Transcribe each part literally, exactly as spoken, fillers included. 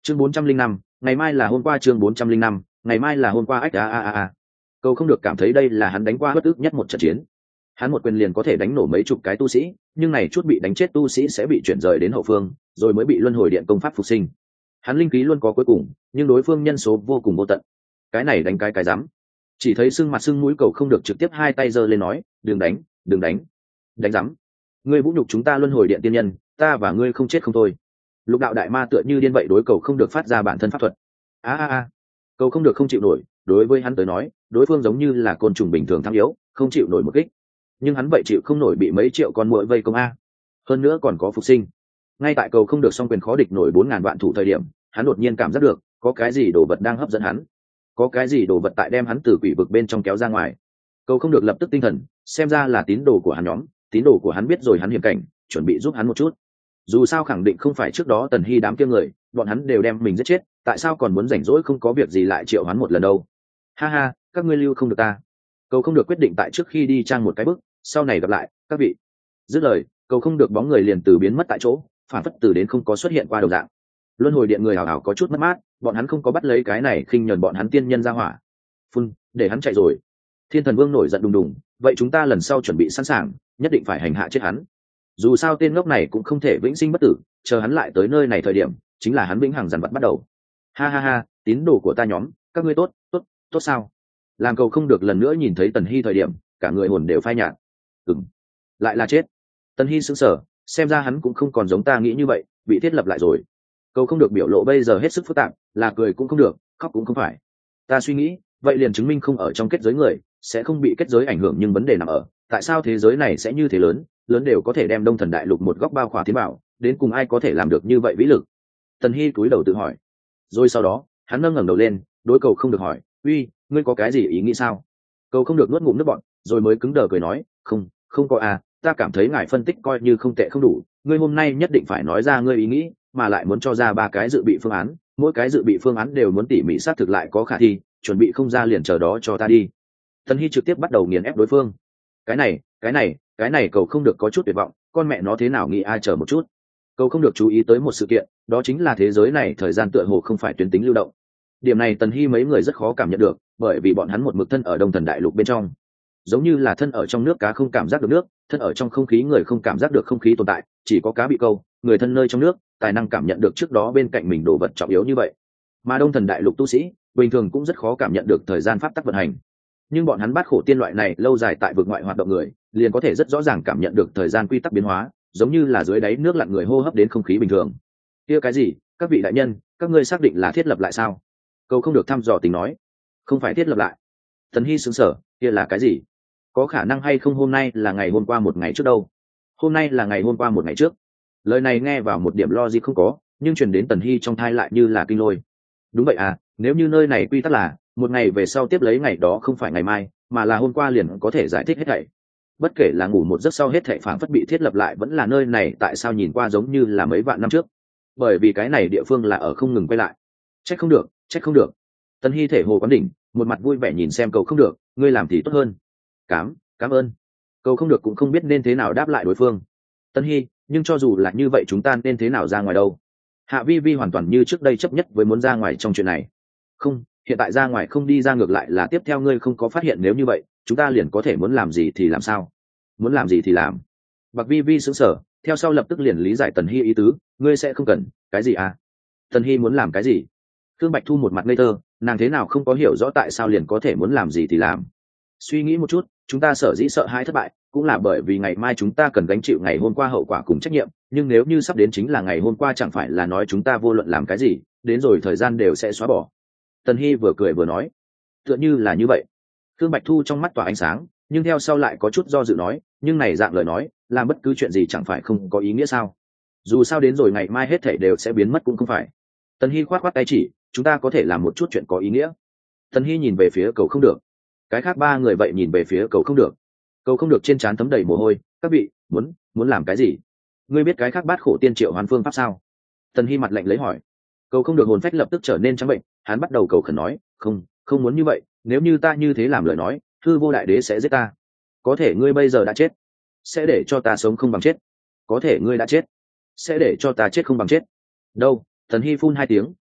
chương bốn trăm linh năm ngày mai là hôm qua chương bốn trăm linh năm ngày mai là hôm qua ách a a a a cầu không được cảm thấy đây là hắn đánh qua bất ức nhất một trận chiến. Hắn một quyền liền có thể đánh nổ mấy chục cái tu sĩ, nhưng này chút bị đánh chết tu sĩ sẽ bị chuyển rời đến hậu phương, rồi mới bị luân hồi điện công pháp phục sinh. Hắn linh khí luôn có cuối cùng, nhưng đối phương nhân số vô cùng vô tận. Cái này đánh cái cái dám. Chỉ thấy sưng mặt sưng mũi cầu không được trực tiếp hai tay giơ lên nói, đừng đánh, đừng đánh. Đánh dám. Ngươi vũ nhục chúng ta luân hồi điện tiên nhân, ta và ngươi không chết không thôi. Lục đạo đại ma tựa như điên vậy đối cầu không được phát ra bản thân pháp thuật. A a a. Cầu không được không chịu nổi, đối với hắn tới nói, đối phương giống như là côn trùng bình thường tham yếu, không chịu nổi một kích. Nhưng hắn vậy chịu không nổi bị mấy triệu con muỗi vây công a. Hơn nữa còn có phục sinh. Ngay tại cầu không được song quyền khó địch nổi bốn ngàn vạn thủ thời điểm, hắn đột nhiên cảm giác được, có cái gì đồ vật đang hấp dẫn hắn. Có cái gì đồ vật tại đem hắn từ quỷ vực bên trong kéo ra ngoài. Cầu không được lập tức tinh thần, xem ra là tín đồ của hắn nhóm, tín đồ của hắn biết rồi hắn hiểm cảnh, chuẩn bị giúp hắn một chút. Dù sao khẳng định không phải trước đó Tần Hy đám kia người, bọn hắn đều đem mình giết chết, tại sao còn muốn rảnh rỗi không có việc gì lại triệu hắn một lần đâu. Ha ha, các ngươi lưu không được ta. Cầu không được quyết định tại trước khi đi trang một cái bước, sau này gặp lại các vị. Dứt lời, cầu không được bóng người liền từ biến mất tại chỗ, phản phất từ đến không có xuất hiện qua đầu dạng. Luân hồi điện người hào hào có chút mất mát, bọn hắn không có bắt lấy cái này khinh nhẫn bọn hắn tiên nhân ra hỏa. Phun, để hắn chạy rồi. Thiên Thần Vương nổi giận đùng đùng, vậy chúng ta lần sau chuẩn bị sẵn sàng, nhất định phải hành hạ chết hắn. Dù sao tên ngốc này cũng không thể vĩnh sinh bất tử, chờ hắn lại tới nơi này thời điểm, chính là hắn vĩnh hằng dằn vặt bắt đầu. Ha ha ha, tín đồ của ta nhóm, các ngươi tốt, tốt, tốt sao? Làm cầu không được lần nữa nhìn thấy Tần Hy thời điểm, cả người hồn đều phai nhạt. Ừm, lại là chết. Tần Hy sững sờ, xem ra hắn cũng không còn giống ta nghĩ như vậy, bị thiết lập lại rồi. Cầu không được biểu lộ bây giờ hết sức phức tạp, là cười cũng không được, khóc cũng không phải. Ta suy nghĩ, vậy liền chứng minh không ở trong kết giới người, sẽ không bị kết giới ảnh hưởng, nhưng vấn đề nằm ở, tại sao thế giới này sẽ như thế lớn, lớn đều có thể đem Đông Thần Đại Lục một góc bao khỏa tiến bảo, đến cùng ai có thể làm được như vậy vĩ lực? Tần Hy cúi đầu tự hỏi. Rồi sau đó, hắn nâng ngẩng đầu lên, đối cầu không được hỏi, uy, ngươi có cái gì ý nghĩ sao? Cầu không được nuốt ngụm nước bọt, rồi mới cứng đờ cười nói, không, không có à, ta cảm thấy ngài phân tích coi như không tệ không đủ, ngươi hôm nay nhất định phải nói ra ngươi ý nghĩ, mà lại muốn cho ra ba cái dự bị phương án, mỗi cái dự bị phương án đều muốn tỉ mỉ xác thực lại có khả thi, chuẩn bị không ra liền chờ đó cho ta đi. Tần Hy trực tiếp bắt đầu nghiền ép đối phương. Cái này, cái này, cái này cầu không được có chút tuyệt vọng, con mẹ nó thế nào nghĩ ai chờ một chút. Cầu không được chú ý tới một sự kiện, đó chính là thế giới này thời gian tựa hồ không phải tuyến tính lưu động. Điểm này Tần Hy mấy người rất khó cảm nhận được, bởi vì bọn hắn một mực thân ở Đông Thần Đại Lục bên trong, giống như là thân ở trong nước cá không cảm giác được nước, thân ở trong không khí người không cảm giác được không khí tồn tại, chỉ có cá bị câu, người thân nơi trong nước, tài năng cảm nhận được trước đó bên cạnh mình đồ vật trọng yếu như vậy. Mà Đông Thần Đại Lục tu sĩ, bình thường cũng rất khó cảm nhận được thời gian pháp tắc vận hành. Nhưng bọn hắn bắt khổ tiên loại này lâu dài tại vực ngoại hoạt động người, liền có thể rất rõ ràng cảm nhận được thời gian quy tắc biến hóa, giống như là dưới đáy nước lặn người hô hấp đến không khí bình thường. Kia cái gì, các vị đại nhân, các ngươi xác định là thiết lập lại sao? Cầu không được thăm dò tình nói, không phải thiết lập lại. Tần Hy sững sờ, kia là cái gì? Có khả năng hay không hôm nay là ngày hôm qua một ngày trước đâu? Hôm nay là ngày hôm qua một ngày trước. Lời này nghe vào một điểm logic không có, nhưng truyền đến Tần Hy trong thai lại như là kinh lôi. Đúng vậy à, nếu như nơi này quy tắc là một ngày về sau tiếp lấy ngày đó không phải ngày mai, mà là hôm qua liền có thể giải thích hết thảy. Bất kể là ngủ một giấc sau hết thảy phản phất bị thiết lập lại, vẫn là nơi này tại sao nhìn qua giống như là mấy vạn năm trước? Bởi vì cái này địa phương là ở không ngừng quay lại. Trách không được, trách không được. Tần Hy thể hồ quán đỉnh, một mặt vui vẻ nhìn xem cầu không được, ngươi làm thì tốt hơn. Cám, cảm ơn. Cầu không được cũng không biết nên thế nào đáp lại đối phương. Tần Hy, nhưng cho dù là như vậy chúng ta nên thế nào ra ngoài đâu? Hạ Vi Vi hoàn toàn như trước đây chấp nhất với muốn ra ngoài trong chuyện này. Không, hiện tại ra ngoài không đi ra ngược lại là tiếp theo ngươi không có phát hiện, nếu như vậy chúng ta liền có thể muốn làm gì thì làm sao, muốn làm gì thì làm. Bạc Vi Vi sững sờ, theo sau lập tức liền lý giải Tần Hy ý tứ, ngươi sẽ không cần cái gì à? Tần Hy muốn làm cái gì? Thương Bạch Thu một mặt ngây thơ, nàng thế nào không có hiểu rõ tại sao liền có thể muốn làm gì thì làm. Suy nghĩ một chút, chúng ta sở dĩ sợ hãi thất bại cũng là bởi vì ngày mai chúng ta cần gánh chịu ngày hôm qua hậu quả cùng trách nhiệm, nhưng nếu như sắp đến chính là ngày hôm qua, chẳng phải là nói chúng ta vô luận làm cái gì đến rồi thời gian đều sẽ xóa bỏ. Tần Hy vừa cười vừa nói, tựa như là như vậy. Thương Bạch Thu trong mắt tỏa ánh sáng, nhưng theo sau lại có chút do dự nói, nhưng này dạng lời nói làm bất cứ chuyện gì chẳng phải không có ý nghĩa sao? Dù sao đến rồi ngày mai hết thảy đều sẽ biến mất cũng không phải. Tần Hy khoát khoát tay chỉ, chúng ta có thể làm một chút chuyện có ý nghĩa. Tần Hy nhìn về phía cầu không được, cái khác ba người vậy nhìn về phía cầu không được. Cầu không được trên trán thấm đầy mồ hôi, các vị muốn muốn làm cái gì? Ngươi biết cái khác bát khổ tiên triệu hoán phương pháp sao? Tần Hy mặt lạnh lấy hỏi. Cầu không được hồn phách lập tức trở nên trắng bệnh, hắn bắt đầu cầu khẩn nói, không không muốn như vậy, nếu như ta như thế làm lời nói, hư vô đại đế sẽ giết ta. Có thể ngươi bây giờ đã chết, sẽ để cho ta sống không bằng chết. Có thể ngươi đã chết, sẽ để cho ta chết không bằng chết. Đâu? Tần Hy phun hai tiếng,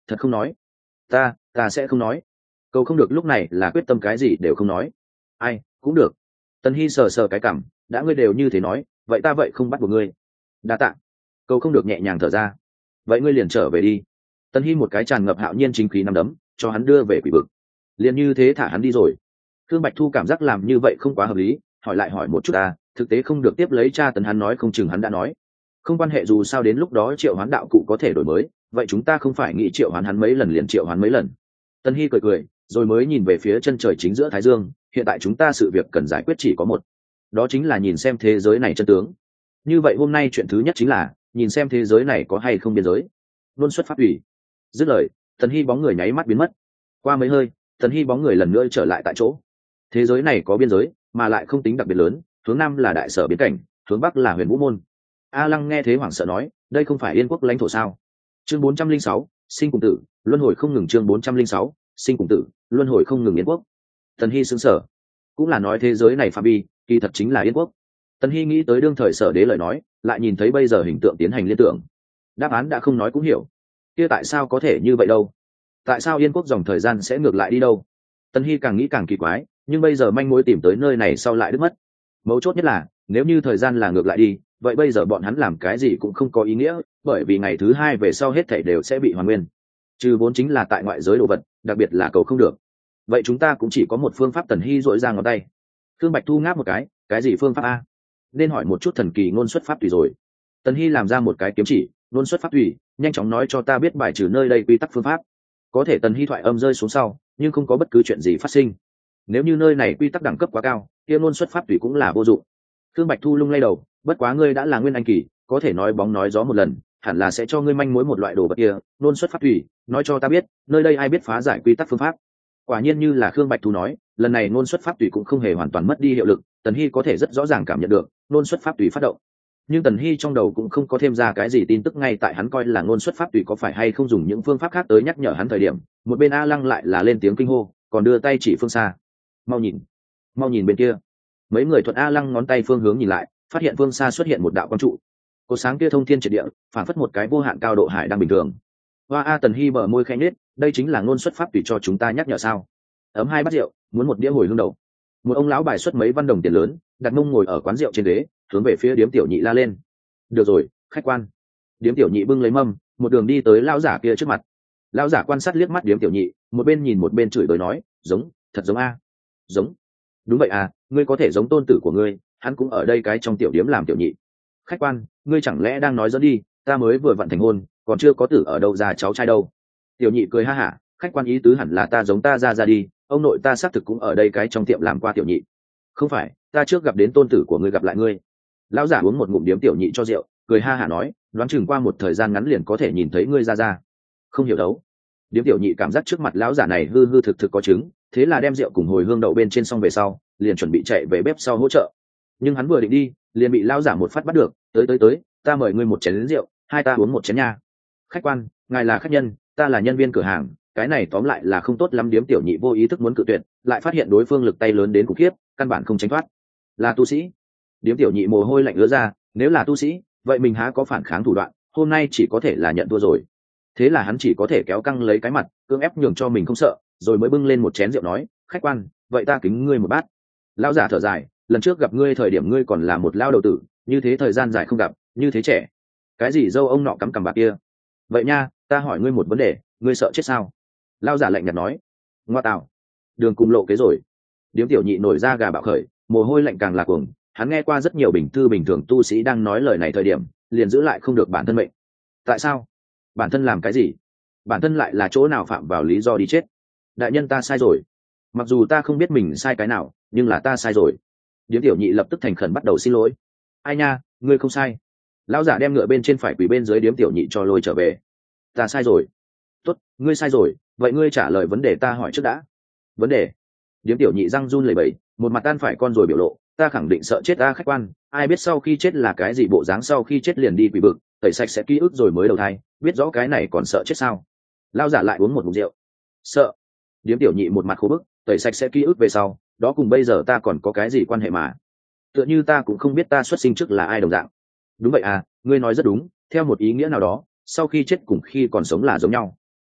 thật không nói. Ta, ta sẽ không nói. Cầu không được lúc này là quyết tâm cái gì đều không nói. Ai, cũng được. Tần Hy sờ sờ cái cảm, đã ngươi đều như thế nói, vậy ta vậy không bắt buộc ngươi. Đa tạ. Cầu không được nhẹ nhàng thở ra. Vậy ngươi liền trở về đi. Tần Hy một cái tràn ngập hạo nhiên chính khí nắm đấm, cho hắn đưa về quỷ vực. Liền như thế thả hắn đi rồi. Thương Bạch Thu cảm giác làm như vậy không quá hợp lý, hỏi lại hỏi một chút à, thực tế không được tiếp lấy cha tấn hắn nói không chừng hắn đã nói. Không quan hệ dù sao đến lúc đó triệu hoán đạo cụ có thể đổi mới, vậy chúng ta không phải nghĩ triệu hoán hắn mấy lần liền triệu hoán mấy lần. Tần Hy cười cười, rồi mới nhìn về phía chân trời chính giữa Thái Dương, hiện tại chúng ta sự việc cần giải quyết chỉ có một. Đó chính là nhìn xem thế giới này chân tướng. Như vậy hôm nay chuyện thứ nhất chính là nhìn xem thế giới này có hay không biên giới. Luôn xuất phát ủy. Dứt lời, Tần Hy bóng người nháy mắt biến mất. Qua mấy hơi, Tần Hy bóng người lần nữa trở lại tại chỗ. Thế giới này có biên giới, mà lại không tính đặc biệt lớn, hướng nam là đại sở biên cảnh, hướng bắc là huyền vũ môn. A Lăng nghe thế hoảng sợ nói, đây không phải Yên quốc lãnh thổ sao? Chương bốn trăm linh sáu, sinh cùng tử, luân hồi không ngừng. Chương bốn trăm linh sáu, sinh cùng tử, luân hồi không ngừng. Yên quốc. Tần Hy sững sờ, cũng là nói thế giới này phạm vi, kỳ thật chính là Yên quốc. Tần Hy nghĩ tới đương thời sở đế lời nói, lại nhìn thấy bây giờ hình tượng tiến hành liên tưởng. Đáp án đã không nói cũng hiểu. Kia tại sao có thể như vậy đâu? Tại sao Yên quốc dòng thời gian sẽ ngược lại đi đâu? Tần Hy càng nghĩ càng kỳ quái, nhưng bây giờ manh mối tìm tới nơi này sau lại đứt mất. Mấu chốt nhất là, nếu như thời gian là ngược lại đi, vậy bây giờ bọn hắn làm cái gì cũng không có ý nghĩa, bởi vì ngày thứ hai về sau hết thảy đều sẽ bị hoàn nguyên. Trừ vốn chính là tại ngoại giới đồ vật, đặc biệt là cầu không được. Vậy chúng ta cũng chỉ có một phương pháp. Tần Hy dội ra ngón tay. Thương Bạch Thu ngáp một cái, cái gì phương pháp a? Nên hỏi một chút thần kỳ ngôn xuất pháp tùy rồi. Tần Hy làm ra một cái kiếm chỉ, ngôn xuất pháp tùy, nhanh chóng nói cho ta biết bài trừ nơi đây quy tắc phương pháp. Có thể Tần Hy thoại âm rơi xuống sau, nhưng không có bất cứ chuyện gì phát sinh. Nếu như nơi này quy tắc đẳng cấp quá cao, kia ngôn xuất pháp tùy cũng là vô dụng. Thương Bạch Thu lung lay đầu, bất quá ngươi đã là nguyên anh kỳ, có thể nói bóng nói gió một lần, hẳn là sẽ cho ngươi manh mối một loại đồ vật kia. Ngôn xuất pháp tùy, nói cho ta biết, nơi đây ai biết phá giải quy tắc phương pháp. Quả nhiên như là Khương Bạch Thu nói, lần này ngôn xuất pháp tùy cũng không hề hoàn toàn mất đi hiệu lực. Tần Hy có thể rất rõ ràng cảm nhận được ngôn xuất pháp tùy phát động, nhưng Tần Hy trong đầu cũng không có thêm ra cái gì tin tức. Ngay tại hắn coi là ngôn xuất pháp tùy có phải hay không dùng những phương pháp khác tới nhắc nhở hắn thời điểm, một bên A Lăng lại là lên tiếng kinh hô, còn đưa tay chỉ phương xa. Mau nhìn, mau nhìn bên kia. Mấy người thuận A Lăng ngón tay phương hướng nhìn lại, phát hiện phương xa xuất hiện một đạo quang trụ. Cột sáng kia thông thiên triệt địa, phản phất một cái vô hạn cao độ hải đang bình thường. Hoa A Tần Hy bờ môi khẽ nhếch, đây chính là ngôn xuất pháp tùy cho chúng ta nhắc nhở sao? Ấm hai bát rượu, muốn một đĩa hồi hương đầu. Một ông lão bài xuất mấy văn đồng tiền lớn, đặt mông ngồi ở quán rượu trên ghế, hướng về phía điếm tiểu nhị la lên. Được rồi, khách quan. Điếm tiểu nhị bưng lấy mâm, một đường đi tới lão giả kia trước mặt. Lão giả quan sát liếc mắt điếm tiểu nhị, một bên nhìn một bên chửi bới nói, giống, thật giống a. Giống. Đúng vậy à, ngươi có thể giống tôn tử của ngươi, hắn cũng ở đây cái trong tiểu điếm làm tiểu nhị. Khách quan, ngươi chẳng lẽ đang nói dẫn đi, ta mới vừa vặn thành hôn, còn chưa có tử ở đâu ra cháu trai đâu. Tiểu nhị cười ha hả, khách quan ý tứ hẳn là ta giống ta ra ra đi, ông nội ta xác thực cũng ở đây cái trong tiệm làm qua tiểu nhị. Không phải, ta trước gặp đến tôn tử của ngươi gặp lại ngươi. Lão giả uống một ngụm điếm tiểu nhị cho rượu, cười ha hả nói, đoán chừng qua một thời gian ngắn liền có thể nhìn thấy ngươi ra ra. Không hiểu đấu. Điếm tiểu nhị cảm giác trước mặt lão giả này hư hư thực thực có chứng, thế là đem rượu cùng hồi hương đậu bên trên xong về sau, liền chuẩn bị chạy về bếp sau hỗ trợ. Nhưng hắn vừa định đi, liền bị lão giả một phát bắt được, tới tới tới, ta mời ngươi một chén rượu, hai ta uống một chén nha. Khách quan, ngài là khách nhân, ta là nhân viên cửa hàng, cái này tóm lại là không tốt lắm. Điếm tiểu nhị vô ý thức muốn cự tuyệt, lại phát hiện đối phương lực tay lớn đến khủng khiếp, căn bản không tránh thoát. Là tu sĩ. Điếm tiểu nhị mồ hôi lạnh ứa ra, nếu là tu sĩ, vậy mình há có phản kháng thủ đoạn, hôm nay chỉ có thể là nhận thua rồi. Thế là hắn chỉ có thể kéo căng lấy cái mặt, cưỡng ép nhường cho mình không sợ, rồi mới bưng lên một chén rượu nói, khách quan, vậy ta kính ngươi một bát. Lão giả thở dài, lần trước gặp ngươi thời điểm ngươi còn là một lao đầu tử, như thế thời gian dài không gặp, như thế trẻ. Cái gì dâu ông nọ cắm cằm bạc kia. Vậy nha, ta hỏi ngươi một vấn đề, ngươi sợ chết sao? Lão giả lạnh nhạt nói. Ngoa tạo, đường cùng lộ kế rồi. Điếm tiểu nhị nổi ra gà bạo khởi, mồ hôi lạnh càng lạc cuồng. Hắn nghe qua rất nhiều bình thư bình thường tu sĩ đang nói lời này thời điểm, liền giữ lại không được bản thân mệnh. Tại sao? Bản thân làm cái gì? Bản thân lại là chỗ nào phạm vào lý do đi chết? Đại nhân ta sai rồi. Mặc dù ta không biết mình sai cái nào, nhưng là ta sai rồi. Điếm tiểu nhị lập tức thành khẩn bắt đầu xin lỗi. Ai nha, ngươi không sai. Lão giả đem ngựa bên trên phải quỳ bên dưới điếm tiểu nhị cho lôi trở về. Ta sai rồi. Tốt, ngươi sai rồi, vậy ngươi trả lời vấn đề ta hỏi trước đã. Vấn đề? Điếm tiểu nhị răng run lẩy bẩy, một mặt tan phải con rồi biểu lộ, ta khẳng định sợ chết ta khách quan, ai biết sau khi chết là cái gì bộ dáng, sau khi chết liền đi quỷ vực, tẩy sạch sẽ ký ức rồi mới đầu thai, biết rõ cái này còn sợ chết sao? Lão giả lại uống một ngụm rượu. Sợ? Điếm tiểu nhị một mặt khô bức, tẩy sạch sẽ ký ức về sau, đó cùng bây giờ ta còn có cái gì quan hệ mà? Tựa như ta cũng không biết ta xuất sinh trước là ai đồng dạng. Đúng vậy à, ngươi nói rất đúng, theo một ý nghĩa nào đó, sau khi chết cùng khi còn sống là giống nhau.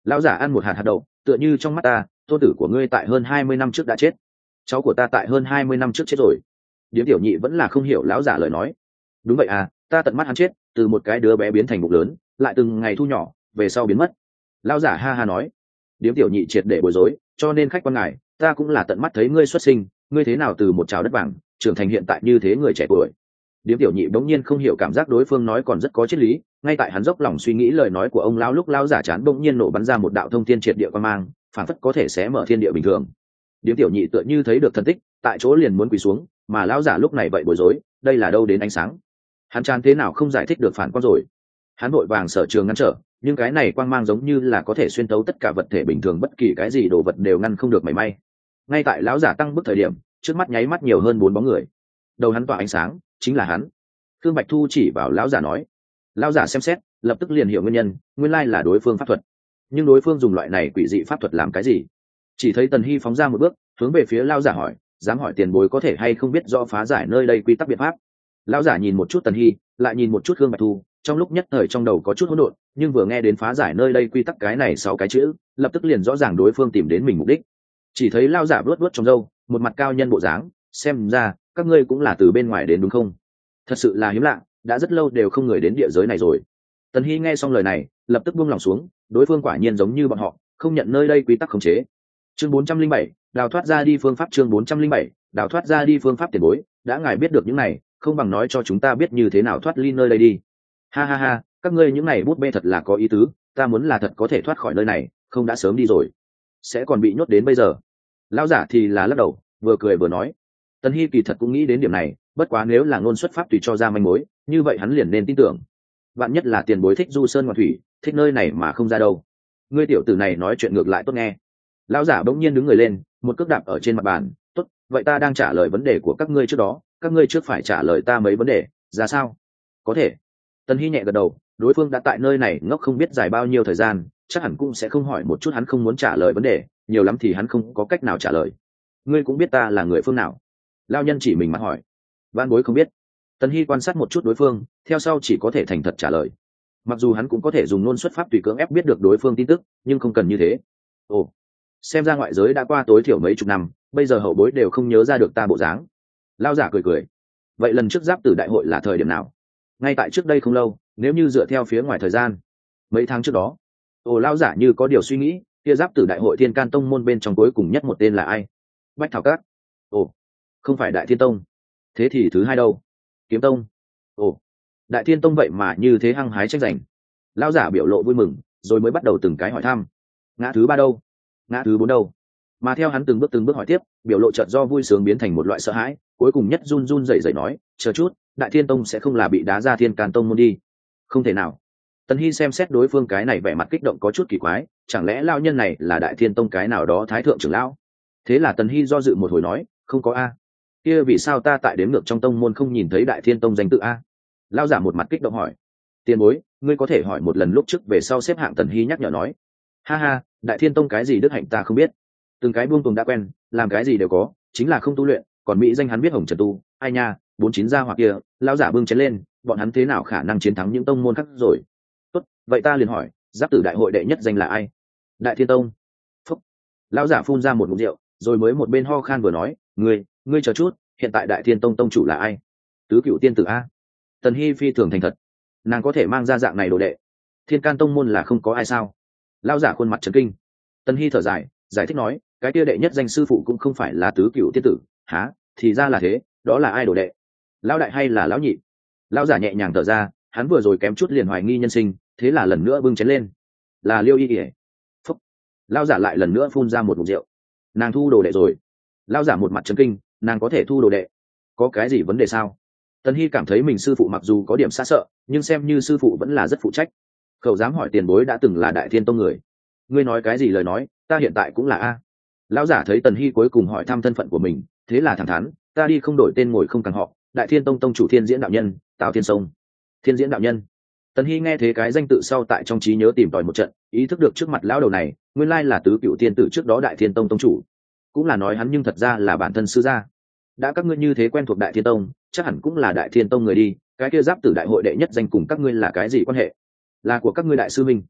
Lão giả ăn một hạt hạt đậu, tựa như trong mắt ta, tôn tử của ngươi tại hơn hai mươi năm trước đã chết, cháu của ta tại hơn hai mươi năm trước chết rồi. Điếm tiểu nhị vẫn là không hiểu lão giả lời nói. Đúng vậy à, ta tận mắt hắn chết, từ một cái đứa bé biến thành bụng lớn, lại từng ngày thu nhỏ, về sau biến mất. Lão giả ha ha nói. Điếm tiểu nhị triệt để bối rối, cho nên khách quan ngài, ta cũng là tận mắt thấy ngươi xuất sinh, ngươi thế nào từ một trào đất vàng trưởng thành hiện tại như thế người trẻ tuổi. Điếm tiểu nhị bỗng nhiên không hiểu cảm giác đối phương nói còn rất có triết lý, ngay tại hắn dốc lòng suy nghĩ lời nói của ông lão lúc lão giả chán bỗng nhiên nổ bắn ra một đạo thông thiên triệt địa quan mang, phản phất có thể xé mở thiên địa bình thường. Điếm tiểu nhị tựa như thấy được thần tích, tại chỗ liền muốn quỳ xuống, mà lão giả lúc này vậy bối rối, đây là đâu đến ánh sáng? Hắn chán thế nào không giải thích được phản quang rồi? Hắn vội vàng sở trường ngăn trở, nhưng cái này quang mang giống như là có thể xuyên tấu tất cả vật thể bình thường, bất kỳ cái gì đồ vật đều ngăn không được mảy may. Ngay tại lão giả tăng bước thời điểm, trước mắt nháy mắt nhiều hơn bốn bóng người. Đầu hắn tỏa ánh sáng, chính là hắn. Thương Bạch Thu chỉ vào lão giả nói. Lão giả xem xét, lập tức liền hiểu nguyên nhân, nguyên lai là đối phương pháp thuật. Nhưng đối phương dùng loại này quỷ dị pháp thuật làm cái gì? Chỉ thấy Tần Hy phóng ra một bước, hướng về phía lão giả hỏi, dám hỏi tiền bối có thể hay không biết rõ phá giải nơi đây quy tắc biện pháp? Lão giả nhìn một chút Tần Hy, lại nhìn một chút Thương Bạch Thu, trong lúc nhất thời trong đầu có chút hỗn độn, nhưng vừa nghe đến phá giải nơi đây quy tắc cái này sáu cái chữ, lập tức liền rõ ràng đối phương tìm đến mình mục đích. Chỉ thấy lão giả vuốt vuốt trong râu, một mặt cao nhân bộ dáng, xem ra các ngươi cũng là từ bên ngoài đến đúng không? Thật sự là hiếm lạ, đã rất lâu đều không người đến địa giới này rồi. Tần Hy nghe xong lời này, lập tức buông lòng xuống, đối phương quả nhiên giống như bọn họ, không nhận nơi đây quy tắc khống chế. Chương bốn trăm linh bảy, đào thoát ra đi phương pháp. Chương bốn trăm linh bảy, đào thoát ra đi phương pháp. Tiền bối, đã ngài biết được những này, không bằng nói cho chúng ta biết như thế nào thoát ly nơi đây đi. Ha ha ha, các ngươi những này bút bê thật là có ý tứ, ta muốn là thật có thể thoát khỏi nơi này, không đã sớm đi rồi, sẽ còn bị nhốt đến bây giờ. Lão giả thì là lắc đầu, vừa cười vừa nói. Tần Hy kỳ thật cũng nghĩ đến điểm này, bất quá nếu là ngôn xuất pháp tùy cho ra manh mối, như vậy hắn liền nên tin tưởng. Bạn nhất là tiền bối thích du sơn ngoạn thủy, thích nơi này mà không ra đâu. Ngươi tiểu tử này nói chuyện ngược lại tốt nghe. Lão giả bỗng nhiên đứng người lên, một cước đạp ở trên mặt bàn. Tốt, vậy ta đang trả lời vấn đề của các ngươi trước đó, các ngươi trước phải trả lời ta mấy vấn đề, ra sao? Có thể. Tần Hy nhẹ gật đầu, đối phương đã tại nơi này ngốc không biết dài bao nhiêu thời gian, chắc hẳn cũng sẽ không hỏi một chút hắn không muốn trả lời vấn đề, nhiều lắm thì hắn không có cách nào trả lời. Ngươi cũng biết ta là người phương nào? Lão nhân chỉ mình mà hỏi. Vãn bối không biết. Tần Hy quan sát một chút đối phương, theo sau chỉ có thể thành thật trả lời. Mặc dù hắn cũng có thể dùng ngôn xuất pháp tùy cưỡng ép biết được đối phương tin tức, nhưng không cần như thế. Ồ, xem ra ngoại giới đã qua tối thiểu mấy chục năm, bây giờ hậu bối đều không nhớ ra được ta bộ dáng. Lão giả cười cười. Vậy lần trước giáp tử đại hội là thời điểm nào? Ngay tại trước đây không lâu, nếu như dựa theo phía ngoài thời gian, mấy tháng trước đó. Ồ, lão giả như có điều suy nghĩ, kia giáp tử đại hội Thiên Can Tông môn bên trong cuối cùng nhất một tên là ai? Bách Thảo Các. Ồ, không phải Đại Thiên Tông. Thế thì thứ hai đâu? Kiếm Tông. Ồ, Đại Thiên Tông vậy mà như thế hăng hái tranh giành. Lão giả biểu lộ vui mừng, rồi mới bắt đầu từng cái hỏi thăm. Ngã thứ ba đâu? Ngã thứ bốn đâu? Mà theo hắn từng bước từng bước hỏi tiếp, biểu lộ chợt do vui sướng biến thành một loại sợ hãi, cuối cùng nhất run run rẩy rẩy nói, chờ chút, Đại Thiên Tông sẽ không là bị đá ra Thiên Can Tông môn đi? Không thể nào. Tần Hy xem xét đối phương cái này vẻ mặt kích động có chút kỳ quái, chẳng lẽ lão nhân này là Đại Thiên Tông cái nào đó thái thượng trưởng lão? Thế là Tần Hy do dự một hồi nói, không có a. Kia vì sao ta tại đếm ngược trong tông môn không nhìn thấy Đại Thiên Tông danh tự a? Lão giả một mặt kích động hỏi. Tiền bối, ngươi có thể hỏi một lần lúc trước về sau xếp hạng. Tần Hy nhắc nhở nói. Ha ha, Đại Thiên Tông cái gì đức hạnh ta không biết, từng cái buông tuồng đã quen, làm cái gì đều có, chính là không tu luyện, còn mỹ danh hắn biết hồng trần tu, ai nha, bốn chín gia hoặc kia. Lão giả bưng chén lên, bọn hắn thế nào khả năng chiến thắng những tông môn khác rồi? Tốt, vậy ta liền hỏi, giáp tử đại hội đệ nhất danh là ai? Đại Thiên Tông. Phúc. Lão giả phun ra một ngụm rượu, rồi mới một bên ho khan vừa nói, ngươi, ngươi chờ chút, hiện tại Đại Thiên Tông tông chủ là ai? Tứ Cựu Tiên tử a. Tần Hy phi thường thành thật, nàng có thể mang ra dạng này đồ đệ, Thiên Can Tông môn là không có ai sao? Lão giả khuôn mặt trấn kinh. Tần Hy thở dài, giải thích nói, cái kia đệ nhất danh sư phụ cũng không phải là Tứ Cựu Tiên tử. Há, thì ra là thế, đó là ai đồ đệ? Lão đại hay là lão nhị? Lão giả nhẹ nhàng thở ra, hắn vừa rồi kém chút liền hoài nghi nhân sinh, thế là lần nữa bưng chén lên. Là Liêu Y ỉa. Phúc. Lão giả lại lần nữa phun ra một ngụm rượu. Nàng thu đồ đệ rồi. Lão giả một mặt trấn kinh, nàng có thể thu đồ đệ, có cái gì vấn đề sao? Tần Hy cảm thấy mình sư phụ mặc dù có điểm xa sợ, nhưng xem như sư phụ vẫn là rất phụ trách. Cậu dám hỏi tiền bối đã từng là Đại Thiên Tông người? Ngươi nói cái gì lời nói, ta hiện tại cũng là a. Lão giả thấy Tần Hy cuối cùng hỏi thăm thân phận của mình, thế là thẳng thắn, ta đi không đổi tên ngồi không càng họ, Đại Thiên Tông tông chủ Thiên Diễn đạo nhân, Tào Thiên Sông. Thiên Diễn đạo nhân. Tần Hy nghe thế cái danh tự sau tại trong trí nhớ tìm tòi một trận, ý thức được trước mặt lão đầu này, nguyên lai là Tứ Cựu Tiên tử trước đó Đại Thiên Tông tông chủ, cũng là nói hắn nhưng thật ra là bản thân sư gia. Đã các ngươi như thế quen thuộc Đại Thiên Tông, chắc hẳn cũng là Đại Thiên Tông người đi, cái kia giáp tử đại hội đệ nhất danh cùng các ngươi là cái gì quan hệ? Là của các ngươi đại sư minh.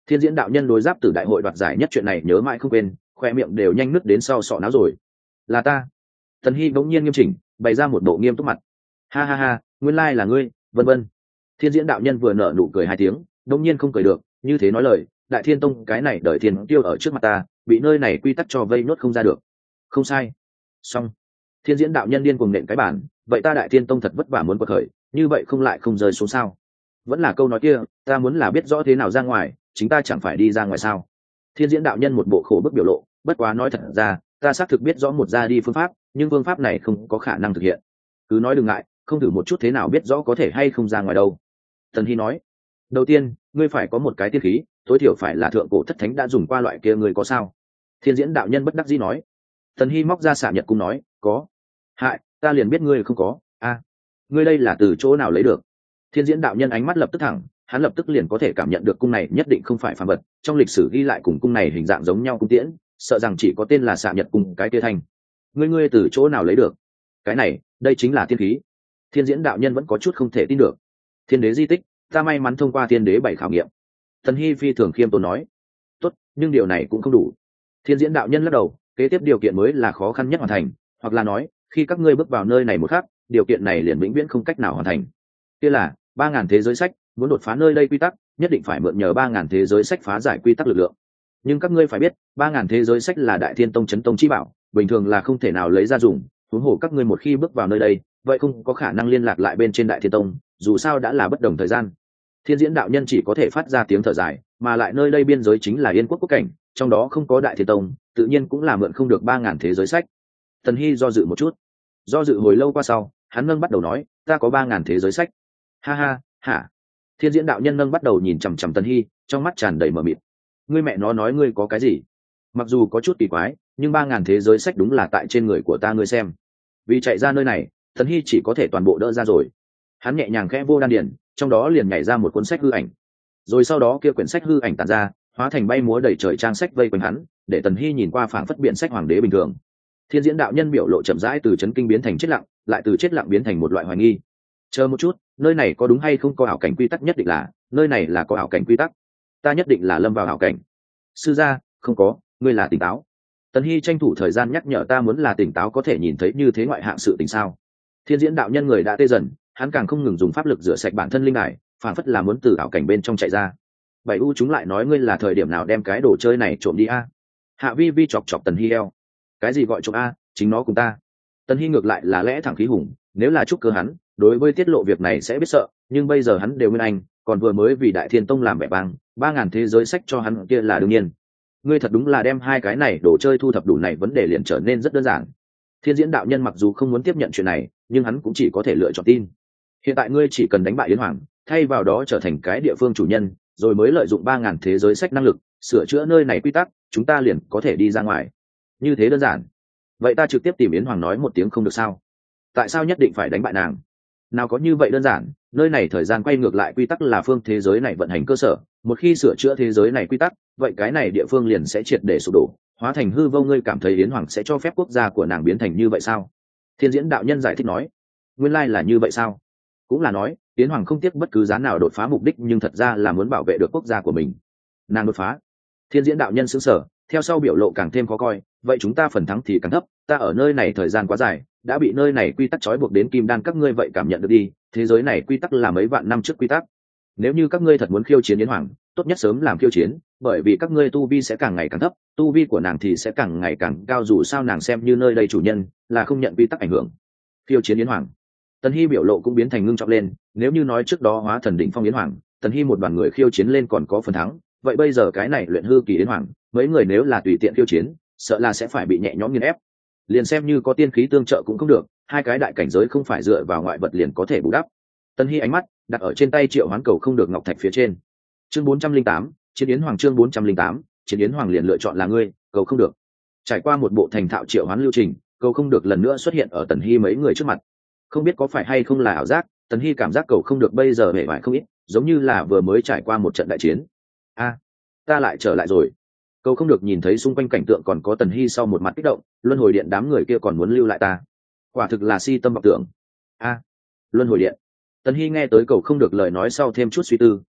Thiên diễn đạo nhân đối giáp tử đại hội đoạt giải nhất chuyện này nhớ mãi không quên, khoe miệng đều nhanh nứt đến sau sọ não rồi. Là ta. Tần Hy bỗng nhiên nghiêm chỉnh, bày ra một bộ nghiêm túc mặt. Ha ha ha, nguyên lai là ngươi, vân vân. Thiên diễn đạo nhân vừa nở nụ cười hai tiếng, bỗng nhiên không cười được, như thế nói lời, Đại Thiên Tông cái này đợi thiên tiêu ở trước mặt ta, bị nơi này quy tắc cho vây nốt không ra được. Không sai. Xong. Thiên diễn đạo nhân điên cuồng nện cái bản, vậy ta Đại Thiên Tông thật vất vả muốn quật khởi, như vậy không lại không rơi xuống sao? Vẫn là câu nói kia, ta muốn là biết rõ thế nào ra ngoài, chính ta chẳng phải đi ra ngoài sao? Thiên diễn đạo nhân một bộ khổ bức biểu lộ, bất quá nói thật ra, ta xác thực biết rõ một ra đi phương pháp, nhưng phương pháp này không có khả năng thực hiện. Cứ nói đừng ngại, không thử một chút thế nào biết rõ có thể hay không ra ngoài đâu. Tần Hy nói, đầu tiên, ngươi phải có một cái tiên khí, tối thiểu phải là thượng cổ thất thánh đã dùng qua loại kia, ngươi có sao? Thiên diễn đạo nhân bất đắc dĩ nói. Tần Hy móc ra xạ nhật cung nói, có. Hại, ta liền biết ngươi không có. A, ngươi đây là từ chỗ nào lấy được? Thiên diễn đạo nhân ánh mắt lập tức thẳng, hắn lập tức liền có thể cảm nhận được cung này nhất định không phải phàm vật, trong lịch sử ghi lại cùng cung này hình dạng giống nhau cung tiễn, sợ rằng chỉ có tên là xạ nhật cung cái kia thanh. Ngươi ngươi từ chỗ nào lấy được? Cái này, đây chính là tiên khí. Thiên diễn đạo nhân vẫn có chút không thể tin được. Thiên đế di tích, ta may mắn thông qua thiên đế bảy khảo nghiệm. Tần Hy phi thường khiêm tốn nói. Tốt, nhưng điều này cũng không đủ. Thiên diễn đạo nhân lắc đầu, kế tiếp điều kiện mới là khó khăn nhất hoàn thành, hoặc là nói, khi các ngươi bước vào nơi này một khắc, điều kiện này liền vĩnh viễn không cách nào hoàn thành. Kia là ba ngàn thế giới sách, muốn đột phá nơi đây quy tắc, nhất định phải mượn nhờ ba ngàn thế giới sách phá giải quy tắc lực lượng. Nhưng các ngươi phải biết, ba ngàn thế giới sách là Đại Thiên Tông chấn tông chi bảo, bình thường là không thể nào lấy ra dùng, huống hồ các ngươi một khi bước vào nơi đây, vậy không có khả năng liên lạc lại bên trên Đại Thiên Tông, dù sao đã là bất đồng thời gian. Thiên diễn đạo nhân chỉ có thể phát ra tiếng thở dài, mà lại nơi đây biên giới chính là Yên Quốc quốc cảnh, trong đó không có Đại Thiên Tông, tự nhiên cũng là mượn không được ba ngàn thế giới sách. Tần Hy do dự một chút, do dự hồi lâu qua sau, hắn nâng bắt đầu nói, ta có ba ngàn thế giới sách. Ha ha, hả? Thiên diễn đạo nhân nâng bắt đầu nhìn chằm chằm Tần Hy, trong mắt tràn đầy mờ mịt. Ngươi mẹ nó nói ngươi có cái gì? Mặc dù có chút kỳ quái, nhưng ba ngàn thế giới sách đúng là tại trên người của ta, ngươi xem. Vì chạy ra nơi này, Tần Hy chỉ có thể toàn bộ đỡ ra rồi. Hắn nhẹ nhàng khẽ vô đan điền, trong đó liền nhảy ra một cuốn sách hư ảnh. Rồi sau đó kia quyển sách hư ảnh tản ra, hóa thành bay múa đầy trời trang sách vây quanh hắn, để Tần Hy nhìn qua phảng phất biển sách hoàng đế bình thường. Thiên diễn đạo nhân biểu lộ chậm rãi từ chấn kinh biến thành chết lặng, lại từ chết lặng biến thành một loại hoài nghi. Chờ một chút, nơi này có đúng hay không có ảo cảnh quy tắc? Nhất định là, nơi này là có ảo cảnh quy tắc. Ta nhất định là lâm vào ảo cảnh. Sư gia, không có, ngươi là tỉnh táo. Tần Hy tranh thủ thời gian nhắc nhở, ta muốn là tỉnh táo có thể nhìn thấy như thế ngoại hạng sự tình sao? Thiên diễn đạo nhân người đã tê dần, hắn càng không ngừng dùng pháp lực rửa sạch bản thân linh đài, phản phất là muốn từ ảo cảnh bên trong chạy ra. Bảy u chúng lại nói, ngươi là thời điểm nào đem cái đồ chơi này trộm đi a? Hạ vi vi chọc chọc Tần Hy eo. Cái gì gọi trộm a? Chính nó cùng ta. Tần Hy ngược lại là lẽ thẳng khí hùng, nếu là trúc cơ hắn, đối với tiết lộ việc này sẽ biết sợ, nhưng bây giờ hắn đều nguyên anh, còn vừa mới vì Đại Thiên Tông làm vẻ vang, ba ngàn thế giới sách cho hắn kia là đương nhiên. Ngươi thật đúng là đem hai cái này đồ chơi thu thập đủ này, vấn đề liền trở nên rất đơn giản. Thiên diễn đạo nhân mặc dù không muốn tiếp nhận chuyện này, nhưng hắn cũng chỉ có thể lựa chọn tin. Hiện tại ngươi chỉ cần đánh bại Yến Hoàng, thay vào đó trở thành cái địa phương chủ nhân, rồi mới lợi dụng ba ngàn thế giới sách năng lực sửa chữa nơi này quy tắc, chúng ta liền có thể đi ra ngoài. Như thế đơn giản. Vậy ta trực tiếp tìm Yến Hoàng nói một tiếng không được sao? Tại sao nhất định phải đánh bại nàng? Nào có như vậy đơn giản, nơi này thời gian quay ngược lại quy tắc là phương thế giới này vận hành cơ sở, một khi sửa chữa thế giới này quy tắc, vậy cái này địa phương liền sẽ triệt để sụp đổ, hóa thành hư vô. Ngươi cảm thấy Yến Hoàng sẽ cho phép quốc gia của nàng biến thành như vậy sao? Thiên diễn đạo nhân giải thích nói. Nguyên lai là như vậy sao? Cũng là nói, Yến Hoàng không tiếc bất cứ giá nào đột phá mục đích, nhưng thật ra là muốn bảo vệ được quốc gia của mình. Nàng đột phá? Thiên diễn đạo nhân sững sờ, theo sau biểu lộ càng thêm khó coi. Vậy chúng ta phần thắng thì càng thấp, ta ở nơi này thời gian quá dài, đã bị nơi này quy tắc trói buộc đến kim đan, các ngươi vậy cảm nhận được đi, thế giới này quy tắc là mấy vạn năm trước quy tắc. Nếu như các ngươi thật muốn khiêu chiến Yến Hoàng, tốt nhất sớm làm khiêu chiến, bởi vì các ngươi tu vi sẽ càng ngày càng thấp, tu vi của nàng thì sẽ càng ngày càng cao, dù sao nàng xem như nơi đây chủ nhân, là không nhận quy tắc ảnh hưởng. Khiêu chiến Yến Hoàng? Tần Hy biểu lộ cũng biến thành ngưng trọng lên, nếu như nói trước đó hóa thần đỉnh phong Yến Hoàng, Tần Hy một đoàn người khiêu chiến lên còn có phần thắng, vậy bây giờ cái này luyện hư kỳ Yến Hoàng, mấy người nếu là tùy tiện khiêu chiến, sợ là sẽ phải bị nhẹ nhõm nghiền ép. Liền xem như có tiên khí tương trợ cũng không được, hai cái đại cảnh giới không phải dựa vào ngoại vật liền có thể bù đắp. Tần Hy ánh mắt đặt ở trên tay Triệu Hoán cầu không được ngọc thạch phía trên. Chương bốn trăm linh tám, Chiến Yến Hoàng. Chương bốn trăm linh tám, Chiến Yến Hoàng liền lựa chọn là ngươi, cầu không được. Trải qua một bộ thành thạo triệu hoán lưu trình, cầu không được lần nữa xuất hiện ở Tần Hy mấy người trước mặt. Không biết có phải hay không là ảo giác, Tần Hy cảm giác cầu không được bây giờ hề bại không ít, giống như là vừa mới trải qua một trận đại chiến. A, ta lại trở lại rồi. Cầu không được nhìn thấy xung quanh cảnh tượng còn có Tần Hy sau một mặt kích động, luân hồi điện đám người kia còn muốn lưu lại ta, quả thực là si tâm vọng tưởng. A, luân hồi điện. Tần Hy nghe tới cầu không được lời nói sau thêm chút suy tư,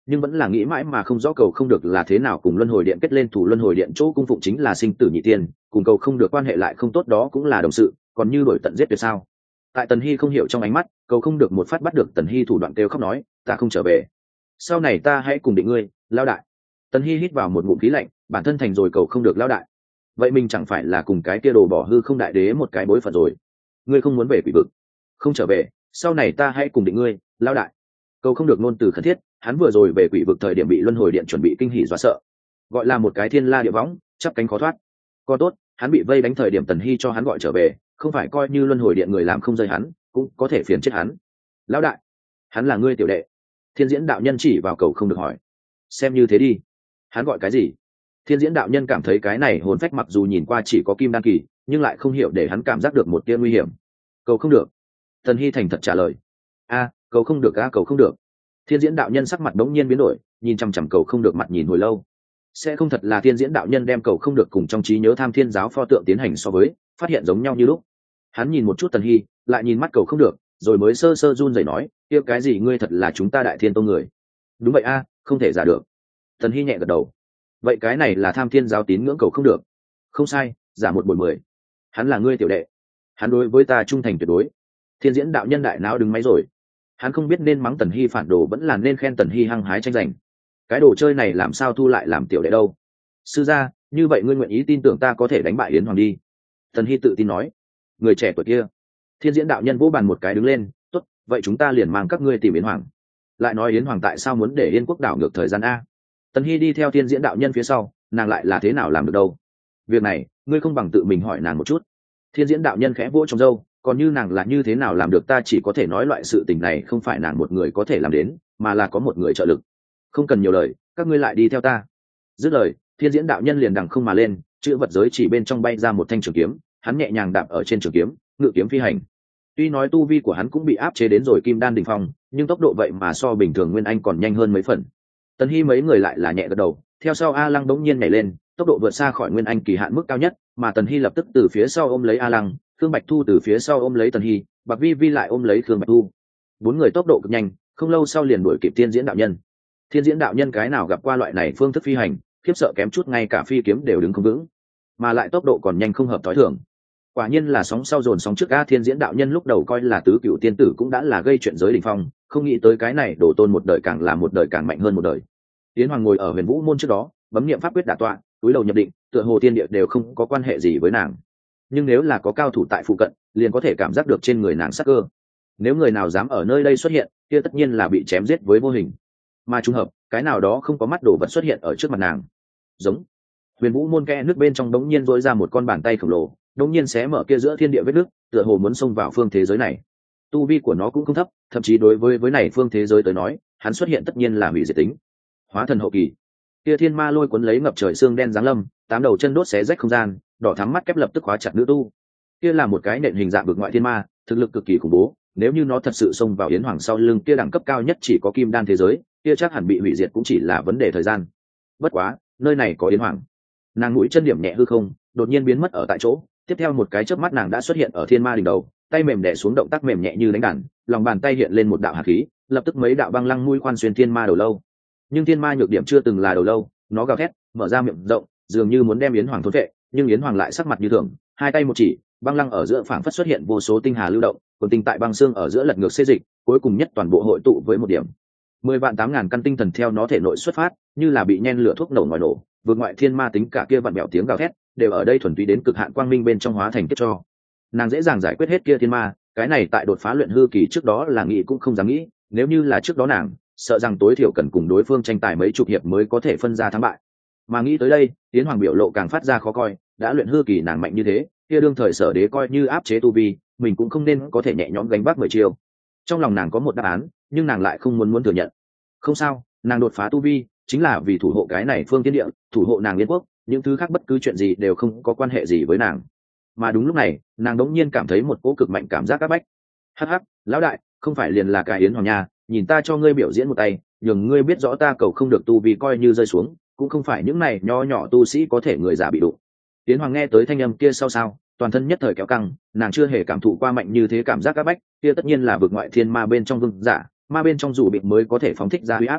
nhưng vẫn là nghĩ mãi mà không rõ cầu không được là thế nào cùng luân hồi điện kết lên thủ. Luân hồi điện chỗ cung phụng chính là sinh tử nhị tiên, cùng cầu không được quan hệ lại không tốt, đó cũng là đồng sự, còn như đổi tận giết tuyệt sao? Tại Tần Hy không hiểu trong ánh mắt, cầu không được một phát bắt được Tần Hy thủ đoạn, kêu khóc nói, ta không trở về, sau này ta hãy cùng định ngươi, lao đại. Tần Hy hít vào một ngụm khí lạnh, bản thân thành rồi cầu không được lao đại, vậy mình chẳng phải là cùng cái kia đồ bỏ hư không đại đế một cái bối phận rồi? Ngươi không muốn về quỷ vực, không trở về, sau này ta hãy cùng định ngươi, lao đại. Cầu không được ngôn từ khẩn thiết, hắn vừa rồi về quỷ vực thời điểm bị luân hồi điện chuẩn bị kinh hỉ dọa sợ, gọi là một cái thiên la địa võng, chắp cánh khó thoát. Còn tốt, hắn bị vây đánh thời điểm Tần Hy cho hắn gọi trở về, không phải coi như luân hồi điện người làm không rơi hắn, cũng có thể phiền chết hắn. Lão đại, hắn là ngươi tiểu đệ. Thiên diễn đạo nhân chỉ vào cầu không được hỏi. Xem như thế đi. Hắn gọi cái gì? Thiên diễn đạo nhân cảm thấy cái này hồn phách mặc dù nhìn qua chỉ có kim đan kỳ, nhưng lại không hiểu để hắn cảm giác được một tia nguy hiểm. Cầu không được. Tần Hy thành thật trả lời. A, cầu không được a, cầu không được. Thiên diễn đạo nhân sắc mặt đống nhiên biến đổi, nhìn chằm chằm cầu không được mặt nhìn hồi lâu. Sẽ không thật là thiên diễn đạo nhân đem cầu không được cùng trong trí nhớ tham thiên giáo pho tượng tiến hành so với, phát hiện giống nhau như lúc. Hắn nhìn một chút Tần Hy, lại nhìn mắt cầu không được, rồi mới sơ sơ run rẩy nói, kia cái gì ngươi thật là chúng ta đại thiên tông người? Đúng vậy a, không thể giả được. Tần Hy nhẹ gật đầu. Vậy cái này là tham thiên giáo tín ngưỡng cầu không được? Không sai, giả một buổi mười. Hắn là ngươi tiểu đệ, hắn đối với ta trung thành tuyệt đối. Thiên diễn đạo nhân đại não đứng máy rồi. Hắn không biết nên mắng Tần Hy phản đồ vẫn là nên khen Tần Hy hăng hái tranh giành. Cái đồ chơi này làm sao thu lại làm tiểu đệ đâu? Sư gia, như vậy ngươi nguyện ý tin tưởng ta có thể đánh bại Yến Hoàng đi? Tần Hy tự tin nói. Người trẻ tuổi kia. Thiên diễn đạo nhân vỗ bàn một cái đứng lên, tốt, vậy chúng ta liền mang các ngươi tìm Yến Hoàng. Lại nói Yến Hoàng tại sao muốn để Yên Quốc đảo ngược thời gian a? Tần Hy đi theo thiên diễn đạo nhân phía sau, nàng lại là thế nào làm được đâu? Việc này, ngươi không bằng tự mình hỏi nàng một chút. Thiên diễn đạo nhân khẽ vỗ trong râu, còn như nàng là như thế nào làm được ta chỉ có thể nói loại sự tình này không phải nàng một người có thể làm đến, mà là có một người trợ lực. Không cần nhiều lời, các ngươi lại đi theo ta. Dứt lời, thiên diễn đạo nhân liền đằng không mà lên, chữ vật giới chỉ bên trong bay ra một thanh trường kiếm, hắn nhẹ nhàng đạp ở trên trường kiếm, ngự kiếm phi hành. Tuy nói tu vi của hắn cũng bị áp chế đến rồi kim đan đỉnh phong, nhưng tốc độ vậy mà so bình thường nguyên anh còn nhanh hơn mấy phần. Tần Hy mấy người lại là nhẹ gật đầu, theo sau A Lăng đống nhiên nhảy lên, tốc độ vượt xa khỏi nguyên anh kỳ hạn mức cao nhất, mà Tần Hy lập tức từ phía sau ôm lấy A Lăng, Khương Bạch Thu từ phía sau ôm lấy Tần Hy, Bạc Vi Vi lại ôm lấy Khương Bạch Thu. Bốn người tốc độ cực nhanh, không lâu sau liền đuổi kịp Thiên Diễn đạo nhân. Thiên Diễn đạo nhân cái nào gặp qua loại này phương thức phi hành, khiếp sợ kém chút ngay cả phi kiếm đều đứng không vững, mà lại tốc độ còn nhanh không hợp thói thường. Quả nhiên là sóng sau dồn sóng trước. A Thiên Diễn đạo nhân lúc đầu coi là tứ cựu tiên tử cũng đã là gây chuyện giới đỉnh phong, không nghĩ tới cái này đổ tôn một đời càng là một đời càng mạnh hơn một đời. Yến Hoàng ngồi ở Huyền Vũ môn trước đó, bấm niệm pháp quyết đả tọa, túi đầu nhập định, tựa hồ tiên địa đều không có quan hệ gì với nàng. Nhưng nếu là có cao thủ tại phụ cận, liền có thể cảm giác được trên người nàng sắc cơ. Nếu người nào dám ở nơi đây xuất hiện, kia tất nhiên là bị chém giết với vô hình. Mà trùng hợp, cái nào đó không có mắt đồ vật xuất hiện ở trước mặt nàng. Giống. Huyền Vũ môn kẽ nước bên trong đống nhiên rỗi ra một con bàn tay khổng lồ, đống nhiên xé mở kia giữa thiên địa vết nước, tựa hồ muốn xông vào phương thế giới này. Tu vi của nó cũng không thấp, thậm chí đối với với này phương thế giới tới nói, hắn xuất hiện tất nhiên là hủy diệt tính. Hóa thần hậu kỳ. Kia thiên ma lôi cuốn lấy ngập trời xương đen giáng lâm, tám đầu chân đốt xé rách không gian, đỏ thắm mắt kép lập tức khóa chặt nữ tu. Kia là một cái nện hình dạng vực ngoại thiên ma, thực lực cực kỳ khủng bố, nếu như nó thật sự xông vào Yến Hoàng sau lưng kia đẳng cấp cao nhất chỉ có kim đan thế giới, kia chắc hẳn bị hủy diệt cũng chỉ là vấn đề thời gian. Bất quá, nơi này có Yến Hoàng. Nàng mũi chân điểm nhẹ hư không, đột nhiên biến mất ở tại chỗ, tiếp theo một cái chớp mắt nàng đã xuất hiện ở thiên ma đỉnh đầu, tay mềm đè xuống, động tác mềm nhẹ như đánh đàn, lòng bàn tay hiện lên một đạo hạt khí, lập tức mấy đạo băng lăng mũi khoan xuyên thiên ma đầu lâu. Nhưng thiên ma nhược điểm chưa từng là đầu lâu, nó gào thét, mở ra miệng rộng, dường như muốn đem Yến Hoàng thôn vệ, nhưng Yến Hoàng lại sắc mặt như thường, hai tay một chỉ, băng lăng ở giữa phảng phất xuất hiện vô số tinh hà lưu động, còn tinh tại băng xương ở giữa lật ngược xê dịch, cuối cùng nhất toàn bộ hội tụ với một điểm. Mười vạn tám ngàn căn tinh thần theo nó thể nội xuất phát, như là bị nhen lửa thuốc nổ ngoài nổ, vượt ngoại thiên ma tính cả kia vặn bẹo tiếng gào thét, đều ở đây thuần túy đến cực hạn quang minh bên trong hóa thành kết cho. Nàng dễ dàng giải quyết hết kia thiên ma, cái này tại đột phá luyện hư kỳ trước đó là nghĩ cũng không dám nghĩ, nếu như là trước đó nàng, sợ rằng tối thiểu cần cùng đối phương tranh tài mấy chục hiệp mới có thể phân ra thắng bại. Mà nghĩ tới đây, Yến Hoàng biểu lộ càng phát ra khó coi, đã luyện hư kỳ nàng mạnh như thế, kia đương thời Sở Đế coi như áp chế tu vi, mình cũng không nên có thể nhẹ nhõm gánh vác mười chiêu. Trong lòng nàng có một đáp án, nhưng nàng lại không muốn muốn thừa nhận. Không sao, nàng đột phá tu vi chính là vì thủ hộ cái này phương thiên địa, thủ hộ nàng Yên Quốc, những thứ khác bất cứ chuyện gì đều không có quan hệ gì với nàng. Mà đúng lúc này, nàng đống nhiên cảm thấy một cỗ cực mạnh cảm giác áp bách. Hắc hắc, lão đại, không phải liền là cái Yến Hoàng nha, nhìn ta cho ngươi biểu diễn một tay, nhường ngươi biết rõ ta cầu không được tu vi coi như rơi xuống, cũng không phải những này nho nhỏ tu sĩ có thể người giả bị đụng. Yến Hoàng nghe tới thanh âm kia sau sao, toàn thân nhất thời kéo căng, nàng chưa hề cảm thụ qua mạnh như thế cảm giác áp bách, kia tất nhiên là vực ngoại thiên ma bên trong vương giả, ma bên trong dù bị mới có thể phóng thích ra uy áp.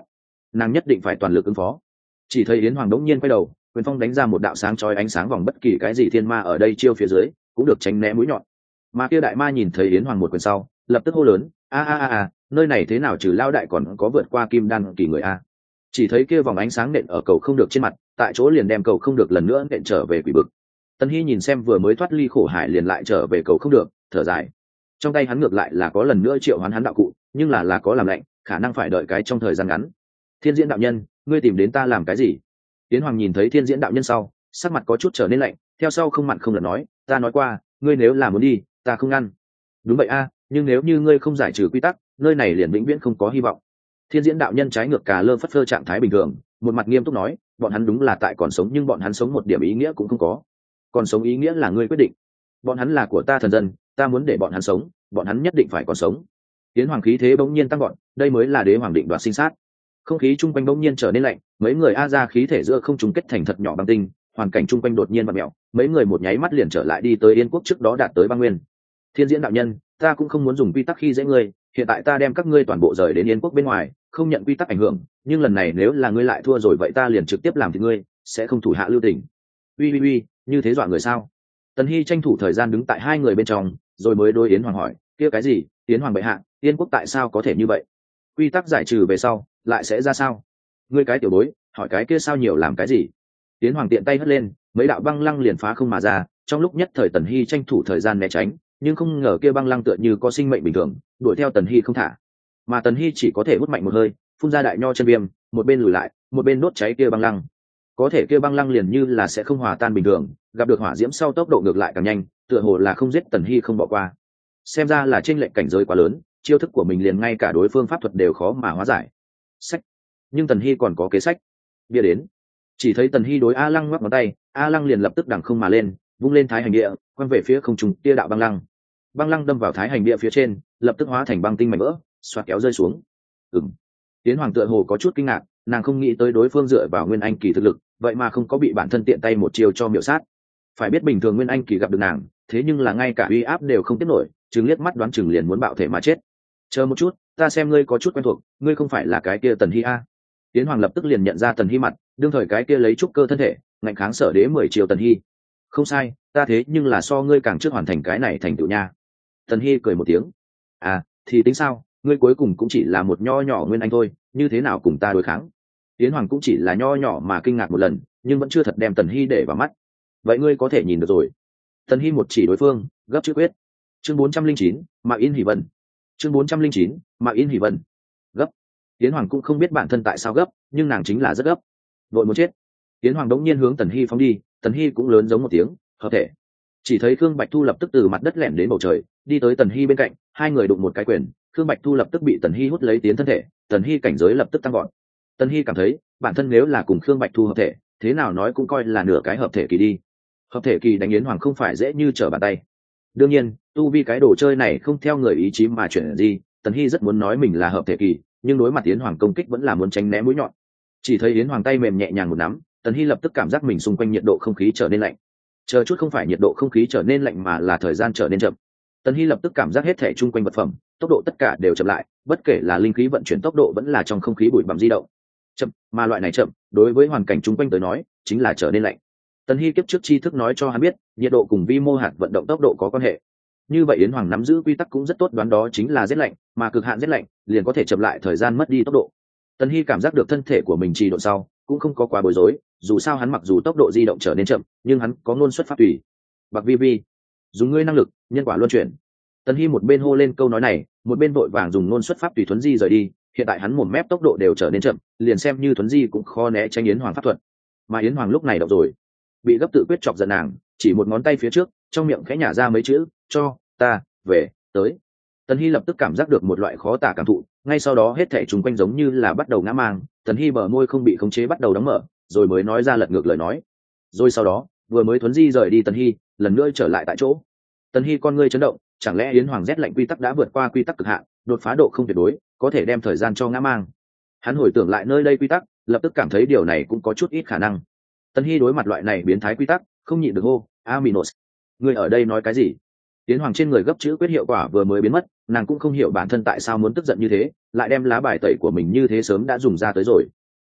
nàng nhất định phải toàn lực ứng phó. Chỉ thấy yến hoàng đống nhiên quay đầu, quyền phong đánh ra một đạo sáng chói ánh sáng vòng, bất kỳ cái gì thiên ma ở đây chiêu phía dưới cũng được tránh né mũi nhọn. Mà kia đại ma nhìn thấy yến hoàng một quyền sau, lập tức hô lớn, a a a a, nơi này thế nào trừ lao đại còn có vượt qua kim đan kỳ người a. Chỉ thấy kia vòng ánh sáng nện ở cầu không được trên mặt, tại chỗ liền đem cầu không được lần nữa nện trở về quỷ vực. Tần Hy nhìn xem vừa mới thoát ly khổ hải liền lại trở về cầu không được, thở dài. Trong tay hắn ngược lại là có lần nữa triệu hoán hắn đạo cụ, nhưng là là có làm lạnh, khả năng phải đợi cái trong thời gian ngắn. Thiên Diễn đạo nhân, ngươi tìm đến ta làm cái gì? Tiến Hoàng nhìn thấy Thiên Diễn đạo nhân sau, sắc mặt có chút trở nên lạnh, theo sau không mặn không lợn nói, ta nói qua, ngươi nếu là muốn đi, ta không ngăn. Đúng vậy a, nhưng nếu như ngươi không giải trừ quy tắc, nơi này liền vĩnh viễn không có hy vọng. Thiên Diễn đạo nhân trái ngược cà lơ phất phơ trạng thái bình thường, một mặt nghiêm túc nói, bọn hắn đúng là tại còn sống nhưng bọn hắn sống một điểm ý nghĩa cũng không có. Còn sống ý nghĩa là ngươi quyết định. Bọn hắn là của ta thần dân, ta muốn để bọn hắn sống, bọn hắn nhất định phải còn sống. Tiến Hoàng khí thế bỗng nhiên tăng gọn, đây mới là đế hoàng định đoạt sinh sát. Không khí chung quanh bỗng nhiên trở nên lạnh, mấy người a ra khí thể giữa không trung kết thành thật nhỏ băng tinh, hoàn cảnh chung quanh đột nhiên vặn mèo, mấy người một nháy mắt liền trở lại đi tới Yên quốc trước đó đạt tới băng nguyên. Thiên Diễn đạo nhân, ta cũng không muốn dùng quy tắc khi dễ ngươi, hiện tại ta đem các ngươi toàn bộ rời đến Yên quốc bên ngoài, không nhận quy tắc ảnh hưởng, nhưng lần này nếu là ngươi lại thua rồi vậy ta liền trực tiếp làm thì ngươi sẽ không thủ hạ lưu tình. Uy uy uy, như thế dọa người sao? Tần Hy tranh thủ thời gian đứng tại hai người bên trong, rồi mới đối Yến Hoàng hỏi, kia cái gì? Yến Hoàng bệ hạ, Yên quốc tại sao có thể như vậy? Quy tắc giải trừ về sau, lại sẽ ra sao? Ngươi cái tiểu bối, hỏi cái kia sao nhiều làm cái gì? Yến Hoàng tiện tay hất lên, mấy đạo băng lăng liền phá không mà ra, trong lúc nhất thời Tần Hy tranh thủ thời gian né tránh, nhưng không ngờ kia băng lăng tựa như có sinh mệnh bình thường, đuổi theo Tần Hy không thả. Mà Tần Hy chỉ có thể hút mạnh một hơi, phun ra đại nho chân viêm, một bên lùi lại, một bên đốt cháy kia băng lăng. Có thể kia băng lăng liền như là sẽ không hòa tan bình thường, gặp được hỏa diễm sau tốc độ ngược lại càng nhanh, tựa hồ là không giết Tần Hy không bỏ qua. Xem ra là chênh lệch cảnh giới quá lớn, chiêu thức của mình liền ngay cả đối phương pháp thuật đều khó mà hóa giải. Sách, nhưng Tần Hy còn có kế sách. Bia đến, chỉ thấy Tần Hy đối A Lăng ngoắc ngón tay, A Lăng liền lập tức đằng không mà lên, vung lên thái hành địa, quăng về phía không trung kia đạo băng lăng. Băng lăng đâm vào thái hành địa phía trên, lập tức hóa thành băng tinh mảnh vỡ, xoạc kéo rơi xuống. Ừm. Tiến Hoàng tựa hồ có chút kinh ngạc, nàng không nghĩ tới đối phương dựa vào nguyên anh kỳ thực lực, vậy mà không có bị bản thân tiện tay một chiều cho miểu sát. Phải biết bình thường nguyên anh kỳ gặp được nàng, thế nhưng là ngay cả uy áp đều không tiếp nổi, chừng liếc mắt đoán chừng liền muốn bạo thể mà chết. Chờ một chút, ta xem ngươi có chút quen thuộc, ngươi không phải là cái kia Tần Hy a? Tiến Hoàng lập tức liền nhận ra Tần Hy mặt, đương thời cái kia lấy trúc cơ thân thể, ngạnh kháng sở đế mười chiều Tần Hy. Không sai, ta thế nhưng là so ngươi càng trước hoàn thành cái này thành tựu nha. Tần Hy cười một tiếng. À, thì tính sao, ngươi cuối cùng cũng chỉ là một nho nhỏ nguyên anh thôi, như thế nào cùng ta đối kháng? Tiến Hoàng cũng chỉ là nho nhỏ mà kinh ngạc một lần, nhưng vẫn chưa thật đem Tần Hy để vào mắt. Vậy ngươi có thể nhìn được rồi. Tần Hy một chỉ đối phương, gấp chữ quyết. Chương bốn trăm linh chín, Mạc Yên Hỷ Vân. Chương bốn trăm linh chín, Mạc Yên Hỷ Vân. Gấp. Tiến Hoàng cũng không biết bản thân tại sao gấp, nhưng nàng chính là rất gấp. Vội muốn chết. Tiến Hoàng đống nhiên hướng Tần Hy phóng đi, Tần Hy cũng lớn giống một tiếng, hợp thể. Chỉ thấy Khương Bạch Thu lập tức từ mặt đất lẻn đến bầu trời, đi tới Tần Hy bên cạnh, hai người đụng một cái quyền, Khương Bạch Thu lập tức bị Tần Hy hút lấy tiến thân thể, Tần Hy cảnh giới lập tức tăng gọn. Tần Hy cảm thấy, bản thân nếu là cùng Khương Bạch Thu hợp thể, thế nào nói cũng coi là nửa cái hợp thể kỳ đi. Hợp thể kỳ đánh Yến Hoàng không phải dễ như trở bàn tay. Đương nhiên, tu vi cái đồ chơi này không theo người ý chí mà chuyển gì, Tần Hy rất muốn nói mình là hợp thể kỳ, nhưng đối mặt Yến Hoàng công kích vẫn là muốn tránh né mũi nhọn. Chỉ thấy Yến Hoàng tay mềm nhẹ nhàng một nắm, Tần Hy lập tức cảm giác mình xung quanh nhiệt độ không khí trở nên lạnh. Chờ chút không phải nhiệt độ không khí trở nên lạnh mà là thời gian trở nên chậm. Tần Hy lập tức cảm giác hết thể chung quanh vật phẩm, tốc độ tất cả đều chậm lại, bất kể là linh khí vận chuyển tốc độ vẫn là trong không khí bụi bặm di động. Chậm, mà loại này chậm, đối với hoàn cảnh chung quanh tới nói, chính là trở nên lạnh. Tần Hy kiếp trước tri thức nói cho hắn biết, nhiệt độ cùng vi mô hạt vận động tốc độ có quan hệ. Như vậy Yến Hoàng nắm giữ quy tắc cũng rất tốt, đoán đó chính là rét lạnh, mà cực hạn rét lạnh liền có thể chậm lại thời gian mất đi tốc độ. Tần Hy cảm giác được thân thể của mình trì độ sau, cũng không có quá bối rối, dù sao hắn mặc dù tốc độ di động trở nên chậm, nhưng hắn có ngôn xuất pháp tùy. Bạc vi vi, dùng ngươi năng lực, nhân quả luân chuyển. Tần Hy một bên hô lên câu nói này, một bên vội vàng dùng ngôn xuất pháp tùy thuấn di rời đi. Hiện tại hắn mồm mép tốc độ đều trở nên chậm, liền xem như thuấn di cũng khó né tránh Yến Hoàng pháp thuật. Mà Yến Hoàng lúc này động rồi, bị gấp tự quyết chọc giận nàng, chỉ một ngón tay phía trước, trong miệng khẽ nhả ra mấy chữ, cho ta về tới. Tần Hy lập tức cảm giác được một loại khó tả cảm thụ, ngay sau đó hết thảy chúng quanh giống như là bắt đầu ngã mang, Tần Hy bờ môi không bị khống chế bắt đầu đóng mở, rồi mới nói ra lật ngược lời nói. Rồi sau đó, vừa mới thuấn di rời đi Tần Hy, lần nữa trở lại tại chỗ. Tần Hy con ngươi chấn động, chẳng lẽ Yến Hoàng rét lạnh quy tắc đã vượt qua quy tắc cực hạn, đột phá độ không tuyệt đối, có thể đem thời gian cho ngã mang. Hắn hồi tưởng lại nơi đây quy tắc, lập tức cảm thấy điều này cũng có chút ít khả năng. Tần Hy đối mặt loại này biến thái quy tắc, không nhịn được hô, Aminos, ngươi ở đây nói cái gì? Yến Hoàng trên người gấp chữ quyết hiệu quả vừa mới biến mất, nàng cũng không hiểu bản thân tại sao muốn tức giận như thế, lại đem lá bài tẩy của mình như thế sớm đã dùng ra tới rồi.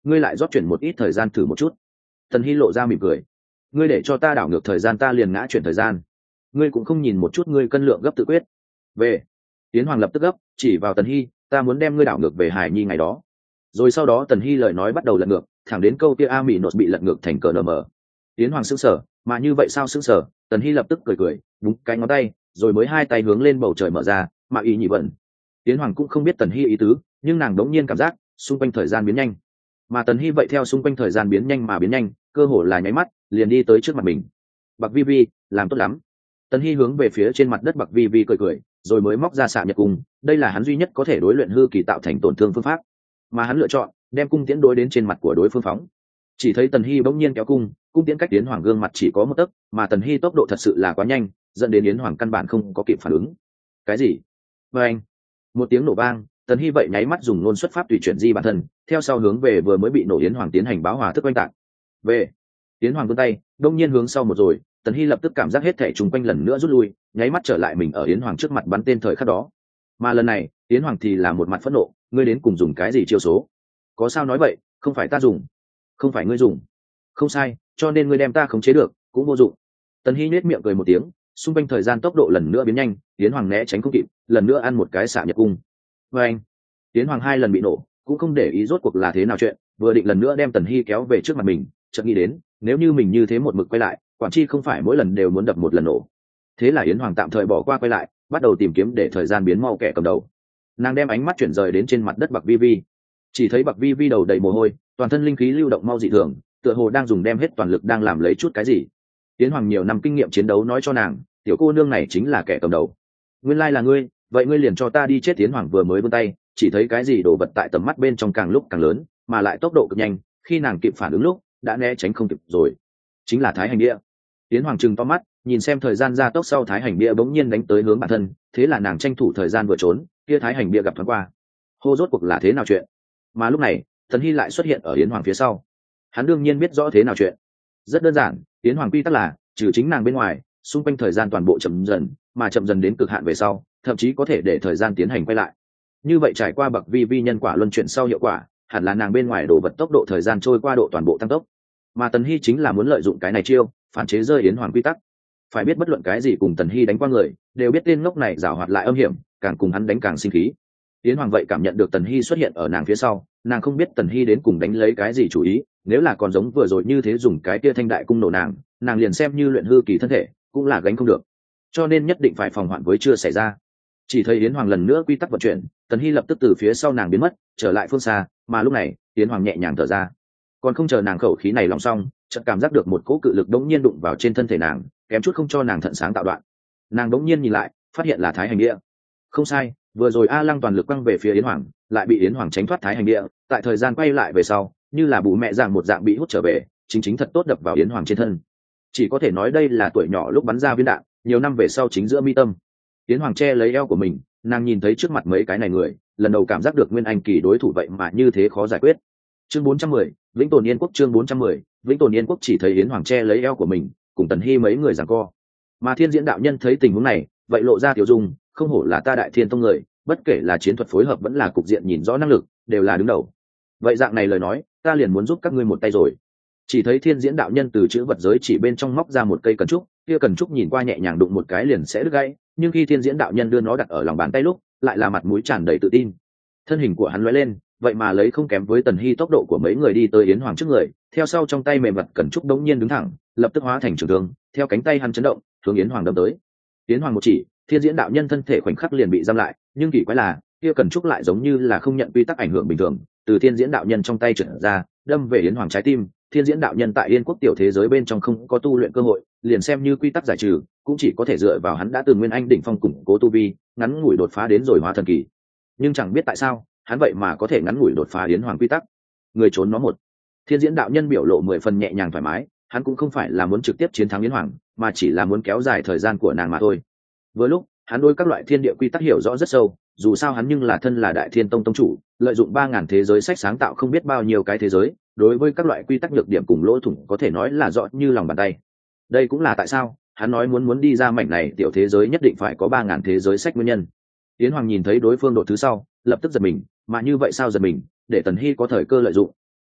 ngươi lại rót chuyển một ít thời gian thử một chút. Tần Hy lộ ra mỉm cười. Ngươi để cho ta đảo ngược thời gian ta liền ngã chuyển thời gian, ngươi cũng không nhìn một chút ngươi cân lượng gấp tự quyết. Về. Tiến Hoàng lập tức gấp chỉ vào Tần Hy, ta muốn đem ngươi đảo ngược về Hải Nhi ngày đó. Rồi sau đó Tần Hy lời nói bắt đầu lật ngược, thẳng đến câu kia a mỹ nốt bị lật ngược thành cờ nờ mờ. Tiến Hoàng sững sờ, mà như vậy sao sững sờ? Tần Hy lập tức cười cười, búng cái ngón tay, rồi mới hai tay hướng lên bầu trời mở ra, mà ý nhị vận. Tiến Hoàng cũng không biết Tần Hy ý tứ, nhưng nàng đống nhiên cảm giác xung quanh thời gian biến nhanh, mà Tần Hy vậy theo xung quanh thời gian biến nhanh mà biến nhanh, cơ hồ là nháy mắt liền đi tới trước mặt mình. Bạc Vi Vi, làm tốt lắm. Tần Hy hướng về phía trên mặt đất Bạc Vi Vi cười cười, rồi mới móc ra xạ nhật cung, đây là hắn duy nhất có thể đối luyện hư kỳ tạo thành tổn thương phương pháp, mà hắn lựa chọn đem cung tiễn đối đến trên mặt của đối phương phóng. Chỉ thấy Tần Hy bỗng nhiên kéo cung, cung tiễn cách Yến Hoàng gương mặt chỉ có một tấc, mà Tần Hy tốc độ thật sự là quá nhanh, dẫn đến Yến Hoàng căn bản không có kịp phản ứng. Cái gì? Và anh, một tiếng nổ vang, Tần Hy vậy nháy mắt dùng ngôn xuất pháp tùy chuyển di bản thân, theo sau hướng về vừa mới bị nổ Yến Hoàng tiến hành báo hòa thức oanh tạc. Về. Yến Hoàng vươn tay, đông nhiên hướng sau một rồi, Tần Hy lập tức cảm giác hết thể trùng quanh lần nữa rút lui, nháy mắt trở lại mình ở Yến Hoàng trước mặt bắn tên thời khắc đó. Mà lần này, Yến Hoàng thì là một mặt phẫn nộ, ngươi đến cùng dùng cái gì chiêu số? Có sao nói vậy, không phải ta dùng, không phải ngươi dùng. Không sai, cho nên ngươi đem ta khống chế được, cũng vô dụng. Tần Hy nhếch miệng cười một tiếng, xung quanh thời gian tốc độ lần nữa biến nhanh, Yến Hoàng né tránh không kịp, lần nữa ăn một cái xạ nhật cung. Và anh, Yến Hoàng hai lần bị nổ, cũng không để ý rốt cuộc là thế nào chuyện, vừa định lần nữa đem Tần Hy kéo về trước mặt mình, chợt nghĩ đến, nếu như mình như thế một mực quay lại, quản chi không phải mỗi lần đều muốn đập một lần nổ. Thế là Yến Hoàng tạm thời bỏ qua quay lại, bắt đầu tìm kiếm để thời gian biến mau kẻ cầm đầu. Nàng đem ánh mắt chuyển rời đến trên mặt đất Bạc Vi Vi, chỉ thấy Bạc Vi Vi đầu đầy mồ hôi, toàn thân linh khí lưu động mau dị thường, tựa hồ đang dùng đem hết toàn lực đang làm lấy chút cái gì. Yến Hoàng nhiều năm kinh nghiệm chiến đấu nói cho nàng, tiểu cô nương này chính là kẻ cầm đầu. Nguyên lai là ngươi, vậy ngươi liền cho ta đi chết. Yến Hoàng vừa mới vươn tay, chỉ thấy cái gì đồ vật tại tầm mắt bên trong càng lúc càng lớn, mà lại tốc độ cực nhanh, khi nàng kịp phản ứng lúc đã né tránh không kịp rồi. Chính là Thái Hành Bia. Yến Hoàng trừng to mắt, nhìn xem thời gian gia tốc sau Thái Hành Bia bỗng nhiên đánh tới hướng bản thân, thế là nàng tranh thủ thời gian vừa trốn, kia Thái Hành Bia gặp thoáng qua. Hô, rốt cuộc là thế nào chuyện? Mà lúc này, Tần Hy lại xuất hiện ở Yến Hoàng phía sau. Hắn đương nhiên biết rõ thế nào chuyện. Rất đơn giản, Yến Hoàng quy tắc là trừ chính nàng bên ngoài, xung quanh thời gian toàn bộ chậm dần, mà chậm dần đến cực hạn về sau, thậm chí có thể để thời gian tiến hành quay lại. Như vậy trải qua Bạc Vi Vi nhân quả luân chuyển sau hiệu quả, hẳn là nàng bên ngoài đổ vật tốc độ thời gian trôi qua độ toàn bộ tăng tốc. Mà Tần Hy chính là muốn lợi dụng cái này chiêu, phản chế rơi Yến Hoàng quy tắc. Phải biết bất luận cái gì cùng Tần Hy đánh qua người, đều biết tên ngốc này giảo hoạt lại âm hiểm, càng cùng hắn đánh càng sinh khí. Yến Hoàng vậy cảm nhận được Tần Hy xuất hiện ở nàng phía sau, nàng không biết Tần Hy đến cùng đánh lấy cái gì chủ ý, nếu là còn giống vừa rồi như thế dùng cái kia thanh đại cung nổ nàng, nàng liền xem như luyện hư kỳ thân thể, cũng là gánh không được. Cho nên nhất định phải phòng hoạn với chưa xảy ra. Chỉ thấy Yến Hoàng lần nữa quy tắc vận chuyển, Tần Hy lập tức từ phía sau nàng biến mất, trở lại phương xa, mà lúc này, Yến Hoàng nhẹ nhàng thở ra. Còn không chờ nàng khẩu khí này lòng xong, chợt cảm giác được một cỗ cự lực đống nhiên đụng vào trên thân thể nàng, kém chút không cho nàng thận sáng tạo đoạn. Nàng đống nhiên nhìn lại, phát hiện là Thái Hành Địa. Không sai, vừa rồi A Lăng toàn lực quăng về phía Yến Hoàng, lại bị Yến Hoàng tránh thoát Thái Hành Địa, tại thời gian quay lại về sau, như là bù mẹ dạng một dạng bị hút trở về, chính chính thật tốt đập vào Yến Hoàng trên thân. Chỉ có thể nói đây là tuổi nhỏ lúc bắn ra viên đạn, nhiều năm về sau chính giữa mi tâm. Yến Hoàng che lấy eo của mình, nàng nhìn thấy trước mặt mấy cái này người, lần đầu cảm giác được Nguyên Anh kỳ đối thủ vậy mà như thế khó giải quyết. Chương bốn trăm mười, Vĩnh Tồn Yên Quốc. Chương bốn trăm mười, Vĩnh Tồn Yên Quốc. Chỉ thấy Yến Hoàng che lấy eo của mình, cùng Tần Hy mấy người giằng co. Mà Thiên Diễn đạo nhân thấy tình huống này, vậy lộ ra tiểu dung, không hổ là ta Đại Thiên tông người, bất kể là chiến thuật phối hợp vẫn là cục diện nhìn rõ năng lực, đều là đứng đầu. Vậy dạng này lời nói, ta liền muốn giúp các ngươi một tay rồi. Chỉ thấy Thiên Diễn đạo nhân từ chữ vật giới chỉ bên trong móc ra một cây cần trúc, kia cần trúc nhìn qua nhẹ nhàng đụng một cái liền sẽ đứt gãy, nhưng khi Thiên Diễn đạo nhân đưa nó đặt ở lòng bàn tay lúc, lại là mặt mũi tràn đầy tự tin. Thân hình của hắn lóe lên, vậy mà lấy không kém với Tần Hy tốc độ của mấy người đi tới Yến Hoàng trước người, theo sau trong tay mềm vật cần trúc đống nhiên đứng thẳng, lập tức hóa thành trường thương, theo cánh tay hắn chấn động, hướng Yến Hoàng đâm tới. Yến Hoàng một chỉ, Thiên Diễn đạo nhân thân thể khoảnh khắc liền bị giam lại, nhưng kỳ quái là, kia cần trúc lại giống như là không nhận quy tắc ảnh hưởng bình thường, từ Thiên Diễn đạo nhân trong tay trượt ra, đâm về Yến Hoàng trái tim. Thiên Diễn đạo nhân tại Yên Quốc tiểu thế giới bên trong không có tu luyện cơ hội, liền xem như quy tắc giải trừ, cũng chỉ có thể dựa vào hắn đã từng Nguyên Anh đỉnh phong củng cố tu vi, ngắn ngủi đột phá đến rồi hóa thần kỳ. Nhưng chẳng biết tại sao, hắn vậy mà có thể ngắn ngủi đột phá Yến Hoàng quy tắc. Người trốn nó một. Thiên Diễn đạo nhân biểu lộ mười phần nhẹ nhàng thoải mái, hắn cũng không phải là muốn trực tiếp chiến thắng Yến Hoàng, mà chỉ là muốn kéo dài thời gian của nàng mà thôi. Vừa lúc, hắn đối các loại thiên địa quy tắc hiểu rõ rất sâu, dù sao hắn nhưng là thân là Đại Thiên tông tông chủ, lợi dụng ba ngàn thế giới sách sáng tạo không biết bao nhiêu cái thế giới, đối với các loại quy tắc nhược điểm cùng lỗ thủng có thể nói là rõ như lòng bàn tay. Đây cũng là tại sao hắn nói muốn muốn đi ra mảnh này tiểu thế giới nhất định phải có ba ngàn thế giới sách nguyên nhân. Yến Hoàng nhìn thấy đối phương đột thứ sau, lập tức giật mình, mà như vậy sao giật mình, để Tần Hy có thời cơ lợi dụng.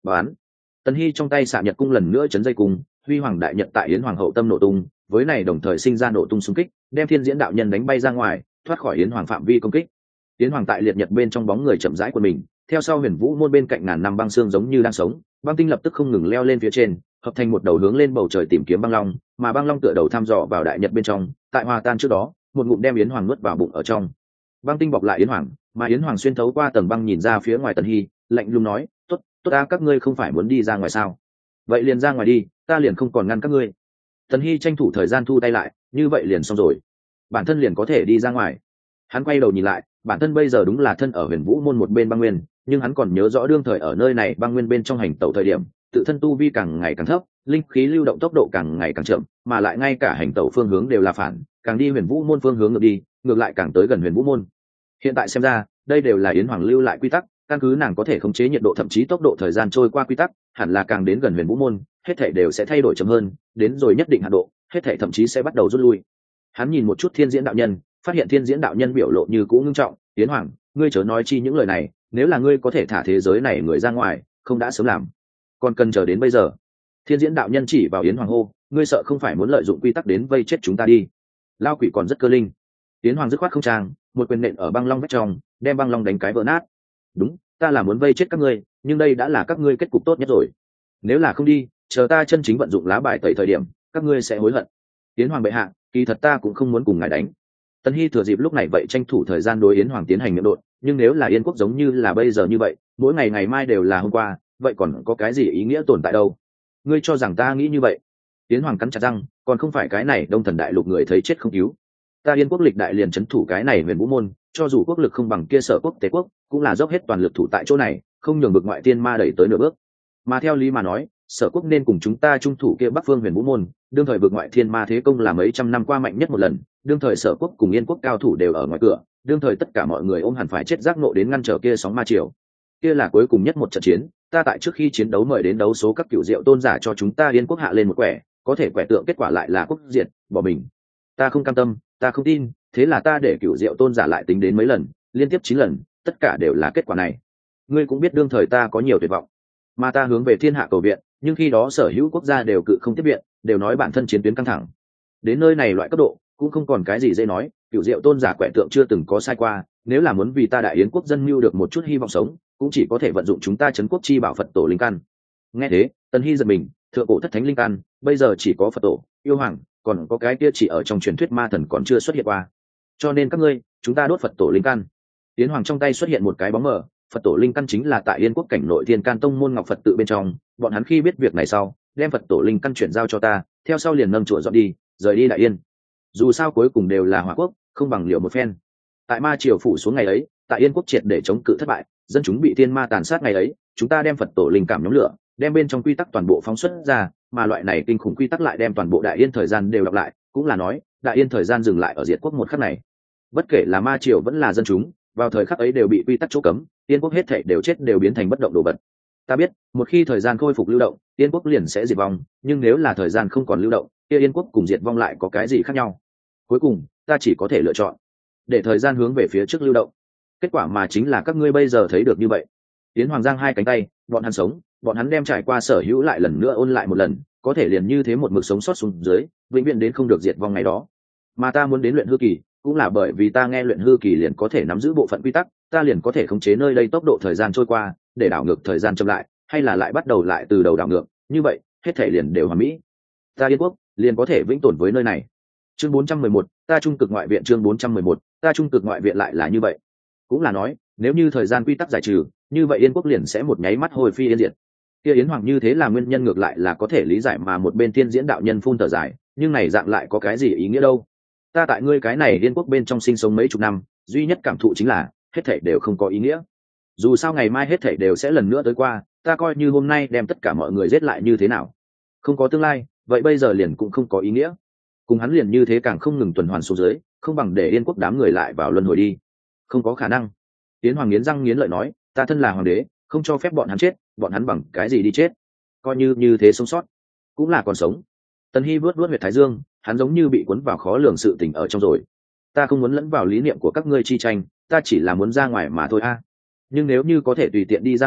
bán. Tần Hy trong tay xạ nhật cung lần nữa chấn dây cung, huy hoàng đại nhật tại yến hoàng hậu tâm nổ tung, với này đồng thời sinh ra nổ tung xung kích, đem thiên diễn đạo nhân đánh bay ra ngoài, thoát khỏi yến hoàng phạm vi công kích. Yến hoàng tại liệt nhật bên trong bóng người chậm rãi của mình, theo sau huyền vũ môn bên cạnh ngàn năm băng xương giống như đang sống, băng tinh lập tức không ngừng leo lên phía trên, hợp thành một đầu hướng lên bầu trời tìm kiếm băng long, mà băng long tựa đầu thăm dò vào đại nhật bên trong, tại hòa tan trước đó, một ngụm đem yến hoàng nuốt vào bụng ở trong. Băng tinh bọc lại yến hoàng, mà yến hoàng xuyên thấu qua tầng băng nhìn ra phía ngoài Tần Hy, lạnh lùng nói, tốt, tốt ta các ngươi không phải muốn đi ra ngoài sao? Vậy liền ra ngoài đi, ta liền không còn ngăn các ngươi. Tần Hy tranh thủ thời gian thu tay lại, như vậy liền xong rồi, bản thân liền có thể đi ra ngoài. Hắn quay đầu nhìn lại, bản thân bây giờ đúng là thân ở huyền vũ môn một bên băng nguyên, nhưng hắn còn nhớ rõ đương thời ở nơi này băng nguyên bên trong hành tẩu thời điểm, tự thân tu vi càng ngày càng thấp, linh khí lưu động tốc độ càng ngày càng chậm, mà lại ngay cả hành tẩu phương hướng đều là phản, càng đi huyền vũ môn phương hướng ngược đi, ngược lại càng tới gần huyền vũ môn. Hiện tại xem ra, đây đều là yến hoàng lưu lại quy tắc, căn cứ nàng có thể khống chế nhiệt độ thậm chí tốc độ thời gian trôi qua quy tắc, hẳn là càng đến gần huyền vũ môn, hết thảy đều sẽ thay đổi chậm hơn, đến rồi nhất định hạn độ, hết thảy thậm chí sẽ bắt đầu rút lui. Hắn nhìn một chút thiên diễn đạo nhân, phát hiện thiên diễn đạo nhân biểu lộ như cũ ngưng trọng, yến hoàng, ngươi chớ nói chi những lời này, nếu là ngươi có thể thả thế giới này người ra ngoài, không đã sớm làm, còn cần chờ đến bây giờ. Thiên diễn đạo nhân chỉ vào yến hoàng hô, ngươi sợ không phải muốn lợi dụng quy tắc đến vây chết chúng ta đi? Lao quỷ còn rất cơ linh. Yến hoàng dứt khoát không trang, một quyền nện ở băng long vách trong, đem băng long đánh cái vỡ nát. Đúng, ta là muốn vây chết các ngươi, nhưng đây đã là các ngươi kết cục tốt nhất rồi. Nếu là không đi, chờ ta chân chính vận dụng lá bài tẩy thời điểm, các ngươi sẽ hối hận. Yến hoàng bệ hạ, kỳ thật ta cũng không muốn cùng ngài đánh. Tần Hy thừa dịp lúc này vậy tranh thủ thời gian đối yến hoàng tiến hành miệng đột, nhưng nếu là yên quốc giống như là bây giờ như vậy, mỗi ngày ngày mai đều là hôm qua, vậy còn có cái gì ý nghĩa tồn tại đâu? Ngươi cho rằng ta nghĩ như vậy? Yến hoàng cắn chặt răng, còn không phải cái này đông thần đại lục người thấy chết không cứu. Ta yên quốc lịch đại liền trấn thủ cái này huyền vũ môn, cho dù quốc lực không bằng kia sở quốc tế quốc, cũng là dốc hết toàn lực thủ tại chỗ này, không nhường bực ngoại tiên ma đẩy tới nửa bước. Mà theo lý mà nói, sở quốc nên cùng chúng ta trung thủ kia bắc phương huyền vũ môn, đương thời bực ngoại thiên ma thế công là mấy trăm năm qua mạnh nhất một lần, đương thời sở quốc cùng yên quốc cao thủ đều ở ngoài cửa, đương thời tất cả mọi người ôm hẳn phải chết giác nộ đến ngăn trở kia sóng ma triều. Kia là cuối cùng nhất một trận chiến, ta tại trước khi chiến đấu mời đến đấu số các cựu diệu tôn giả cho chúng ta yên quốc hạ lên một quẻ, có thể quẻ tượng kết quả lại là quốc diệt, bỏ mình. Ta không cam tâm, ta không tin, thế là ta để cựu diệu tôn giả lại tính đến mấy lần, liên tiếp chín lần, tất cả đều là kết quả này. Ngươi cũng biết đương thời ta có nhiều tuyệt vọng, mà ta hướng về thiên hạ cầu viện, nhưng khi đó sở hữu quốc gia đều cự không tiếp viện, đều nói bản thân chiến tuyến căng thẳng. Đến nơi này loại cấp độ cũng không còn cái gì dễ nói, cựu diệu tôn giả quẻ tượng chưa từng có sai qua, nếu là muốn vì ta đại yến quốc dân mưu được một chút hy vọng sống, cũng chỉ có thể vận dụng chúng ta trấn quốc chi bảo Phật tổ linh căn. Nghe thế, Tần Hy giật mình, thượng cổ thất thánh linh căn, bây giờ chỉ có Phật tổ, yêu hoàng, còn có cái kia chỉ ở trong truyền thuyết ma thần còn chưa xuất hiện qua. Cho nên các ngươi, chúng ta đốt Phật tổ linh căn. Yến hoàng trong tay xuất hiện một cái bóng mờ, Phật tổ linh căn chính là tại Yên quốc cảnh nội Thiên Can tông môn Ngọc Phật tự bên trong, bọn hắn khi biết việc này sau, đem Phật tổ linh căn chuyển giao cho ta, theo sau liền nâng chùa dọn đi, rời đi Đại Yên. Dù sao cuối cùng đều là Hỏa quốc, không bằng liều một phen. Tại ma triều phủ xuống ngày ấy, tại Yên quốc triệt để chống cự thất bại, dân chúng bị thiên ma tàn sát ngày ấy, chúng ta đem Phật tổ linh cảm nhóm lửa, đem bên trong quy tắc toàn bộ phóng xuất ra, mà loại này kinh khủng quy tắc lại đem toàn bộ Đại Yên thời gian đều đọc lại, cũng là nói, Đại Yên thời gian dừng lại ở diệt quốc một khắc này. Bất kể là ma triều vẫn là dân chúng, vào thời khắc ấy đều bị quy tắc chỗ cấm, Yên quốc hết thảy đều chết đều biến thành bất động đồ vật. Ta biết, một khi thời gian khôi phục lưu động, Yên quốc liền sẽ diệt vong, nhưng nếu là thời gian không còn lưu động, kia Yên quốc cùng diệt vong lại có cái gì khác nhau? Cuối cùng, ta chỉ có thể lựa chọn để thời gian hướng về phía trước lưu động. Kết quả mà chính là các ngươi bây giờ thấy được như vậy. Yến hoàng giang hai cánh tay, bọn hắn sống, bọn hắn đem trải qua sở hữu lại lần nữa ôn lại một lần, có thể liền như thế một mực sống sót xuống dưới, vĩnh viễn đến không được diệt vong ngày đó. Mà ta muốn đến luyện hư kỳ, cũng là bởi vì ta nghe luyện hư kỳ liền có thể nắm giữ bộ phận quy tắc, ta liền có thể khống chế nơi đây tốc độ thời gian trôi qua, để đảo ngược thời gian chậm lại, hay là lại bắt đầu lại từ đầu đảo ngược, như vậy, hết thể liền đều hoàn mỹ. Ta Yên quốc liền có thể vĩnh tồn với nơi này. Chương bốn trăm mười một, ta trung cực ngoại viện chương bốn trăm mười một, ta trung cực ngoại viện lại là như vậy. Cũng là nói, nếu như thời gian quy tắc giải trừ, như vậy Yên quốc liền sẽ một nháy mắt hồi phi yên diệt. Kia Yến hoàng như thế là nguyên nhân ngược lại là có thể lý giải, mà một bên thiên diễn đạo nhân phun thở dài, nhưng này dạng lại có cái gì ý nghĩa đâu? Ta tại ngươi cái này Yên quốc bên trong sinh sống mấy chục năm, duy nhất cảm thụ chính là hết thảy đều không có ý nghĩa. Dù sao ngày mai hết thảy đều sẽ lần nữa tới qua, ta coi như hôm nay đem tất cả mọi người giết lại như thế nào, không có tương lai, vậy bây giờ liền cũng không có ý nghĩa. Cùng hắn liền như thế càng không ngừng tuần hoàn xuống dưới, không bằng để Yên quốc đám người lại vào luân hồi đi. Không có khả năng. Yến hoàng nghiến răng nghiến lợi nói, ta thân là hoàng đế, không cho phép bọn hắn chết, bọn hắn bằng cái gì đi chết? Coi như như thế sống sót, cũng là còn sống. Tần Hy vuốt vuốt huyệt thái dương, hắn giống như bị cuốn vào khó lường sự tình ở trong rồi. Ta không muốn lẫn vào lý niệm của các ngươi chi tranh, ta chỉ là muốn ra ngoài mà thôi a. Nhưng nếu như có thể tùy tiện đi ra ngoài,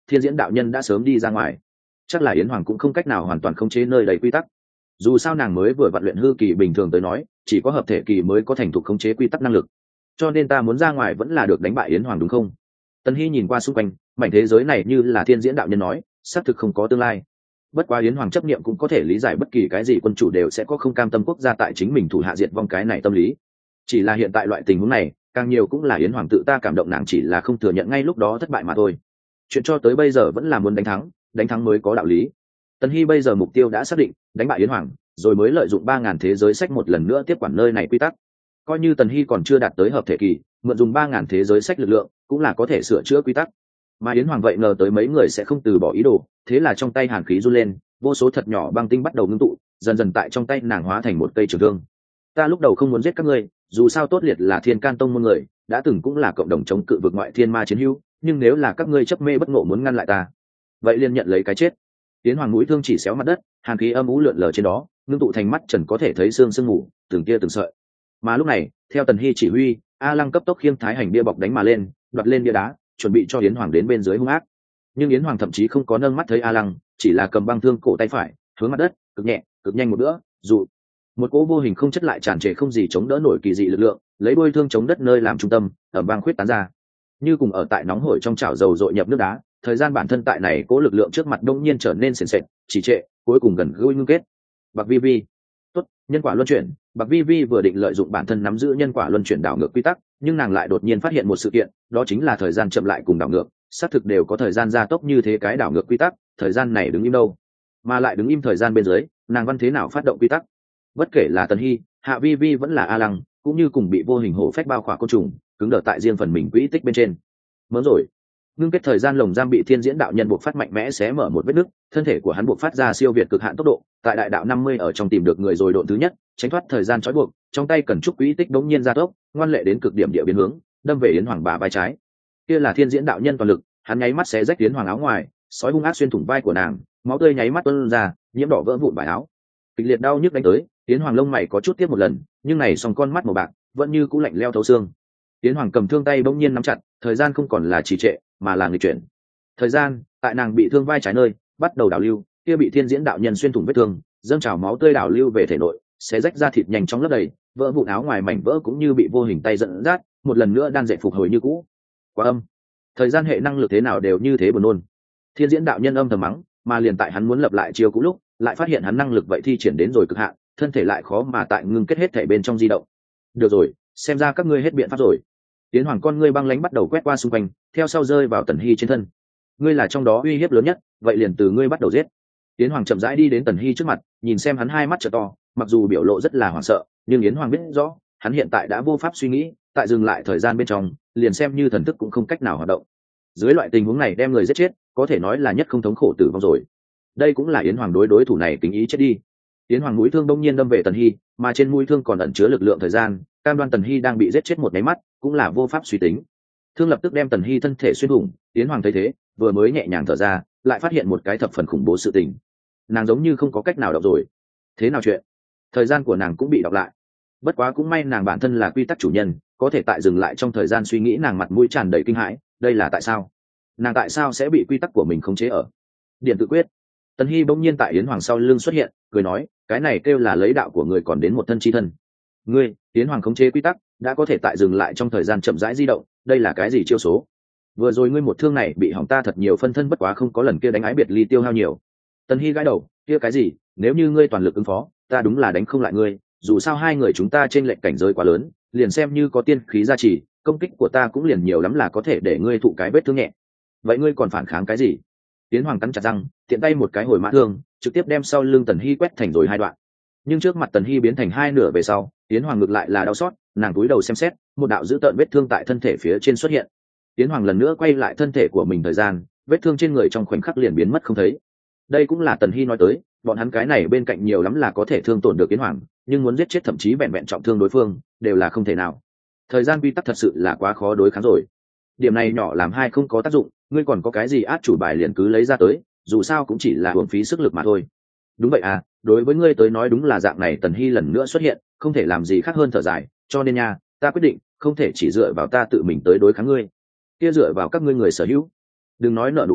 thiên diễn đạo nhân đã sớm đi ra ngoài. Chắc là Yến Hoàng cũng không cách nào hoàn toàn khống chế nơi đầy quy tắc, dù sao nàng mới vừa vận luyện hư kỳ, bình thường tới nói chỉ có hợp thể kỳ mới có thành thục khống chế quy tắc năng lực, cho nên ta muốn ra ngoài vẫn là được đánh bại Yến Hoàng đúng không? Tần Hy nhìn qua xung quanh, mảnh thế giới này như là thiên diễn đạo nhân nói, xác thực không có tương lai. Bất quá Yến Hoàng chấp niệm cũng có thể lý giải, bất kỳ cái gì quân chủ đều sẽ có không cam tâm quốc gia tại chính mình thủ hạ diệt vong cái này tâm lý. Chỉ là hiện tại loại tình huống này càng nhiều cũng là Yến Hoàng tự ta cảm động, nàng chỉ là không thừa nhận ngay lúc đó thất bại mà thôi. Chuyện cho tới bây giờ vẫn là muốn đánh thắng, đánh thắng mới có đạo lý. Tần Hy bây giờ mục tiêu đã xác định, đánh bại Yến Hoàng rồi mới lợi dụng ba ngàn thế giới sách một lần nữa tiếp quản nơi này quy tắc. Coi như Tần Hy còn chưa đạt tới hợp thể kỳ, mượn dùng ba ngàn thế giới sách lực lượng cũng là có thể sửa chữa quy tắc. Mà Yến Hoàng vậy ngờ tới mấy người sẽ không từ bỏ ý đồ, thế là trong tay hàn khí run lên, vô số thật nhỏ băng tinh bắt đầu ngưng tụ, dần dần tại trong tay nàng hóa thành một cây trường thương. Ta lúc đầu không muốn giết các ngươi, dù sao tốt liệt là Thiên Can tông môn người, đã từng cũng là cộng đồng chống cự vực ngoại thiên ma chiến hữu, nhưng nếu là các ngươi chấp mê bất ngộ muốn ngăn lại ta, vậy liền nhận lấy cái chết. Yến Hoàng mũi thương chỉ xéo mặt đất, hàn khí âm u lượn lờ trên đó, ngưng tụ thành mắt trần có thể thấy xương sương mù, từng tia từng sợi. Mà lúc này, theo Tần Hy chỉ huy, A Lăng cấp tốc khiêng thái hành bia bọc đánh mà lên, đoạt lên bia đá, chuẩn bị cho Yến Hoàng đến bên dưới hung ác. Nhưng Yến Hoàng thậm chí không có nâng mắt thấy A Lăng, chỉ là cầm băng thương cổ tay phải hướng mặt đất, cực nhẹ cực nhanh một bữa dù một cỗ vô hình không chất lại tràn trề không gì chống đỡ nổi kỳ dị lực lượng, lấy đôi thương chống đất nơi làm trung tâm, ở băng khuyết tán ra, như cùng ở tại nóng hổi trong chảo dầu dội nhập nước đá. Thời gian bản thân tại này cỗ lực lượng trước mặt đông nhiên trở nên sền sệt, chỉ trệ, cuối cùng gần gũi ngưng kết. Bạc Vi Vi, tốt, nhân quả luân chuyển. Bạc Vi Vi vừa định lợi dụng bản thân nắm giữ nhân quả luân chuyển đảo ngược quy tắc, nhưng nàng lại đột nhiên phát hiện một sự kiện, đó chính là thời gian chậm lại cùng đảo ngược xác thực đều có thời gian gia tốc như thế cái đảo ngược quy tắc, thời gian này đứng im đâu, mà lại đứng im thời gian bên dưới, nàng văn thế nào phát động quy tắc? Bất kể là Tần Hy, Hạ Vi Vi vẫn là A Lăng, cũng như cùng bị vô hình hổ phách bao khỏa côn trùng, cứng đờ tại riêng phần mình quỹ tích bên trên. Mớm rồi, ngưng kết thời gian lồng giam bị thiên diễn đạo nhân buộc phát mạnh mẽ xé mở một vết nứt, thân thể của hắn buộc phát ra siêu việt cực hạn tốc độ, tại đại đạo năm mươi ở trong tìm được người rồi độn thứ nhất, tránh thoát thời gian trói buộc, trong tay cần trúc quỹ tích đống nhiên gia tốc, ngoan lệ đến cực điểm địa biến hướng, đâm về Yến Hoàng bả vai trái. Kia là thiên diễn đạo nhân toàn lực, hắn nháy mắt xé rách Yến Hoàng áo ngoài, sói hung ác xuyên thủng vai của nàng, máu tươi nháy mắt tuôn ra, nhiễm đỏ vỡ vụn vải áo. Kịch liệt đau nhức đánh tới, Yến Hoàng lông mày có chút tiếp một lần, nhưng này song con mắt màu bạc vẫn như cũ lạnh lẽo thấu xương. Yến Hoàng cầm thương tay bỗng nhiên nắm chặt, thời gian không còn là trì trệ, mà là nghịch chuyển. Thời gian tại nàng bị thương vai trái nơi bắt đầu đảo lưu, kia bị thiên diễn đạo nhân xuyên thủng vết thương, dâng trào máu tươi đảo lưu về thể nội, xé rách ra thịt nhanh chóng lấp đầy, vỡ vụn áo ngoài mảnh vỡ cũng như bị vô hình tay dẫn dắt, một lần nữa đan dệt phục hồi như cũ. Quá âm, thời gian hệ năng lực thế nào đều như thế buồn nôn. Thiên diễn đạo nhân âm thầm mắng, mà liền tại hắn muốn lập lại chiêu cũ lúc, lại phát hiện hắn năng lực vậy thi triển đến rồi cực hạn, thân thể lại khó mà tại ngưng kết hết thể bên trong di động. Được rồi, xem ra các ngươi hết biện pháp rồi. Yến Hoàng con ngươi băng lãnh bắt đầu quét qua xung quanh, theo sau rơi vào Tần Hy trên thân. Ngươi là trong đó uy hiếp lớn nhất, vậy liền từ ngươi bắt đầu giết. Yến Hoàng chậm rãi đi đến Tần Hy trước mặt, nhìn xem hắn hai mắt trợ to, mặc dù biểu lộ rất là hoảng sợ, nhưng Yến Hoàng biết rõ, hắn hiện tại đã vô pháp suy nghĩ, tại dừng lại thời gian bên trong, liền xem như thần thức cũng không cách nào hoạt động. Dưới loại tình huống này đem người giết chết, có thể nói là nhất không thống khổ tử vong rồi. Đây cũng là Yến Hoàng đối đối thủ này kính ý chết đi. Yến Hoàng mũi thương đông nhiên đâm về Tần Hy, mà trên mũi thương còn ẩn chứa lực lượng thời gian, cam đoan Tần Hy đang bị giết chết một máy mắt, cũng là vô pháp suy tính. Thương lập tức đem Tần Hy thân thể xuyên thủng. Yến Hoàng thấy thế, vừa mới nhẹ nhàng thở ra, lại phát hiện một cái thập phần khủng bố sự tình. Nàng giống như không có cách nào động rồi. Thế nào chuyện? Thời gian của nàng cũng bị đọc lại. Bất quá cũng may nàng bản thân là quy tắc chủ nhân, có thể tại dừng lại trong thời gian suy nghĩ, nàng mặt mũi tràn đầy kinh hãi, đây là tại sao? Nàng tại sao sẽ bị quy tắc của mình khống chế ở? Điện tự quyết. Tần Hy bỗng nhiên tại Yến Hoàng sau lưng xuất hiện, cười nói, cái này kêu là lấy đạo của người còn đến một thân chi thân. Ngươi, Yến Hoàng khống chế quy tắc, đã có thể tại dừng lại trong thời gian chậm rãi di động, đây là cái gì chiêu số? Vừa rồi ngươi một thương này bị hỏng ta thật nhiều phân thân, bất quá không có lần kia đánh ái biệt ly tiêu hao nhiều. Tần Hy gãi đầu, kia cái gì, nếu như ngươi toàn lực ứng phó, ta đúng là đánh không lại ngươi, dù sao hai người chúng ta trên lệnh cảnh giới quá lớn, liền xem như có tiên khí gia trì, công kích của ta cũng liền nhiều lắm là có thể để ngươi thụ cái vết thương nhẹ. Vậy ngươi còn phản kháng cái gì? Yến Hoàng cắn chặt răng, tiện tay một cái hồi mã thương, trực tiếp đem sau lưng Tần Hy quét thành rồi hai đoạn. Nhưng trước mặt Tần Hy biến thành hai nửa về sau, Yến Hoàng ngược lại là đau xót, nàng cúi đầu xem xét, một đạo dữ tợn vết thương tại thân thể phía trên xuất hiện. Yến Hoàng lần nữa quay lại thân thể của mình thời gian, vết thương trên người trong khoảnh khắc liền biến mất không thấy. Đây cũng là Tần Hy nói tới, bọn hắn cái này bên cạnh nhiều lắm là có thể thương tổn được Yến Hoàng, nhưng muốn giết chết thậm chí vẹn vẹn trọng thương đối phương, đều là không thể nào. Thời gian quy tắc thật sự là quá khó đối kháng rồi. Điểm này nhỏ làm hai không có tác dụng, ngươi còn có cái gì át chủ bài liền cứ lấy ra tới, dù sao cũng chỉ là uổng phí sức lực mà thôi. Đúng vậy à, đối với ngươi tới nói đúng là dạng này. Tần Hy lần nữa xuất hiện, không thể làm gì khác hơn thở dài, cho nên nha, ta quyết định không thể chỉ dựa vào ta tự mình tới đối kháng ngươi, kia dựa vào các ngươi người sở hữu. Đừng nói nợ nụ cười,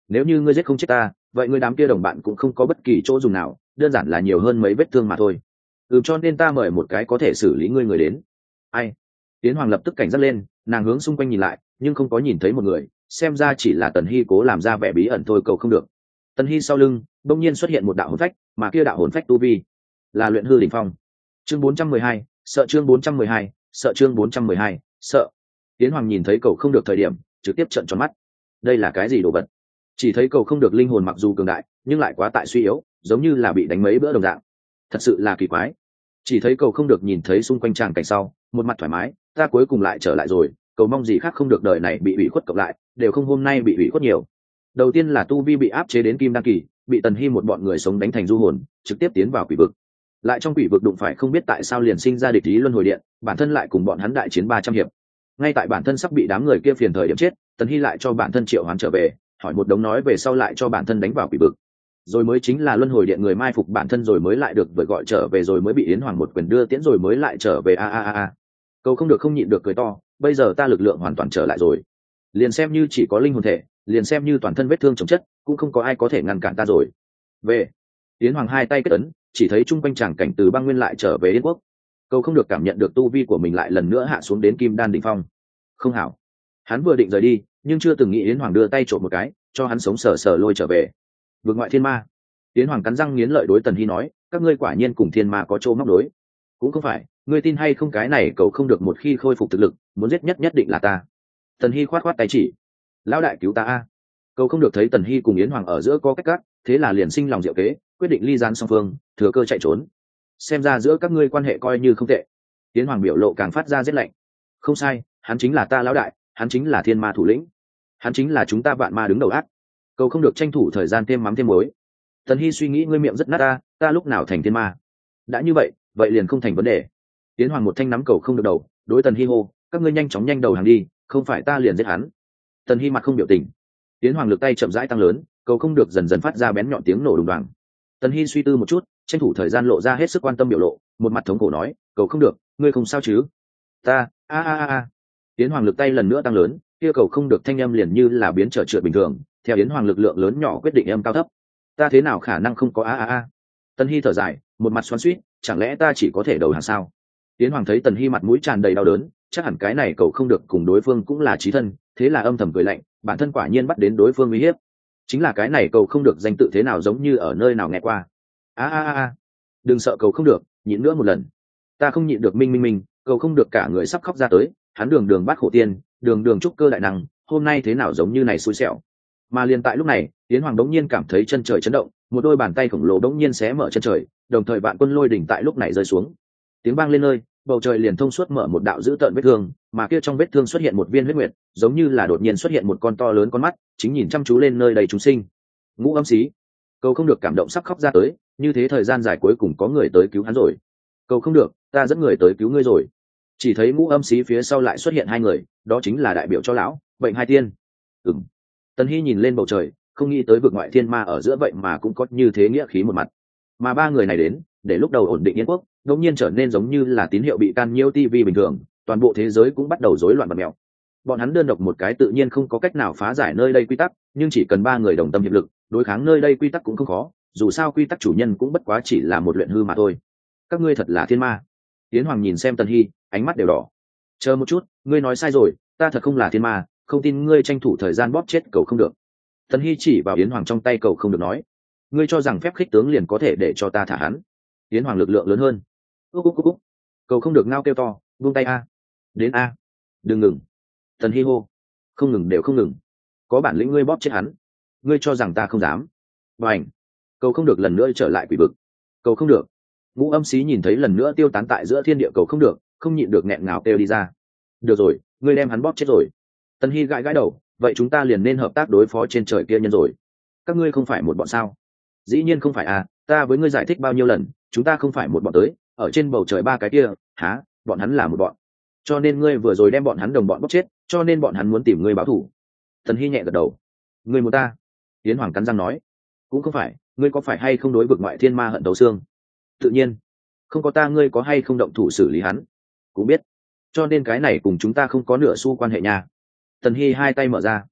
nếu như ngươi giết không chết ta, vậy ngươi đám kia đồng bạn cũng không có bất kỳ chỗ dùng nào, đơn giản là nhiều hơn mấy vết thương mà thôi. Ừ, cho nên ta mời một cái có thể xử lý ngươi người đến. Ai? Tiến Hoàng lập tức cảnh giác lên, nàng hướng xung quanh nhìn lại, nhưng không có nhìn thấy một người, xem ra chỉ là Tần Hy cố làm ra vẻ bí ẩn thôi, cầu không được. Tần Hy sau lưng đột nhiên xuất hiện một đạo hồn phách, mà kia đạo hồn phách tu vi là luyện hư đỉnh phong. Chương bốn trăm mười hai, sợ chương bốn trăm mười hai, sợ chương bốn trăm mười hai, sợ. Tiến Hoàng nhìn thấy cầu không được thời điểm, trực tiếp trợn tròn mắt. Đây là cái gì đồ vật? Chỉ thấy cầu không được linh hồn mặc dù cường đại, nhưng lại quá tại suy yếu, giống như là bị đánh mấy bữa đồng dạng. Thật sự là kỳ quái. Chỉ thấy cầu không được nhìn thấy xung quanh tràng cảnh sau, một mặt thoải mái, ta cuối cùng lại trở lại rồi, cầu mong gì khác không được, đời này bị ủy khuất cộng lại, đều không hôm nay bị ủy khuất nhiều. Đầu tiên là tu vi bị áp chế đến kim đăng kỳ, bị Tần Hy một bọn người sống đánh thành du hồn, trực tiếp tiến vào quỷ vực. Lại trong quỷ vực đụng phải không biết tại sao liền sinh ra địch ý luân hồi điện, bản thân lại cùng bọn hắn đại chiến ba trăm hiệp. Ngay tại bản thân sắp bị đám người kia phiền thời điểm chết, Tần Hy lại cho bản thân triệu hoán trở về, hỏi một đống nói về sau lại cho bản thân đánh vào quỷ vực. Rồi mới chính là luân hồi điện người mai phục bản thân, rồi mới lại được vừa gọi trở về, rồi mới bị Yến Hoàng một quyền đưa tiễn, rồi mới lại trở về. A a a a. Cầu không được không nhịn được cười to, bây giờ ta lực lượng hoàn toàn trở lại rồi. Liền xem như chỉ có linh hồn thể, liền xem như toàn thân vết thương chồng chất, cũng không có ai có thể ngăn cản ta rồi. Về. Yến Hoàng hai tay kết ấn, chỉ thấy trung quanh tràng cảnh từ băng nguyên lại trở về Yên Quốc. Cầu không được cảm nhận được tu vi của mình lại lần nữa hạ xuống đến kim đan đỉnh phong. Không hảo. Hắn vừa định rời đi, nhưng chưa từng nghĩ Yến Hoàng đưa tay trộm một cái, cho hắn sống sờ sờ lôi trở về. Vực ngoại thiên ma. Yến Hoàng cắn răng nghiến lợi đối Tần Hy nói, các ngươi quả nhiên cùng thiên ma có chỗ móc đối. Cũng không phải, ngươi tin hay không cái này cầu không được một khi khôi phục thực lực, muốn giết nhất nhất định là ta. Tần Hy khoát khoát tay chỉ, lão đại cứu ta a. Cầu không được thấy Tần Hy cùng Yến Hoàng ở giữa có cách cắt, thế là liền sinh lòng diệu kế, quyết định ly gián song phương, thừa cơ chạy trốn. Xem ra giữa các ngươi quan hệ coi như không tệ. Yến Hoàng biểu lộ càng phát ra rét lạnh. Không sai, hắn chính là ta lão đại, hắn chính là thiên ma thủ lĩnh, hắn chính là chúng ta vạn ma đứng đầu ác. Cầu không được tranh thủ thời gian thêm mắm thêm muối. Tần Hy suy nghĩ, ngươi miệng rất nát ta, ta lúc nào thành thiên ma? Đã như vậy, vậy liền không thành vấn đề. Yến Hoàng một thanh nắm cầu không được đầu, đối Tần Hy hô, các ngươi nhanh chóng nhanh đầu hàng đi, không phải ta liền giết hắn. Tần Hy mặt không biểu tình. Yến Hoàng lực tay chậm rãi tăng lớn, cầu không được dần dần phát ra bén nhọn tiếng nổ đùng đoàng. Tần Hy suy tư một chút, tranh thủ thời gian lộ ra hết sức quan tâm biểu lộ, một mặt thống khổ nói, cầu không được, ngươi không sao chứ? Ta, a a a a. Yến Hoàng lực tay lần nữa tăng lớn, kia cầu không được thanh âm liền như là biến trở trượt bình thường, theo Yến Hoàng lực lượng lớn nhỏ quyết định âm cao thấp. Ta thế nào khả năng không có a a a. Tần Hy thở dài, một mặt xoắn xuýt, chẳng lẽ ta chỉ có thể đầu hàng sao? Yến Hoàng thấy Tần Hy mặt mũi tràn đầy đau đớn, chắc hẳn cái này cầu không được cùng đối phương cũng là chí thân, thế là âm thầm cười lạnh, bản thân quả nhiên bắt đến đối phương uy hiếp. Chính là cái này cầu không được danh tự thế nào giống như ở nơi nào nghe qua. A a a a. Đừng sợ cầu không được, nhịn nữa một lần. Ta không nhịn được, minh minh minh, cầu không được cả người sắp khóc ra tới, hắn đường đường bắt khổ tiên, đường đường trúc cơ đại năng, hôm nay thế nào giống như này xui xẻo. Mà liền tại lúc này, Yến Hoàng đống nhiên cảm thấy chân trời chấn động, một đôi bàn tay khổng lồ đống nhiên xé mở chân trời, đồng thời vạn quân lôi đỉnh tại lúc này rơi xuống. Tiếng vang lên nơi, bầu trời liền thông suốt mở một đạo dữ tợn vết thương, mà kia trong vết thương xuất hiện một viên huyết nguyệt, giống như là đột nhiên xuất hiện một con to lớn con mắt, chính nhìn chăm chú lên nơi đầy chúng sinh. Ngũ Âm Xí. Cầu không được cảm động sắp khóc ra tới, như thế thời gian dài cuối cùng có người tới cứu hắn rồi. Cầu không được, ta dẫn người tới cứu ngươi rồi. Chỉ thấy Ngũ Âm Xí phía sau lại xuất hiện hai người, đó chính là đại biểu cho lão Bệnh Hai Tiên. Ừm. Tần Hy nhìn lên bầu trời, không nghĩ tới vực ngoại thiên ma ở giữa vậy mà cũng có như thế nghĩa khí một mặt. Mà ba người này đến, để lúc đầu ổn định Yên Quốc, đột nhiên trở nên giống như là tín hiệu bị can nhiễu ti vi bình thường, toàn bộ thế giới cũng bắt đầu rối loạn bạt mèo. Bọn hắn đơn độc một cái tự nhiên không có cách nào phá giải nơi đây quy tắc, nhưng chỉ cần ba người đồng tâm hiệp lực, đối kháng nơi đây quy tắc cũng không khó, dù sao quy tắc chủ nhân cũng bất quá chỉ là một luyện hư mà thôi. Các ngươi thật là thiên ma. Tiến Hoàng nhìn xem Tần Hy, ánh mắt đều đỏ. Chờ một chút, ngươi nói sai rồi, ta thật không là thiên ma, không tin ngươi tranh thủ thời gian bóp chết cầu không được. Tần Hy chỉ vào Yến Hoàng trong tay cầu không được nói, ngươi cho rằng phép khích tướng liền có thể để cho ta thả hắn? Yến Hoàng lực lượng lớn hơn. Úc úc úc úc. Cầu không được ngao kêu to, buông tay a. Đến a. Đừng ngừng. Tần Hy hô. Không ngừng đều không ngừng. Có bản lĩnh ngươi bóp chết hắn. Ngươi cho rằng ta không dám? Bành. Cầu không được lần nữa trở lại quỷ vực. Cầu không được. Ngũ Âm Xí nhìn thấy lần nữa tiêu tán tại giữa thiên địa cầu không được, không nhịn được nghẹn ngào kêu đi ra. Được rồi, ngươi đem hắn bóp chết rồi. Tần Hy gãi gãi đầu, vậy chúng ta liền nên hợp tác đối phó trên trời kia nhân rồi. Các ngươi không phải một bọn sao? Dĩ nhiên không phải à, ta với ngươi giải thích bao nhiêu lần, chúng ta không phải một bọn tới, ở trên bầu trời ba cái kia, há, bọn hắn là một bọn. Cho nên ngươi vừa rồi đem bọn hắn đồng bọn bóp chết, cho nên bọn hắn muốn tìm ngươi báo thù. Tần Hy nhẹ gật đầu. Ngươi muốn ta? Yến Hoàng cắn răng nói. Cũng không phải, ngươi có phải hay không đối vực ngoại thiên ma hận thấu xương? Tự nhiên. Không có ta ngươi có hay không động thủ xử lý hắn? Cũng biết. Cho nên cái này cùng chúng ta không có nửa xu quan hệ nha. Tần Hy hai tay mở ra.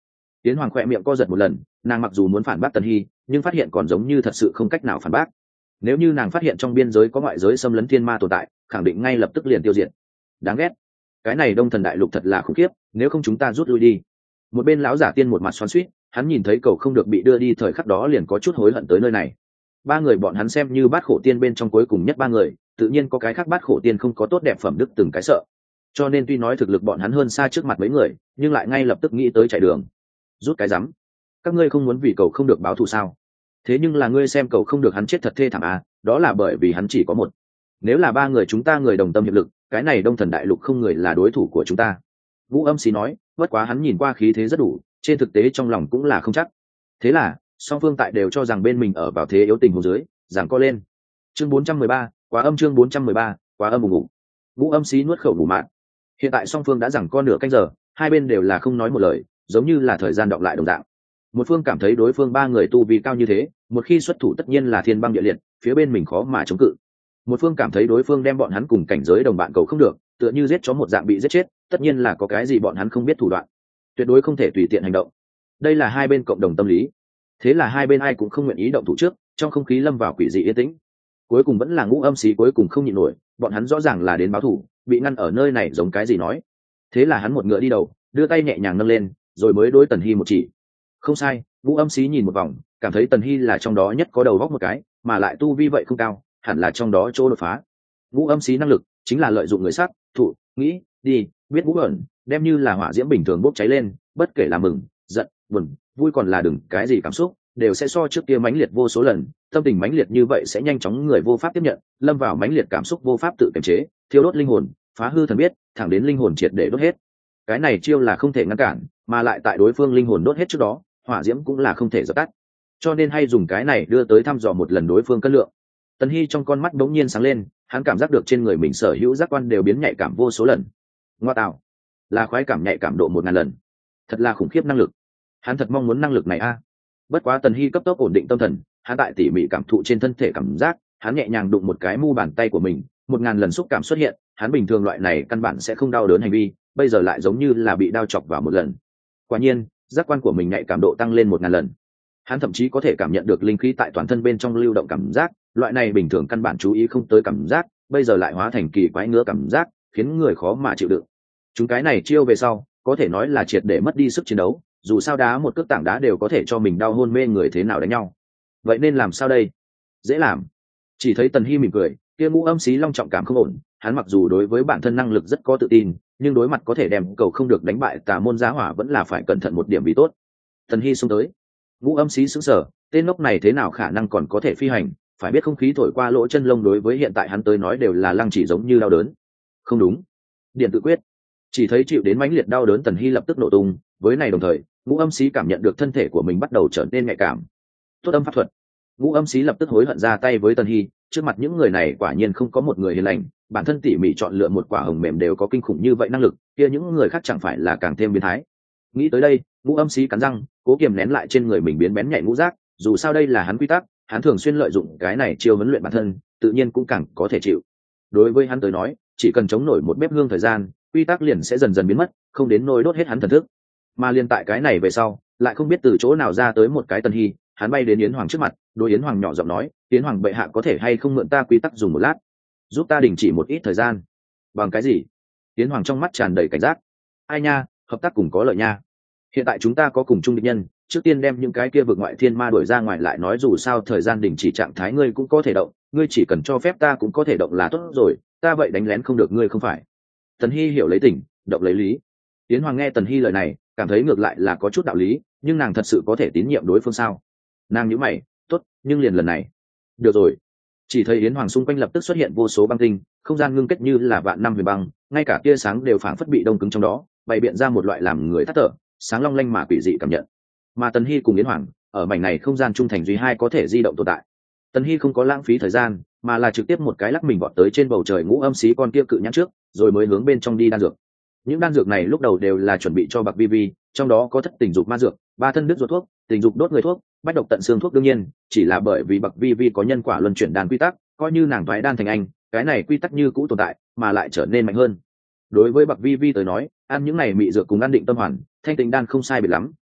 Tiến Hoàng khỏe miệng co giật một lần, nàng mặc dù muốn phản bác Tần Hy, nhưng phát hiện còn giống như thật sự không cách nào phản bác. Nếu như nàng phát hiện trong biên giới có ngoại giới xâm lấn thiên ma tồn tại, khẳng định ngay lập tức liền tiêu diệt. Đáng ghét, cái này Đông Thần đại lục thật là khủng khiếp, nếu không chúng ta rút lui đi. Một bên lão giả tiên một mặt xoắn xuýt, hắn nhìn thấy cầu không được bị đưa đi thời khắc đó liền có chút hối hận tới nơi này. Ba người bọn hắn xem như bát khổ tiên bên trong cuối cùng nhất ba người, tự nhiên có cái khác bát khổ tiên không có tốt đẹp phẩm đức từng cái sợ. Cho nên tuy nói thực lực bọn hắn hơn xa trước mặt mấy người, nhưng lại ngay lập tức nghĩ tới chạy đường. Rút cái rắm, các ngươi không muốn vì cầu không được báo thù sao? Thế nhưng là ngươi xem cầu không được hắn chết thật thê thảm à, đó là bởi vì hắn chỉ có một. Nếu là ba người chúng ta người đồng tâm hiệp lực, cái này Đông Thần đại lục không người là đối thủ của chúng ta. Vũ Âm Xí nói, bất quá hắn nhìn qua khí thế rất đủ, trên thực tế trong lòng cũng là không chắc. Thế là song phương tại đều cho rằng bên mình ở vào thế yếu tình huống dưới, giằng co lên. Chương bốn trăm mười ba, quá âm chương bốn trăm mười ba, quá âm ùng ùng. Vũ Âm Xí nuốt khẩu bù mạn. Hiện tại song phương đã giằng co nửa canh giờ, hai bên đều là không nói một lời, giống như là thời gian đọng lại đồng dạng. Một phương cảm thấy đối phương ba người tu vi cao như thế, một khi xuất thủ tất nhiên là thiên băng địa liệt, phía bên mình khó mà chống cự. Một phương cảm thấy đối phương đem bọn hắn cùng cảnh giới đồng bạn cầu không được, tựa như giết chó một dạng bị giết chết, tất nhiên là có cái gì bọn hắn không biết thủ đoạn, tuyệt đối không thể tùy tiện hành động. Đây là hai bên cộng đồng tâm lý. Thế là hai bên ai cũng không nguyện ý động thủ trước, trong không khí lâm vào quỷ dị yên tĩnh. Cuối cùng vẫn là Ngũ Âm Xí cuối cùng không nhịn nổi, bọn hắn rõ ràng là đến báo thù, bị ngăn ở nơi này giống cái gì nói. Thế là hắn một ngựa đi đầu, đưa tay nhẹ nhàng nâng lên, rồi mới đối Tần Hy một chỉ. Không sai, Ngũ Âm Xí nhìn một vòng, cảm thấy Tần Hy là trong đó nhất có đầu góc một cái, mà lại tu vi vậy không cao, hẳn là trong đó chỗ đột phá. Ngũ Âm Xí năng lực chính là lợi dụng người sắc, thụ, nghĩ, đi, biết ngũ ẩn, đem như là hỏa diễm bình thường bốc cháy lên, bất kể là mừng, giận, buồn, vui còn là đừng cái gì cảm xúc, đều sẽ so trước kia mãnh liệt vô số lần. Tâm tình mãnh liệt như vậy sẽ nhanh chóng người vô pháp tiếp nhận, lâm vào mãnh liệt cảm xúc vô pháp tự kiềm chế, thiêu đốt linh hồn, phá hư thần biết, thẳng đến linh hồn triệt để đốt hết. Cái này chiêu là không thể ngăn cản, mà lại tại đối phương linh hồn đốt hết trước đó, hỏa diễm cũng là không thể dập tắt. Cho nên hay dùng cái này đưa tới thăm dò một lần đối phương cân lượng. Tần Hy trong con mắt đống nhiên sáng lên, hắn cảm giác được trên người mình sở hữu giác quan đều biến nhạy cảm vô số lần. Ngoa tạo, là khoái cảm nhạy cảm độ một ngàn lần, thật là khủng khiếp năng lực. Hắn thật mong muốn năng lực này a. Bất quá Tần Hy cấp tốc ổn định tâm thần, hắn tại tỉ mỉ cảm thụ trên thân thể cảm giác, hắn nhẹ nhàng đụng một cái mu bàn tay của mình, một ngàn lần xúc cảm xuất hiện. Hắn bình thường loại này căn bản sẽ không đau đớn hành vi, bây giờ lại giống như là bị đao chọc vào một lần. Quả nhiên, giác quan của mình nhạy cảm độ tăng lên một ngàn lần. Hắn thậm chí có thể cảm nhận được linh khí tại toàn thân bên trong lưu động cảm giác, loại này bình thường căn bản chú ý không tới cảm giác, bây giờ lại hóa thành kỳ quái ngứa cảm giác, khiến người khó mà chịu đựng. Chúng cái này chiêu về sau, có thể nói là triệt để mất đi sức chiến đấu, dù sao đá một cước tảng đá đều có thể cho mình đau hôn mê người thế nào đánh nhau. Vậy nên làm sao đây? Dễ làm. Chỉ thấy Tần Hy mỉm cười, kia Ngũ Âm Xí long trọng cảm không ổn, hắn mặc dù đối với bản thân năng lực rất có tự tin, nhưng đối mặt có thể đem cầu không được đánh bại tà môn giá hỏa vẫn là phải cẩn thận một điểm vì tốt. Tần Hy xông tới. Ngũ Âm Xí sững sờ, tên ngốc này thế nào khả năng còn có thể phi hành, phải biết không khí thổi qua lỗ chân lông đối với hiện tại hắn tới nói đều là lăng chỉ giống như đau đớn. Không đúng. Điện tự quyết. Chỉ thấy chịu đến mãnh liệt đau đớn Tần Hy lập tức nổ tung, với này đồng thời, Ngũ Âm Xí cảm nhận được thân thể của mình bắt đầu trở nên nhạy cảm. Tốt âm pháp thuật. Ngũ Âm Xí lập tức hối hận ra tay với Tần Hy, trước mặt những người này quả nhiên không có một người hiền lành, bản thân tỉ mỉ chọn lựa một quả hồng mềm đều có kinh khủng như vậy năng lực, kia những người khác chẳng phải là càng thêm biến thái. Nghĩ tới đây, Ngũ Âm Xí cắn răng, cố kiềm nén lại trên người mình biến bén nhạy ngũ giác, dù sao đây là hắn quy tắc, hắn thường xuyên lợi dụng cái này chiêu huấn luyện bản thân, tự nhiên cũng càng có thể chịu. Đối với hắn tới nói, chỉ cần chống nổi một bếp hương thời gian, quy tắc liền sẽ dần dần biến mất, không đến nỗi đốt hết hắn thần thức. Mà liên tại cái này về sau, lại không biết từ chỗ nào ra tới một cái Tần Hy, hắn bay đến Yến Hoàng trước mặt, đối Yến Hoàng nhỏ giọng nói, Yến Hoàng bệ hạ có thể hay không mượn ta quy tắc dùng một lát, giúp ta đình chỉ một ít thời gian. Bằng cái gì? Yến Hoàng trong mắt tràn đầy cảnh giác. Ai nha, hợp tác cùng có lợi nha. Hiện tại chúng ta có cùng chung địch nhân, trước tiên đem những cái kia vực ngoại thiên ma đuổi ra ngoài, lại nói dù sao thời gian đình chỉ trạng thái ngươi cũng có thể động, ngươi chỉ cần cho phép ta cũng có thể động là tốt rồi, ta vậy đánh lén không được ngươi không phải. Tần Hy hiểu lấy tình, động lấy lý. Yến Hoàng nghe Tần Hy lời này, cảm thấy ngược lại là có chút đạo lý, nhưng nàng thật sự có thể tín nhiệm đối phương sao? Nàng nhíu mày, tốt, nhưng liền lần này. Được rồi. Chỉ thấy Yến Hoàng xung quanh lập tức xuất hiện vô số băng tinh, không gian ngưng kết như là vạn năm huyền băng, ngay cả tia sáng đều phảng phất bị đông cứng trong đó, bày biện ra một loại làm người thất thở, sáng long lanh mà quỷ dị cảm nhận. Mà Tần Hy cùng Yến Hoàng, ở mảnh này không gian trung thành duy hai có thể di động tồn tại. Tần Hy không có lãng phí thời gian, mà là trực tiếp một cái lắc mình vọt tới trên bầu trời Ngũ Âm Xí con kia cự nhãn trước, rồi mới hướng bên trong đi đan dược. Những đan dược này lúc đầu đều là chuẩn bị cho Bạc Vi Vi, trong đó có thất tình dục ma dược, ba thân đứt ruột thuốc, tình dục đốt người thuốc, bách độc tận xương thuốc, đương nhiên chỉ là bởi vì Bạc Vi Vi có nhân quả luân chuyển đan quy tắc, coi như nàng thoái đan thành anh, cái này quy tắc như cũ tồn tại, mà lại trở nên mạnh hơn. Đối với Bạc Vi Vi tới nói, ăn những này mị dược cùng ăn định tâm hoàn, thanh tình đan không sai biệt lắm,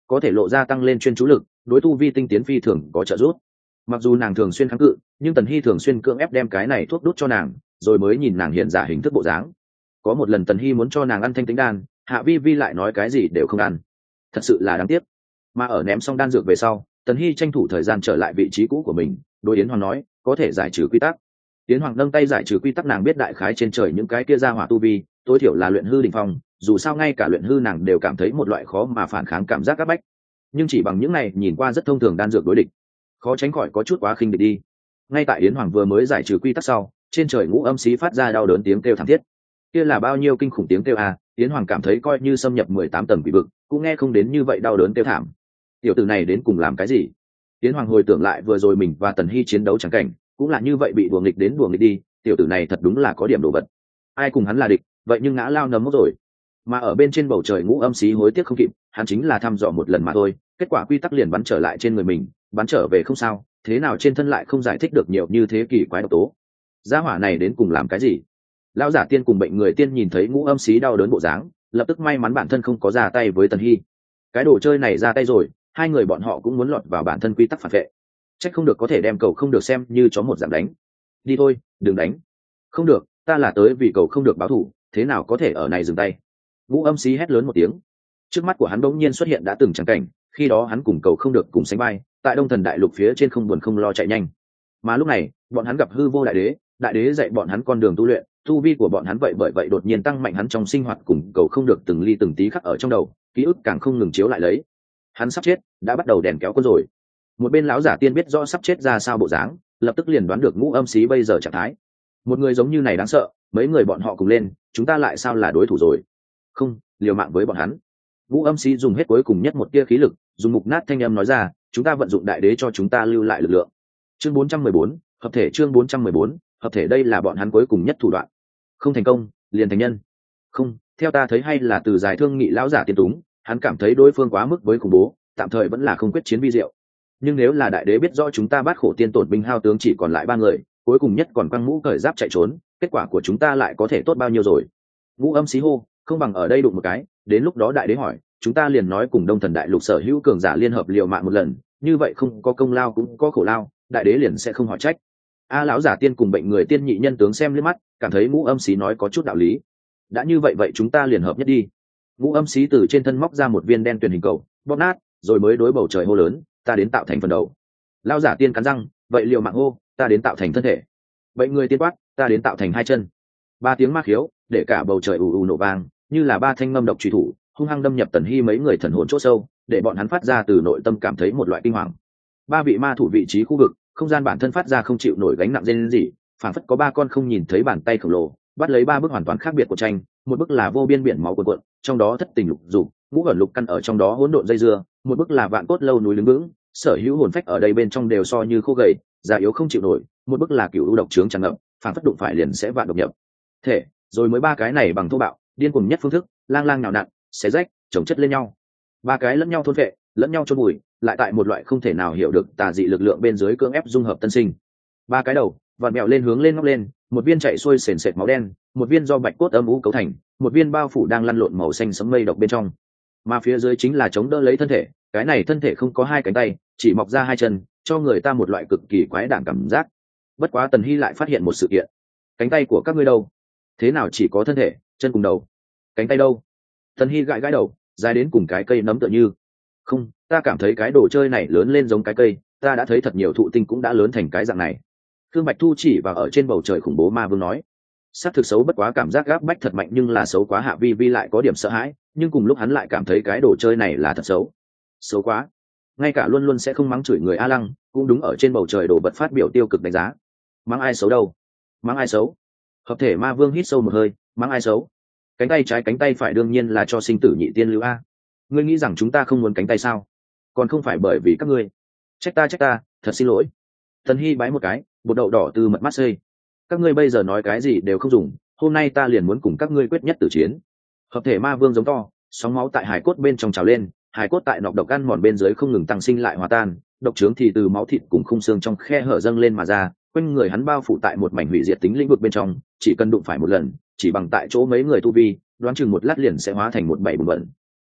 có thể lộ ra tăng lên chuyên chú lực, đối tu vi tinh tiến phi thường có trợ giúp. Mặc dù nàng thường xuyên kháng cự, nhưng Tần Hy thường xuyên cưỡng ép đem cái này thuốc đút cho nàng, rồi mới nhìn nàng hiện giả hình thức bộ dáng. Có một lần Tần Hy muốn cho nàng ăn thanh tĩnh đan, Hạ Vi Vi lại nói cái gì đều không ăn, thật sự là đáng tiếc. Mà ở ném xong đan dược về sau, Tần Hy tranh thủ thời gian trở lại vị trí cũ của mình, đối Yến Hoàng nói có thể giải trừ quy tắc. Yến Hoàng nâng tay giải trừ quy tắc, nàng biết đại khái trên trời những cái kia ra hỏa tu vi tối thiểu là luyện hư đỉnh phong, dù sao ngay cả luyện hư nàng đều cảm thấy một loại khó mà phản kháng cảm giác áp bách, nhưng chỉ bằng những này nhìn qua rất thông thường đan dược đối địch, khó tránh khỏi có chút quá khinh địch đi. Ngay tại Yến Hoàng vừa mới giải trừ quy tắc sau, trên trời ngũ âm xí phát ra đau đớn tiếng kêu thảm thiết. Kia là bao nhiêu kinh khủng tiếng kêu à, Yến Hoàng cảm thấy coi như xâm nhập mười tám tầng quỷ vực cũng nghe không đến như vậy đau đớn kêu thảm. Tiểu tử này đến cùng làm cái gì? Yến Hoàng hồi tưởng lại vừa rồi mình và Tần Hy chiến đấu chẳng cảnh, cũng là như vậy, bị đùa nghịch đến đùa nghịch đi, tiểu tử này thật đúng là có điểm đồ vật. Ai cùng hắn là địch, vậy nhưng ngã lao nấm mốc rồi. Mà ở bên trên bầu trời ngũ âm xí hối tiếc không kịp, hắn chính là thăm dò một lần mà thôi, kết quả quy tắc liền bắn trở lại trên người mình, bắn trở về không sao, thế nào trên thân lại không giải thích được nhiều như thế kỳ quái độc tố. Gia hỏa này đến cùng làm cái gì? Lão giả tiên cùng bệnh người tiên nhìn thấy ngũ âm xí đau đớn bộ dáng, lập tức may mắn bản thân không có ra tay với Tần Hy. Cái đồ chơi này ra tay rồi, hai người bọn họ cũng muốn lọt vào bản thân quy tắc phản vệ. Trách không được có thể đem cầu không được xem như chó một dạng đánh. Đi thôi, đừng đánh. Không được, ta là tới vì cầu không được báo thù, thế nào có thể ở này dừng tay. Ngũ âm xí hét lớn một tiếng. Trước mắt của hắn bỗng nhiên xuất hiện đã từng trắng cảnh, khi đó hắn cùng cầu không được cùng sánh vai, tại Đông Thần Đại Lục phía trên không buồn không lo chạy nhanh. Mà lúc này, bọn hắn gặp hư vô đại đế, đại đế dạy bọn hắn con đường tu luyện, tu vi của bọn hắn vậy bởi vậy đột nhiên tăng mạnh, hắn trong sinh hoạt cùng cầu không được từng ly từng tí khắc ở trong đầu, ký ức càng không ngừng chiếu lại lấy. Hắn sắp chết, đã bắt đầu đèn kéo quân rồi. Một bên lão giả tiên biết rõ sắp chết ra sao bộ dáng, lập tức liền đoán được ngũ âm xí bây giờ trạng thái. Một người giống như này đáng sợ, mấy người bọn họ cùng lên, chúng ta lại sao là đối thủ rồi? Không, liều mạng với bọn hắn. Ngũ âm xí dùng hết cuối cùng nhất một tia khí lực, dùng mục nát thanh âm nói ra, chúng ta vận dụng đại đế cho chúng ta lưu lại lực lượng. Chương bốn trăm mười bốn, hợp thể. Chương bốn trăm mười bốn, hợp thể. Đây là bọn hắn cuối cùng nhất thủ đoạn. Không thành công, liền thành nhân. Không, theo ta thấy hay là từ dài thương nghị lão giả tiên túng, hắn cảm thấy đối phương quá mức với khủng bố, tạm thời vẫn là không quyết chiến vi diệu. Nhưng nếu là đại đế biết rõ chúng ta bắt khổ tiên tổn binh hao tướng chỉ còn lại ba người, cuối cùng nhất còn quăng mũ cởi giáp chạy trốn, kết quả của chúng ta lại có thể tốt bao nhiêu rồi? Ngũ âm xí hô, không bằng ở đây đụng một cái, đến lúc đó đại đế hỏi, chúng ta liền nói cùng Đông Thần Đại Lục sở hữu cường giả liên hợp liều mạng một lần, như vậy không có công lao cũng có khổ lao, đại đế liền sẽ không hỏi trách. A lão giả tiên cùng bệnh người tiên nhị nhân tướng xem liếc mắt, cảm thấy ngũ âm xí nói có chút đạo lý. Đã như vậy vậy chúng ta liền hợp nhất đi. Ngũ âm xí từ trên thân móc ra một viên đen tuyền hình cầu, bóp nát, rồi mới đối bầu trời hô lớn, ta đến tạo thành phần đầu. Lão giả tiên cắn răng, vậy liều mạng hô, ta đến tạo thành thân thể. Bệnh người tiên quát, ta đến tạo thành hai chân. Ba tiếng ma khiếu, để cả bầu trời ù ù nổ vang, như là ba thanh ngâm độc truy thủ, hung hăng đâm nhập Tần Hy mấy người thần hồn chỗ sâu, để bọn hắn phát ra từ nội tâm cảm thấy một loại kinh hoàng. Ba vị ma thủ vị trí khu vực, không gian bản thân phát ra không chịu nổi gánh nặng rên rỉ, phản phất có ba con không nhìn thấy bàn tay khổng lồ bắt lấy ba bức hoàn toàn khác biệt của tranh. Một bức là vô biên biển máu cuồn cuộn, trong đó thất tình lục dục, ngũ ẩn lục căn ở trong đó hỗn độn dây dưa. Một bức là vạn cốt lâu núi đứng vững, sở hữu hồn phách ở đây bên trong đều so như khô gầy, già yếu không chịu nổi. Một bức là cửu u độc trướng tràn ngập, phản phất đụng phải liền sẽ vạn độc nhập thể. Rồi mới ba cái này bằng thô bạo điên cuồng nhất phương thức, lang lang nào nặn, xé rách, chồng chất lên nhau. Ba cái lẫn nhau thôn vệ, lẫn nhau chôn bụi, lại tại một loại không thể nào hiểu được tà dị lực lượng bên dưới cưỡng ép dung hợp tân sinh. Ba cái đầu vặn mèo lên hướng lên ngóc lên, một viên chạy xuôi sền sệt máu đen, một viên do bạch cốt âm u cấu thành, một viên bao phủ đang lăn lộn màu xanh sẫm mây độc bên trong. Mà phía dưới chính là chống đỡ lấy thân thể, cái này thân thể không có hai cánh tay, chỉ mọc ra hai chân, cho người ta một loại cực kỳ quái đản cảm giác. Bất quá Tần Hy lại phát hiện một sự kiện, cánh tay của các ngươi đâu? Thế nào chỉ có thân thể, chân cùng đầu, cánh tay đâu? Tần Hy gãi gãi đầu, dài đến cùng cái cây nấm tựa như. Không, ta cảm thấy cái đồ chơi này lớn lên giống cái cây, ta đã thấy thật nhiều thụ tinh cũng đã lớn thành cái dạng này. Thương Bạch Thu chỉ vào ở trên bầu trời khủng bố ma vương nói, sắc thực xấu bất quá, cảm giác gáp bách thật mạnh, nhưng là xấu quá. Hạ Vi Vi lại có điểm sợ hãi, nhưng cùng lúc hắn lại cảm thấy cái đồ chơi này là thật xấu. Xấu quá, ngay cả luôn luôn sẽ không mắng chửi người A Lăng cũng đúng ở trên bầu trời đồ vật phát biểu tiêu cực đánh giá. Mắng ai xấu đâu? Mắng ai xấu? Hợp thể ma vương hít sâu một hơi, mắng ai xấu? Cánh tay trái cánh tay phải đương nhiên là cho sinh tử nhị tiên lưu a. Ngươi nghĩ rằng chúng ta không muốn cánh tay sao? Còn không phải bởi vì các ngươi. Trách ta trách ta, thật xin lỗi. Tần Hy bái một cái, bột đậu đỏ từ mật mắt xây. Các ngươi bây giờ nói cái gì đều không dùng, hôm nay ta liền muốn cùng các ngươi quyết nhất tử chiến. Hợp thể ma vương giống to, sóng máu tại hải cốt bên trong trào lên, hải cốt tại nọc độc ăn mòn bên dưới không ngừng tăng sinh lại hòa tan, độc trướng thì từ máu thịt cùng khung xương trong khe hở dâng lên mà ra, quanh người hắn bao phủ tại một mảnh hủy diệt tính lĩnh vực bên trong, chỉ cần đụng phải một lần, chỉ bằng tại chỗ mấy người tu vi, đoán chừng một lát liền sẽ hóa thành một bảy bùn bẩn.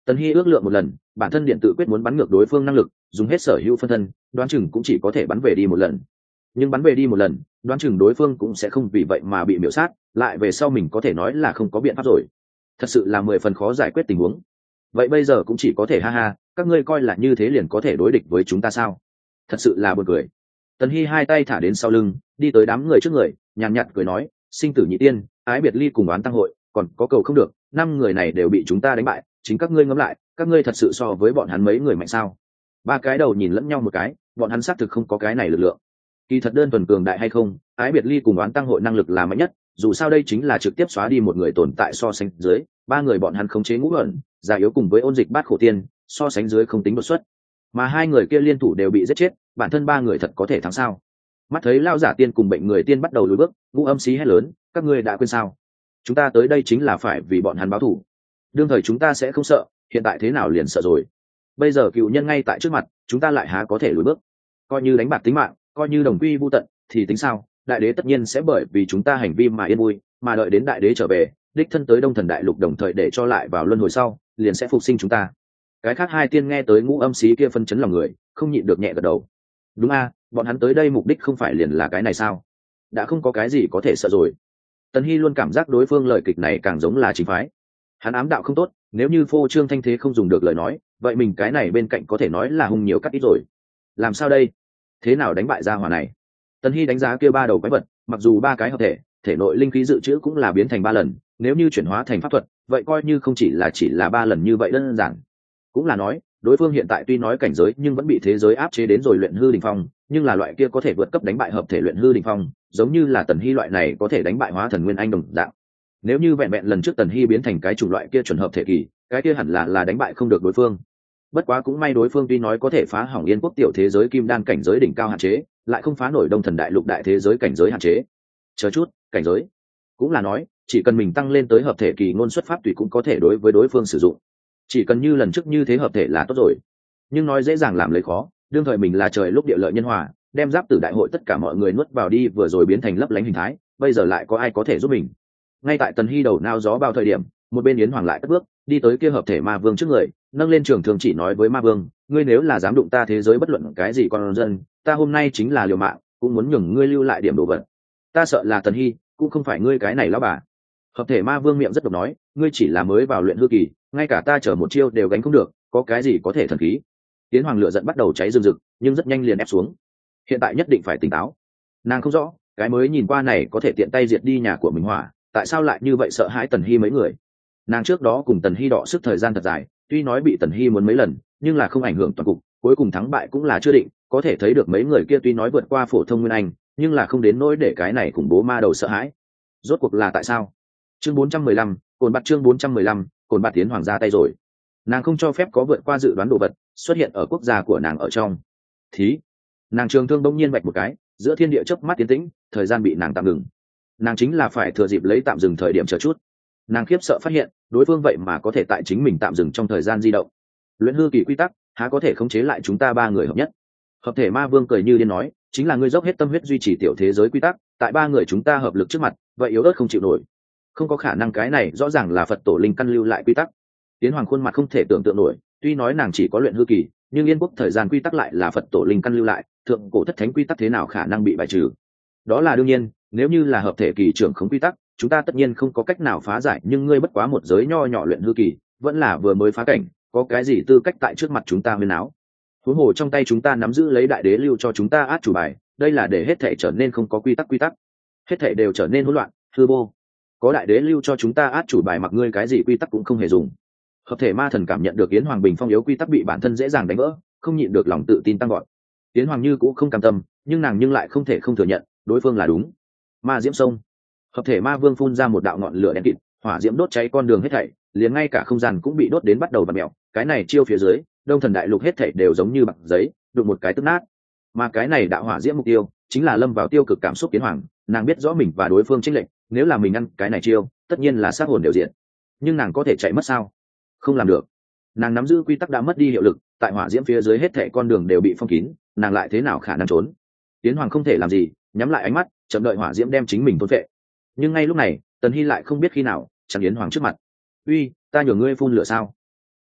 Tần Hy ước lượng một lần, bản thân điện tự quyết muốn bắn ngược đối phương năng lực, dùng hết sở hữu phân thân, đoán chừng cũng chỉ có thể bắn về đi một lần. Nhưng bắn về đi một lần, đoán chừng đối phương cũng sẽ không vì vậy mà bị miểu sát, lại về sau mình có thể nói là không có biện pháp rồi. Thật sự là mười phần khó giải quyết tình huống. Vậy bây giờ cũng chỉ có thể ha ha, các ngươi coi là như thế liền có thể đối địch với chúng ta sao? Thật sự là buồn cười. Tần Hy hai tay thả đến sau lưng, đi tới đám người trước người, nhàn nhạt cười nói, sinh tử nhị tiên, ái biệt ly cùng oán tăng hội, còn có cầu không được, năm người này đều bị chúng ta đánh bại, chính các ngươi ngẫm lại, các ngươi thật sự so với bọn hắn mấy người mạnh sao? Ba cái đầu nhìn lẫn nhau một cái, bọn hắn xác thực không có cái này lực lượng. Kỳ thật đơn thuần cường đại hay không, ái biệt ly cùng oán tăng hội năng lực là mạnh nhất, dù sao đây chính là trực tiếp xóa đi một người tồn tại so sánh dưới, ba người bọn hắn khống chế ngũ ẩn, già yếu cùng với ôn dịch bát khổ tiên, so sánh dưới không tính đột xuất. Mà hai người kia liên thủ đều bị giết chết, bản thân ba người thật có thể thắng sao? Mắt thấy lao giả tiên cùng bệnh người tiên bắt đầu lùi bước, Ngũ Âm xí hét lớn, các ngươi đã quên sao? Chúng ta tới đây chính là phải vì bọn hắn báo thù. Đương thời chúng ta sẽ không sợ, hiện tại thế nào liền sợ rồi? Bây giờ cựu nhân ngay tại trước mặt, chúng ta lại há có thể lùi bước? Coi như đánh bạc tính mạng, coi như đồng quy vu tận, thì tính sao? Đại đế tất nhiên sẽ bởi vì chúng ta hành vi mà yên vui, mà đợi đến đại đế trở về, đích thân tới Đông Thần Đại Lục đồng thời để cho lại vào luân hồi sau, liền sẽ phục sinh chúng ta. Cái khác hai tiên nghe tới Ngũ Âm xí kia phân chấn lòng người, không nhịn được nhẹ gật đầu. Đúng a, bọn hắn tới đây mục đích không phải liền là cái này sao? Đã không có cái gì có thể sợ rồi. Tần Hy luôn cảm giác đối phương lời kịch này càng giống là chính phái. Hắn ám đạo không tốt, nếu như phô trương thanh thế không dùng được lời nói, vậy mình cái này bên cạnh có thể nói là hung nhiều cắt ít rồi. Làm sao đây? Thế nào đánh bại gia hỏa này? Tần Hy đánh giá kia ba đầu quái vật, mặc dù ba cái hợp thể, thể nội linh khí dự trữ cũng là biến thành ba lần, nếu như chuyển hóa thành pháp thuật, vậy coi như không chỉ là chỉ là ba lần như vậy đơn giản. Cũng là nói, đối phương hiện tại tuy nói cảnh giới nhưng vẫn bị thế giới áp chế đến rồi luyện hư đỉnh phong, nhưng là loại kia có thể vượt cấp đánh bại hợp thể luyện hư đỉnh phong, giống như là Tần Hy loại này có thể đánh bại hóa thần nguyên anh đồng dạng. Nếu như vẹn vẹn lần trước Tần Hy biến thành cái chủng loại kia chuẩn hợp thể kỳ, cái kia hẳn là là đánh bại không được đối phương. Bất quá cũng may đối phương tuy nói có thể phá hỏng Yên Quốc tiểu thế giới kim đan cảnh giới đỉnh cao hạn chế, lại không phá nổi Đông Thần Đại Lục đại thế giới cảnh giới hạn chế. Chờ chút, cảnh giới. Cũng là nói, chỉ cần mình tăng lên tới hợp thể kỳ ngôn xuất pháp tùy cũng có thể đối với đối phương sử dụng. Chỉ cần như lần trước như thế hợp thể là tốt rồi. Nhưng nói dễ dàng làm lấy khó, đương thời mình là trời lúc địa lợi nhân hòa, đem giáp tử đại hội tất cả mọi người nuốt vào đi vừa rồi biến thành lấp lánh hình thái, bây giờ lại có ai có thể giúp mình? Ngay tại Tần Hy đầu nao gió bao thời điểm, một bên Yến Hoàng lại cất bước, đi tới kia hợp thể ma vương trước người, nâng lên trường thường chỉ nói với ma vương, ngươi nếu là dám đụng ta thế giới bất luận cái gì con dân, ta hôm nay chính là liều mạng, cũng muốn nhường ngươi lưu lại điểm đồ vật. Ta sợ là Tần Hy, cũng không phải ngươi cái này lão bà. Hợp thể ma vương miệng rất độc nói, ngươi chỉ là mới vào luyện hư kỳ, ngay cả ta chở một chiêu đều gánh không được, có cái gì có thể thần khí? Yến Hoàng lửa giận bắt đầu cháy rừng rực, nhưng rất nhanh liền ép xuống. Hiện tại nhất định phải tỉnh táo. Nàng không rõ, cái mới nhìn qua này có thể tiện tay diệt đi nhà của mình hỏa, tại sao lại như vậy sợ hãi Tần Hy mấy người? Nàng trước đó cùng Tần Hy đọ sức thời gian thật dài, tuy nói bị Tần Hy muốn mấy lần, nhưng là không ảnh hưởng toàn cục, cuối cùng thắng bại cũng là chưa định, có thể thấy được mấy người kia tuy nói vượt qua phổ thông nguyên anh, nhưng là không đến nỗi để cái này khủng bố ma đầu sợ hãi. Rốt cuộc là tại sao? Chương bốn trăm mười lăm, cồn bạt chương bốn trăm mười lăm, cồn bạt Tiến Hoàng ra tay rồi. Nàng không cho phép có vượt qua dự đoán đồ vật xuất hiện ở quốc gia của nàng ở trong. Thí, nàng trường thương bỗng nhiên vạch một cái, giữa thiên địa chớp mắt tiến tĩnh, thời gian bị nàng tạm ngừng. Nàng chính là phải thừa dịp lấy tạm dừng thời điểm chờ chút. Nàng khiếp sợ phát hiện, đối phương vậy mà có thể tại chính mình tạm dừng trong thời gian di động. Luyện hư kỳ quy tắc, há có thể khống chế lại chúng ta ba người hợp nhất? Hợp thể ma vương cười như điên nói, chính là ngươi dốc hết tâm huyết duy trì tiểu thế giới quy tắc, tại ba người chúng ta hợp lực trước mặt, vậy yếu ớt không chịu nổi. Không có khả năng, cái này rõ ràng là Phật tổ linh căn lưu lại quy tắc. Tiến Hoàng khuôn mặt không thể tưởng tượng nổi, tuy nói nàng chỉ có luyện hư kỳ, nhưng Yên Quốc thời gian quy tắc lại là Phật tổ linh căn lưu lại, thượng cổ thất thánh quy tắc thế nào khả năng bị bài trừ? Đó là đương nhiên, nếu như là hợp thể kỳ trưởng không quy tắc, chúng ta tất nhiên không có cách nào phá giải, nhưng ngươi bất quá một giới nho nhỏ luyện hư kỳ, vẫn là vừa mới phá cảnh, có cái gì tư cách tại trước mặt chúng ta huyên áo? Huống hồ trong tay chúng ta nắm giữ lấy đại đế lưu cho chúng ta át chủ bài, đây là để hết thể trở nên không có quy tắc quy tắc, hết thể đều trở nên hỗn loạn, hư vô. Có đại đế lưu cho chúng ta át chủ bài, mặc ngươi cái gì quy tắc cũng không hề dùng. Hợp thể ma thần cảm nhận được Yến Hoàng bình phong yếu quy tắc bị bản thân dễ dàng đánh vỡ, không nhịn được lòng tự tin tăng gọn. Yến Hoàng như cũng không cam tâm, nhưng nàng nhưng lại không thể không thừa nhận đối phương là đúng. Ma diễm sông, hợp thể ma vương phun ra một đạo ngọn lửa đen kịt, hỏa diễm đốt cháy con đường hết thảy, liền ngay cả không gian cũng bị đốt đến bắt đầu bật mèo. Cái này chiêu phía dưới, Đông Thần Đại Lục hết thảy đều giống như bạc giấy, đụng một cái tức nát. Mà cái này đạo hỏa diễm mục tiêu chính là lâm vào tiêu cực cảm xúc Yến Hoàng. Nàng biết rõ mình và đối phương chênh lệch, nếu là mình ăn cái này chiêu, tất nhiên là sát hồn đều diện. Nhưng nàng có thể chạy mất sao? Không làm được. Nàng nắm giữ quy tắc đã mất đi hiệu lực, tại hỏa diễm phía dưới hết thảy con đường đều bị phong kín, nàng lại thế nào khả năng trốn? Yến Hoàng không thể làm gì, nhắm lại ánh mắt, chậm đợi hỏa diễm đem chính mình thôn phệ. Nhưng ngay lúc này, Tần Hy lại không biết khi nào chắn Yến Hoàng trước mặt. Uy, ta nhường ngươi phun lửa sao?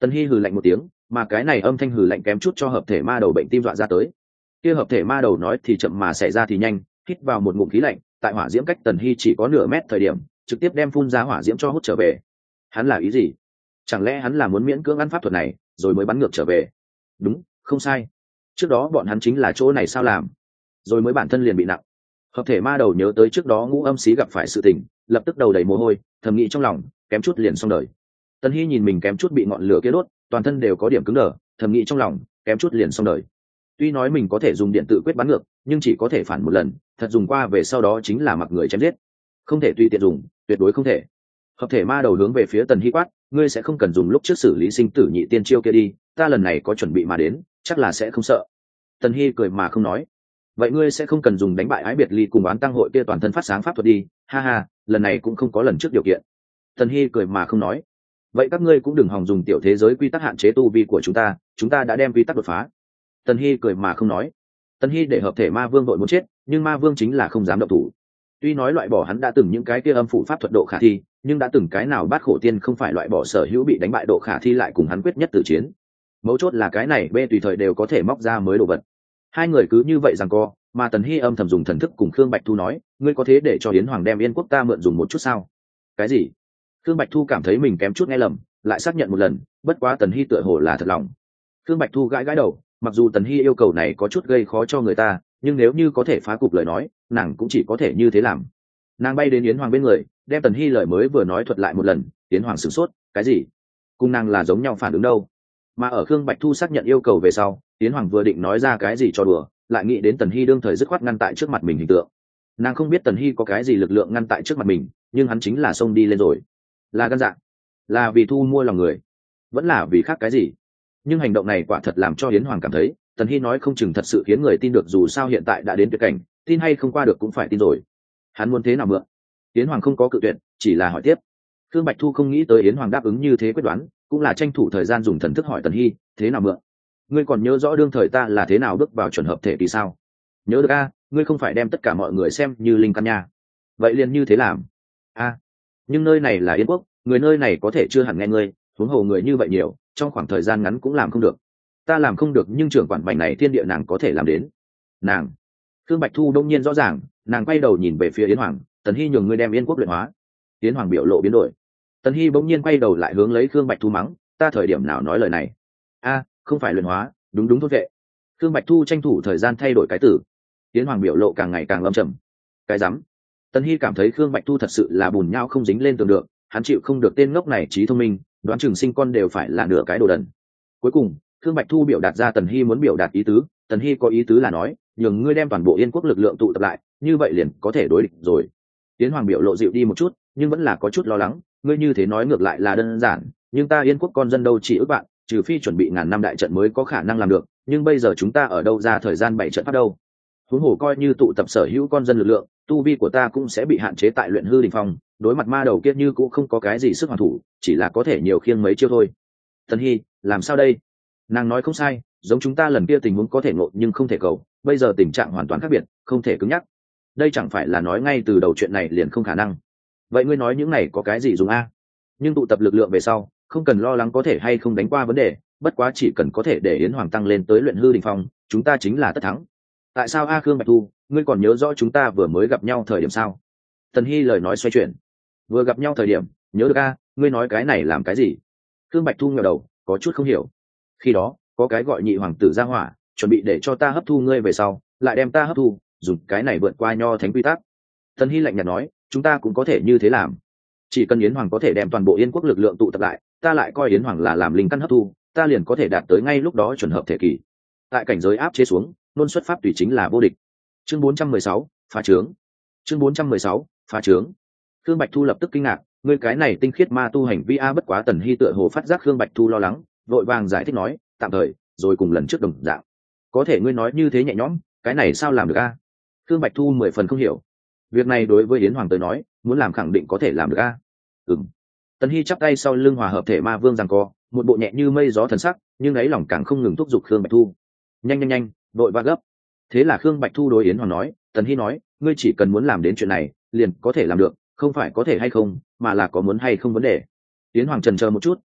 Tần Hy hừ lạnh một tiếng, mà cái này âm thanh hừ lạnh kém chút cho hợp thể ma đầu bệnh tim dọa ra tới. Kia hợp thể ma đầu nói thì chậm mà xảy ra thì nhanh, hít vào một ngụm khí lạnh, tại hỏa diễm cách Tần Hy chỉ có nửa mét thời điểm, trực tiếp đem phun ra hỏa diễm cho hút trở về. Hắn là ý gì? Chẳng lẽ hắn là muốn miễn cưỡng ăn pháp thuật này, rồi mới bắn ngược trở về? Đúng, không sai. Trước đó bọn hắn chính là chỗ này sao làm, rồi mới bản thân liền bị nặng. Hợp thể ma đầu nhớ tới trước đó Ngũ Âm Xí gặp phải sự tình, lập tức đầu đầy mồ hôi, thầm nghĩ trong lòng, kém chút liền xong đời. Tần Hy nhìn mình kém chút bị ngọn lửa kia đốt, toàn thân đều có điểm cứng đờ, thầm nghĩ trong lòng, kém chút liền xong đời. Tuy nói mình có thể dùng điện tự quyết bắn ngược, nhưng chỉ có thể phản một lần, thật dùng qua về sau đó chính là mặc người chém giết, không thể tùy tiện dùng, tuyệt đối không thể. Hợp thể ma đầu hướng về phía Tần Hy quát, ngươi sẽ không cần dùng lúc trước xử lý sinh tử nhị tiên chiêu kia đi, ta lần này có chuẩn bị mà đến, chắc là sẽ không sợ. Tần Hy cười mà không nói. Vậy ngươi sẽ không cần dùng đánh bại Ái Biệt Ly cùng Oán Tăng hội kia toàn thân phát sáng pháp thuật đi, ha ha, lần này cũng không có lần trước điều kiện. Tần Hy cười mà không nói. Vậy các ngươi cũng đừng hòng dùng tiểu thế giới quy tắc hạn chế tu vi của chúng ta, chúng ta đã đem quy tắc đột phá. Tần Hy cười mà không nói. Tần Hy để hợp thể ma vương đội muốn chết, nhưng ma vương chính là không dám động thủ. Tuy nói loại bỏ hắn đã từng những cái kia âm phủ pháp thuật độ khả thi, nhưng đã từng cái nào Bát Khổ Tiên không phải loại bỏ sở hữu bị đánh bại độ khả thi lại cùng hắn quyết nhất tử chiến. Mấu chốt là cái này bê tùy thời đều có thể móc ra mới đồ vật. Hai người cứ như vậy rằng co, mà Tần Hy âm thầm dùng thần thức cùng Khương Bạch Thu nói, ngươi có thế để cho Yến Hoàng đem Yên quốc ta mượn dùng một chút sao? Cái gì? Khương Bạch Thu cảm thấy mình kém chút nghe lầm, lại xác nhận một lần, bất quá Tần Hy tựa hồ là thật lòng. Khương Bạch Thu gãi gãi đầu, mặc dù Tần Hy yêu cầu này có chút gây khó cho người ta, nhưng nếu như có thể phá cục lời nói, nàng cũng chỉ có thể như thế làm. Nàng bay đến Yến Hoàng bên người, đem Tần Hy lời mới vừa nói thuật lại một lần. Yến Hoàng sửng sốt, cái gì? Cùng nàng là giống nhau phản ứng đâu? Mà ở Khương Bạch Thu xác nhận yêu cầu về sau, Yến Hoàng vừa định nói ra cái gì cho đùa, lại nghĩ đến Tần Hy đương thời dứt khoát ngăn tại trước mặt mình hình tượng. Nàng không biết Tần Hy có cái gì lực lượng ngăn tại trước mặt mình, nhưng hắn chính là xông đi lên rồi. Là gan dạ, là vì thu mua lòng người, vẫn là vì khác cái gì? Nhưng hành động này quả thật làm cho Yến Hoàng cảm thấy Tần Hy nói không chừng thật sự khiến người tin được, dù sao hiện tại đã đến tuyệt cảnh, tin hay không qua được cũng phải tin rồi. Hắn muốn thế nào mượn? Yến Hoàng không có cự tuyệt, chỉ là hỏi tiếp. Khương Bạch Thu không nghĩ tới Yến Hoàng đáp ứng như thế quyết đoán, cũng là tranh thủ thời gian dùng thần thức hỏi Tần Hy, thế nào mượn? Ngươi còn nhớ rõ đương thời ta là thế nào bước vào chuẩn hợp thể kỳ sao? Nhớ được a, ngươi không phải đem tất cả mọi người xem như linh căn nha. Vậy liền như thế làm. A, nhưng nơi này là Yên quốc, người nơi này có thể chưa hẳn nghe ngươi, huống hồ người như vậy nhiều, trong khoảng thời gian ngắn cũng làm không được. Ta làm không được, nhưng trưởng quản bành này thiên địa nàng có thể làm đến. Nàng. Khương Bạch Thu đông nhiên rõ ràng, nàng quay đầu nhìn về phía Yến Hoàng, Tần Hy nhường ngươi đem Yên quốc luyện hóa. Yến Hoàng biểu lộ biến đổi. Tần Hy bỗng nhiên quay đầu lại hướng lấy Khương Bạch Thu mắng, ta thời điểm nào nói lời này? A, không phải luyện hóa, đúng đúng thốt vệ. Khương Bạch Thu tranh thủ thời gian thay đổi cái từ. Yến Hoàng biểu lộ càng ngày càng âm trầm. Cái rắm. Tần Hy cảm thấy Khương Bạch Thu thật sự là bùn nhau không dính lên tường được, hắn chịu không được tên ngốc này trí thông minh, đoán chừng sinh con đều phải là nửa cái đồ đần. Cuối cùng Khương Bạch Thu biểu đạt ra Tần Hy muốn biểu đạt ý tứ. Tần Hy có ý tứ là nói, nhường ngươi đem toàn bộ Yên quốc lực lượng tụ tập lại, như vậy liền có thể đối địch rồi. Yến Hoàng biểu lộ dịu đi một chút, nhưng vẫn là có chút lo lắng, ngươi như thế nói ngược lại là đơn giản, nhưng ta Yên quốc con dân đâu chỉ ước bạn, trừ phi chuẩn bị ngàn năm đại trận mới có khả năng làm được, nhưng bây giờ chúng ta ở đâu ra thời gian bảy trận pháp đâu? Huống hồ coi như tụ tập sở hữu con dân lực lượng, tu vi của ta cũng sẽ bị hạn chế tại luyện hư đỉnh phong, đối mặt ma đầu kia như cũng không có cái gì sức hoàn thủ, chỉ là có thể nhiều khiêng mấy chiêu thôi. Tần Hy, làm sao đây? Nàng nói không sai, giống chúng ta lần kia tình huống có thể ngộ nhưng không thể cầu, bây giờ tình trạng hoàn toàn khác biệt, không thể cứng nhắc. Đây chẳng phải là nói ngay từ đầu chuyện này liền không khả năng. Vậy ngươi nói những này có cái gì dùng a? Nhưng tụ tập lực lượng về sau, không cần lo lắng có thể hay không đánh qua vấn đề, bất quá chỉ cần có thể để Yến Hoàng tăng lên tới luyện hư đỉnh phong, chúng ta chính là tất thắng. Tại sao a Khương Bạch Thu, ngươi còn nhớ rõ chúng ta vừa mới gặp nhau thời điểm sao? Tần Hy lời nói xoay chuyển. Vừa gặp nhau thời điểm, nhớ được a, ngươi nói cái này làm cái gì? Khương Bạch Thu ngẩng đầu, có chút không hiểu. Khi đó, có cái gọi nhị hoàng tử ra hỏa, chuẩn bị để cho ta hấp thu ngươi về sau, lại đem ta hấp thu, dùng cái này vượt qua nho thánh quy tắc. Tần Hy lạnh nhạt nói, chúng ta cũng có thể như thế làm. Chỉ cần Yến Hoàng có thể đem toàn bộ Yên quốc lực lượng tụ tập lại, ta lại coi Yến Hoàng là làm linh căn hấp thu, ta liền có thể đạt tới ngay lúc đó chuẩn hợp thể kỳ. Tại cảnh giới áp chế xuống, luôn xuất pháp tùy chính là vô địch. Chương bốn trăm mười sáu, phá trướng. Chương bốn trăm mười sáu, phá trướng. Khương Bạch Thu lập tức kinh ngạc, ngươi cái này tinh khiết ma tu hành vi a, bất quá Tần Hy tựa hồ phát giác Khương Bạch Thu lo lắng, vội vàng giải thích nói, tạm thời, rồi cùng lần trước đồng dạng. Có thể ngươi nói như thế nhẹ nhõm, cái này sao làm được a? Khương Bạch Thu mười phần không hiểu. Việc này đối với Yến Hoàng tới nói, muốn làm khẳng định có thể làm được a. Ừm. Tần Hy chắp tay sau lưng hòa hợp thể ma vương giằng co, một bộ nhẹ như mây gió thần sắc, nhưng ấy lòng càng không ngừng thúc giục Khương Bạch Thu. Nhanh nhanh nhanh, đội và gấp. Thế là Khương Bạch Thu đối Yến Hoàng nói, Tần Hy nói, ngươi chỉ cần muốn làm đến chuyện này, liền có thể làm được, không phải có thể hay không, mà là có muốn hay không vấn đề. Yến Hoàng chần chờ một chút,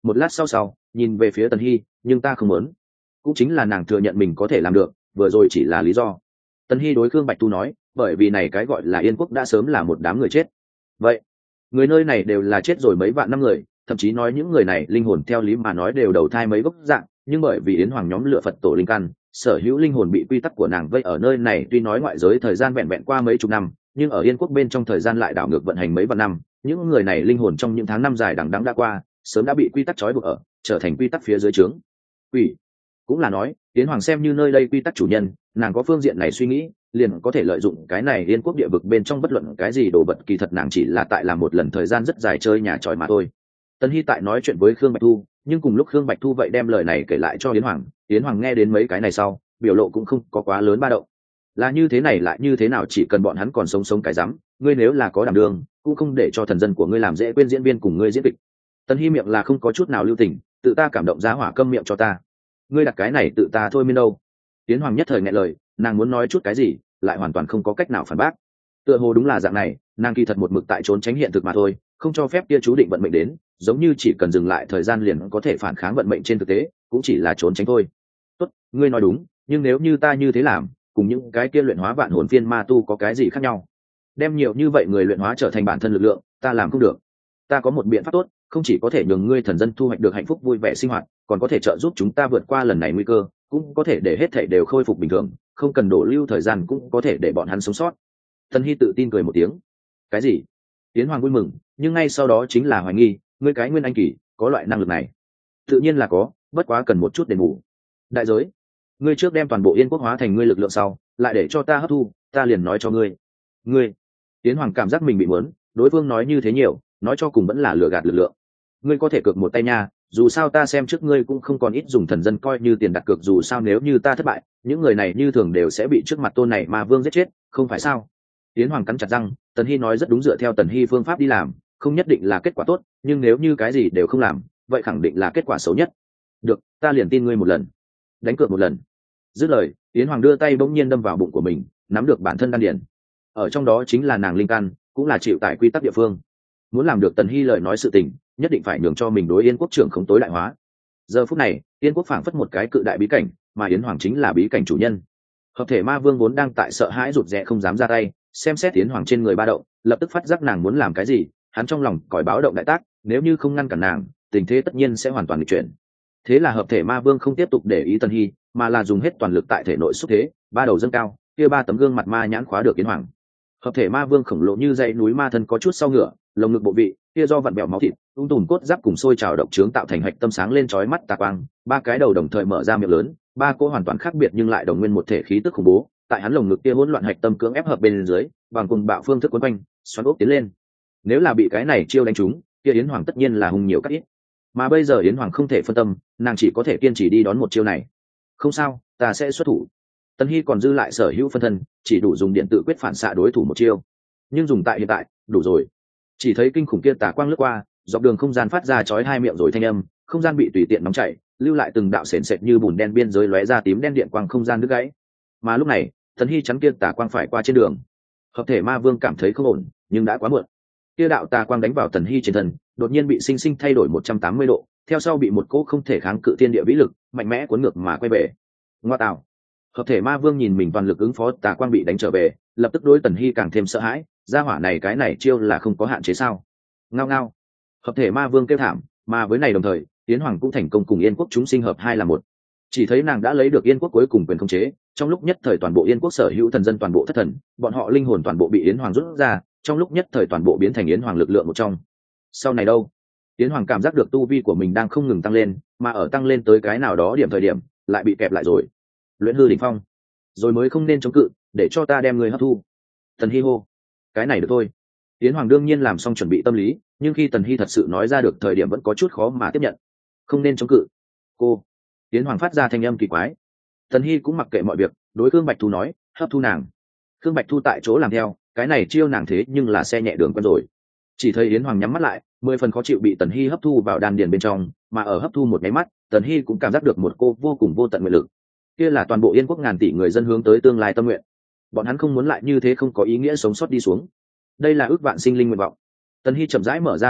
một lát sau sau nhìn về phía Tần Hy, nhưng ta không muốn. Cũng chính là nàng thừa nhận mình có thể làm được, vừa rồi chỉ là lý do. Tần Hy đối Khương Bạch Thu nói, bởi vì này cái gọi là Yên Quốc đã sớm là một đám người chết. Vậy người nơi này đều là chết rồi mấy vạn năm người, thậm chí nói những người này linh hồn theo lý mà nói đều đầu thai mấy gốc dạng, nhưng bởi vì Yến Hoàng nhóm lựa Phật tổ linh căn, sở hữu linh hồn bị quy tắc của nàng vây ở nơi này. Tuy nói ngoại giới thời gian vẹn vẹn qua mấy chục năm, nhưng ở Yên Quốc bên trong thời gian lại đảo ngược vận hành mấy vạn năm. Những người này linh hồn trong những tháng năm dài đằng đẵng đã qua, sớm đã bị quy tắc trói buộc ở, trở thành quy tắc phía dưới trướng. Ủy cũng là nói, Yến Hoàng xem như nơi đây quy tắc chủ nhân, nàng có phương diện này suy nghĩ, liền có thể lợi dụng cái này Yên Quốc địa vực bên trong bất luận cái gì đồ vật. Kỳ thật nàng chỉ là tại làm một lần thời gian rất dài chơi nhà tròi mà thôi. Tần Hy tại nói chuyện với Khương Bạch Thu, nhưng cùng lúc Khương Bạch Thu vậy đem lời này kể lại cho Yến Hoàng. Yến Hoàng nghe đến mấy cái này sau, biểu lộ cũng không có quá lớn ba động. Là như thế này lại như thế nào, chỉ cần bọn hắn còn sống sống cái rắm, ngươi nếu là có đảm đương, cũng không để cho thần dân của ngươi làm dễ quên diễn viên cùng ngươi diễn kịch. Tần Hy miệng là không có chút nào lưu tình, tự ta cảm động giá hỏa, câm miệng cho ta. Ngươi đặt cái này tự ta thôi miên đâu. Yến Hoàng nhất thời nghẹn lời, nàng muốn nói chút cái gì, lại hoàn toàn không có cách nào phản bác. Tựa hồ đúng là dạng này, nàng kỳ thật một mực tại trốn tránh hiện thực mà thôi, không cho phép kia chú định vận mệnh đến, giống như chỉ cần dừng lại thời gian liền có thể phản kháng vận mệnh, trên thực tế cũng chỉ là trốn tránh thôi. Tốt, ngươi nói đúng, nhưng nếu như ta như thế làm, cùng những cái kia luyện hóa vạn hồn phiên ma tu có cái gì khác nhau? Đem nhiều như vậy người luyện hóa trở thành bản thân lực lượng, ta làm không được. Ta có một biện pháp tốt, không chỉ có thể nhường ngươi thần dân thu hoạch được hạnh phúc vui vẻ sinh hoạt, còn có thể trợ giúp chúng ta vượt qua lần này nguy cơ, cũng có thể để hết thảy đều khôi phục bình thường, không cần đổ lưu thời gian, cũng có thể để bọn hắn sống sót. Tần Hy tự tin cười một tiếng. Cái gì? Yến Hoàng vui mừng, nhưng ngay sau đó chính là hoài nghi, ngươi cái nguyên anh kỳ có loại năng lực này? Tự nhiên là có, bất quá cần một chút đền bù. Đại giới? Ngươi trước đem toàn bộ Yên Quốc hóa thành ngươi lực lượng sau, lại để cho ta hấp thu, ta liền nói cho ngươi. Ngươi? Yến Hoàng cảm giác mình bị muốn, đối phương nói như thế nhiều, nói cho cùng vẫn là lừa gạt lực lượng. Ngươi có thể cược một tay nha, dù sao ta xem trước ngươi cũng không còn ít dùng thần dân coi như tiền đặt cược, dù sao nếu như ta thất bại, những người này như thường đều sẽ bị trước mặt tôn này ma vương giết chết, không phải sao? Yến Hoàng cắn chặt răng, Tần Hy nói rất đúng, dựa theo Tần Hy phương pháp đi làm, không nhất định là kết quả tốt, nhưng nếu như cái gì đều không làm, vậy khẳng định là kết quả xấu nhất. Được, ta liền tin ngươi một lần, đánh cược một lần. Dứt lời, Yến Hoàng đưa tay bỗng nhiên đâm vào bụng của mình, nắm được bản thân đan điển. Ở trong đó chính là nàng linh căn, cũng là chịu tại quy tắc địa phương. Muốn làm được Tần Hy lời nói sự tình, nhất định phải nhường cho mình đối Yên Quốc trưởng không tối đại hóa. Giờ phút này, Yên Quốc phảng phất một cái cự đại bí cảnh, mà Yến Hoàng chính là bí cảnh chủ nhân. Hợp thể ma vương vốn đang tại sợ hãi rụt rè không dám ra tay, xem xét Yến Hoàng trên người ba động, lập tức phát giác nàng muốn làm cái gì, hắn trong lòng còi báo động đại tác, nếu như không ngăn cản nàng, tình thế tất nhiên sẽ hoàn toàn nghịch chuyển. Thế là hợp thể ma vương không tiếp tục để ý Tần Hy, mà là dùng hết toàn lực tại thể nội xúc thế, ba đầu dâng cao, kia ba tấm gương mặt ma nhãn khóa được Yến Hoàng. Hợp thể ma vương khổng lồ như dãy núi ma thân có chút sau ngựa, lồng ngực bộ vị kia do vặn bẹo máu thịt, ung tùn cốt giáp cùng sôi trào độc trướng tạo thành hạch tâm sáng lên chói mắt tà quang, ba cái đầu đồng thời mở ra miệng lớn, ba cỗ hoàn toàn khác biệt nhưng lại đồng nguyên một thể khí tức khủng bố, tại hắn lồng ngực kia hỗn loạn hạch tâm cưỡng ép hợp bên dưới, bằng cùng bạo phương thức quấn quanh, xoắn ốc tiến lên. Nếu là bị cái này chiêu đánh trúng, kia Yến Hoàng tất nhiên là hung nhiều cắt ít. Mà bây giờ Yến Hoàng không thể phân tâm, nàng chỉ có thể kiên trì đi đón một chiêu này. Không sao, ta sẽ xuất thủ. Tần Hy còn dư lại sở hữu phân thân, chỉ đủ dùng điện tự quyết phản xạ đối thủ một chiêu. Nhưng dùng tại hiện tại, đủ rồi. Chỉ thấy kinh khủng kia tà quang lướt qua, dọc đường không gian phát ra chói hai miệng rồi thanh âm, không gian bị tùy tiện nóng chảy, lưu lại từng đạo sền sệt như bùn đen biên giới lóe ra tím đen điện quang, không gian đứt gãy. Mà lúc này, Tần Hy chắn kia tà quang phải qua trên đường. Hợp thể ma vương cảm thấy không ổn, nhưng đã quá muộn. Kia đạo tà quang đánh vào Tần Hy trên thân, đột nhiên bị sinh sinh thay đổi một trăm tám mươi độ, theo sau bị một cỗ không thể kháng cự thiên địa vĩ lực mạnh mẽ cuốn ngược mà quay về. Ngoa tạo! Hợp thể ma vương nhìn mình toàn lực ứng phó tà quang bị đánh trở về, lập tức đối Tần Hy càng thêm sợ hãi, gia hỏa này cái này chiêu là không có hạn chế sao? Ngao ngao! Hợp thể ma vương kêu thảm, mà với này đồng thời, Yến Hoàng cũng thành công cùng Yên Quốc chúng sinh hợp hai là một. Chỉ thấy nàng đã lấy được Yên Quốc cuối cùng quyền khống chế, trong lúc nhất thời toàn bộ Yên Quốc sở hữu thần dân toàn bộ thất thần, bọn họ linh hồn toàn bộ bị Yến Hoàng rút ra, trong lúc nhất thời toàn bộ biến thành Yến Hoàng lực lượng một trong. Sau này đâu? Yến Hoàng cảm giác được tu vi của mình đang không ngừng tăng lên, mà ở tăng lên tới cái nào đó điểm thời điểm, lại bị kẹp lại rồi. Luyện hư đỉnh phong, rồi mới không nên chống cự, để cho ta đem người hấp thu. Tần Hy hô, cái này được thôi. Yến Hoàng đương nhiên làm xong chuẩn bị tâm lý, nhưng khi Tần Hy thật sự nói ra được thời điểm vẫn có chút khó mà tiếp nhận. Không nên chống cự. Cô. Yến Hoàng phát ra thanh âm kỳ quái. Tần Hy cũng mặc kệ mọi việc, đối Khương Bạch Thu nói, hấp thu nàng. Khương Bạch Thu tại chỗ làm theo, cái này chiêu nàng thế nhưng là xe nhẹ đường quen rồi. Chỉ thấy Yến Hoàng nhắm mắt lại, mười phần khó chịu bị Tần Hy hấp thu vào đan điền bên trong, mà ở hấp thu một cái mắt, Tần Hy cũng cảm giác được một cô vô cùng vô tận nguyện lực. Kia là toàn bộ Yên Quốc ngàn tỷ người dân hướng tới tương lai tâm nguyện. Bọn hắn không muốn lại như thế không có ý nghĩa sống sót đi xuống. Đây là ước vạn sinh linh nguyện vọng. Tần Hy chậm rãi mở ra ánh mắt,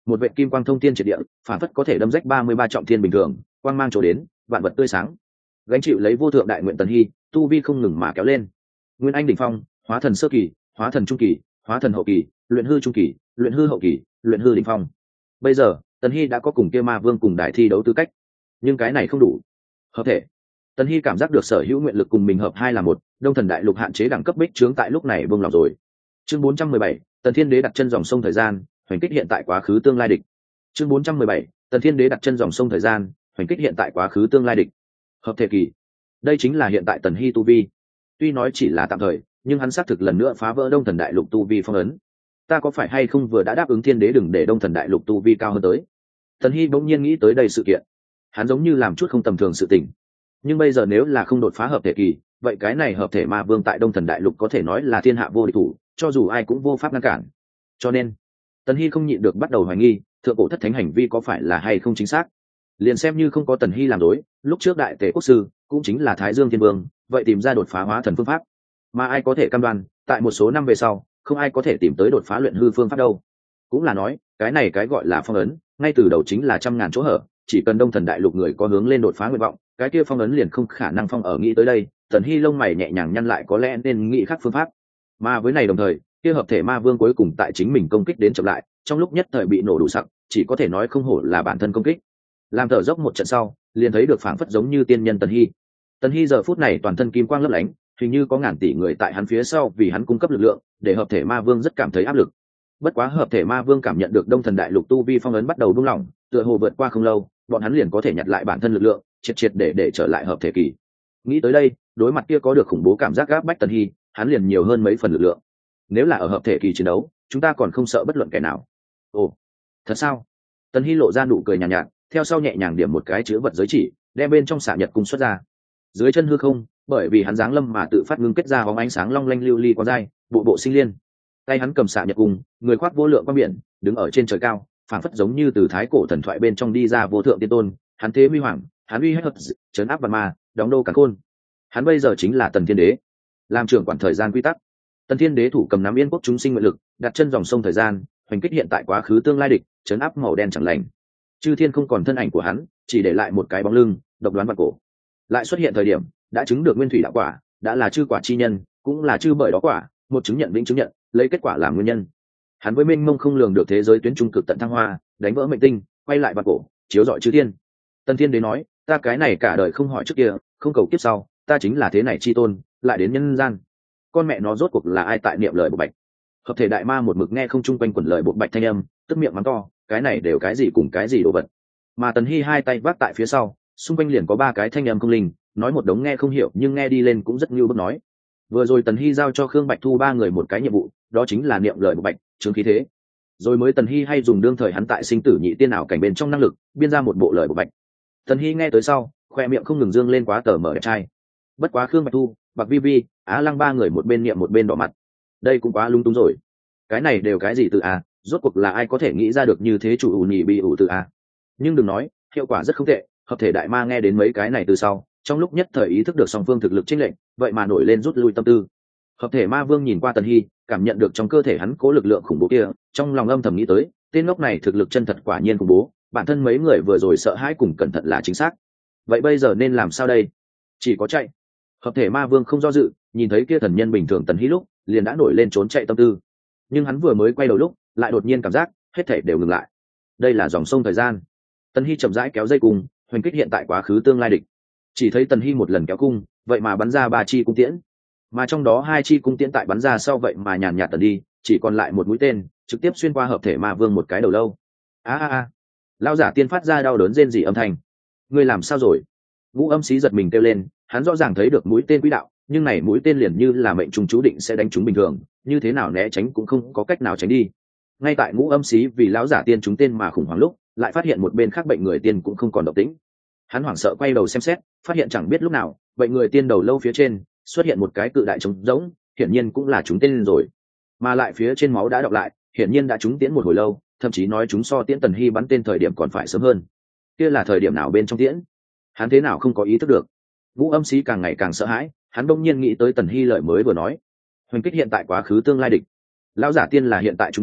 một vệ kim quang thông thiên triệt địa, phản phất có thể đâm rách ba mươi ba trọng thiên bình thường, quang mang chỗ đến, vạn vật tươi sáng. Gánh chịu lấy vô thượng đại nguyện Tần Hy, tu vi không ngừng mà kéo lên. Nguyên anh đỉnh phong, hóa thần sơ kỳ, hóa thần trung kỳ, hóa thần hậu kỳ, luyện hư trung kỳ, luyện hư hậu kỳ, luyện hư đỉnh phong. Bây giờ, Tần Hy đã có cùng kia ma vương cùng đại thi đấu tư cách, nhưng cái này không đủ. Hợp thể. Tần Hy cảm giác được sở hữu nguyện lực cùng mình hợp hai là một, Đông Thần Đại Lục hạn chế đẳng cấp bích trướng tại lúc này buông lỏng rồi. Chương bốn trăm mười bảy, Tần Thiên Đế đặt chân dòng sông thời gian, hoành kích hiện tại quá khứ tương lai địch. Chương bốn trăm mười bảy, Tần Thiên Đế đặt chân dòng sông thời gian, hoành kích hiện tại quá khứ tương lai địch. Hợp thể kỳ. Đây chính là hiện tại Tần Hy tu vi. Tuy nói chỉ là tạm thời, nhưng hắn xác thực lần nữa phá vỡ Đông Thần Đại Lục tu vi phong ấn. Ta có phải hay không vừa đã đáp ứng Thiên Đế đừng để Đông Thần Đại Lục tu vi cao hơn tới? Tần Hy bỗng nhiên nghĩ tới đây sự kiện. Hắn giống như làm chút không tầm thường sự tình. Nhưng bây giờ nếu là không đột phá hợp thể kỳ, vậy cái này hợp thể ma vương tại Đông Thần Đại Lục có thể nói là thiên hạ vô địch thủ, cho dù ai cũng vô pháp ngăn cản. Cho nên, Tần Hy không nhịn được bắt đầu hoài nghi, thượng cổ thất thánh hành vi có phải là hay không chính xác. Liền xem như không có Tần Hy làm đối, lúc trước đại tề quốc sư cũng chính là Thái Dương Thiên Vương, vậy tìm ra đột phá hóa thần phương pháp, mà ai có thể cam đoan, tại một số năm về sau, không ai có thể tìm tới đột phá luyện hư phương pháp đâu. Cũng là nói, cái này cái gọi là phong ấn, ngay từ đầu chính là trăm ngàn chỗ hở, chỉ cần Đông Thần Đại Lục người có hướng lên đột phá nguyện vọng, cái kia phong ấn liền không khả năng phong ở. Nghĩ tới đây, Tần Hy lông mày nhẹ nhàng nhăn lại, có lẽ nên nghĩ khác phương pháp. Mà với này đồng thời, kia hợp thể ma vương cuối cùng tại chính mình công kích đến chậm lại, trong lúc nhất thời bị nổ đủ sặc, chỉ có thể nói không hổ là bản thân công kích. Làm thở dốc một trận sau, liền thấy được phảng phất giống như tiên nhân Tần Hy. Tần Hy giờ phút này toàn thân kim quang lấp lánh, hình như có ngàn tỷ người tại hắn phía sau vì hắn cung cấp lực lượng, để hợp thể ma vương rất cảm thấy áp lực. Bất quá hợp thể ma vương cảm nhận được Đông Thần Đại Lục tu vi phong ấn bắt đầu buông lỏng, tựa hồ vượt qua không lâu, bọn hắn liền có thể nhặt lại bản thân lực lượng, triệt triệt để để trở lại hợp thể kỳ. Nghĩ tới đây, đối mặt kia có được khủng bố cảm giác gáp bách Tần Hy, hắn liền nhiều hơn mấy phần lực lượng. Nếu là ở hợp thể kỳ chiến đấu, chúng ta còn không sợ bất luận kẻ nào. Ồ, thật sao? Tần Hy lộ ra nụ cười nhàn nhạt, nhạt, theo sau nhẹ nhàng điểm một cái chữ vật giới chỉ, đem bên trong xạ nhật cung xuất ra. Dưới chân hư không, bởi vì hắn giáng lâm mà tự phát ngưng kết ra bóng ánh sáng long lanh lưu ly quang dai, bộ bộ sinh liên. Tay hắn cầm xạ nhật cung, người khoác vô lượng quang biển, đứng ở trên trời cao, phảng phất giống như từ thái cổ thần thoại bên trong đi ra vô thượng tiên tôn. Hắn thế huy hoàng, hắn uy hết chấn áp vạn ma, đóng đô càn khôn. Hắn bây giờ chính là Tần Thiên Đế, làm trưởng quản thời gian quy tắc. Tần Thiên Đế thủ cầm nắm yên quốc chúng sinh nguyện lực, đặt chân dòng sông thời gian, hoành kích hiện tại quá khứ tương lai địch, chấn áp màu đen chẳng lành. Chư thiên không còn thân ảnh của hắn, chỉ để lại một cái bóng lưng, độc đoán vạn cổ. Lại xuất hiện thời điểm, đã chứng được nguyên thủy đạo quả, đã là chư quả chi nhân, cũng là chư bởi đó quả, một chứng nhận vĩnh chứng nhận, lấy kết quả làm nguyên nhân. Hắn với mênh mông không lường được thế giới tuyến trung cực tận thăng hoa, đánh vỡ mệnh tinh, quay lại vạn cổ, chiếu rọi chư thiên. Tần Thiên Đế nói, ta cái này cả đời không hỏi trước kia, không cầu kiếp sau, ta chính là thế này chi tôn, lại đến nhân gian. Con mẹ nó rốt cuộc là ai tại niệm lời bộ bạch? Hợp thể đại ma một mực nghe không trung quanh quẩn lời bộ bạch thanh âm, tức miệng mắng to, cái này đều cái gì cùng cái gì đồ vật. Mà Tần Hy hai tay vác tại phía sau, xung quanh liền có ba cái thanh âm không linh, nói một đống nghe không hiểu nhưng nghe đi lên cũng rất như bức nói. Vừa rồi Tần Hy giao cho Khương Bạch Thu ba người một cái nhiệm vụ, đó chính là niệm lời bộ bạch, chứng khí thế. Rồi mới Tần Hy hay dùng đương thời hắn tại sinh tử nhị tiên ảo cảnh bên trong năng lực, biên ra một bộ lời bộ bạch. Tần Hy nghe tới sau, khoe miệng không ngừng dương lên quá tờ mở đẹp trai. Bất quá Khương Bạch Thu, Bạc Vi Vi, Á Lăng ba người một bên niệm một bên đỏ mặt. Đây cũng quá lung túng rồi. Cái này đều cái gì từ a? Rốt cuộc là ai có thể nghĩ ra được như thế chủ ủ nhị bị ủ từ a? Nhưng đừng nói, hiệu quả rất không tệ. Hợp thể đại ma nghe đến mấy cái này từ sau, trong lúc nhất thời ý thức được song phương thực lực chênh lệch, vậy mà nổi lên rút lui tâm tư. Hợp thể ma vương nhìn qua Tần Hy, cảm nhận được trong cơ thể hắn cố lực lượng khủng bố kia, trong lòng âm thầm nghĩ tới, tên ngốc này thực lực chân thật quả nhiên khủng bố, bản thân mấy người vừa rồi sợ hãi cùng cẩn thận là chính xác. Vậy bây giờ nên làm sao đây? Chỉ có chạy. Hợp thể ma vương không do dự, nhìn thấy kia thần nhân bình thường Tần Hy lúc, liền đã nổi lên trốn chạy tâm tư. Nhưng hắn vừa mới quay đầu lúc, lại đột nhiên cảm giác hết thảy đều ngừng lại. Đây là dòng sông thời gian. Tần Hy chậm rãi kéo dây cung, hoành kích hiện tại quá khứ tương lai địch. Chỉ thấy Tần Hy một lần kéo cung, vậy mà bắn ra ba chi cung tiễn, mà trong đó hai chi cung tiễn tại bắn ra sau vậy mà nhàn nhạt tần đi, chỉ còn lại một mũi tên trực tiếp xuyên qua hợp thể ma vương một cái đầu lâu. A a a! Lão giả tiên phát ra đau đớn rên rỉ âm thanh. Ngươi làm sao rồi? Ngũ Âm Xí giật mình kêu lên, hắn rõ ràng thấy được mũi tên quỹ đạo, nhưng này mũi tên liền như là mệnh trùng chú định sẽ đánh trúng bình thường, như thế nào né tránh cũng không có cách nào tránh đi. Ngay tại Ngũ Âm Xí vì lão giả tiên trúng tên mà khủng hoảng lúc, lại phát hiện một bên khác bệnh người tiên cũng không còn động tĩnh. Hắn hoảng sợ quay đầu xem xét, phát hiện chẳng biết lúc nào, bệnh người tiên đầu lâu phía trên xuất hiện một cái cự đại trống rỗng, hiển nhiên cũng là trúng tên rồi. Mà lại phía trên máu đã đọng lại, hiển nhiên đã trúng tiễn một hồi lâu, thậm chí nói chúng so tiễn Tần Hy bắn tên thời điểm còn phải sớm hơn. Kia là thời điểm nào bên trong tiễn? Hắn thế nào không có ý thức được? Ngũ Âm Xí càng ngày càng sợ hãi, hắn bỗng nhiên nghĩ tới Tần Hy lời mới vừa nói, hoành kích hiện tại quá khứ tương lai địch. Lão giả tiên là hiện tại trúng tên,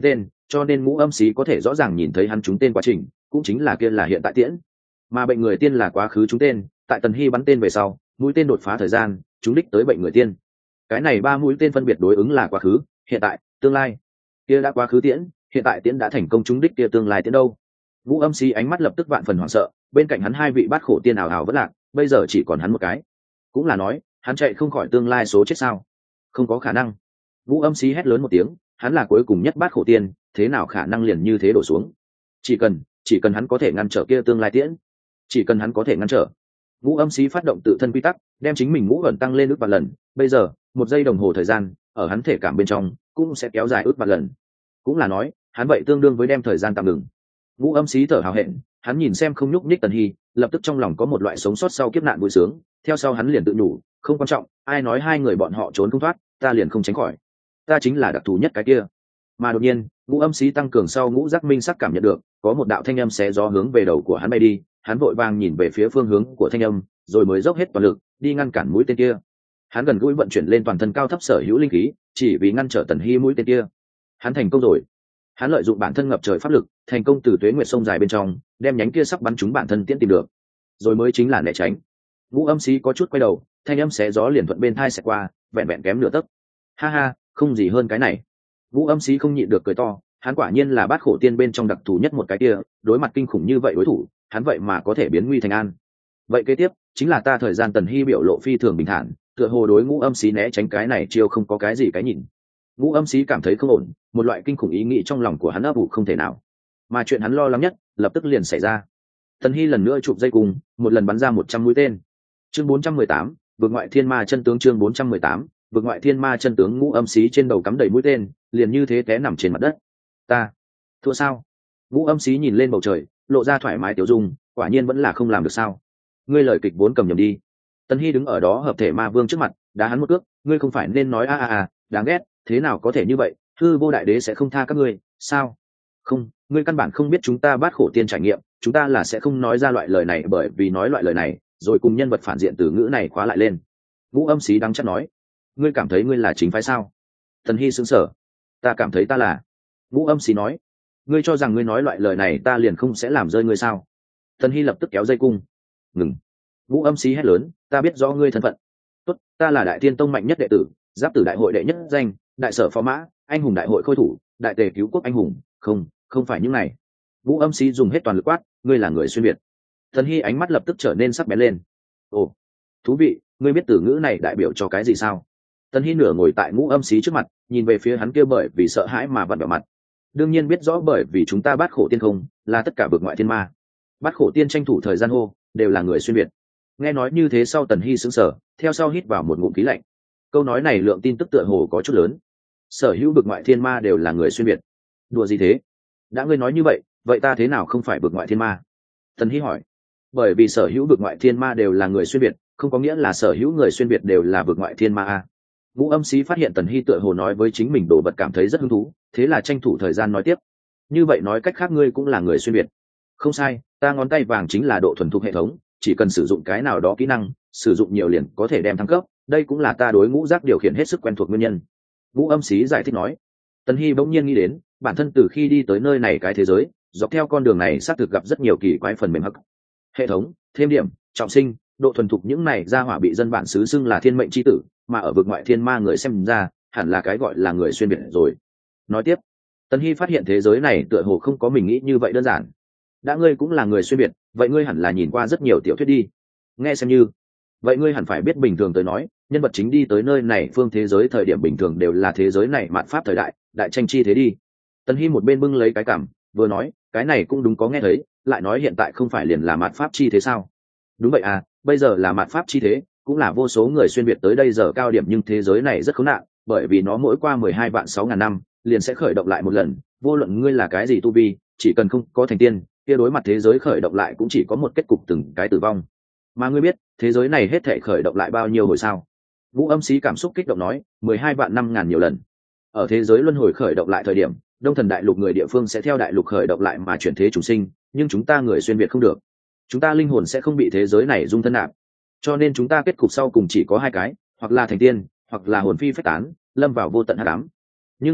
cho nên ngũ âm xí có thể rõ ràng nhìn thấy hắn trúng tên quá trình, cũng chính là kia là hiện tại tiễn. Mà bệnh người tiên là quá khứ trúng tên, tại Tần Hy bắn tên về sau, mũi tên đột phá thời gian, trúng đích tới bệnh người tiên. Cái này ba mũi tên phân biệt đối ứng là quá khứ, hiện tại, tương lai. Kia đã quá khứ tiễn, hiện tại tiễn đã thành công trúng đích, kia tương lai tiễn đâu? Ngũ âm xí ánh mắt lập tức vạn phần hoảng sợ, bên cạnh hắn hai vị bát khổ tiên ảo ảo vất lạc, bây giờ chỉ còn hắn một cái. Cũng là nói, hắn chạy không khỏi tương lai số chết sao? Không có khả năng. Ngũ âm xí hét lớn một tiếng, hắn là cuối cùng nhất bát khổ tiên, thế nào khả năng liền như thế đổ xuống? Chỉ cần, chỉ cần hắn có thể ngăn trở kia tương lai tiễn, chỉ cần hắn có thể ngăn trở. Ngũ âm xí phát động tự thân quy tắc, đem chính mình ngũ ẩn tăng lên ước vạn lần, bây giờ, một giây đồng hồ thời gian, ở hắn thể cảm bên trong, cũng sẽ kéo dài ước vạn lần. Cũng là nói, hắn vậy tương đương với đem thời gian tạm ngừng. Ngũ âm xí thở hào hẹn, hắn nhìn xem không nhúc nhích Tần Hy, lập tức trong lòng có một loại sống sót sau kiếp nạn vui sướng, theo sau hắn liền tự nhủ, không quan trọng, ai nói hai người bọn họ trốn không thoát, ta liền không tránh khỏi. Ta chính là đặc thù nhất cái kia. Mà đột nhiên, ngũ âm xí tăng cường sau ngũ giác minh sắc cảm nhận được, có một đạo thanh âm xé gió hướng về đầu của hắn bay đi, hắn vội vàng nhìn về phía phương hướng của thanh âm, rồi mới dốc hết toàn lực đi ngăn cản mũi tên kia. Hắn gần gũi vận chuyển lên toàn thân cao thấp sở hữu linh khí, chỉ vì ngăn trở Tần Hy mũi tên kia. Hắn thành công rồi. Hắn lợi dụng bản thân ngập trời pháp lực, thành công từ tuế nguyệt sông dài bên trong đem nhánh kia sắp bắn trúng bản thân tiễn tìm được, rồi mới chính là né tránh. Ngũ âm xí có chút quay đầu, thanh âm xé gió liền thuận bên thai xẹt qua, vẹn vẹn kém nửa tấc. Ha ha, không gì hơn cái này. Ngũ âm xí không nhịn được cười to, hắn quả nhiên là bát khổ tiên bên trong đặc thù nhất một cái kia, đối mặt kinh khủng như vậy đối thủ, hắn vậy mà có thể biến nguy thành an. Vậy kế tiếp chính là ta thời gian. Tần Hy biểu lộ phi thường bình thản, tựa hồ đối ngũ âm xí né tránh cái này chiêu không có cái gì cái nhìn. Ngũ âm xí cảm thấy không ổn, một loại kinh khủng ý nghĩ trong lòng của hắn ấp ủ không thể nào, mà chuyện hắn lo lắng nhất lập tức liền xảy ra. Tần Hy lần nữa chụp dây cung, một lần bắn ra một trăm mũi tên. Chương bốn trăm mười tám, vượt ngoại thiên ma chân tướng. Chương bốn trăm mười tám, vượt ngoại thiên ma chân tướng. Ngũ âm xí trên đầu cắm đầy mũi tên, liền như thế té nằm trên mặt đất. Ta thua sao? Ngũ âm xí nhìn lên bầu trời, lộ ra thoải mái tiểu dung, quả nhiên vẫn là không làm được sao? Ngươi lời kịch vốn cầm nhầm đi. Tần Hy đứng ở đó hợp thể ma vương trước mặt, đá hắn một cước, ngươi không phải nên nói a a a, đáng ghét, thế nào có thể như vậy, hư vô đại đế sẽ không tha các ngươi, sao? Không, ngươi căn bản không biết chúng ta bát khổ tiên trải nghiệm, chúng ta là sẽ không nói ra loại lời này, bởi vì nói loại lời này, rồi cùng nhân vật phản diện từ ngữ này khóa lại lên. Ngũ âm xí đắng chắc nói, ngươi cảm thấy ngươi là chính phái sao? Tần Hy sững sờ, ta cảm thấy ta là. Ngũ âm xí nói, ngươi cho rằng ngươi nói loại lời này ta liền không sẽ làm rơi ngươi sao? Tần Hy lập tức kéo dây cung. Ngừng. Ngũ âm xí hét lớn, ta biết rõ ngươi thân phận. Tốt, ta là đại tiên tông mạnh nhất đệ tử, giáp tử đại hội đệ nhất danh, đại sở phó mã, anh hùng đại hội khôi thủ, đại tề cứu quốc anh hùng. Không, không phải những này. Ngũ âm xí dùng hết toàn lực quát, ngươi là người xuyên việt. Tần Hy ánh mắt lập tức trở nên sắc bén lên. Ồ, thú vị, ngươi biết từ ngữ này đại biểu cho cái gì sao? Tần Hy nửa ngồi tại ngũ âm xí trước mặt, nhìn về phía hắn kia bởi vì sợ hãi mà vặn vẹo mặt. Đương nhiên biết rõ, bởi vì chúng ta bát khổ tiên không là tất cả vượt ngoại thiên ma. Bát khổ tiên tranh thủ thời gian hô, đều là người xuyên việt. Nghe nói như thế sau Tần Hy sững sờ, theo sau hít vào một ngụm khí lạnh. Câu nói này lượng tin tức tựa hồ có chút lớn. Sở hữu vượt ngoại thiên ma đều là người xuyên việt. Đùa gì thế? Đã ngươi nói như vậy, vậy ta thế nào không phải vượt ngoại thiên ma? Tần Hy hỏi. Bởi vì sở hữu vượt ngoại thiên ma đều là người xuyên việt, không có nghĩa là sở hữu người xuyên việt đều là vượt ngoại thiên ma a. Ngũ âm xí phát hiện Tần Hy tựa hồ nói với chính mình đồ vật cảm thấy rất hứng thú, thế là tranh thủ thời gian nói tiếp. Như vậy nói cách khác ngươi cũng là người xuyên việt. Không sai, ta ngón tay vàng chính là độ thuần thục hệ thống, chỉ cần sử dụng cái nào đó kỹ năng, sử dụng nhiều liền có thể đem thăng cấp, đây cũng là ta đối ngũ giác điều khiển hết sức quen thuộc nguyên nhân. Ngũ âm xí giải thích nói. Tần Hy bỗng nhiên nghĩ đến, bản thân từ khi đi tới nơi này cái thế giới, dọc theo con đường này xác thực gặp rất nhiều kỳ quái phần mềm hắc. Hệ thống, thêm điểm, trọng sinh, độ thuần thục những này ra hỏa bị dân bản xứ xưng là thiên mệnh chi tử, mà ở vực ngoại thiên ma người xem ra, hẳn là cái gọi là người xuyên biệt rồi. Nói tiếp, Tần Hy phát hiện thế giới này tựa hồ không có mình nghĩ như vậy đơn giản. Đã ngươi cũng là người xuyên biệt, vậy ngươi hẳn là nhìn qua rất nhiều tiểu thuyết đi. Nghe xem như, vậy ngươi hẳn phải biết bình thường tới nói, nhân vật chính đi tới nơi này phương thế giới thời điểm bình thường đều là thế giới này mạt pháp thời đại, đại tranh chi thế đi. Tần Hy một bên bưng lấy cái cảm, vừa nói, cái này cũng đúng có nghe thấy, lại nói hiện tại không phải liền là mạt pháp chi thế sao? Đúng vậy à, bây giờ là mạt pháp chi thế, cũng là vô số người xuyên việt tới đây giờ cao điểm, nhưng thế giới này rất khốn nạn, bởi vì nó mỗi qua mười hai vạn sáu ngàn năm, liền sẽ khởi động lại một lần, vô luận ngươi là cái gì tu vi, chỉ cần không có thành tiên, kia đối mặt thế giới khởi động lại cũng chỉ có một kết cục từng cái tử vong. Mà ngươi biết, thế giới này hết thảy khởi động lại bao nhiêu hồi sao? Vũ Âm Xí cảm xúc kích động nói, mười hai vạn năm ngàn nhiều lần. Ở thế giới luân hồi khởi động lại thời điểm, Đông Thần Đại Lục người địa phương sẽ theo đại lục khởi động lại mà chuyển thế chủ sinh, nhưng chúng ta người xuyên việt không được. Chúng ta linh hồn sẽ không bị thế giới này dung thân nạp. Cho nên chúng ta kết cục sau cùng chỉ có hai cái, hoặc là thành tiên, hoặc là hồn phi phách tán, lâm vào vô tận hắc ám. Nhưng là,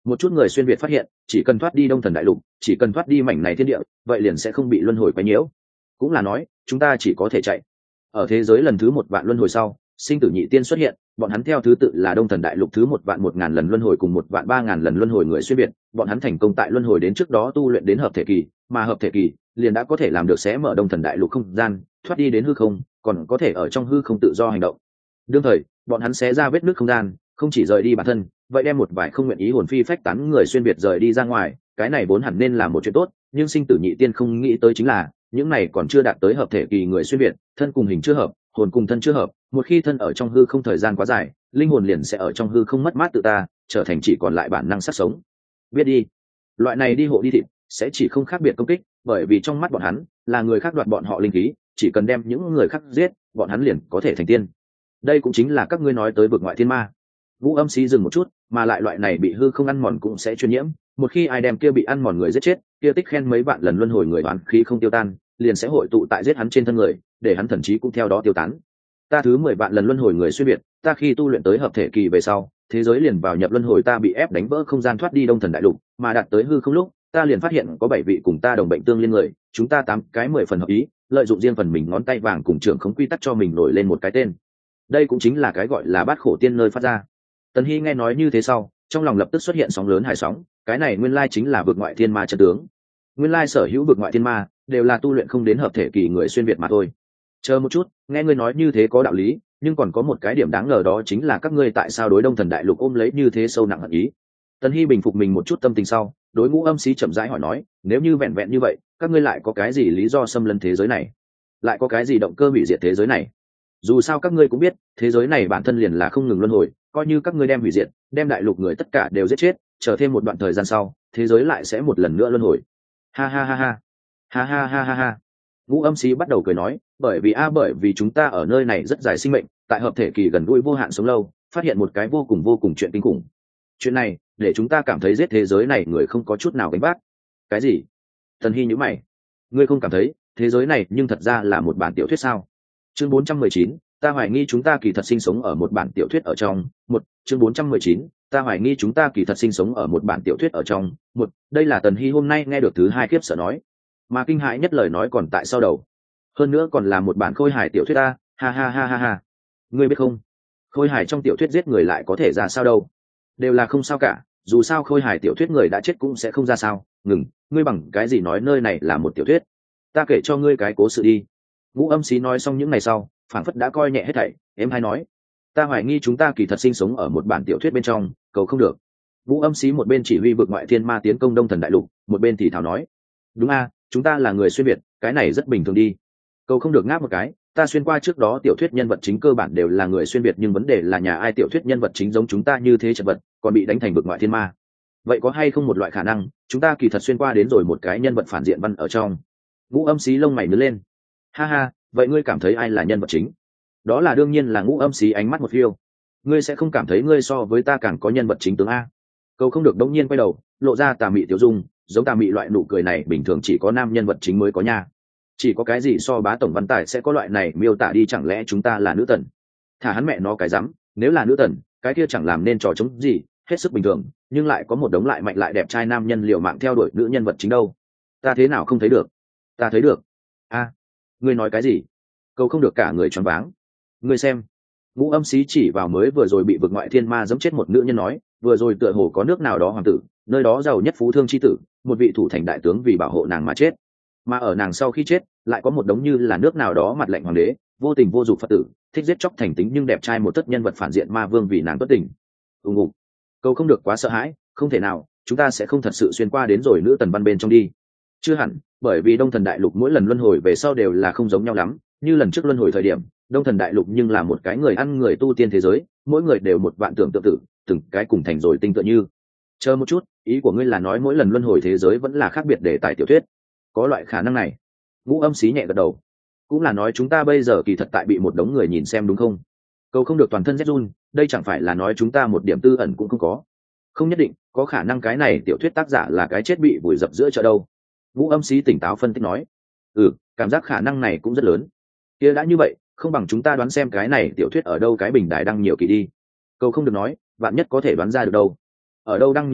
một chút người xuyên việt phát hiện chỉ cần thoát đi đông thần đại lục, chỉ cần thoát đi mảnh này thiên địa, vậy liền sẽ không bị luân hồi quấy nhiễu. Cũng là nói chúng ta chỉ có thể chạy. Ở thế giới lần thứ một vạn luân hồi sau, sinh tử nhị tiên xuất hiện, bọn hắn theo thứ tự là đông thần đại lục thứ một vạn một ngàn lần luân hồi cùng một vạn ba ngàn lần luân hồi người xuyên việt. Bọn hắn thành công tại luân hồi đến trước đó tu luyện đến hợp thể kỳ, mà hợp thể kỳ liền đã có thể làm được xé mở đông thần đại lục không gian, thoát đi đến hư không, còn có thể ở trong hư không tự do hành động. Đương thời bọn hắn xé ra vết nứt không gian, không chỉ rời đi bản thân, vậy đem một vài không nguyện ý hồn phi phách tán người xuyên việt rời đi ra ngoài. Cái này vốn hẳn nên là một chuyện tốt, nhưng sinh tử nhị tiên không nghĩ tới chính là những này còn chưa đạt tới hợp thể kỳ người xuyên việt, thân cùng hình chưa hợp, hồn cùng thân chưa hợp, một khi thân ở trong hư không thời gian quá dài, linh hồn liền sẽ ở trong hư không mất mát tự ta, trở thành chỉ còn lại bản năng sát sống. Biết đi, loại này đi hộ đi thịt sẽ chỉ không khác biệt công kích, bởi vì trong mắt bọn hắn là người khác đoạt bọn họ linh khí, chỉ cần đem những người khác giết, bọn hắn liền có thể thành tiên. Đây cũng chính là các ngươi nói tới vực ngoại thiên ma. Vũ Âm Sĩ dừng một chút, mà lại loại này bị hư không ăn mòn cũng sẽ truyền nhiễm, một khi ai đem kia bị ăn mòn người giết chết, kia tích khen mấy vạn lần luân hồi người oán khí không tiêu tan, liền sẽ hội tụ tại giết hắn trên thân người, để hắn thần trí cũng theo đó tiêu tán. Ta thứ mười vạn lần luân hồi người xuyên việt, ta khi tu luyện tới hợp thể kỳ về sau, thế giới liền vào nhập luân hồi, ta bị ép đánh vỡ không gian thoát đi đông thần đại lục, mà đạt tới hư không lúc, ta liền phát hiện có bảy vị cùng ta đồng bệnh tương liên người, chúng ta tám cái mười phần hợp ý, lợi dụng riêng phần mình ngón tay vàng cùng trưởng khống quy tắc cho mình nổi lên một cái tên. Đây cũng chính là cái gọi là bát khổ tiên nơi phát ra. Tần Hy nghe nói như thế sau, trong lòng lập tức xuất hiện sóng lớn hài sóng, cái này nguyên lai chính là vực ngoại thiên ma chân tướng. Nguyên lai sở hữu vực ngoại thiên ma đều là tu luyện không đến hợp thể kỳ người xuyên việt mà thôi. Chờ một chút, nghe ngươi nói như thế có đạo lý, nhưng còn có một cái điểm đáng ngờ, đó chính là các ngươi tại sao đối đông thần đại lục ôm lấy như thế sâu nặng hận ý. Tần Hy bình phục mình một chút tâm tình sau, đối Ngũ Âm Sĩ chậm rãi hỏi nói, nếu như vẹn vẹn như vậy, các ngươi lại có cái gì lý do xâm lấn thế giới này, lại có cái gì động cơ hủy diệt thế giới này? Dù sao các ngươi cũng biết, thế giới này bản thân liền là không ngừng luân hồi, coi như các ngươi đem hủy diệt, đem đại lục người tất cả đều giết chết, chờ thêm một đoạn thời gian sau, thế giới lại sẽ một lần nữa luân hồi. Ha ha ha ha, ha ha ha ha ha. Ngũ Âm Sĩ bắt đầu cười nói, bởi vì a bởi vì chúng ta ở nơi này rất dài sinh mệnh, tại hợp thể kỳ gần gũi vô hạn sống lâu, phát hiện một cái vô cùng vô cùng chuyện kinh khủng. Chuyện này để chúng ta cảm thấy giết thế giới này người không có chút nào gánh vác. Cái gì? Thần Hy nhíu mày. Ngươi không cảm thấy thế giới này nhưng thật ra là một bản tiểu thuyết sao? Chương bốn trăm mười chín, ta hoài nghi chúng ta kỳ thật sinh sống ở một bản tiểu thuyết ở trong. Một, chương bốn trăm mười chín, ta hoài nghi chúng ta kỳ thật sinh sống ở một bản tiểu thuyết ở trong. Một, đây là Tần Hy hôm nay nghe được thứ hai khiếp sợ nói, mà kinh hãi nhất lời nói còn tại sau đầu. Hơn nữa còn là một bản khôi hài tiểu thuyết a, ha ha ha ha ha. Ngươi biết không, khôi hài trong tiểu thuyết giết người lại có thể ra sao đâu? Đều là không sao cả, dù sao khôi hài tiểu thuyết người đã chết cũng sẽ không ra sao. Ngừng, ngươi bằng cái gì nói nơi này là một tiểu thuyết? Ta kể cho ngươi cái cố sự đi. Ngũ Âm Sĩ nói xong những ngày sau, phảng phất đã coi nhẹ hết thảy, em hay nói, ta hoài nghi chúng ta kỳ thật sinh sống ở một bản tiểu thuyết bên trong, cầu không được. Ngũ Âm Sĩ một bên chỉ huy vực ngoại thiên ma tiến công đông thần đại lục, một bên thì thào nói, đúng a, chúng ta là người xuyên việt, cái này rất bình thường đi. Cầu không được ngáp một cái, ta xuyên qua trước đó tiểu thuyết nhân vật chính cơ bản đều là người xuyên việt, nhưng vấn đề là nhà ai tiểu thuyết nhân vật chính giống chúng ta như thế chật vật, còn bị đánh thành vực ngoại thiên ma. Vậy có hay không một loại khả năng, chúng ta kỳ thật xuyên qua đến rồi một cái nhân vật phản diện văn ở trong? Ngũ Âm Sĩ lông mày nhướng lên. Ha ha, vậy ngươi cảm thấy ai là nhân vật chính? Đó là đương nhiên là Ngũ Âm Sĩ ánh mắt một phiêu. Ngươi sẽ không cảm thấy ngươi so với ta càng có nhân vật chính tướng a? Cầu không được đống nhiên quay đầu, lộ ra tà mị tiểu dung, giống tà mị loại nụ cười này bình thường chỉ có nam nhân vật chính mới có nha. Chỉ có cái gì so bá tổng văn tài sẽ có loại này miêu tả đi, chẳng lẽ chúng ta là nữ tần? Thả hắn mẹ nó cái rắm, nếu là nữ tần, cái kia chẳng làm nên trò chống gì, hết sức bình thường, nhưng lại có một đống lại mạnh lại đẹp trai nam nhân liều mạng theo đuổi nữ nhân vật chính đâu. Ta thế nào không thấy được? Ta thấy được. A, ngươi nói cái gì? Cầu không được cả người choáng váng. Ngươi xem. Ngũ Âm Sĩ chỉ vào mới vừa rồi bị vực ngoại thiên ma giẫm chết một nữ nhân nói, vừa rồi tựa hồ có nước nào đó hoàng tử, nơi đó giàu nhất phú thương chi tử, một vị thủ thành đại tướng vì bảo hộ nàng mà chết. Mà ở nàng sau khi chết, lại có một đống như là nước nào đó mặt lạnh hoàng đế, vô tình vô dục phật tử, thích giết chóc thành tính nhưng đẹp trai một tất nhân vật phản diện ma vương vì nàng bất tình. Ùng ục. Cầu không được quá sợ hãi, không thể nào, chúng ta sẽ không thật sự xuyên qua đến rồi nữ tần văn bên trong đi. Chưa hẳn, bởi vì đông thần đại lục mỗi lần luân hồi về sau đều là không giống nhau lắm, như lần trước luân hồi thời điểm, đông thần đại lục nhưng là một cái người ăn người tu tiên thế giới, mỗi người đều một vạn tưởng tượng tử, từng cái cùng thành rồi tinh tựa như. Chờ một chút, ý của ngươi là nói mỗi lần luân hồi thế giới vẫn là khác biệt đề tài tiểu thuyết? Có loại khả năng này. Ngũ Âm Sĩ nhẹ gật đầu. Cũng là nói chúng ta bây giờ kỳ thật tại bị một đống người nhìn xem đúng không? Cầu không được toàn thân rét run, đây chẳng phải là nói chúng ta một điểm tư ẩn cũng không có? Không nhất định, có khả năng cái này tiểu thuyết tác giả là cái chết bị vùi dập giữa chợ đâu. Ngũ Âm Sĩ tỉnh táo phân tích nói. Ừ, cảm giác khả năng này cũng rất lớn. Kia đã như vậy, không bằng chúng ta đoán xem cái này tiểu thuyết ở đâu cái bình đài đăng nhiều kỳ đi. Cầu không được nói, vạn nhất có thể đoán ra được đâu. Ở đâu đăng nhiều kỳ,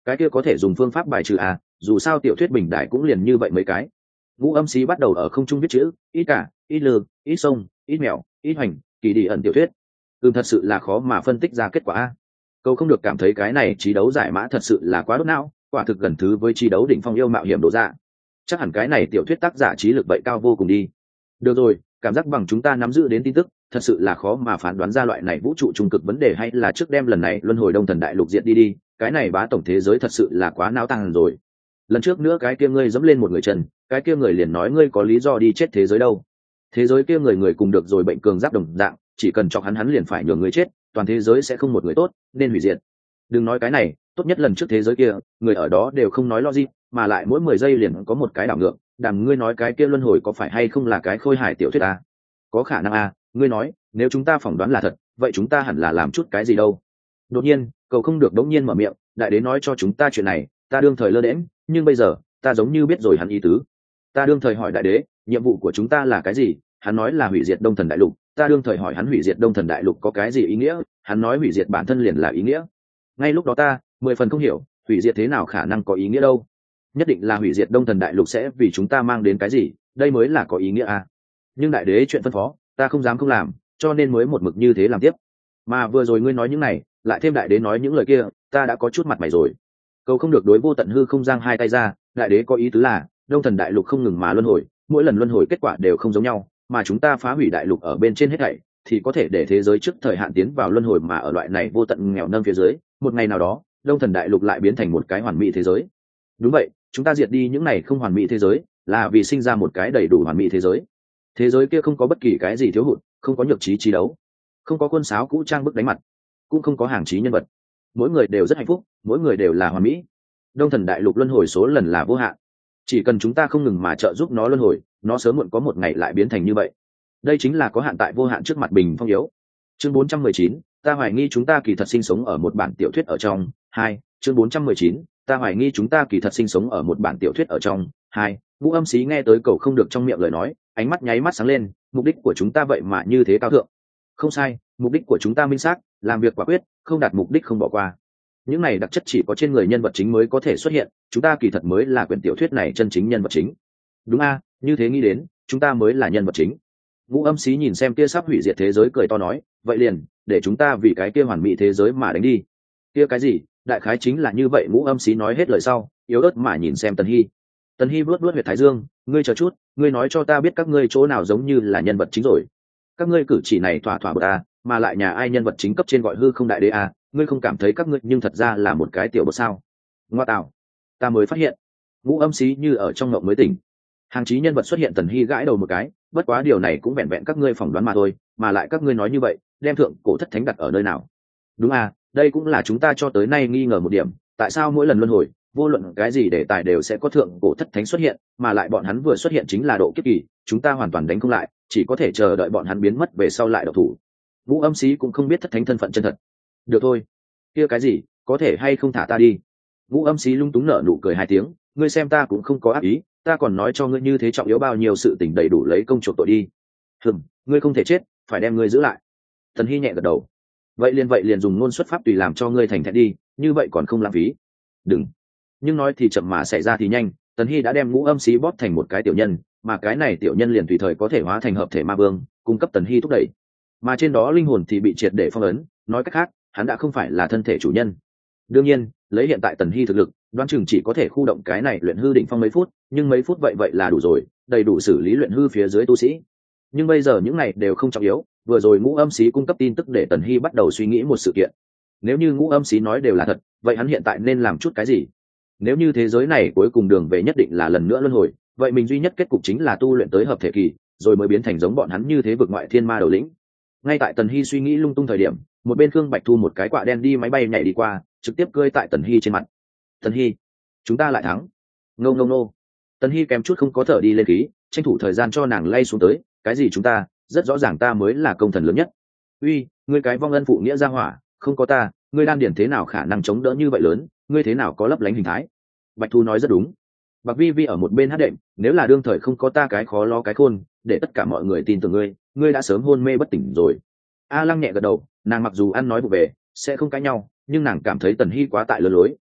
cái kia có thể dùng phương pháp bài trừ à, dù sao tiểu thuyết bình đại cũng liền như vậy mấy cái. Ngũ âm xí bắt đầu ở không trung viết chữ, ít cả, ít lư, ít sông, ít mèo, ít hoành, kỳ đi ẩn tiểu thuyết. Ừm, thật sự là khó mà phân tích ra kết quả a. Câu không được cảm thấy cái này trí đấu giải mã thật sự là quá đốt não, quả thực gần thứ với trí đấu đỉnh phong yêu mạo hiểm độ dạ. Chắc hẳn cái này tiểu thuyết tác giả trí lực vậy cao vô cùng đi. Được rồi, cảm giác bằng chúng ta nắm giữ đến tin tức, thật sự là khó mà phán đoán ra loại này vũ trụ trung cực vấn đề, hay là trước đem lần này luân hồi đông thần đại lục diện đi đi, cái này bá tổng thế giới thật sự là quá náo tăng rồi. Lần trước nữa cái kia ngươi dẫm lên một người trần, cái kia người liền nói ngươi có lý do đi chết thế giới đâu. Thế giới kia người người cùng được rồi bệnh cường giáp đồng dạng, chỉ cần chọc hắn hắn liền phải nhường người chết, toàn thế giới sẽ không một người tốt, nên hủy diệt. Đừng nói cái này, tốt nhất lần trước thế giới kia, người ở đó đều không nói logic, mà lại mỗi mười giây liền có một cái đảo ngược, đàm ngươi nói cái kia luân hồi có phải hay không là cái khôi hài tiểu thuyết à? Có khả năng à, ngươi nói, nếu chúng ta phỏng đoán là thật, vậy chúng ta hẳn là làm chút cái gì đâu. Đột nhiên, cậu không được đống nhiên mở miệng, đại đế nói cho chúng ta chuyện này, ta đương thời lơ đễnh, nhưng bây giờ, ta giống như biết rồi hắn ý tứ. Ta đương thời hỏi đại đế, nhiệm vụ của chúng ta là cái gì, hắn nói là hủy diệt đông thần đại lục, ta đương thời hỏi hắn hủy diệt đông thần đại lục có cái gì ý nghĩa, hắn nói hủy diệt bản thân liền là ý nghĩa. Ngay lúc đó ta mười phần không hiểu, hủy diệt thế nào khả năng có ý nghĩa đâu, nhất định là hủy diệt đông thần đại lục sẽ vì chúng ta mang đến cái gì, đây mới là có ý nghĩa à. Nhưng đại đế chuyện phân phó ta không dám không làm, cho nên mới một mực như thế làm tiếp. Mà vừa rồi ngươi nói những này, lại thêm đại đế nói những lời kia, ta đã có chút mặt mày rồi. Cầu không được đối vô tận hư không giang hai tay ra, đại đế có ý tứ là đông thần đại lục không ngừng mà luân hồi, mỗi lần luân hồi kết quả đều không giống nhau, mà chúng ta phá hủy đại lục ở bên trên hết thảy thì có thể để thế giới trước thời hạn tiến vào luân hồi, mà ở loại này vô tận nghèo nâm phía dưới, một ngày nào đó đông thần đại lục lại biến thành một cái hoàn mỹ thế giới. Đúng vậy, chúng ta diệt đi những này không hoàn mỹ thế giới là vì sinh ra một cái đầy đủ hoàn mỹ thế giới. Thế giới kia không có bất kỳ cái gì thiếu hụt, không có nhược trí trí đấu, không có quân sáo cũ trang bức đánh mặt, cũng không có hàng trí nhân vật, mỗi người đều rất hạnh phúc, mỗi người đều là hoàn mỹ. Đông thần đại lục luân hồi số lần là vô hạn, chỉ cần chúng ta không ngừng mà trợ giúp nó luân hồi, nó sớm muộn có một ngày lại biến thành như vậy. Đây chính là có hạn tại vô hạn trước mặt bình phong yếu. Chương bốn trăm mười chín, ta hoài nghi chúng ta kỳ thật sinh sống ở một bản tiểu thuyết ở trong. Hai, chương bốn trăm mười chín, ta hoài nghi chúng ta kỳ thật sinh sống ở một bản tiểu thuyết ở trong. Hai, Vũ Âm Xí nghe tới cầu không được trong miệng lời nói, ánh mắt nháy mắt sáng lên, mục đích của chúng ta vậy mà như thế cao thượng. Không sai, mục đích của chúng ta minh xác, làm việc quả quyết, không đạt mục đích không bỏ qua. Những này đặc chất chỉ có trên người nhân vật chính mới có thể xuất hiện, chúng ta kỳ thật mới là quyển tiểu thuyết này chân chính nhân vật chính. Đúng a, như thế nghĩ đến, chúng ta mới là nhân vật chính. Vũ Âm Xí nhìn xem kia sắp hủy diệt thế giới cười to nói, vậy liền để chúng ta vì cái kia hoàn mỹ thế giới mà đánh đi. Kia cái gì, đại khái chính là như vậy. Vũ Âm Xí nói hết lời sau, yếu ớt mà nhìn xem Tần Hy. Tần Hy vuốt vuốt huyệt thái dương, ngươi chờ chút, ngươi nói cho ta biết các ngươi chỗ nào giống như là nhân vật chính rồi. Các ngươi cử chỉ này thỏa thỏa bật ta, mà lại nhà ai nhân vật chính cấp trên gọi hư không đại đế à, ngươi không cảm thấy các ngươi nhưng thật ra là một cái tiểu bột sao? Ngoa tạo, ta mới phát hiện. Vũ Âm Xí như ở trong ngộng mới tỉnh. Hàng chí nhân vật xuất hiện. Tần Hy gãi đầu một cái, bất quá điều này cũng vẹn vẹn các ngươi phỏng đoán mà thôi, mà lại các ngươi nói như vậy, đem thượng cổ thất thánh đặt ở nơi nào? Đúng à, đây cũng là chúng ta cho tới nay nghi ngờ một điểm, tại sao mỗi lần luân hồi, vô luận cái gì đề tài đều sẽ có thượng cổ thất thánh xuất hiện, mà lại bọn hắn vừa xuất hiện chính là độ kiếp kỳ, chúng ta hoàn toàn đánh không lại, chỉ có thể chờ đợi bọn hắn biến mất về sau lại độc thủ. Vũ Âm Xí cũng không biết thất thánh thân phận chân thật. Được thôi, kia cái gì, có thể hay không thả ta đi? Vũ Âm Xí lung túng nở nụ cười hai tiếng, ngươi xem ta cũng không có ác ý, ta còn nói cho ngươi như thế trọng yếu bao nhiêu sự tình đầy đủ lấy công chuộc tội đi. Hừm, ngươi không thể chết, phải đem ngươi giữ lại. Tần Hy nhẹ gật đầu. Vậy liền vậy liền dùng ngôn xuất pháp tùy làm cho ngươi thành thẹn đi, như vậy còn không lãng phí. Đừng. Nhưng nói thì chậm mà xảy ra thì nhanh, Tần Hy đã đem Ngũ Âm Xí bóp thành một cái tiểu nhân, mà cái này tiểu nhân liền tùy thời có thể hóa thành hợp thể ma vương, cung cấp Tần Hy thúc đẩy. Mà trên đó linh hồn thì bị triệt để phong ấn, nói cách khác, hắn đã không phải là thân thể chủ nhân. Đương nhiên, lấy hiện tại Tần Hy thực lực, đoán chừng chỉ có thể khu động cái này luyện hư đỉnh phong mấy phút, nhưng mấy phút vậy vậy là đủ rồi, đầy đủ xử lý luyện hư phía dưới tu sĩ. Nhưng bây giờ những này đều không trọng yếu, vừa rồi Ngũ Âm Xí cung cấp tin tức để Tần Hy bắt đầu suy nghĩ một sự kiện. Nếu như Ngũ Âm Xí nói đều là thật, vậy hắn hiện tại nên làm chút cái gì? Nếu như thế giới này cuối cùng đường về nhất định là lần nữa luân hồi, vậy mình duy nhất kết cục chính là tu luyện tới hợp thể kỳ, rồi mới biến thành giống bọn hắn như thế vực ngoại thiên ma đầu lĩnh. Ngay tại Tần Hy suy nghĩ lung tung thời điểm, một bên Khương Bạch Thu một cái quạ đen đi máy bay nhảy đi qua, trực tiếp cơi tại Tần Hy trên mặt. Tần Hy, chúng ta lại thắng. Ngô ngô nô. Tần Hy kém chút không có thở đi lên khí, tranh thủ thời gian cho nàng lay xuống tới, cái gì chúng ta, rất rõ ràng ta mới là công thần lớn nhất. Uy, ngươi cái vong ân phụ nghĩa ra hỏa, không có ta, ngươi đan điển thế nào khả năng chống đỡ như vậy lớn, ngươi thế nào có lấp lánh hình thái. Bạch Thu nói rất đúng. Bạc Vi Vi ở một bên hát đệm, nếu là đương thời không có ta cái khó lo cái khôn, để tất cả mọi người tin tưởng ngươi, ngươi đã sớm hôn mê bất tỉnh rồi. A Lăng nhẹ gật đầu, nàng mặc dù ăn nói vụ về, sẽ không cãi nhau, nhưng nàng cảm thấy Tần Hy quá tại lừa lối.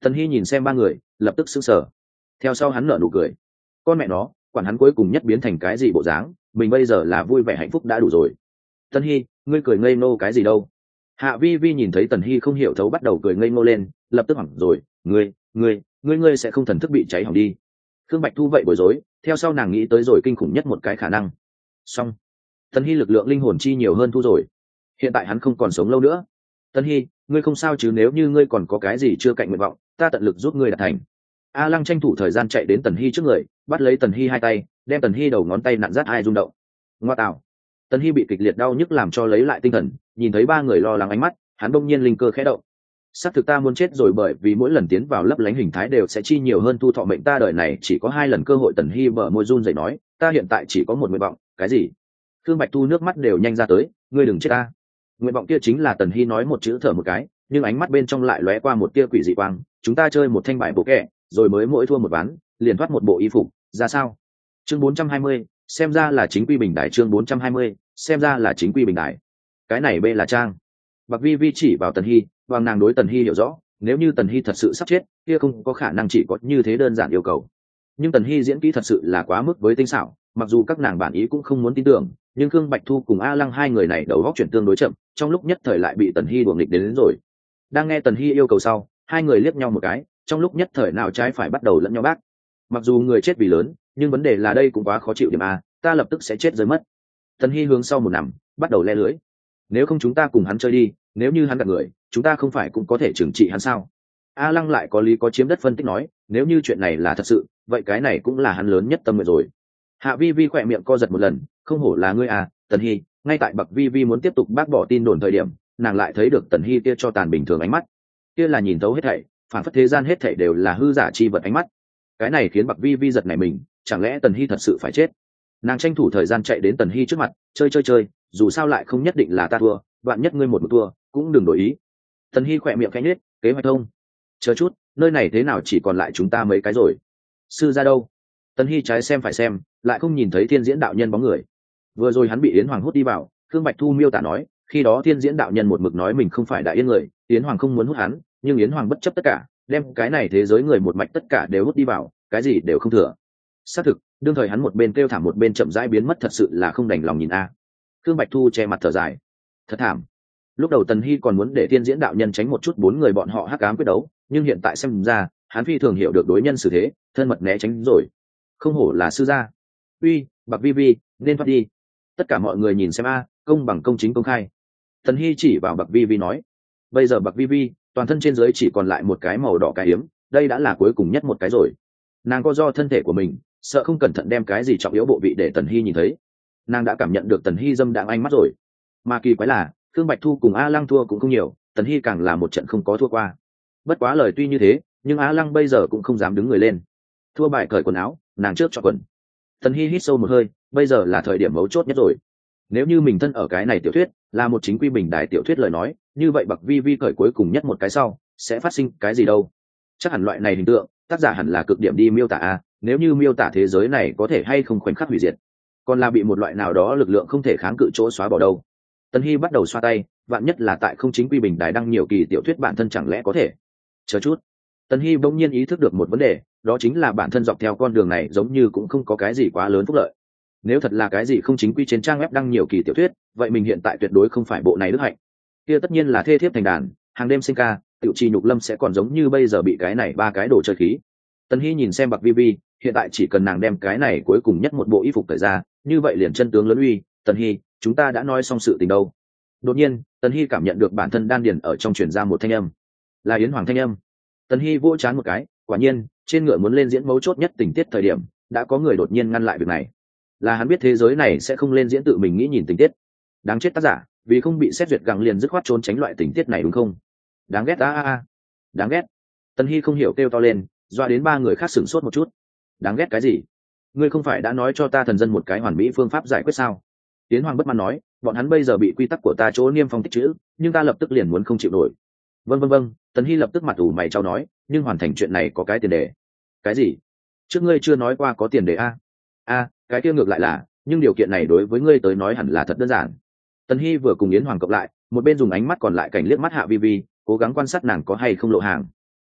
Tần Hy nhìn xem ba người lập tức sững sờ, theo sau hắn nở nụ cười. Con mẹ nó, quản hắn cuối cùng nhất biến thành cái gì bộ dáng, mình bây giờ là vui vẻ hạnh phúc đã đủ rồi. Tần Hy, ngươi cười ngây ngô cái gì đâu? Hạ Vi Vi nhìn thấy Tần Hy không hiểu thấu bắt đầu cười ngây ngô lên, lập tức hoảng rồi. Ngươi, ngươi, ngươi ngươi sẽ không thần thức bị cháy hỏng đi? Khương Bạch Thu vậy bối rối, theo sau nàng nghĩ tới rồi kinh khủng nhất một cái khả năng. Xong, Tần Hy lực lượng linh hồn chi nhiều hơn thu rồi, hiện tại hắn không còn sống lâu nữa. Tần Hy, ngươi không sao chứ? Nếu như ngươi còn có cái gì chưa cạnh nguyện vọng, ta tận lực giúp ngươi đạt thành. A Lăng tranh thủ thời gian chạy đến Tần Hy trước người, bắt lấy Tần Hy hai tay, đem Tần Hy đầu ngón tay nặn rát hai rung động. Ngoa tạo! Tần Hy bị kịch liệt đau nhức làm cho lấy lại tinh thần, nhìn thấy ba người lo lắng ánh mắt, hắn bỗng nhiên linh cơ khẽ động. Xác thực ta muốn chết rồi, bởi vì mỗi lần tiến vào lấp lánh hình thái đều sẽ chi nhiều hơn thu thọ mệnh, ta đời này chỉ có hai lần cơ hội. Tần Hy bở môi run rẩy nói, ta hiện tại chỉ có một nguyện vọng. Cái gì? Khương Bạch Thu nước mắt đều nhanh ra tới, ngươi đừng chết ta. Nguyện vọng kia chính là, Tần Hy nói một chữ thở một cái, nhưng ánh mắt bên trong lại lóe qua một tia quỷ dị quang. Chúng ta chơi một thanh bài bộ kẹ, rồi mới mỗi thua một ván liền thoát một bộ y phục, ra sao? Chương bốn trăm hai mươi, xem ra là chính quy bình đại. Chương bốn trăm hai mươi, xem ra là chính quy bình đại. Cái này b là trang. Bạc Vi Vi chỉ vào Tần Hy, bằng nàng đối Tần Hy hiểu rõ, nếu như Tần Hy thật sự sắp chết, kia không có khả năng chỉ có như thế đơn giản yêu cầu. Nhưng Tần Hy diễn kỹ thật sự là quá mức với tinh xảo, mặc dù các nàng bản ý cũng không muốn tin tưởng, nhưng Khương Bạch Thu cùng A Lăng hai người này đầu óc chuyển tương đối chậm, trong lúc nhất thời lại bị Tần Hy đuổi nghịch đến, đến rồi. Đang nghe Tần Hy yêu cầu sau, hai người liếc nhau một cái, trong lúc nhất thời nào trái phải bắt đầu lẫn nhau bác. Mặc dù người chết vì lớn, nhưng vấn đề là đây cũng quá khó chịu điểm a, ta lập tức sẽ chết rơi mất. Tần Hy hướng sau một nằm, bắt đầu le lưới. Nếu không chúng ta cùng hắn chơi đi, nếu như hắn gạt người, chúng ta không phải cũng có thể trừng trị hắn sao? A Lăng lại có lý có chiếm đất phân tích nói, nếu như chuyện này là thật sự, vậy cái này cũng là hắn lớn nhất tâm nguyện rồi. Hạ Vi Vi khỏe miệng co giật một lần, không hổ là ngươi à, Tần Hy. Ngay tại Bạc Vi Vi muốn tiếp tục bác bỏ tin đồn thời điểm, nàng lại thấy được Tần Hy kia cho tàn bình thường ánh mắt, kia là nhìn thấu hết thảy, phản phất thế gian hết thảy đều là hư giả chi vật ánh mắt. Cái này khiến Bạc Vi Vi giật nảy mình, chẳng lẽ Tần Hy thật sự phải chết? Nàng tranh thủ thời gian chạy đến Tần Hy trước mặt, chơi chơi chơi, dù sao lại không nhất định là ta thua, vạn nhất ngươi một một thua, cũng đừng đổi ý. Tần Hy khỏe miệng khẽ nhếch, kế hoạch thông. Chờ chút, nơi này thế nào chỉ còn lại chúng ta mấy cái rồi? Sư ra đâu? Tần Hy trái xem phải xem, lại không nhìn thấy Thiên Diễn đạo nhân bóng người. Vừa rồi hắn bị Yến Hoàng hút đi vào, Khương Bạch Thu miêu tả nói, khi đó Thiên Diễn đạo nhân một mực nói mình không phải đại yên người, Yến Hoàng không muốn hút hắn, nhưng Yến Hoàng bất chấp tất cả, đem cái này thế giới người một mạch tất cả đều hút đi vào, cái gì đều không thừa. Xác thực, đương thời hắn một bên kêu thảm một bên chậm rãi biến mất, thật sự là không đành lòng nhìn a. À. Khương Bạch Thu che mặt thở dài, thật thảm. Lúc đầu Tần Hy còn muốn để Thiên Diễn đạo nhân tránh một chút bốn người bọn họ hắc ám quyết đấu, nhưng hiện tại xem ra, hắn phi thường hiểu được đối nhân xử thế, thân mật né tránh rồi. Không hổ là sư gia. Uy, Bạc Vi Vi, nên thoát đi. Tất cả mọi người nhìn xem a, công bằng công chính công khai. Tần Hy chỉ vào Bạc Vi Vi nói, bây giờ Bạc Vi Vi toàn thân trên dưới chỉ còn lại một cái màu đỏ cái hiếm, đây đã là cuối cùng nhất một cái rồi. Nàng có do thân thể của mình, sợ không cẩn thận đem cái gì trọng yếu bộ vị để Tần Hy nhìn thấy. Nàng đã cảm nhận được Tần Hy dâm đãng ánh mắt rồi. Mà kỳ quái là, Khương Bạch Thu cùng A Lăng thua cũng không nhiều, Tần Hy càng là một trận không có thua qua. Bất quá lời tuy như thế, nhưng A Lăng bây giờ cũng không dám đứng người lên. Thua bài cởi quần áo, nàng trước cho quần. Tần Hy hít sâu một hơi, bây giờ là thời điểm mấu chốt nhất rồi. Nếu như mình thân ở cái này tiểu thuyết là một chính quy bình đại tiểu thuyết lời nói, như vậy Bạc Vi Vi cởi cuối cùng nhất một cái sau sẽ phát sinh cái gì đâu? Chắc hẳn loại này hình tượng tác giả hẳn là cực điểm đi miêu tả a, nếu như miêu tả thế giới này có thể hay không khoảnh khắc hủy diệt, còn là bị một loại nào đó lực lượng không thể kháng cự chỗ xóa bỏ đâu. Tần Hy bắt đầu xoa tay, vạn nhất là tại không chính quy bình đài đăng nhiều kỳ tiểu thuyết bản thân chẳng lẽ có thể. Chờ chút, Tần Hy bỗng nhiên ý thức được một vấn đề, đó chính là bản thân dọc theo con đường này giống như cũng không có cái gì quá lớn phúc lợi. Nếu thật là cái gì không chính quy trên trang web đăng nhiều kỳ tiểu thuyết, vậy mình hiện tại tuyệt đối không phải bộ này đức hạnh. Kia tất nhiên là thê thiếp thành đàn, hàng đêm sinh ca, tiểu trì nhục lâm sẽ còn giống như bây giờ bị cái này ba cái đồ chơi khí. Tần Hy nhìn xem Bạc Vi Vi, hiện tại chỉ cần nàng đem cái này cuối cùng nhất một bộ y phục cởi ra, như vậy liền chân tướng lớn uy. Tần Hy, chúng ta đã nói xong sự tình đâu? Đột nhiên, Tần Hy cảm nhận được bản thân đan điền ở trong truyền ra một thanh âm, là Yến Hoàng thanh âm. Tần Hy vỗ chán một cái, quả nhiên, trên ngựa muốn lên diễn mấu chốt nhất tình tiết thời điểm, đã có người đột nhiên ngăn lại việc này. Là hắn biết thế giới này sẽ không lên diễn tự mình nghĩ nhìn tình tiết. Đáng chết tác giả, vì không bị xét duyệt gặng liền dứt khoát trốn tránh loại tình tiết này đúng không? Đáng ghét a a a, đáng ghét. Tần Hy không hiểu kêu to lên, doa đến ba người khác sửng sốt một chút. Đáng ghét cái gì? Ngươi không phải đã nói cho ta thần dân một cái hoàn mỹ phương pháp giải quyết sao? Yến Hoàng bất mãn nói, bọn hắn bây giờ bị quy tắc của ta chỗ niêm phong tích chữ, nhưng ta lập tức liền muốn không chịu nổi. Vâng vâng vâng, Tần Hy lập tức mặt ủ mày chau nói, nhưng hoàn thành chuyện này có cái tiền đề. Cái gì? Trước ngươi chưa nói qua có tiền đề a? A, cái kia ngược lại là, nhưng điều kiện này đối với ngươi tới nói hẳn là thật đơn giản. Tần Hy vừa cùng Yến Hoàng cộng lại, một bên dùng ánh mắt còn lại cảnh liếc mắt Hạ Vi Vi, cố gắng quan sát nàng có hay không lộ hàng.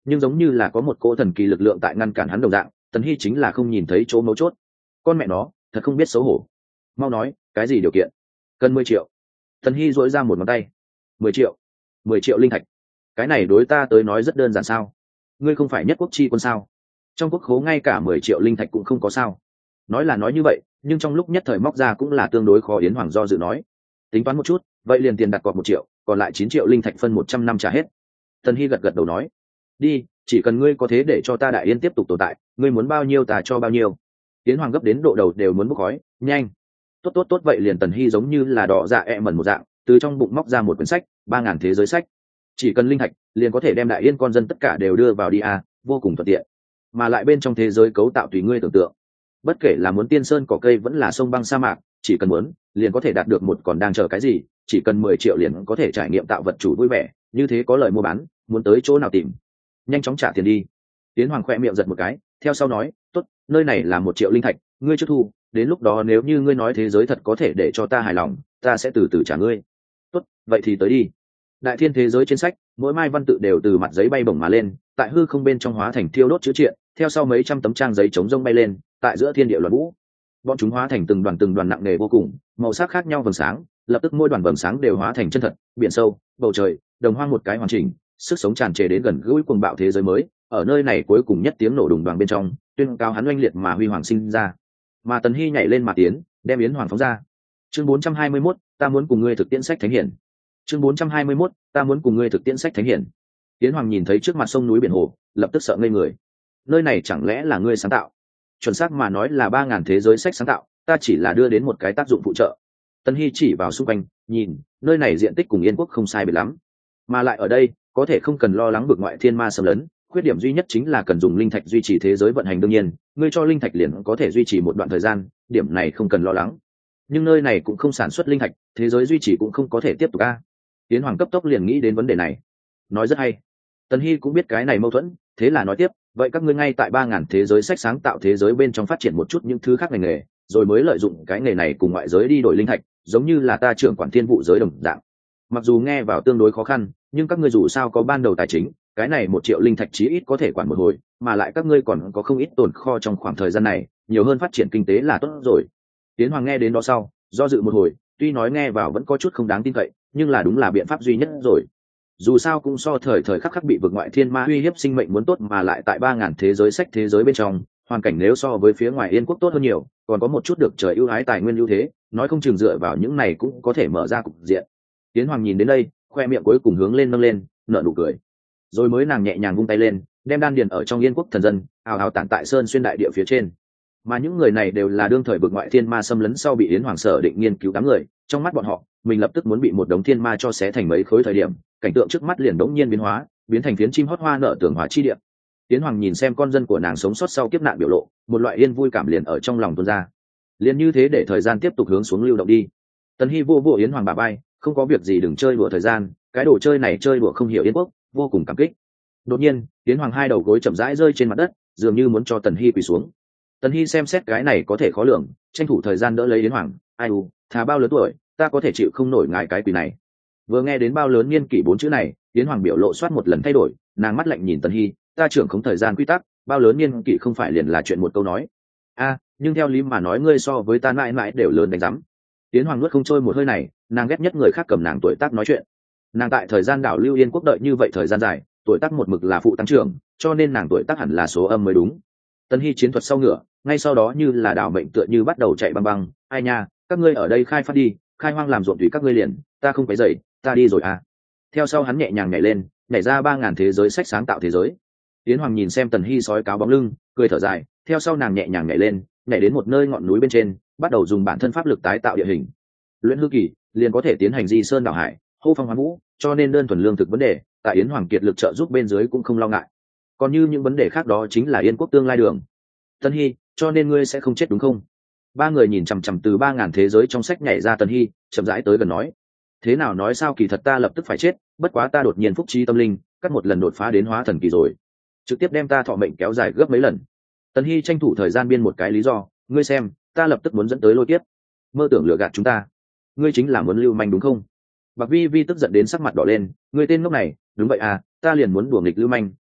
nhưng giống như là có một cỗ thần kỳ lực lượng tại ngăn cản hắn đồng dạng. Tần Hy chính là không nhìn thấy chỗ mấu chốt. Con mẹ nó thật không biết xấu hổ. Mau nói cái gì điều kiện? Cần mười triệu. Tần Hy dỗi ra một ngón tay. Mười triệu. Mười triệu linh thạch. Cái này đối ta tới nói rất đơn giản sao? Ngươi không phải nhất quốc chi quân sao? Trong quốc khố ngay cả mười triệu linh thạch cũng không có sao? Nói là nói như vậy, nhưng trong lúc nhất thời móc ra cũng là tương đối khó. Yến Hoàng do dự nói. Tính toán một chút, vậy liền tiền đặt cọc một triệu, còn lại chín triệu linh thạch phân một trăm năm trả hết. Tần Hy gật gật đầu nói. Đi, chỉ cần ngươi có thế để cho ta Đại Yên tiếp tục tồn tại, ngươi muốn bao nhiêu ta cho bao nhiêu. Yến Hoàng gấp đến độ đầu đều muốn bốc khói. Nhanh. Tốt tốt tốt, vậy liền Tần Hy giống như là đỏ dạ e mẩn một dạng, từ trong bụng móc ra một quyển sách, ba ngàn thế giới sách. Chỉ cần linh thạch, liền có thể đem Đại Yên con dân tất cả đều đưa vào đi à, vô cùng thuận tiện. Mà lại bên trong thế giới cấu tạo tùy ngươi tưởng tượng. Bất kể là muốn tiên sơn cỏ cây vẫn là sông băng sa mạc, chỉ cần muốn, liền có thể đạt được một còn đang chờ cái gì, chỉ cần mười triệu liền có thể trải nghiệm tạo vật chủ vui vẻ, như thế có lời mua bán, muốn tới chỗ nào tìm. Nhanh chóng trả tiền đi. Tiến Hoàng khoe miệng giật một cái, theo sau nói, tốt, nơi này là một triệu linh thạch, ngươi chưa thu, đến lúc đó nếu như ngươi nói thế giới thật có thể để cho ta hài lòng, ta sẽ từ từ trả ngươi. Tốt, vậy thì tới đi. Đại thiên thế giới trên sách, mỗi mai văn tự đều từ mặt giấy bay bổng mà lên, tại hư không bên trong hóa thành thiêu đốt chữ triện, theo sau mấy trăm tấm trang giấy chống rông bay lên, tại giữa thiên địa loạn vũ. Bọn chúng hóa thành từng đoàn từng đoàn nặng nề vô cùng, màu sắc khác nhau vầng sáng, lập tức mỗi đoàn vầng sáng đều hóa thành chân thật, biển sâu, bầu trời, đồng hoang một cái hoàn chỉnh, sức sống tràn trề đến gần gũi cuồng bạo thế giới mới. Ở nơi này cuối cùng nhất tiếng nổ đùng đoàng bên trong, tuyên cao hắn oanh liệt mà huy hoàng sinh ra. Mà Tần Hy nhảy lên mà tiến, đem Yến Hoàng phóng ra. Chương bốn trăm hai mươi mốt, ta muốn cùng ngươi thực tiễn sách thánh hiển. Chương bốn trăm hai mươi mốt, ta muốn cùng ngươi thực tiễn sách thánh hiển. Yến Hoàng nhìn thấy trước mặt sông núi biển hồ, lập tức sợ ngây người. Nơi này chẳng lẽ là ngươi sáng tạo? Chuẩn xác mà nói là ba ngàn thế giới sách sáng tạo, ta chỉ là đưa đến một cái tác dụng phụ trợ. Tần Hy chỉ vào xung quanh, nhìn, nơi này diện tích cùng Yên quốc không sai biệt lắm, mà lại ở đây có thể không cần lo lắng vực ngoại thiên ma xâm lấn. Khuyết điểm duy nhất chính là cần dùng linh thạch duy trì thế giới vận hành. Đương nhiên, ngươi cho linh thạch liền có thể duy trì một đoạn thời gian, điểm này không cần lo lắng. Nhưng nơi này cũng không sản xuất linh thạch, thế giới duy trì cũng không có thể tiếp tục a. Tiến Hoàng cấp tốc liền nghĩ đến vấn đề này, nói rất hay. Tần Hy cũng biết cái này mâu thuẫn, thế là nói tiếp, vậy các ngươi ngay tại ba ngàn thế giới sách sáng tạo thế giới bên trong phát triển một chút những thứ khác ngành nghề, rồi mới lợi dụng cái nghề này cùng ngoại giới đi đổi linh thạch, giống như là ta trưởng quản thiên vụ giới đồng dạng. Mặc dù nghe vào tương đối khó khăn, nhưng các ngươi dù sao có ban đầu tài chính, cái này một triệu linh thạch chí ít có thể quản một hồi, mà lại các ngươi còn có không ít tồn kho trong khoảng thời gian này, nhiều hơn phát triển kinh tế là tốt rồi. Tiến Hoàng nghe đến đó sau, do dự một hồi, tuy nói nghe vào vẫn có chút không đáng tin cậy, nhưng là đúng là biện pháp duy nhất rồi. Dù sao cũng so thời thời khắc khắc bị vực ngoại thiên ma uy hiếp sinh mệnh muốn tốt, mà lại tại ba ngàn thế giới sách thế giới bên trong, hoàn cảnh nếu so với phía ngoài Yên quốc tốt hơn nhiều, còn có một chút được trời ưu ái tài nguyên ưu thế, nói không chừng dựa vào những này cũng có thể mở ra cục diện. Tiến Hoàng nhìn đến đây, khoe miệng cuối cùng hướng lên nâng lên, nở nụ cười. Rồi mới nàng nhẹ nhàng vung tay lên, đem đan điền ở trong Yên quốc thần dân ào ào tản tại sơn xuyên đại địa phía trên. Mà những người này đều là đương thời vực ngoại thiên ma xâm lấn sau bị Yến Hoàng sở định nghiên cứu đám người, trong mắt bọn họ, mình lập tức muốn bị một đống thiên ma cho xé thành mấy khối thời điểm, cảnh tượng trước mắt liền đống nhiên biến hóa, biến thành phiến chim hót hoa nở tưởng hóa chi địa. Yến Hoàng nhìn xem con dân của nàng sống sót sau kiếp nạn biểu lộ, một loại yên vui cảm liền ở trong lòng tuôn ra. Liền như thế để thời gian tiếp tục hướng xuống lưu động đi. Tần Hy vô vô Yến Hoàng bà bay, không có việc gì đừng chơi đùa thời gian, cái đồ chơi này chơi đùa không hiểu Yên quốc, vô cùng cảm kích. Đột nhiên, Yến Hoàng hai đầu gối chậm rãi rơi trên mặt đất, dường như muốn cho Tần Hy quỳ xuống. Tần Hy xem xét cái này có thể khó lường, tranh thủ thời gian đỡ lấy Yến Hoàng. Ai u, thà bao lớn tuổi, ta có thể chịu không nổi ngài cái quỳ này. Vừa nghe đến bao lớn niên kỷ bốn chữ này, Yến Hoàng biểu lộ soát một lần thay đổi, nàng mắt lạnh nhìn Tần Hy, ta trưởng không thời gian quy tắc, bao lớn niên kỷ không phải liền là chuyện một câu nói. A, nhưng theo lý mà nói ngươi so với ta mãi mãi đều lớn đánh rắm. Yến Hoàng nuốt không trôi một hơi này, nàng ghét nhất người khác cầm nàng tuổi tác nói chuyện. Nàng tại thời gian đảo lưu Yên quốc đợi như vậy thời gian dài, tuổi tác một mực là phụ tăng trưởng, cho nên nàng tuổi tác hẳn là số âm mới đúng. Tần Hy chiến thuật sau ngựa, ngay sau đó như là đảo mệnh tựa như bắt đầu chạy băng băng. Ai nha, các ngươi ở đây khai phát đi, khai hoang làm ruộng tùy các ngươi liền, ta không phải dậy, ta đi rồi à. Theo sau hắn nhẹ nhàng nhảy lên, nhảy ra ba ngàn thế giới sách sáng tạo thế giới. Yến Hoàng nhìn xem Tần Hy sói cáo bóng lưng, cười thở dài, theo sau nàng nhẹ nhàng nhảy lên, nhảy đến một nơi ngọn núi bên trên, bắt đầu dùng bản thân pháp lực tái tạo địa hình. Luyện hư kỳ liền có thể tiến hành di sơn đảo hải, hô phong hoán vũ, cho nên đơn thuần lương thực vấn đề, tại Yến Hoàng kiệt lực trợ giúp bên dưới cũng không lo ngại. Còn như những vấn đề khác đó chính là Yên quốc tương lai đường. Tần Hy, cho nên ngươi sẽ không chết đúng không? Ba người nhìn chằm chằm từ ba ngàn thế giới trong sách nhảy ra Tần Hy, chậm rãi tới gần nói, thế nào nói sao kỳ thật ta lập tức phải chết, bất quá ta đột nhiên phúc trí tâm linh, cắt một lần đột phá đến hóa thần kỳ rồi, trực tiếp đem ta thọ mệnh kéo dài gấp mấy lần. Tần Hy tranh thủ thời gian biên một cái lý do, ngươi xem, ta lập tức muốn dẫn tới lôi kiếp, mơ tưởng lừa gạt chúng ta, ngươi chính là muốn lưu manh đúng không? Bạc Vi Vi tức giận đến sắc mặt đỏ lên, ngươi tên ngốc này, đúng vậy à, ta liền muốn đùa nghịch lưu manh,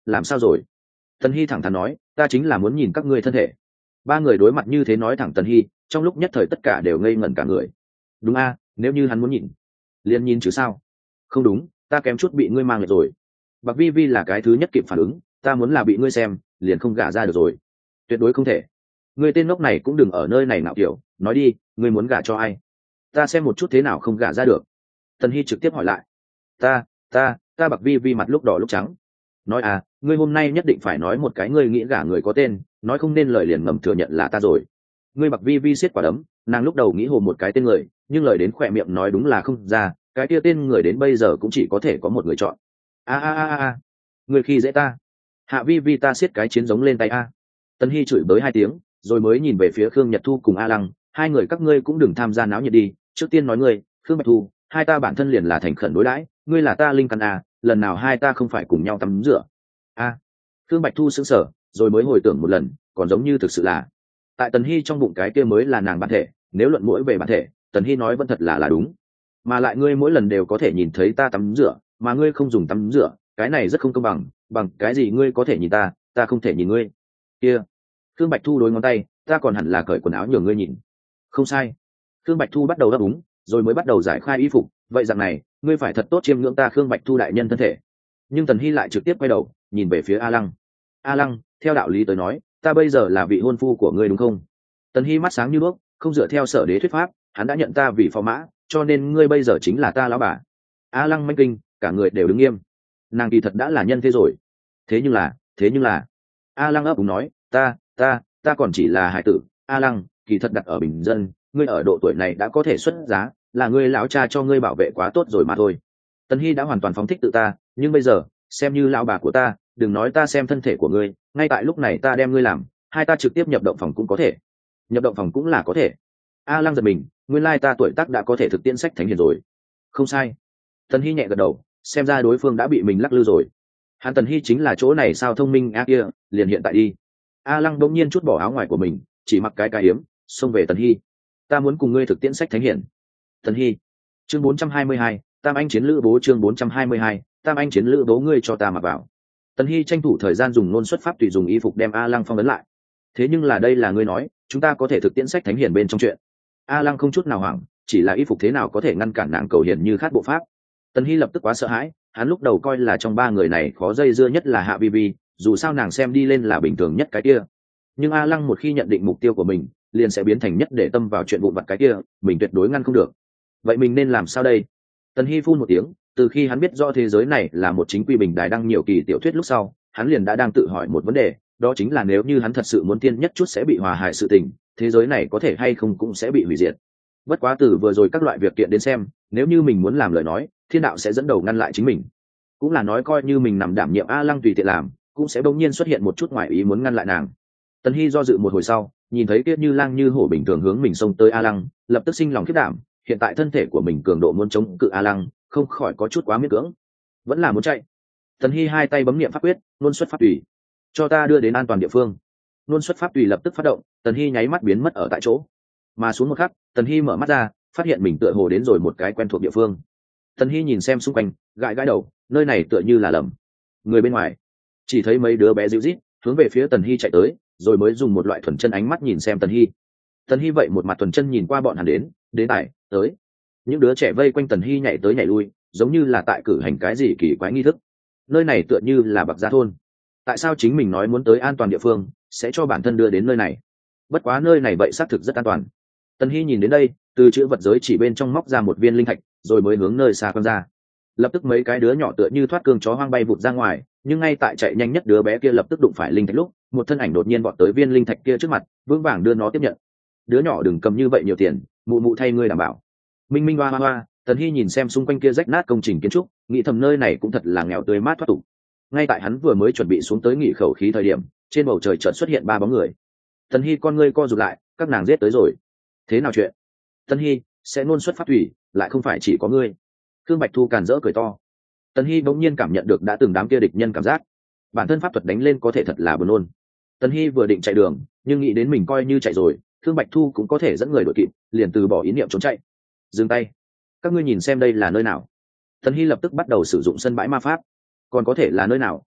làm sao rồi? Tần Hy thẳng thắn nói, ta chính là muốn nhìn các ngươi thân thể. Ba người đối mặt như thế nói thẳng Tần Hy, trong lúc nhất thời tất cả đều ngây ngẩn cả người. Đúng a, nếu như hắn muốn nhìn liền nhìn chứ sao? Không đúng, ta kém chút bị ngươi mang lại rồi. Bạc Vi Vi là cái thứ nhất kịp phản ứng, ta muốn là bị ngươi xem liền không gả ra được rồi. Tuyệt đối không thể. Ngươi tên ngốc này cũng đừng ở nơi này nào kiểu, nói đi, ngươi muốn gả cho ai? Ta xem một chút thế nào không gả ra được. Tần Hy trực tiếp hỏi lại. Ta, ta, ta Bạc Vi Vi mặt lúc đỏ lúc trắng. Nói à, ngươi hôm nay nhất định phải nói một cái ngươi nghĩ gả người có tên, nói không nên lời liền ngầm thừa nhận là ta rồi. Ngươi Bạc Vi Vi siết quả đấm, nàng lúc đầu nghĩ hồ một cái tên người, nhưng lời đến khỏe miệng nói đúng là không ra, cái kia tên người đến bây giờ cũng chỉ có thể có một người chọn. A a a a, người khi dễ ta. Hạ Vi Vi ta siết cái chiến giống lên tay a. Tần Hy chửi bới hai tiếng, rồi mới nhìn về phía Khương Nhật Thu cùng A Lăng, hai người các ngươi cũng đừng tham gia náo nhiệt đi, trước tiên nói ngươi, Khương Bạch Thu, hai ta bản thân liền là thành khẩn đối đãi, ngươi là ta linh căn a, lần nào hai ta không phải cùng nhau tắm rửa. A. Khương Bạch Thu sững sờ, rồi mới hồi tưởng một lần, còn giống như thực sự là tại Tần Hy trong bụng cái kia mới là nàng bản thể, nếu luận mũi về bản thể, Tần Hy nói vẫn thật là là đúng. Mà lại ngươi mỗi lần đều có thể nhìn thấy ta tắm rửa, mà ngươi không dùng tắm rửa, cái này rất không công bằng, bằng cái gì ngươi có thể nhìn ta, ta không thể nhìn ngươi. Kia. Khương Bạch Thu đối ngón tay, ta còn hẳn là cởi quần áo nhường ngươi nhìn. Không sai. Khương Bạch Thu bắt đầu đáp ứng, rồi mới bắt đầu giải khai y phục, vậy rằng này, ngươi phải thật tốt chiêm ngưỡng ta Khương Bạch Thu đại nhân thân thể. Nhưng Tần Hy lại trực tiếp quay đầu, nhìn về phía A Lăng. A Lăng, theo đạo lý tới nói, ta bây giờ là vị hôn phu của ngươi đúng không? Tần Hy mắt sáng như đuốc, không dựa theo sở đế thuyết pháp, hắn đã nhận ta vì phò mã, cho nên ngươi bây giờ chính là ta lão bà. A Lăng manh kinh, cả người đều đứng nghiêm. Nàng kỳ thật đã là nhân thế rồi. Thế nhưng là, thế nhưng là, A Lăng ấp úng nói, ta, ta, ta còn chỉ là hải tử. A Lăng, kỳ thật đặt ở bình dân, ngươi ở độ tuổi này đã có thể xuất giá, là ngươi lão cha cho ngươi bảo vệ quá tốt rồi mà thôi. Tần Hy đã hoàn toàn phóng thích tự ta, nhưng bây giờ, xem như lão bà của ta, đừng nói ta xem thân thể của ngươi, ngay tại lúc này ta đem ngươi làm, hai ta trực tiếp nhập động phòng cũng có thể. Nhập động phòng cũng là có thể. A Lăng giật mình, nguyên lai ta tuổi tác đã có thể thực tiễn sách thánh hiền rồi. Không sai. Tần Hy nhẹ gật đầu, xem ra đối phương đã bị mình lắc lư rồi. Hắn Tần Hy chính là chỗ này sao thông minh a kia, liền hiện tại đi. A Lăng bỗng nhiên chút bỏ áo ngoài của mình, chỉ mặc cái cái hiếm, xông về Tần Hy. Ta muốn cùng ngươi thực tiễn sách thánh hiền. Tần Hy. Chương bốn trăm hai mươi hai, Tam Anh chiến lữ bố chương bốn trăm hai mươi hai, Tam Anh chiến lữ bố ngươi cho ta mặc vào. Tần Hy tranh thủ thời gian dùng ngôn xuất pháp tùy dùng y phục đem A Lăng phong ấn lại. Thế nhưng là đây là ngươi nói, chúng ta có thể thực tiễn sách thánh hiền bên trong chuyện. A Lăng không chút nào hoảng, chỉ là y phục thế nào có thể ngăn cản nàng cầu hiền như khát bộ pháp. Tần Hy lập tức quá sợ hãi, hắn lúc đầu coi là trong ba người này khó dây dưa nhất là Hạ Vi Vi, dù sao nàng xem đi lên là bình thường nhất cái kia. Nhưng A Lăng một khi nhận định mục tiêu của mình, liền sẽ biến thành nhất để tâm vào chuyện vụn vặt cái kia, mình tuyệt đối ngăn không được. Vậy mình nên làm sao đây? Tần Hy phun một tiếng, từ khi hắn biết rõ thế giới này là một chính quy bình đài đăng nhiều kỳ tiểu thuyết lúc sau, hắn liền đã đang tự hỏi một vấn đề, đó chính là nếu như hắn thật sự muốn tiên nhất chút sẽ bị hòa hại sự tình, thế giới này có thể hay không cũng sẽ bị hủy diệt. Bất quá từ vừa rồi các loại việc kiện đến xem, nếu như mình muốn làm lời nói, thiên đạo sẽ dẫn đầu ngăn lại chính mình. Cũng là nói coi như mình nằm đảm nhiệm A Lăng tùy tiện làm, cũng sẽ bỗng nhiên xuất hiện một chút ngoại ý muốn ngăn lại nàng. Tần Hy do dự một hồi sau, nhìn thấy kia như lang như hổ bình thường hướng mình xông tới A Lăng, lập tức sinh lòng khiếp đảm, hiện tại thân thể của mình cường độ muốn chống cự A Lăng, không khỏi có chút quá miễn cưỡng, vẫn là muốn chạy. Tần Hy hai tay bấm niệm pháp quyết, luân xuất pháp tùy, cho ta đưa đến an toàn địa phương. Luân xuất pháp tùy lập tức phát động, Tần Hy nháy mắt biến mất ở tại chỗ. Mà xuống một khắc, Tần Hy mở mắt ra, phát hiện mình tựa hồ đến rồi một cái quen thuộc địa phương. Tần Hy nhìn xem xung quanh, gãi gãi đầu, nơi này tựa như là lầm. Người bên ngoài, chỉ thấy mấy đứa bé dịu rít, hướng về phía Tần Hy chạy tới, rồi mới dùng một loại thuần chân ánh mắt nhìn xem Tần Hy. Tần Hy vậy một mặt thuần chân nhìn qua bọn hắn đến, đến tại, tới. Những đứa trẻ vây quanh Tần Hy nhảy tới nhảy lui, giống như là tại cử hành cái gì kỳ quái nghi thức. Nơi này tựa như là Bạc Gia thôn. Tại sao chính mình nói muốn tới an toàn địa phương, sẽ cho bản thân đưa đến nơi này? Bất quá nơi này vậy xác thực rất an toàn. Tần Hy nhìn đến đây, từ chữ vật giới chỉ bên trong móc ra một viên linh thạch, rồi mới hướng nơi xa quăng ra. Lập tức mấy cái đứa nhỏ tựa như thoát cương chó hoang bay vụt ra ngoài, nhưng ngay tại chạy nhanh nhất đứa bé kia lập tức đụng phải linh thạch lúc, một thân ảnh đột nhiên vọt tới viên linh thạch kia trước mặt, vững vàng đưa nó tiếp nhận. Đứa nhỏ đừng cầm như vậy nhiều tiền, mụ mụ thay ngươi đảm bảo. Minh minh hoa hoa hoa. Tần Hy nhìn xem xung quanh kia rách nát công trình kiến trúc, nghĩ thầm nơi này cũng thật là nghèo tươi mát thoát tục. Ngay tại hắn vừa mới chuẩn bị xuống tới nghỉ khẩu khí thời điểm, trên bầu trời chợt xuất hiện ba bóng người. Tần Hy con ngươi co rụt lại, các nàng giết tới rồi. Thế nào chuyện? Tần Hy sẽ nôn xuất pháp thủy, lại không phải chỉ có ngươi. Khương Bạch Thu càn rỡ cười to. Tần Hy bỗng nhiên cảm nhận được đã từng đám kia địch nhân cảm giác, bản thân pháp thuật đánh lên có thể thật là buồn nôn. Tần Hy vừa định chạy đường, nhưng nghĩ đến mình coi như chạy rồi, Khương Bạch Thu cũng có thể dẫn người đuổi kịp, liền từ bỏ ý niệm trốn chạy. Dừng tay, các ngươi nhìn xem đây là nơi nào. Tần Hy lập tức bắt đầu sử dụng sân bãi ma pháp. Còn có thể là nơi nào,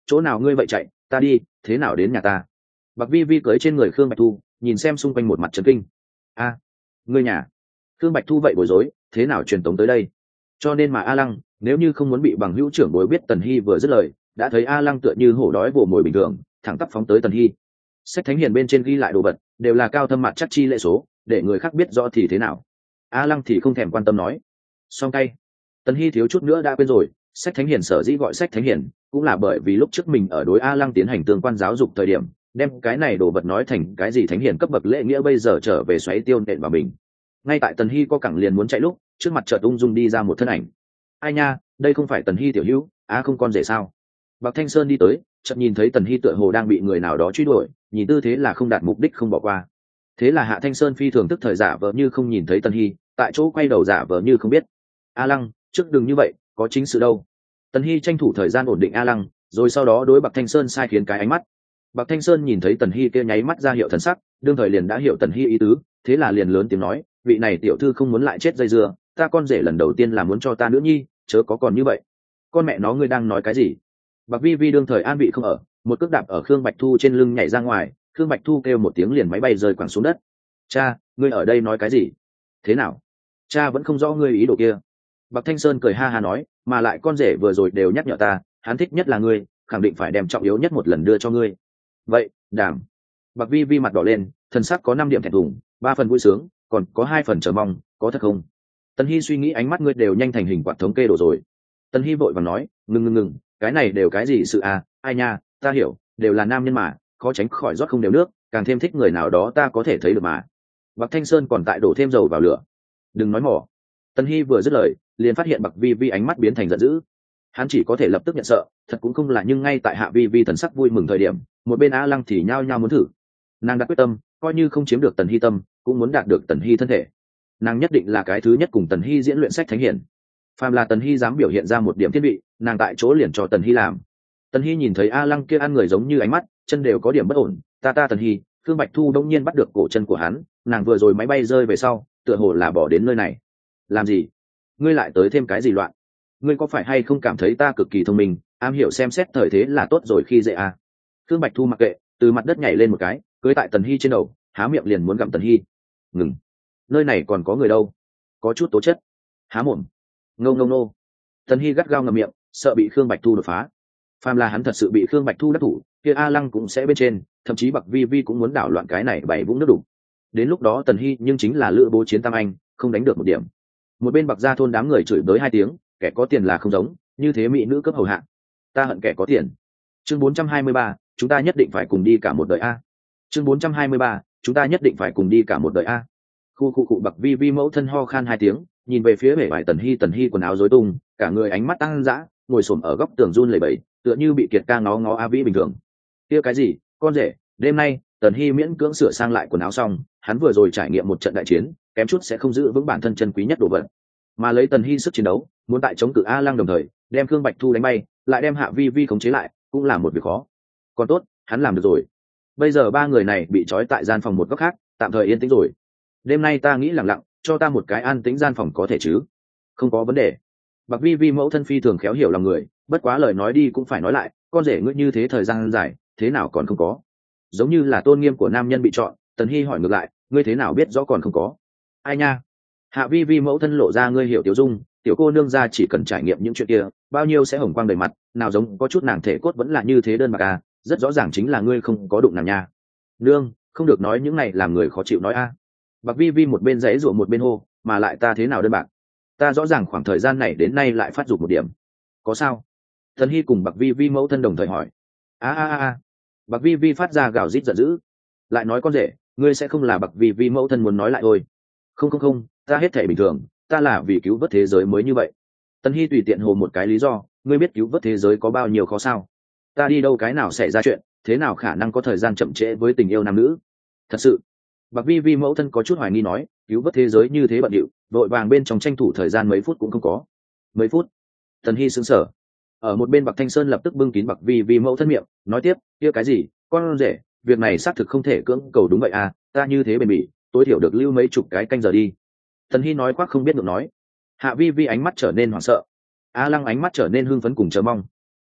chỗ nào ngươi vậy chạy, ta đi, thế nào đến nhà ta? Bạc vi vi cưới trên người Khương Bạch Thu, nhìn xem xung quanh một mặt trấn kinh. A, ngươi nhà? Khương Bạch Thu vậy bối rối, thế nào truyền tống tới đây? Cho nên mà A Lăng, nếu như không muốn bị bằng hữu trưởng bối biết Tần Hy vừa dứt lời, đã thấy A Lăng tựa như hổ đói vồ mồi bình thường, thẳng tắp phóng tới Tần Hy. Sách thánh hiền bên trên ghi lại đồ vật, đều là cao thâm mặt chắc chi lệ số, để người khác biết rõ thì thế nào. A Lăng thì không thèm quan tâm nói. Song tay. Tần Hy thiếu chút nữa đã quên rồi, sách thánh hiền sở dĩ gọi sách thánh hiền, cũng là bởi vì lúc trước mình ở đối A Lăng tiến hành tương quan giáo dục thời điểm, đem cái này đồ vật nói thành cái gì thánh hiền cấp bậc lễ nghĩa, bây giờ trở về xoáy tiêu nện vào mình. Ngay tại Tần Hy có cẳng liền muốn chạy lúc, trước mặt chợt ung dung đi ra một thân ảnh. Ai nha, đây không phải Tần Hy tiểu hữu, á không con rể sao? Bạc Thanh Sơn đi tới, chợt nhìn thấy Tần Hy tựa hồ đang bị người nào đó truy đuổi, nhìn tư thế là không đạt mục đích không bỏ qua. Thế là Hạ Thanh Sơn phi thường tức thời giả vờ như không nhìn thấy Tần Hy, tại chỗ quay đầu giả vờ như không biết. A Lăng, trước đừng như vậy, có chính sự đâu. Tần Hy tranh thủ thời gian ổn định A Lăng, rồi sau đó đối Bạc Thanh Sơn sai khiến cái ánh mắt. Bạc Thanh Sơn nhìn thấy Tần Hy kia nháy mắt ra hiệu thần sắc, đương thời liền đã hiểu Tần Hy ý tứ, thế là liền lớn tiếng nói, vị này tiểu thư không muốn lại chết dây dưa, ta con rể lần đầu tiên là muốn cho ta nữ nhi, chớ có còn như vậy. Con mẹ nó ngươi đang nói cái gì? Bạc Vi Vi đương thời an vị không ở, một cước đạp ở Khương Bạch Thu trên lưng nhảy ra ngoài, Khương Bạch Thu kêu một tiếng liền máy bay rơi quẳng xuống đất. Cha, ngươi ở đây nói cái gì? Thế nào? Cha vẫn không rõ ngươi ý đồ kia. Bạc Thanh Sơn cười ha ha nói, mà lại con rể vừa rồi đều nhắc nhở ta, hắn thích nhất là ngươi, khẳng định phải đem trọng yếu nhất một lần đưa cho ngươi. Vậy, đảm. Bạc Vi Vi mặt đỏ lên, thần sắc có năm điểm thẹn thùng, ba phần vui sướng, còn có hai phần chờ mong, có thật không? Tần Hy suy nghĩ ánh mắt ngươi đều nhanh thành hình quạt thống kê đồ rồi. Tần Hy vội vàng nói, ngừng ngừng ngừng, cái này đều cái gì sự à, ai nha, ta hiểu, đều là nam nhân mà, khó tránh khỏi rót không đều nước, càng thêm thích người nào đó ta có thể thấy được mà. Bạc Thanh Sơn còn tại đổ thêm dầu vào lửa. Đừng nói mỏ. Tần Hy vừa dứt lời, liền phát hiện Bạc Vi Vi ánh mắt biến thành giận dữ. Hắn chỉ có thể lập tức nhận sợ, thật cũng không là, nhưng ngay tại Hạ Vi Vi thần sắc vui mừng thời điểm, một bên A Lăng thì nhao nhao muốn thử. Nàng đã quyết tâm, coi như không chiếm được Tần Hy tâm, cũng muốn đạt được Tần Hy thân thể. Nàng nhất định là cái thứ nhất cùng Tần Hy diễn luyện sách thánh hiển. Phàm là Tần Hy dám biểu hiện ra một điểm thiên vị, nàng tại chỗ liền cho Tần Hy làm. Tần Hy nhìn thấy A Lăng kia ăn người giống như ánh mắt, chân đều có điểm bất ổn, ta ta Tần Hy, Thương Bạch Thu đông nhiên bắt được cổ chân của hắn, nàng vừa rồi máy bay rơi về sau, tựa hồ là bỏ đến nơi này. Làm gì? Ngươi lại tới thêm cái gì loạn? Ngươi có phải hay không cảm thấy ta cực kỳ thông minh, am hiểu xem xét thời thế là tốt rồi khi dễ à? Thương Bạch Thu mặc kệ, từ mặt đất nhảy lên một cái, cưỡi tại Tần Hy trên đầu, há miệng liền muốn gặm Tần Hy. Ngừng, nơi này còn có người đâu, có chút tố chất. Há mồm. Ngâu ngâu nô. Tần Hy gắt gao ngậm miệng, sợ bị Khương Bạch Thu đột phá. Phàm là hắn thật sự bị Khương Bạch Thu đắc thủ, kia A Lăng cũng sẽ bên trên, thậm chí Bạc Vi Vi cũng muốn đảo loạn cái này bảy vũng nước đủ. Đến lúc đó Tần Hy nhưng chính là lữ bố chiến tam anh, không đánh được một điểm. Một bên Bạc gia thôn đám người chửi bới hai tiếng, kẻ có tiền là không giống, như thế mỹ nữ cấp hầu hạ. Ta hận kẻ có tiền. Chương bốn trăm hai mươi ba, chúng ta nhất định phải cùng đi cả một đời a. Chương bốn trăm hai mươi ba, chúng ta nhất định phải cùng đi cả một đời a. Khu khu cụ Bạc Vi Vi mẫu thân ho khan hai tiếng, nhìn về phía bể vải Tần Hy, Tần Hy quần áo rối tung, cả người ánh mắt tăng dã, ngồi xổm ở góc tường run lẩy bẩy, tựa như bị kiệt ca ngó ngó A Vĩ bình thường. Kia cái gì, con rể, đêm nay, Tần Hy miễn cưỡng sửa sang lại quần áo xong, hắn vừa rồi trải nghiệm một trận đại chiến, kém chút sẽ không giữ vững bản thân chân quý nhất đồ vật. Mà lấy Tần Hy sức chiến đấu, muốn tại chống cự A Lăng đồng thời, đem Khương Bạch Thu đánh bay, lại đem Hạ Vi Vi khống chế lại, cũng là một việc khó. Còn tốt, hắn làm được rồi. Bây giờ ba người này bị trói tại gian phòng một góc khác, tạm thời yên tĩnh rồi. Đêm nay ta nghĩ lặng lặng, cho ta một cái an tĩnh gian phòng có thể chứ? Không có vấn đề. Bạc Vi Vi mẫu thân phi thường khéo hiểu lòng người, bất quá lời nói đi cũng phải nói lại, con rể ngươi như thế thời gian dài, thế nào còn không có? Giống như là tôn nghiêm của nam nhân bị chọn. Tần Hy hỏi ngược lại, ngươi thế nào biết rõ còn không có? Ai nha? Hạ Vi Vi mẫu thân lộ ra ngươi hiểu tiểu dung, tiểu cô nương ra chỉ cần trải nghiệm những chuyện kia, bao nhiêu sẽ hồng quang đầy mặt, nào giống có chút nàng thể cốt vẫn là như thế đơn bạc à, rất rõ ràng chính là ngươi không có đụng nàng nha. Nương, không được nói những này làm người khó chịu nói a. À. Bạc Vi Vi một bên giãy giụa một bên hô, mà lại ta thế nào đơn bạc? Ta rõ ràng khoảng thời gian này đến nay lại phát dục một điểm. Có sao? Tần Hy cùng Bạc Vi Vi mẫu thân đồng thời hỏi. A a a. Bạc Vi Vi phát ra gào rít giận dữ. Lại nói con rể, ngươi sẽ không là Bạc Vi Vi mẫu thân muốn nói lại thôi. Không không không, ta hết thể bình thường, ta là vì cứu vớt thế giới mới như vậy. Tần Hy tùy tiện hồ một cái lý do, ngươi biết cứu vớt thế giới có bao nhiêu khó sao? Ta đi đâu cái nào xảy ra chuyện, thế nào khả năng có thời gian chậm trễ với tình yêu nam nữ? Thật sự. Bạc Vi Vi mẫu thân có chút hoài nghi nói, cứu vớt thế giới như thế bận điệu, vội vàng bên trong tranh thủ thời gian mấy phút cũng không có. Mấy phút? Tần Hy sững sờ. Ở một bên Bạc Thanh Sơn lập tức bưng kín Bạc Vi Vi mẫu thân miệng, nói tiếp, kia cái gì, con rể, việc này xác thực không thể cưỡng cầu đúng vậy à, ta như thế bền bỉ, tối thiểu được lưu mấy chục cái canh giờ đi. Tần Hy nói khoác không biết được nói. Hạ Vi Vi ánh mắt trở nên hoảng sợ. A Lăng ánh mắt trở nên hưng phấn cùng chờ mong.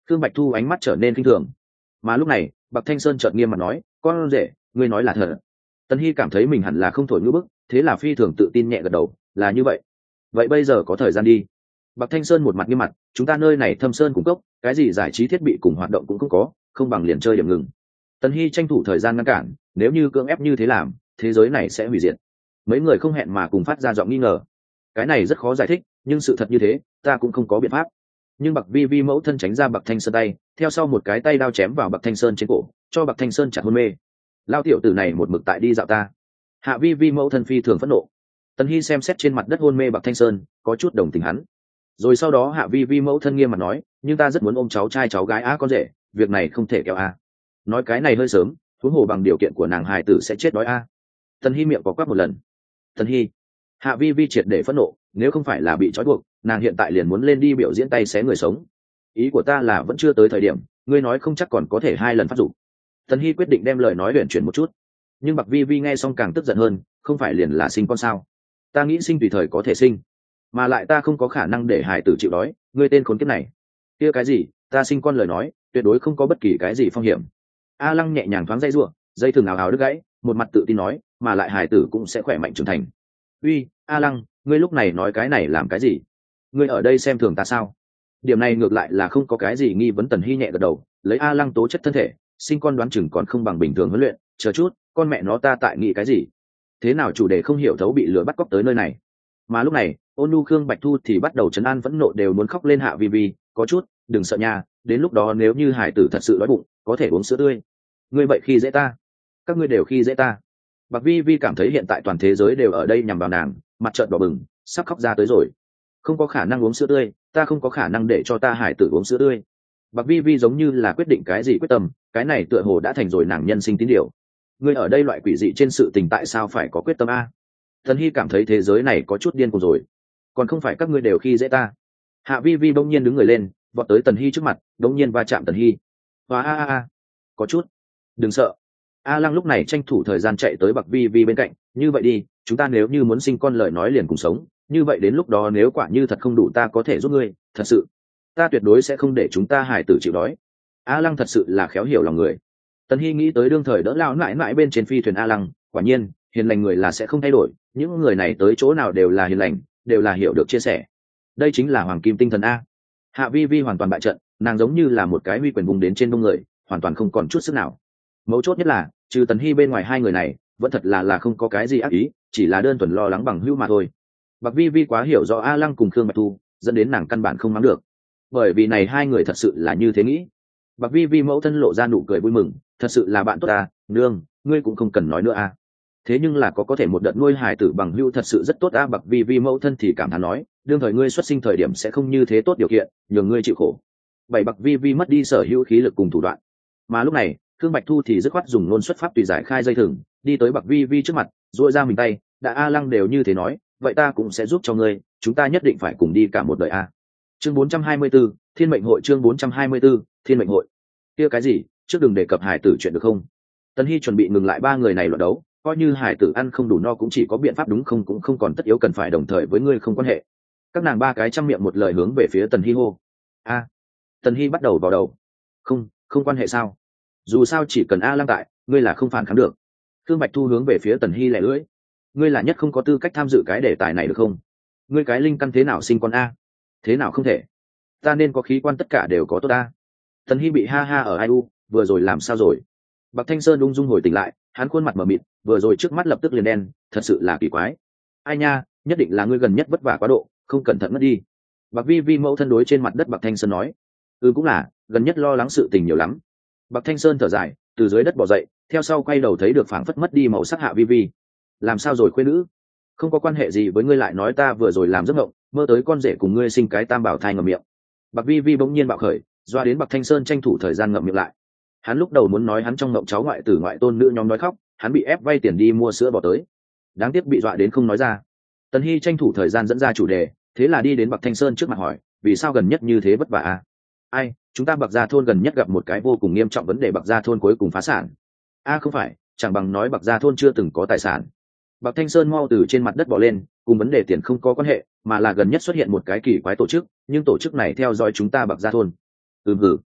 Khương Bạch Thu ánh mắt trở nên kinh thường. Mà lúc này Bạc Thanh Sơn chợt nghiêm mặt nói, con rể, ngươi nói là thật. Tần Hy cảm thấy mình hẳn là không thổi ngữ bức, thế là phi thường tự tin nhẹ gật đầu, là như vậy. Vậy bây giờ có thời gian đi. Bạc Thanh Sơn một mặt nghiêm mặt, chúng ta nơi này thâm sơn cung cấp, cái gì giải trí thiết bị cùng hoạt động cũng không có, không bằng liền chơi điểm ngừng. Tần Hy tranh thủ thời gian ngăn cản, nếu như cưỡng ép như thế làm, thế giới này sẽ hủy diệt. Mấy người không hẹn mà cùng phát ra giọng nghi ngờ. Cái này rất khó giải thích, nhưng sự thật như thế, ta cũng không có biện pháp. Nhưng Bạc Vi Vi mẫu thân tránh ra Bạc Thanh Sơn tay, theo sau một cái tay đao chém vào Bạc Thanh Sơn trên cổ, cho Bạc Thanh Sơn chặt hôn mê. Lao tiểu tử này một mực tại đi dạo ta. Hạ Vi Vi mẫu thân phi thường phẫn nộ. Tần Hy xem xét trên mặt đất hôn mê Bạc Thanh Sơn, có chút đồng tình hắn. Rồi sau đó Hạ Vi Vi mẫu thân nghiêm mặt nói, nhưng ta rất muốn ôm cháu trai cháu gái á con rể, việc này không thể kéo a. Nói cái này hơi sớm, huống hồ bằng điều kiện của nàng hài tử sẽ chết đói a. Tần Hy miệng có quát một lần. Tần Hy. Hạ Vi Vi triệt để phẫn nộ, nếu không phải là bị trói buộc, nàng hiện tại liền muốn lên đi biểu diễn tay xé người sống. Ý của ta là vẫn chưa tới thời điểm, ngươi nói không chắc còn có thể hai lần phát dụng. Tần Hy quyết định đem lời nói luyện chuyển một chút. Nhưng Bạc Vi Vi nghe xong càng tức giận hơn, không phải liền là sinh con sao? Ta nghĩ sinh tùy thời có thể sinh, mà lại ta không có khả năng để hải tử chịu đói, ngươi tên khốn kiếp này. Kia cái gì, ta sinh con lời nói, tuyệt đối không có bất kỳ cái gì phong hiểm. A Lăng nhẹ nhàng thoáng dây rủa, dây thừng ào ào đứt gãy, một mặt tự tin nói, mà lại hải tử cũng sẽ khỏe mạnh trưởng thành. Uy, A Lăng, ngươi lúc này nói cái này làm cái gì? Ngươi ở đây xem thường ta sao? Điểm này ngược lại là không có cái gì nghi vấn. Tần Hy nhẹ gật đầu, lấy A Lăng tố chất thân thể, sinh con đoán chừng còn không bằng bình thường huấn luyện, chờ chút, con mẹ nó ta tại nghĩ cái gì? Thế nào chủ đề không hiểu thấu bị lừa bắt cóc tới nơi này? Mà lúc này, Ôn Nu Khương Bạch Thu thì bắt đầu trấn an phẫn nộ đều muốn khóc lên Hạ Vi Vi, có chút, đừng sợ nha, đến lúc đó nếu như hải tử thật sự đói bụng, có thể uống sữa tươi. Ngươi vậy khi dễ ta, các ngươi đều khi dễ ta. Bạc Vi Vi cảm thấy hiện tại toàn thế giới đều ở đây nhằm vào nàng, mặt trợn đỏ bừng, sắp khóc ra tới rồi. Không có khả năng uống sữa tươi, ta không có khả năng để cho ta hải tử uống sữa tươi. Bạc Vi Vi giống như là quyết định cái gì quyết tâm, cái này tựa hồ đã thành rồi nàng nhân sinh tín điều. Ngươi ở đây loại quỷ dị trên sự tình tại sao phải có quyết tâm a? Tần Hy cảm thấy thế giới này có chút điên cuồng rồi, còn không phải các ngươi đều khi dễ ta. Hạ Vi Vi bỗng nhiên đứng người lên, vọt tới Tần Hy trước mặt, bỗng nhiên va chạm Tần Hy. Và a a a, có chút, đừng sợ. A Lăng lúc này tranh thủ thời gian chạy tới Bạc Vi Vi bên cạnh, như vậy đi, chúng ta nếu như muốn sinh con lời nói liền cùng sống, như vậy đến lúc đó nếu quả như thật không đủ ta có thể giúp ngươi, thật sự, ta tuyệt đối sẽ không để chúng ta hải tử chịu đói. A Lăng thật sự là khéo hiểu lòng người. Tần Hy nghĩ tới đương thời đỡ lao mãi mãi bên trên phi thuyền A Lăng, quả nhiên, hiền lành người là sẽ không thay đổi, những người này tới chỗ nào đều là hiền lành, đều là hiểu được chia sẻ. Đây chính là hoàng kim tinh thần a. Hạ Vi Vi hoàn toàn bại trận, nàng giống như là một cái huy quyền vùng đến trên đông người, hoàn toàn không còn chút sức nào. Mấu chốt nhất là, trừ Tần Hy bên ngoài hai người này, vẫn thật là là không có cái gì ác ý, chỉ là đơn thuần lo lắng bằng hữu mà thôi. Bạc Vi Vi quá hiểu rõ A Lăng cùng Khương Bạch Thu, dẫn đến nàng căn bản không mắng được, bởi vì này hai người thật sự là như thế nghĩ. Bạc Vi Vi mẫu thân lộ ra nụ cười vui mừng, thật sự là bạn tốt à, nương, ngươi cũng không cần nói nữa à. Thế nhưng là có có thể một đợt nuôi hài tử bằng hữu thật sự rất tốt à. Bạc Vi Vi mẫu thân thì cảm thán nói, đương thời ngươi xuất sinh thời điểm sẽ không như thế tốt điều kiện, nhường ngươi chịu khổ. Bảy Bạc Vi Vi mất đi sở hữu khí lực cùng thủ đoạn. Mà lúc này, Khương Bạch Thu thì dứt khoát dùng ngôn xuất pháp tùy giải khai dây thừng, đi tới Bạc Vi Vi trước mặt, duỗi ra mình tay, đã A Lăng đều như thế nói, vậy ta cũng sẽ giúp cho ngươi, chúng ta nhất định phải cùng đi cả một đời a. Chương bốn trăm hai mươi 4, Thiên mệnh hội. Chương bốn trăm hai mươi 4, Thiên mệnh hội. Kia cái gì, trước đừng đề cập hải tử chuyện được không? Tần Hy chuẩn bị ngừng lại ba người này luận đấu, coi như hải tử ăn không đủ no cũng chỉ có biện pháp đúng không, cũng không còn tất yếu cần phải đồng thời với ngươi không quan hệ. Các nàng ba cái trăm miệng một lời hướng về phía Tần Hy hô. A. Tần Hy bắt đầu vào đầu. Không, không quan hệ sao? Dù sao chỉ cần A Lăng tại, ngươi là không phản kháng được. Khương Bạch Thu hướng về phía Tần Hy lẻ lưỡi. Ngươi là nhất không có tư cách tham dự cái đề tài này được không? Ngươi cái linh căn thế nào sinh con a? Thế nào không thể? Ta nên có khí quan tất cả đều có tốt a. Tần Hy bị ha ha ở ai u, vừa rồi làm sao rồi? Bạc Thanh Sơn ung dung hồi tỉnh lại, hắn khuôn mặt mờ mịt, vừa rồi trước mắt lập tức liền đen, thật sự là kỳ quái. Ai nha, nhất định là ngươi gần nhất vất vả quá độ, không cẩn thận mất đi. Bạc Vi Vi mẫu thân đối trên mặt đất Bạc Thanh Sơn nói. Ừ cũng là, gần nhất lo lắng sự tình nhiều lắm. Bạc Thanh Sơn thở dài, từ dưới đất bò dậy, theo sau quay đầu thấy được phảng phất mất đi màu sắc Hạ Vi Vi. Làm sao rồi khuê nữ? Không có quan hệ gì với ngươi lại nói ta vừa rồi làm giấc mộng, mơ tới con rể cùng ngươi sinh cái tam bảo thai ngậm miệng. Bạc Vi Vi bỗng nhiên bạo khởi, doa đến Bạc Thanh Sơn tranh thủ thời gian ngậm miệng lại. Hắn lúc đầu muốn nói hắn trong mộng cháu ngoại tử ngoại tôn nữ nhóm nói khóc, hắn bị ép vay tiền đi mua sữa bò tới. Đáng tiếc bị dọa đến không nói ra. Tần Hy tranh thủ thời gian dẫn ra chủ đề, thế là đi đến Bạc Thanh Sơn trước mặt hỏi, vì sao gần nhất như thế vất vả à? Ai, chúng ta Bạc Gia thôn gần nhất gặp một cái vô cùng nghiêm trọng vấn đề, Bạc Gia thôn cuối cùng phá sản. A à, không phải, chẳng bằng nói Bạc Gia thôn chưa từng có tài sản. Bạc Thanh Sơn mau từ trên mặt đất bỏ lên, cùng vấn đề tiền không có quan hệ, mà là gần nhất xuất hiện một cái kỳ quái tổ chức, nhưng tổ chức này theo dõi chúng ta Bạc Gia thôn. Ừ hử,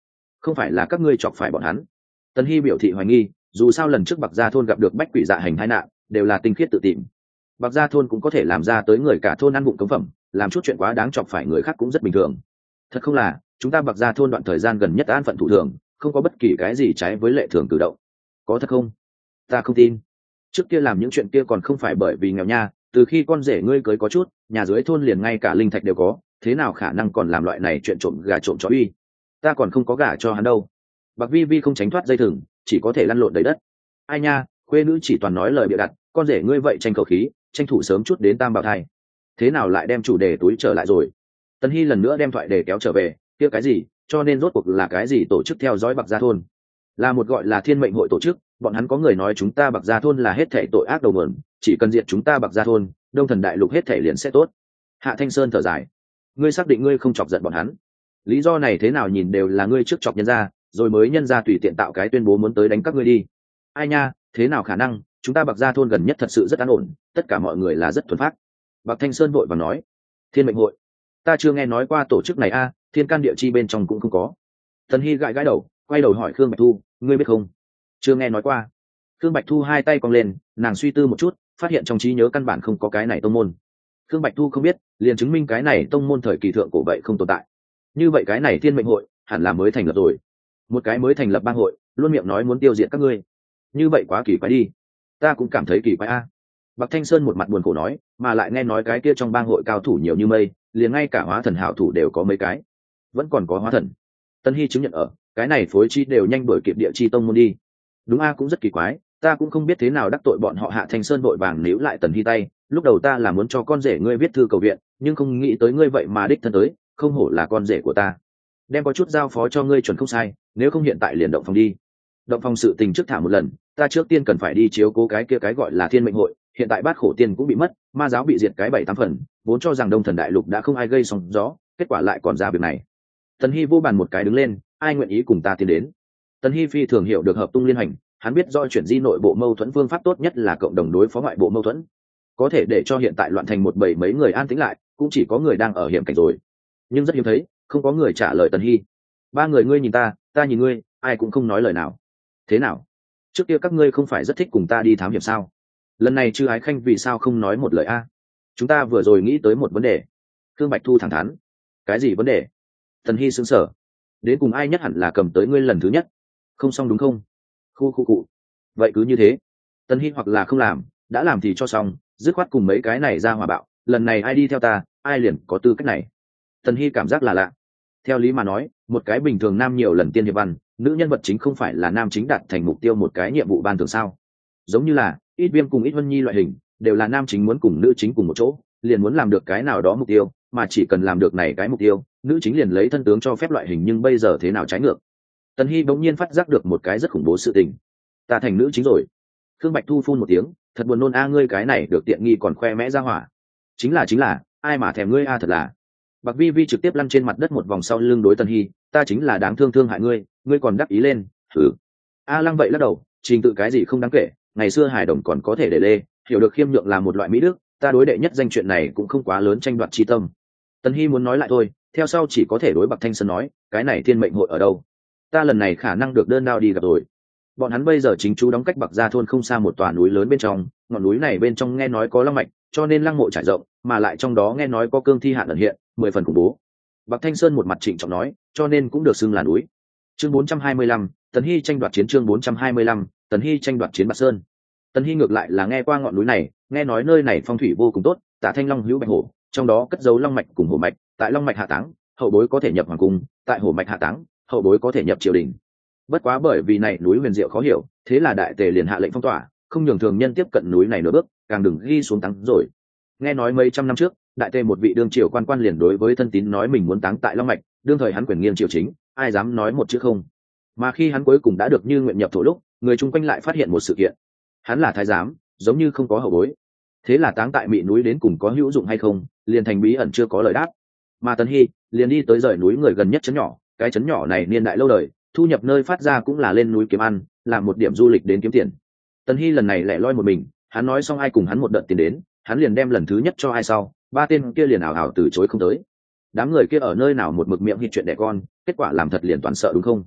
không phải là các ngươi chọc phải bọn hắn. Tần Hy biểu thị hoài nghi, dù sao lần trước Bạc Gia thôn gặp được bách quỷ dạ hành tai nạn đều là tinh khiết tự tìm. Bạc Gia thôn cũng có thể làm ra tới người cả thôn ăn vụng cống phẩm, làm chút chuyện quá đáng chọc phải người khác cũng rất bình thường. Thật không là chúng ta Bạc Gia thôn đoạn thời gian gần nhất an phận thủ thường, không có bất kỳ cái gì trái với lệ thường cử động. Có thật không? Ta không tin. Trước kia làm những chuyện kia còn không phải bởi vì nghèo nha, từ khi con rể ngươi cưới có chút, nhà dưới thôn liền ngay cả linh thạch đều có, thế nào khả năng còn làm loại này chuyện trộm gà trộm chó uy. Ta còn không có gả cho hắn đâu. Bạc Vi Vi không tránh thoát dây thừng, chỉ có thể lăn lộn đầy đất. Ai nha, khuê nữ chỉ toàn nói lời bịa đặt, con rể ngươi vậy tranh khẩu khí, tranh thủ sớm chút đến tam bảo thai. Thế nào lại đem chủ đề túi trở lại rồi? Tần Hy lần nữa đem thoại đề kéo trở về, kia cái gì, cho nên rốt cuộc là cái gì tổ chức theo dõi Bạc Gia thôn? Là một gọi là Thiên Mệnh hội tổ chức, bọn hắn có người nói chúng ta Bạc Gia thôn là hết thảy tội ác đầu nguồn, chỉ cần diệt chúng ta Bạc Gia thôn, Đông Thần Đại Lục hết thảy liền sẽ tốt. Hạ Thanh Sơn thở dài, ngươi xác định ngươi không chọc giận bọn hắn? Lý do này thế nào nhìn đều là ngươi trước chọc nhân gia, rồi mới nhân gia tùy tiện tạo cái tuyên bố muốn tới đánh các ngươi đi. Ai nha, thế nào khả năng, chúng ta Bạc Gia thôn gần nhất thật sự rất an ổn, tất cả mọi người là rất thuần phát. Bạc Thanh Sơn vội vàng nói, Thiên Mệnh hội, ta chưa nghe nói qua tổ chức này a, thiên can địa chi bên trong cũng không có. Tần Hy gãi gãi đầu, quay đầu hỏi Khương Bạch Thu, ngươi biết không? Chưa nghe nói qua. Khương Bạch Thu hai tay cong lên, nàng suy tư một chút, phát hiện trong trí nhớ căn bản không có cái này tông môn. Khương Bạch Thu không biết, liền chứng minh cái này tông môn thời kỳ thượng cổ vậy không tồn tại. Như vậy cái này Thiên Mệnh hội hẳn là mới thành lập rồi. Một cái mới thành lập bang hội, luôn miệng nói muốn tiêu diệt các ngươi. Như vậy quá kỳ quái đi. Ta cũng cảm thấy kỳ quái a. Bạc Thanh Sơn một mặt buồn khổ nói, mà lại nghe nói cái kia trong bang hội cao thủ nhiều như mây, liền ngay cả hóa thần hảo thủ đều có mấy cái. Vẫn còn có hóa thần. Tân Hy chứng nhận ở, cái này phối chi đều nhanh đuổi kịp địa chi tông môn đi. Đúng a, cũng rất kỳ quái, ta cũng không biết thế nào đắc tội bọn họ. Hạ Thanh Sơn vội vàng níu lại Tần Hy tay, lúc đầu ta là muốn cho con rể ngươi viết thư cầu viện, nhưng không nghĩ tới ngươi vậy mà đích thân tới, không hổ là con rể của ta. Đem có chút giao phó cho ngươi chuẩn không sai, nếu không hiện tại liền động phòng đi. Động phòng sự tình trước thả một lần, ta trước tiên cần phải đi chiếu cố cái kia cái gọi là Thiên Mệnh hội, hiện tại Bát Khổ Tiên cũng bị mất, ma giáo bị diệt cái bảy tám phần, vốn cho rằng Đông Thần Đại Lục đã không ai gây sóng gió, kết quả lại còn ra việc này. Tần Hy vô bàn một cái đứng lên, ai nguyện ý cùng ta tiến đến? Tần Hy phi thường hiểu được hợp tung liên hành, hắn biết do chuyển di nội bộ mâu thuẫn phương pháp tốt nhất là cộng đồng đối phó ngoại bộ mâu thuẫn, có thể để cho hiện tại loạn thành một bầy mấy người an tĩnh lại, cũng chỉ có người đang ở hiểm cảnh rồi. Nhưng rất hiếm thấy, không có người trả lời Tần Hy. Ba người ngươi nhìn ta, ta nhìn ngươi, ai cũng không nói lời nào. Thế nào? Trước kia các ngươi không phải rất thích cùng ta đi thám hiểm sao? Lần này Chư Ái Khanh vì sao không nói một lời a? Chúng ta vừa rồi nghĩ tới một vấn đề. Khương Bạch Thu thẳng thắn. Cái gì vấn đề? Tần Hy sững sờ. Đến cùng ai nhất hẳn là cầm tới ngươi lần thứ nhất. Không xong đúng không? Khu khu cụ. Vậy cứ như thế. Tần Hy hoặc là không làm, đã làm thì cho xong, dứt khoát cùng mấy cái này ra hòa bạo. Lần này ai đi theo ta, ai liền có tư cách này. Tần Hy cảm giác là lạ. Theo lý mà nói, một cái bình thường nam nhiều lần tiên hiệp văn, nữ nhân vật chính không phải là nam chính đạt thành mục tiêu một cái nhiệm vụ ban thường sao? Giống như là ít viêm cùng ít vân nhi loại hình, đều là nam chính muốn cùng nữ chính cùng một chỗ, liền muốn làm được cái nào đó mục tiêu, mà chỉ cần làm được này cái mục tiêu, nữ chính liền lấy thân tướng cho phép loại hình. Nhưng bây giờ thế nào trái ngược? Tần Hy bỗng nhiên phát giác được một cái rất khủng bố sự tình. Ta thành nữ chính rồi. Khương Bạch Thu phun một tiếng, thật buồn nôn a, ngươi cái này được tiện nghi còn khoe mẽ ra hỏa. Chính là chính là, ai mà thèm ngươi a, thật là. Bạc Vi Vi trực tiếp lăn trên mặt đất một vòng sau lưng đối Tần Hy, ta chính là đáng thương thương hại ngươi, ngươi còn đắc ý lên, thử. A Lăng vậy lắc đầu, trình tự cái gì không đáng kể, ngày xưa hài đồng còn có thể để lê, hiểu được khiêm nhượng là một loại mỹ đức, ta đối đệ nhất danh chuyện này cũng không quá lớn tranh đoạt chi tâm. Tần Hy muốn nói lại thôi, theo sau chỉ có thể đối Bạc Thanh Sơn nói, cái này Thiên Mệnh hội ở đâu? Ta lần này khả năng được đơn đao đi gặp rồi. Bọn hắn bây giờ chính chú đóng cách Bạc Gia thôn không xa một tòa núi lớn bên trong, ngọn núi này bên trong nghe nói có long mạch, cho nên lăng mộ trải rộng, mà lại trong đó nghe nói có cương thi hạn ẩn hiện, mười phần khủng bố. Bạc Thanh Sơn một mặt trịnh trọng nói, cho nên cũng được xưng là núi. Chương bốn trăm hai mươi lăm, Tần Hy tranh đoạt chiến. Chương bốn trăm hai mươi lăm, Tần Hy tranh đoạt chiến Bạc Sơn. Tần Hy ngược lại là nghe qua ngọn núi này, nghe nói nơi này phong thủy vô cùng tốt, Tả Thanh Long hữu bạch hổ, trong đó cất giấu long mạch cùng hổ mạch, tại long mạch hạ táng, hậu bối có thể nhập hoàng cung, tại hổ mạch hạ táng, hậu bối có thể nhập triều đình. Bất quá bởi vì này núi huyền diệu khó hiểu, thế là đại tề liền hạ lệnh phong tỏa, không nhường thường nhân tiếp cận núi này nửa bước, càng đừng ghi xuống táng rồi. Nghe nói mấy trăm năm trước, đại tề một vị đương triều quan quan liền đối với thân tín nói mình muốn táng tại long mạch, đương thời hắn quyền nghiêng triều chính, ai dám nói một chữ không. Mà khi hắn cuối cùng đã được như nguyện nhập thổ lúc, người chung quanh lại phát hiện một sự kiện, hắn là thái giám, giống như không có hậu bối. Thế là táng tại mị núi đến cùng có hữu dụng hay không, liền thành bí ẩn chưa có lời đáp. Mà Tần Hy liền đi tới rời núi người gần nhất trấn nhỏ, cái trấn nhỏ này niên đại lâu đời, thu nhập nơi phát ra cũng là lên núi kiếm ăn, làm một điểm du lịch đến kiếm tiền. Tần Hy lần này lẻ loi một mình, hắn nói xong ai cùng hắn một đợt tiền đến, hắn liền đem lần thứ nhất cho ai sau, ba tên kia liền ảo ảo từ chối không tới. Đám người kia ở nơi nào một mực miệng hít chuyện đẻ con, kết quả làm thật liền toàn sợ đúng không?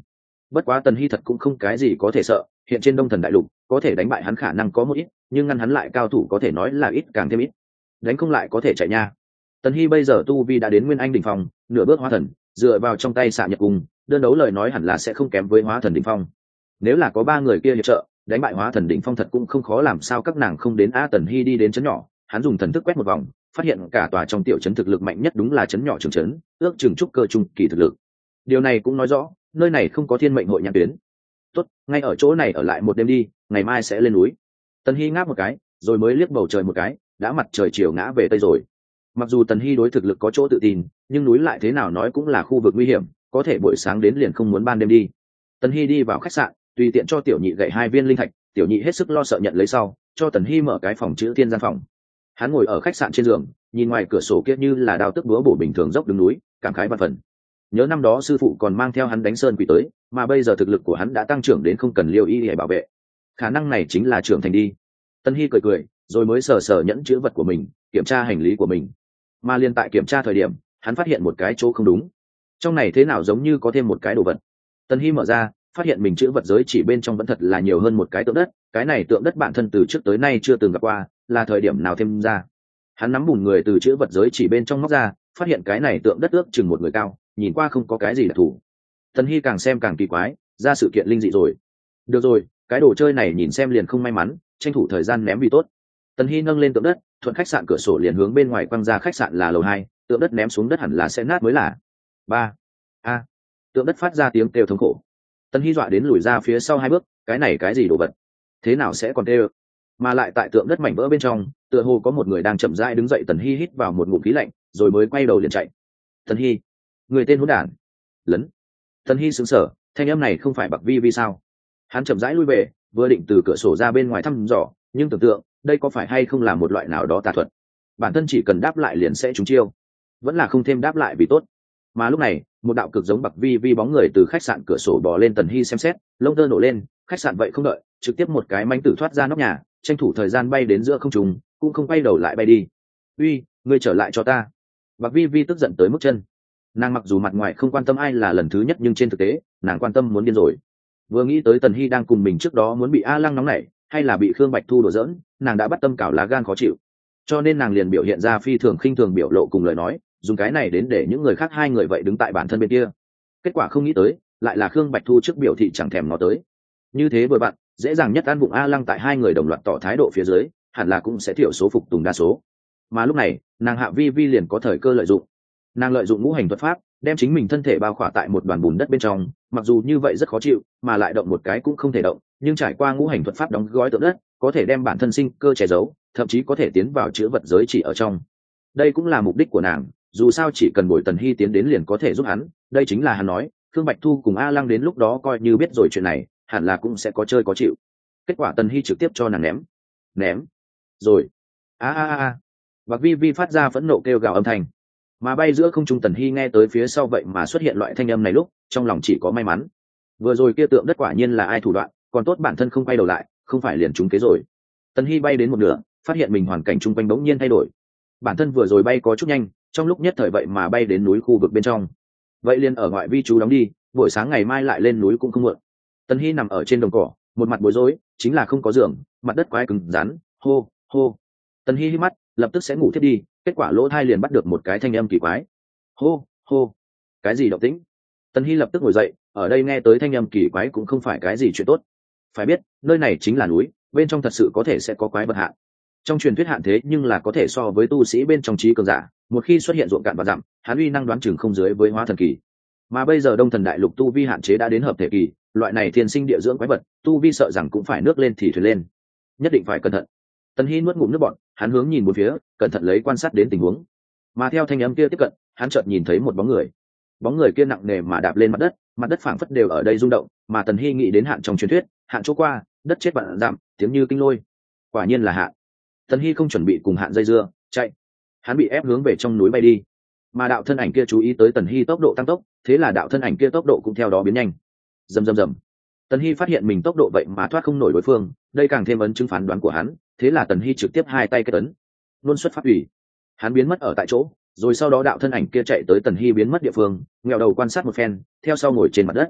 Bất quá Tần Hy thật cũng không cái gì có thể sợ, hiện trên Đông Thần Đại Lục có thể đánh bại hắn khả năng có một ít, nhưng ngăn hắn lại cao thủ có thể nói là ít càng thêm ít. Đánh không lại có thể chạy nha. Tần Hy bây giờ tu vi đã đến Nguyên Anh đỉnh phong, nửa bước hóa thần, dựa vào trong tay xạ nhật cung, đơn đấu lời nói hẳn là sẽ không kém với hóa thần đỉnh phong. Nếu là có ba người kia hiệp trợ, đánh bại hóa thần đỉnh phong thật cũng không khó, làm sao các nàng không đến. A Tần Hy đi đến trấn nhỏ, hắn dùng thần thức quét một vòng, phát hiện cả tòa trong tiểu trấn thực lực mạnh nhất đúng là trấn nhỏ trường trấn, ước chừng trúc cơ trung kỳ thực lực. Điều này cũng nói rõ nơi này không có thiên mệnh hội nhãn tuyến. Tốt, ngay ở chỗ này ở lại một đêm đi, ngày mai sẽ lên núi. Tần Hy ngáp một cái, rồi mới liếc bầu trời một cái, đã mặt trời chiều ngã về tây rồi. Mặc dù Tần Hy đối thực lực có chỗ tự tin, nhưng núi lại thế nào nói cũng là khu vực nguy hiểm, có thể buổi sáng đến liền không muốn ban đêm đi. Tần Hy đi vào khách sạn, tùy tiện cho tiểu nhị gậy hai viên linh thạch, tiểu nhị hết sức lo sợ nhận lấy sau, cho Tần Hy mở cái phòng chữ thiên gian phòng. Hắn ngồi ở khách sạn trên giường, nhìn ngoài cửa sổ kia như là đao tức búa bổ bình thường dốc đứng núi, cảm khái vạn phần. Nhớ năm đó sư phụ còn mang theo hắn đánh sơn quỷ tới, mà bây giờ thực lực của hắn đã tăng trưởng đến không cần liêu y để bảo vệ, khả năng này chính là trưởng thành đi. Tần Hy cười cười, rồi mới sờ sờ nhẫn chữ vật của mình, kiểm tra hành lý của mình. Mà liên tại kiểm tra thời điểm, hắn phát hiện một cái chỗ không đúng. Trong này thế nào giống như có thêm một cái đồ vật. Tần Hy mở ra, phát hiện mình chữ vật giới chỉ bên trong vẫn thật là nhiều hơn một cái tượng đất. Cái này tượng đất bản thân từ trước tới nay chưa từng gặp qua, là thời điểm nào thêm ra. Hắn nắm bùn người từ chữ vật giới chỉ bên trong móc ra, phát hiện cái này tượng đất ước chừng một người cao, nhìn qua không có cái gì đặc thù. Tần Hy càng xem càng kỳ quái, ra sự kiện linh dị rồi. Được rồi, cái đồ chơi này nhìn xem liền không may mắn, tranh thủ thời gian ném vì tốt. Tần Hy nâng lên tượng đất, thuận khách sạn cửa sổ liền hướng bên ngoài quăng ra. Khách sạn là lầu hai, tượng đất ném xuống đất hẳn là sẽ nát mới là. Ba, a, tượng đất phát ra tiếng kêu thống khổ. Tần Hy dọa đến lùi ra phía sau hai bước, cái này cái gì đồ vật? Thế nào sẽ còn kêu? Mà lại tại tượng đất mảnh vỡ bên trong, tựa hồ có một người đang chậm rãi đứng dậy. Tần Hy hít vào một ngụm khí lạnh, rồi mới quay đầu liền chạy. Tần Hy, người tên hỗn đản, lấn. Tần Hy sững sờ, thanh âm này không phải Bạc Vi Vi sao? Hắn chậm rãi lui về, vừa định từ cửa sổ ra bên ngoài thăm dò, nhưng tưởng tượng đây có phải hay không là một loại nào đó tà thuật, bản thân chỉ cần đáp lại liền sẽ trúng chiêu, vẫn là không thêm đáp lại vì tốt. Mà lúc này một đạo cực giống Bạc Vi Vi bóng người từ khách sạn cửa sổ bò lên. Tần Hy xem xét, lông tơ nổ lên, khách sạn vậy không đợi, trực tiếp một cái mánh tử thoát ra nóc nhà, tranh thủ thời gian bay đến giữa không trung, cũng không quay đầu lại bay đi. Uy, ngươi trở lại cho ta. Bạc Vi Vi tức giận tới mức chân. Nàng mặc dù mặt ngoài không quan tâm ai là lần thứ nhất, nhưng trên thực tế nàng quan tâm muốn điên rồi. Vừa nghĩ tới Tần Hy đang cùng mình trước đó muốn bị A Lăng nóng nảy, hay là bị Khương Bạch Thu đùa giỡn, nàng đã bắt tâm cào lá gan khó chịu, cho nên nàng liền biểu hiện ra phi thường khinh thường biểu lộ cùng lời nói, dùng cái này đến để những người khác hai người vậy đứng tại bản thân bên kia. Kết quả không nghĩ tới lại là Khương Bạch Thu trước biểu thị chẳng thèm nó tới. Như thế vừa bạn dễ dàng nhất ăn bụng A Lăng, tại hai người đồng loạt tỏ thái độ phía dưới hẳn là cũng sẽ thiểu số phục tùng đa số. Mà lúc này nàng Hạ Vi Vi liền có thời cơ lợi dụng. Nàng lợi dụng ngũ hành thuật pháp đem chính mình thân thể bao khỏa tại một đoàn bùn đất bên trong, mặc dù như vậy rất khó chịu, mà lại động một cái cũng không thể động, nhưng trải qua ngũ hành thuật pháp đóng gói tượng đất, có thể đem bản thân sinh cơ che giấu, thậm chí có thể tiến vào chữ vật giới chỉ ở trong. Đây cũng là mục đích của nàng, dù sao chỉ cần Bồi Tần Hy tiến đến liền có thể giúp hắn. Đây chính là hắn nói, Khương Bạch Thu cùng A Lăng đến lúc đó coi như biết rồi chuyện này, hẳn là cũng sẽ có chơi có chịu. Kết quả Tần Hy trực tiếp cho nàng ném, ném, rồi, a a a, Bạc Vi Vi phát ra phẫn nộ kêu gào âm thanh. Mà bay giữa không trung Tần Hy nghe tới phía sau vậy mà xuất hiện loại thanh âm này lúc, trong lòng chỉ có may mắn. Vừa rồi kia tượng đất quả nhiên là ai thủ đoạn, còn tốt bản thân không quay đầu lại, không phải liền trúng kế rồi. Tần Hy bay đến một nửa, phát hiện mình hoàn cảnh chung quanh bỗng nhiên thay đổi. Bản thân vừa rồi bay có chút nhanh, trong lúc nhất thời vậy mà bay đến núi khu vực bên trong. Vậy liền ở ngoại vi trú đóng đi, buổi sáng ngày mai lại lên núi cũng không muộn. Tần Hy nằm ở trên đồng cỏ, một mặt bối rối, chính là không có giường, mặt đất quái cứng rắn, hô hô. Tần Hy hít mắt, lập tức sẽ ngủ thiết đi, kết quả lỗ thai liền bắt được một cái thanh âm kỳ quái, hô hô. Cái gì động tĩnh? Tần Hy lập tức ngồi dậy, ở đây nghe tới thanh âm kỳ quái cũng không phải cái gì chuyện tốt. Phải biết nơi này chính là núi, bên trong thật sự có thể sẽ có quái vật hạn. Trong truyền thuyết hạn thế nhưng là có thể so với tu sĩ bên trong trí cường giả, một khi xuất hiện ruộng cạn và dặm, hắn uy năng đoán chừng không dưới với hóa thần kỳ. Mà bây giờ Đông Thần Đại Lục tu vi hạn chế đã đến hợp thể kỳ, loại này thiên sinh địa dưỡng quái vật, tu vi sợ rằng cũng phải nước lên thì thuyền lên, nhất định phải cẩn thận. Tần Hy nuốt ngụm nước bọt, hắn hướng nhìn bốn phía, cẩn thận lấy quan sát đến tình huống. Mà theo thanh âm kia tiếp cận, hắn chợt nhìn thấy một bóng người. Bóng người kia nặng nề mà đạp lên mặt đất, mặt đất phảng phất đều ở đây rung động. Mà Tần Hy nghĩ đến hạn trong truyền thuyết, hạn chỗ qua, đất chết vạn dặm, tiếng như kinh lôi. Quả nhiên là hạn. Tần Hy không chuẩn bị cùng hạn dây dưa, chạy. Hắn bị ép hướng về trong núi bay đi. Mà đạo thân ảnh kia chú ý tới Tần Hy tốc độ tăng tốc, thế là đạo thân ảnh kia tốc độ cũng theo đó biến nhanh. Rầm rầm rầm. Tần Hy phát hiện mình tốc độ vậy mà thoát không nổi đối phương, đây càng thêm ấn chứng phán đoán của hắn. Thế là Tần Hy trực tiếp hai tay kết ấn, luôn xuất pháp ủy. Hắn biến mất ở tại chỗ, rồi sau đó đạo thân ảnh kia chạy tới Tần Hy biến mất địa phương, nghèo đầu quan sát một phen, theo sau ngồi trên mặt đất.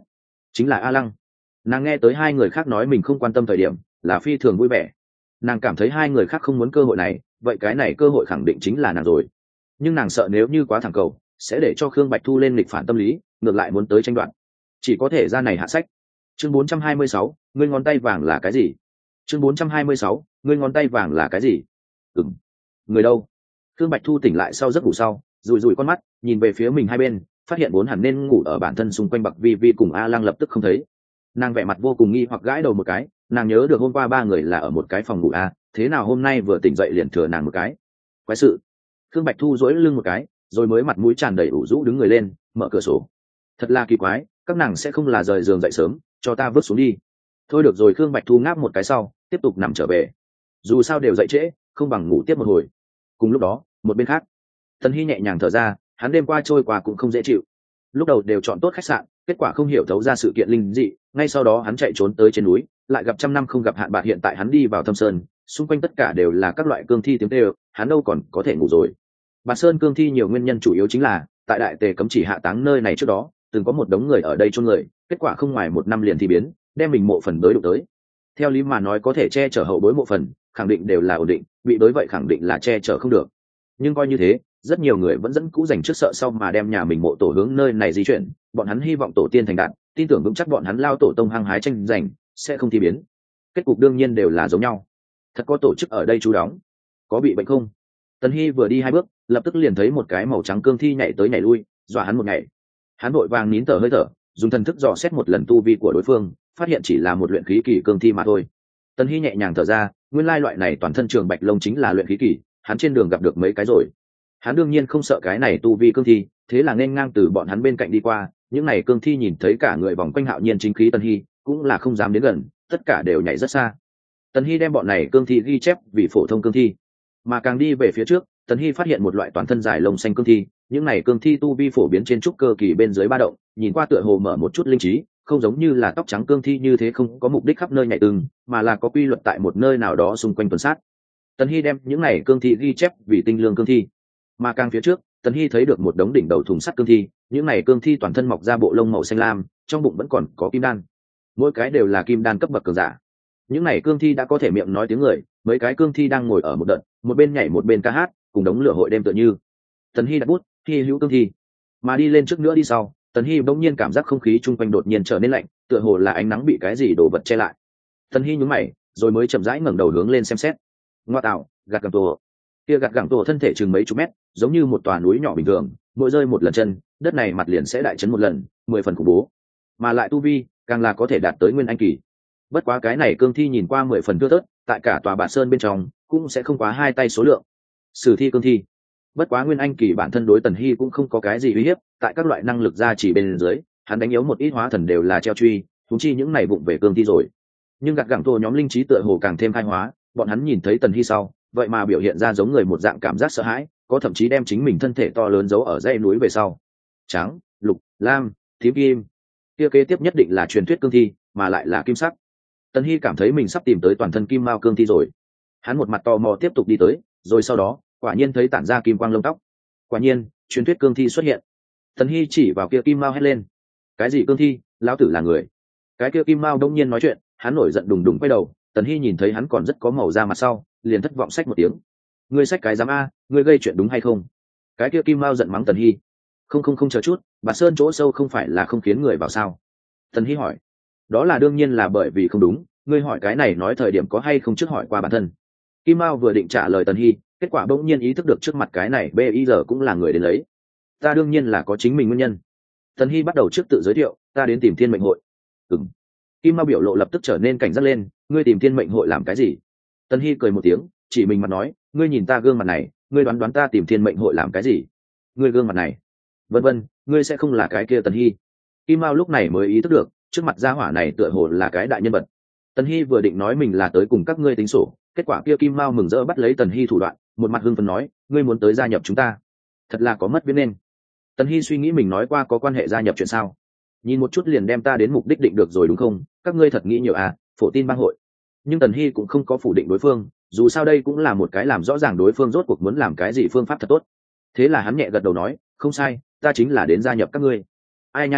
chính là A Lăng. Nàng nghe tới hai người khác nói mình không quan tâm thời điểm là phi thường vui vẻ. Nàng cảm thấy hai người khác không muốn cơ hội này, vậy cái này cơ hội khẳng định chính là nàng rồi. Nhưng nàng sợ nếu như quá thẳng cầu sẽ để cho Khương Bạch Thu lên nghịch phản tâm lý, ngược lại muốn tới tranh đoạt, chỉ có thể ra này hạ sách. Chương bốn trăm hai mươi sáu, ngươi ngón tay vàng là cái gì? Chương bốn trăm hai mươi sáu, ngươi ngón tay vàng là cái gì? Ừm. Người đâu? Khương Bạch Thu tỉnh lại sau giấc ngủ sau, rủi rủi con mắt, nhìn về phía mình hai bên, phát hiện vốn hẳn nên ngủ ở bản thân xung quanh Bạc Vi Vi cùng A Lăng lập tức không thấy. Nàng vẻ mặt vô cùng nghi hoặc gãi đầu một cái, nàng nhớ được hôm qua ba người là ở một cái phòng ngủ a, thế nào hôm nay vừa tỉnh dậy liền thừa nàng một cái? Quái sự. Khương Bạch Thu duỗi lưng một cái, rồi mới mặt mũi tràn đầy ủ rũ đứng người lên, mở cửa sổ. Thật là kỳ quái, các nàng sẽ không là rời giường dậy sớm, cho ta vứt xuống đi. Thôi được rồi, Khương Bạch Thu ngáp một cái sau, tiếp tục nằm trở về. Dù sao đều dậy trễ, không bằng ngủ tiếp một hồi. Cùng lúc đó, một bên khác, Tần Hy nhẹ nhàng thở ra, hắn đêm qua trôi qua cũng không dễ chịu. Lúc đầu đều chọn tốt khách sạn, kết quả không hiểu thấu ra sự kiện linh dị, ngay sau đó hắn chạy trốn tới trên núi, lại gặp trăm năm không gặp hạn bạc, hiện tại hắn đi vào thâm sơn, xung quanh tất cả đều là các loại cương thi tiếng kêu, hắn đâu còn có thể ngủ rồi. Bạt Sơn cương thi nhiều nguyên nhân chủ yếu chính là tại đại tề cấm chỉ hạ táng nơi này trước đó, từng có một đống người ở đây chôn người, kết quả không ngoài một năm liền thi biến, đem mình mộ phần bới đụng tới. Theo lý mà nói có thể che chở hậu bối mộ phần, khẳng định đều là ổn định, bị bới vậy khẳng định là che chở không được. Nhưng coi như thế, rất nhiều người vẫn dẫn cũ dành trước sợ sau mà đem nhà mình mộ tổ hướng nơi này di chuyển, bọn hắn hy vọng tổ tiên thành đạt, tin tưởng vững chắc bọn hắn lao tổ tông hăng hái tranh giành sẽ không thi biến. Kết cục đương nhiên đều là giống nhau. Thật có tổ chức ở đây chú đóng, có bị bệnh không? Tần Hy vừa đi hai bước, lập tức liền thấy một cái màu trắng cương thi nhảy tới nhảy lui, dọa hắn một ngày. Hắn vội vàng nín thở hơi thở, dùng thần thức dò xét một lần tu vi của đối phương, phát hiện chỉ là một luyện khí kỳ cương thi mà thôi. Tần Hy nhẹ nhàng thở ra, nguyên lai loại này toàn thân trường bạch lông chính là luyện khí kỳ, hắn trên đường gặp được mấy cái rồi. Hắn đương nhiên không sợ cái này tu vi cương thi, thế là nên ngang từ bọn hắn bên cạnh đi qua. Những này cương thi nhìn thấy cả người vòng quanh hạo nhiên chính khí Tần Hy, cũng là không dám đến gần, tất cả đều nhảy rất xa. Tần Hy đem bọn này cương thi ghi chép vì phổ thông cương thi, mà càng đi về phía trước, Tần Hy phát hiện một loại toàn thân dài lông xanh cương thi. Những này cương thi tu vi phổ biến trên trúc cơ kỳ bên dưới ba động, nhìn qua tựa hồ mở một chút linh trí, không giống như là tóc trắng cương thi như thế không có mục đích khắp nơi nhảy từng, mà là có quy luật tại một nơi nào đó xung quanh tuần sát. Tần Hy đem những này cương thi ghi chép vì tinh lương cương thi, mà càng phía trước, Tần Hy thấy được một đống đỉnh đầu thùng sắt cương thi. Những này cương thi toàn thân mọc ra bộ lông màu xanh lam, trong bụng vẫn còn có kim đan, mỗi cái đều là kim đan cấp bậc cường giả. Những này cương thi đã có thể miệng nói tiếng người, mấy cái cương thi đang ngồi ở một đợt, một bên nhảy một bên ca hát, cùng đống lửa hội đêm tựa như. Tần Hy đặt bút, hy hữu cương thi, mà đi lên trước nữa đi sau, Tần Hy bỗng nhiên cảm giác không khí chung quanh đột nhiên trở nên lạnh, tựa hồ là ánh nắng bị cái gì đổ vật che lại. Tần Hy nhún mày, rồi mới chậm rãi ngẩng đầu hướng lên xem xét. Ngoa tạo, gạt gẳng tổ. Kia gạt gẳng tổ thân thể chừng mấy chục mét, giống như một tòa núi nhỏ bình thường, mỗi rơi một lần chân, đất này mặt liền sẽ đại chấn một lần, mười phần khủng bố. Mà lại tu vi, càng là có thể đạt tới nguyên anh kỳ. Bất quá cái này cương thi nhìn qua mười phần thưa thớt, tại cả tòa Bạt Sơn bên trong cũng sẽ không quá hai tay số lượng. Sử thi cương thi. Bất quá nguyên anh kỳ bản thân đối Tần Hy cũng không có cái gì uy hiếp, tại các loại năng lực gia chỉ bên dưới, hắn đánh yếu một ít hóa thần đều là treo truy, thúng chi những này vụng về cương thi rồi. Nhưng gạt gẳng tổ nhóm linh trí tựa hồ càng thêm khai hóa, bọn hắn nhìn thấy Tần Hy sau, vậy mà biểu hiện ra giống người một dạng cảm giác sợ hãi, có thậm chí đem chính mình thân thể to lớn giấu ở dãy núi về sau. Trắng, lục, lam, tím kim, kia kế tiếp nhất định là truyền thuyết cương thi, mà lại là kim sắc. Tần Hy cảm thấy mình sắp tìm tới toàn thân kim mao cương thi rồi. Hắn một mặt tò mò tiếp tục đi tới, rồi sau đó quả nhiên thấy tản ra kim quang lông tóc. Quả nhiên truyền thuyết cương thi xuất hiện. Tần Hy chỉ vào kia kim mao hét lên: cái gì cương thi, lão tử là người. Cái kia kim mao đông nhiên nói chuyện, hắn nổi giận đùng đùng quay đầu. Tần Hy nhìn thấy hắn còn rất có màu da mặt sau, liền thất vọng xách một tiếng: ngươi xách cái dám a, ngươi gây chuyện đúng hay không? Cái kia kim mao giận mắng Tần Hy: không không không, chờ chút, Bạt Sơn chỗ sâu không phải là không khiến người vào sao? Tần Hy hỏi: đó là đương nhiên là bởi vì không đúng, ngươi hỏi cái này nói thời điểm có hay không trước hỏi qua bản thân. Kim Mao vừa định trả lời Tần Hy, kết quả bỗng nhiên ý thức được trước mặt cái này bây giờ cũng là người đến lấy. Ta đương nhiên là có chính mình nguyên nhân. Tần Hy bắt đầu trước tự giới thiệu: ta đến tìm Thiên Mệnh hội. Ừm. Kim Mao biểu lộ lập tức trở nên cảnh giác lên: ngươi tìm Thiên Mệnh hội làm cái gì? Tần Hy cười một tiếng, chỉ mình mặt nói: ngươi nhìn ta gương mặt này, ngươi đoán đoán ta tìm Thiên Mệnh hội làm cái gì? Ngươi gương mặt này, vân vân, ngươi sẽ không là cái kia Tần Hy. Kim Mao lúc này mới ý thức được, trước mặt gia hỏa này tựa hồ là cái đại nhân vật. Tần Hy vừa định nói mình là tới cùng các ngươi tính sổ, kết quả kia Kim Mao mừng rỡ bắt lấy Tần Hy thủ đoạn, một mặt hưng phấn nói: ngươi muốn tới gia nhập chúng ta? Thật là có mất biết nên. Tần Hy suy nghĩ mình nói qua có quan hệ gia nhập chuyện sao? Nhìn một chút liền đem ta đến mục đích định được rồi đúng không? Các ngươi thật nghĩ nhiều à? Phổ tin bang hội. Nhưng Tần Hy cũng không có phủ định đối phương, dù sao đây cũng là một cái làm rõ ràng đối phương rốt cuộc muốn làm cái gì phương pháp thật tốt. Thế là hắn nhẹ gật đầu nói: không sai, ta chính là đến gia nhập các ngươi. Ai nha nha,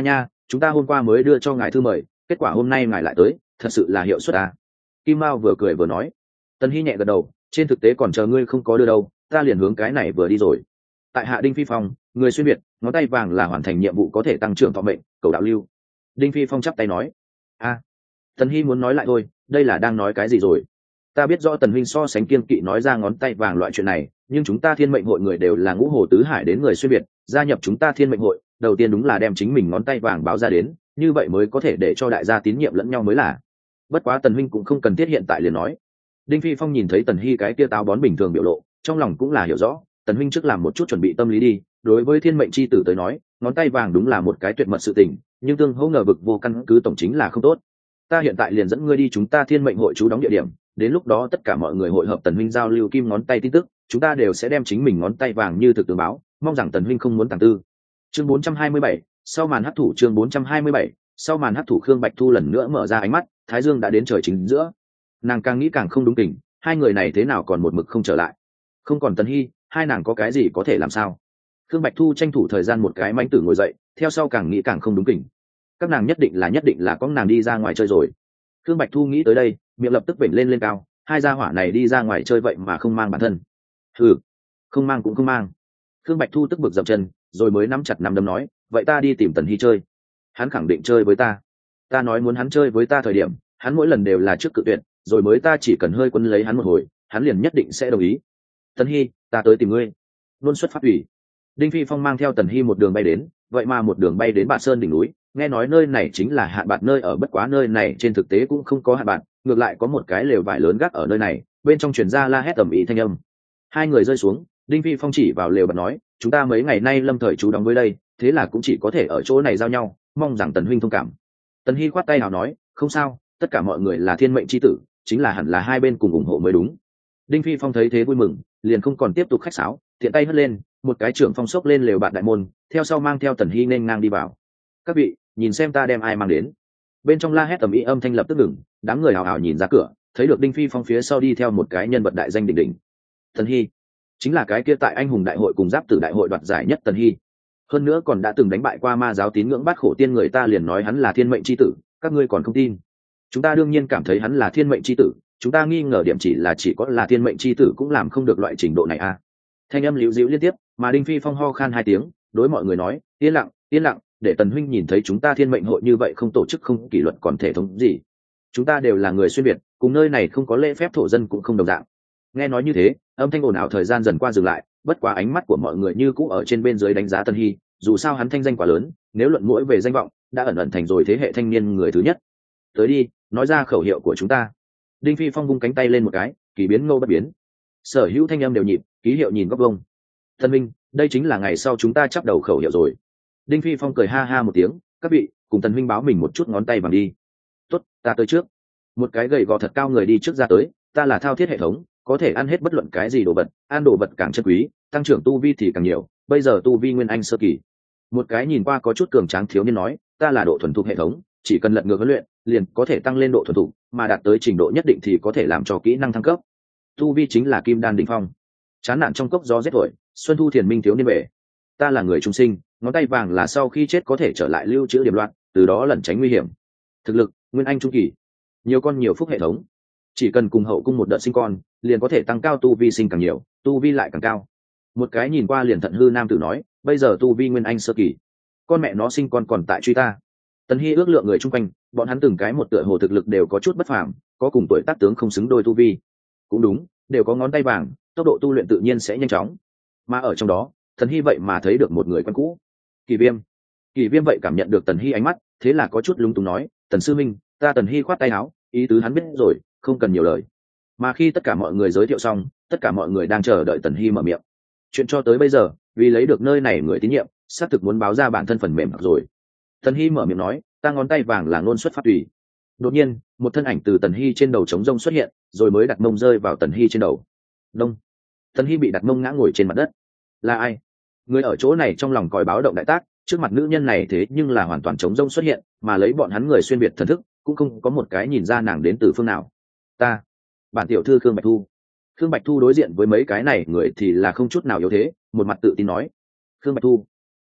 chúng ta hôm qua mới đưa cho ngài thư mời, kết quả hôm nay ngài lại tới, thật sự là hiệu suất à. Kim Mao vừa cười vừa nói. Tần Hy nhẹ gật đầu, trên thực tế còn chờ ngươi không có đưa đâu, ta liền hướng cái này vừa đi rồi. Tại hạ Đinh Phi Phong, người xuyên việt, ngón tay vàng là hoàn thành nhiệm vụ có thể tăng trưởng thọ mệnh, cầu đạo lưu. Đinh Phi Phong chắp tay nói. A. À, Tần Hy muốn nói lại thôi, đây là đang nói cái gì rồi? Ta biết rõ Tần huynh so sánh kiên kỵ nói ra ngón tay vàng loại chuyện này, nhưng chúng ta Thiên Mệnh hội người đều là ngũ hồ tứ hải đến người xuyên việt, gia nhập chúng ta Thiên Mệnh hội, đầu tiên đúng là đem chính mình ngón tay vàng báo ra đến, như vậy mới có thể để cho đại gia tín nhiệm lẫn nhau mới là. Bất quá Tần huynh cũng không cần thiết hiện tại liền nói. Đinh Phi Phong nhìn thấy Tần Hy cái kia táo bón bình thường biểu lộ, trong lòng cũng là hiểu rõ, Tần huynh trước làm một chút chuẩn bị tâm lý đi, đối với Thiên Mệnh chi tử tới nói, ngón tay vàng đúng là một cái tuyệt mật sự tình, nhưng tương hỗ ngờ vực vô căn cứ tổng chính là không tốt. Ta hiện tại liền dẫn ngươi đi chúng ta Thiên Mệnh hội trú đóng địa điểm, đến lúc đó tất cả mọi người hội hợp Tần huynh giao lưu kim ngón tay tin tức, chúng ta đều sẽ đem chính mình ngón tay vàng như thực tường báo, mong rằng Tần huynh không muốn tàng tư. Chương bốn trăm hai mươi bảy, sau màn hấp thụ chương bốn trăm hai mươi bảy, sau màn hấp thụ Khương Bạch Thu lần nữa mở ra ánh mắt, thái dương đã đến trời chính giữa. Nàng càng nghĩ càng không đúng tình, hai người này thế nào còn một mực không trở lại? Không còn Tần Hy, hai nàng có cái gì có thể làm sao? Khương Bạch Thu tranh thủ thời gian một cái mãnh tử ngồi dậy, theo sau càng nghĩ càng không đúng tình. Các nàng nhất định là nhất định là có nàng đi ra ngoài chơi rồi. Khương Bạch Thu nghĩ tới đây, miệng lập tức vểnh lên lên cao, hai gia hỏa này đi ra ngoài chơi vậy mà không mang bản thân. Ừ, không mang cũng không mang. Khương Bạch Thu tức bực dậm chân, rồi mới nắm chặt nắm đấm nói, vậy ta đi tìm Tần Hy chơi. Hắn khẳng định chơi với ta. Ta nói muốn hắn chơi với ta thời điểm, hắn mỗi lần đều là trước cự tuyệt, rồi mới ta chỉ cần hơi quấn lấy hắn một hồi, hắn liền nhất định sẽ đồng ý. Tần Hy, ta tới tìm ngươi. Luôn xuất phát ủy. Đinh Phi Phong mang theo Tần Hy một đường bay đến, vậy mà một đường bay đến Bạt Sơn đỉnh núi, nghe nói nơi này chính là hạn bạt nơi ở, bất quá nơi này trên thực tế cũng không có hạn bạt, ngược lại có một cái lều vải lớn gác ở nơi này, bên trong truyền ra la hét tầm ý thanh âm. Hai người rơi xuống, Đinh Phi Phong chỉ vào lều bạt nói, chúng ta mấy ngày nay lâm thời trú đóng với đây, thế là cũng chỉ có thể ở chỗ này giao nhau, mong rằng Tần huynh thông cảm. Tần Hy khoát tay nào nói, không sao, tất cả mọi người là thiên mệnh chi tử, chính là hẳn là hai bên cùng ủng hộ mới đúng. Đinh Phi Phong thấy thế vui mừng, liền không còn tiếp tục khách sáo, tiện tay hất lên, một cái trưởng phong sốc lên lều bạt đại môn, theo sau mang theo Tần Hy nên ngang đi vào. Các vị, nhìn xem ta đem ai mang đến. Bên trong la hét tầm ý âm thanh lập tức ngừng, đám người hào hào nhìn ra cửa, thấy được Đinh Phi Phong phía sau đi theo một cái nhân vật đại danh đỉnh đỉnh. Tần Hy, chính là cái kia tại anh hùng đại hội cùng giáp tử đại hội đoạt giải nhất Tần Hy. Hơn nữa còn đã từng đánh bại qua ma giáo tín ngưỡng bát khổ tiên, người ta liền nói hắn là thiên mệnh chi tử, các ngươi còn không tin. Chúng ta đương nhiên cảm thấy hắn là thiên mệnh chi tử, chúng ta nghi ngờ điểm chỉ là chỉ có là thiên mệnh chi tử cũng làm không được loại trình độ này à. Thanh âm liễu dĩu liên tiếp, mà Đinh Phi Phong ho khan hai tiếng, đối mọi người nói, yên lặng, yên lặng, để Tần huynh nhìn thấy chúng ta thiên mệnh hội như vậy không tổ chức không kỷ luật còn thể thống gì. Chúng ta đều là người xuyên việt, cùng nơi này không có lễ phép thổ dân cũng không đồng dạng. Nghe nói như thế, âm thanh ồn ào thời gian dần qua dừng lại, bất quá ánh mắt của mọi người như cũ ở trên bên dưới đánh giá Tần Hy, dù sao hắn thanh danh quá lớn, nếu luận mũi về danh vọng, đã ẩn ẩn thành rồi thế hệ thanh niên người thứ nhất. Tới đi, nói ra khẩu hiệu của chúng ta. Đinh Phi Phong vung cánh tay lên một cái, kỳ biến ngô bất biến. Sở hữu thanh âm đều nhịp, ký hiệu nhìn góc vông. Tân minh, đây chính là ngày sau chúng ta chắp đầu khẩu hiệu rồi. Đinh Phi Phong cười ha ha một tiếng, các vị, cùng Tần huynh báo mình một chút ngón tay bằng đi. Tốt, ta tới trước. Một cái gầy gò thật cao người đi trước ra tới, ta là thao thiết hệ thống, có thể ăn hết bất luận cái gì đồ vật, ăn đồ vật càng chân quý, tăng trưởng tu vi thì càng nhiều, bây giờ tu vi nguyên anh sơ kỳ. Một cái nhìn qua có chút cường tráng thiếu niên nói, ta là độ thuần thục hệ thống, chỉ cần lật ngược huấn luyện, liền có thể tăng lên độ thuần thục, mà đạt tới trình độ nhất định thì có thể làm cho kỹ năng thăng cấp. Tu vi chính là kim đan đỉnh phong. Chán nản trong cốc gió rét thổi, xuân thu thiền minh thiếu niên bể. Ta là người trung sinh, ngón tay vàng là sau khi chết có thể trở lại lưu trữ điểm loạn, từ đó lẩn tránh nguy hiểm. Thực lực, nguyên anh trung kỳ. Nhiều con nhiều phúc hệ thống. Chỉ cần cùng hậu cung một đợt sinh con, liền có thể tăng cao tu vi, sinh càng nhiều, tu vi lại càng cao. Một cái nhìn qua liền thận hư nam tử nói, bây giờ tu vi nguyên anh sơ kỳ. Con mẹ nó sinh con còn tại truy ta. Tần Hy ước lượng người chung quanh, bọn hắn từng cái một tựa hồ thực lực đều có chút bất phàm, có cùng tuổi tác tướng không xứng đôi tu vi. Cũng đúng, đều có ngón tay vàng, tốc độ tu luyện tự nhiên sẽ nhanh chóng. Mà ở trong đó, Tần Hy vậy mà thấy được một người quen cũ. Kỳ Viêm. Kỳ Viêm vậy cảm nhận được Tần Hy ánh mắt, thế là có chút lúng túng nói, Tần sư minh, ta Tần Hy khoát tay áo, ý tứ hắn biết rồi, không cần nhiều lời. Mà khi tất cả mọi người giới thiệu xong, tất cả mọi người đang chờ đợi Tần Hy mở miệng. Chuyện cho tới bây giờ, vì lấy được nơi này người tín nhiệm, xác thực muốn báo ra bản thân phần mềm rồi. Tần Hy mở miệng nói, ta ngón tay vàng là ngôn xuất phát tùy. Đột nhiên, một thân ảnh từ Tần Hy trên đầu trống rông xuất hiện, rồi mới đặt mông rơi vào Tần Hy trên đầu. Đông. Tần Hy bị đặt mông ngã ngồi trên mặt đất. Là ai? Người ở chỗ này trong lòng còi báo động đại tác, trước mặt nữ nhân này thế nhưng là hoàn toàn trống rông xuất hiện, mà lấy bọn hắn người xuyên biệt thần thức, cũng không có một cái nhìn ra nàng đến từ phương nào. Ta, bản tiểu thư Khương Bạch Thu. Khương Bạch Thu đối diện với mấy cái này người thì là không chút nào yếu thế, một mặt tự tin nói, Khương Bạch Thu,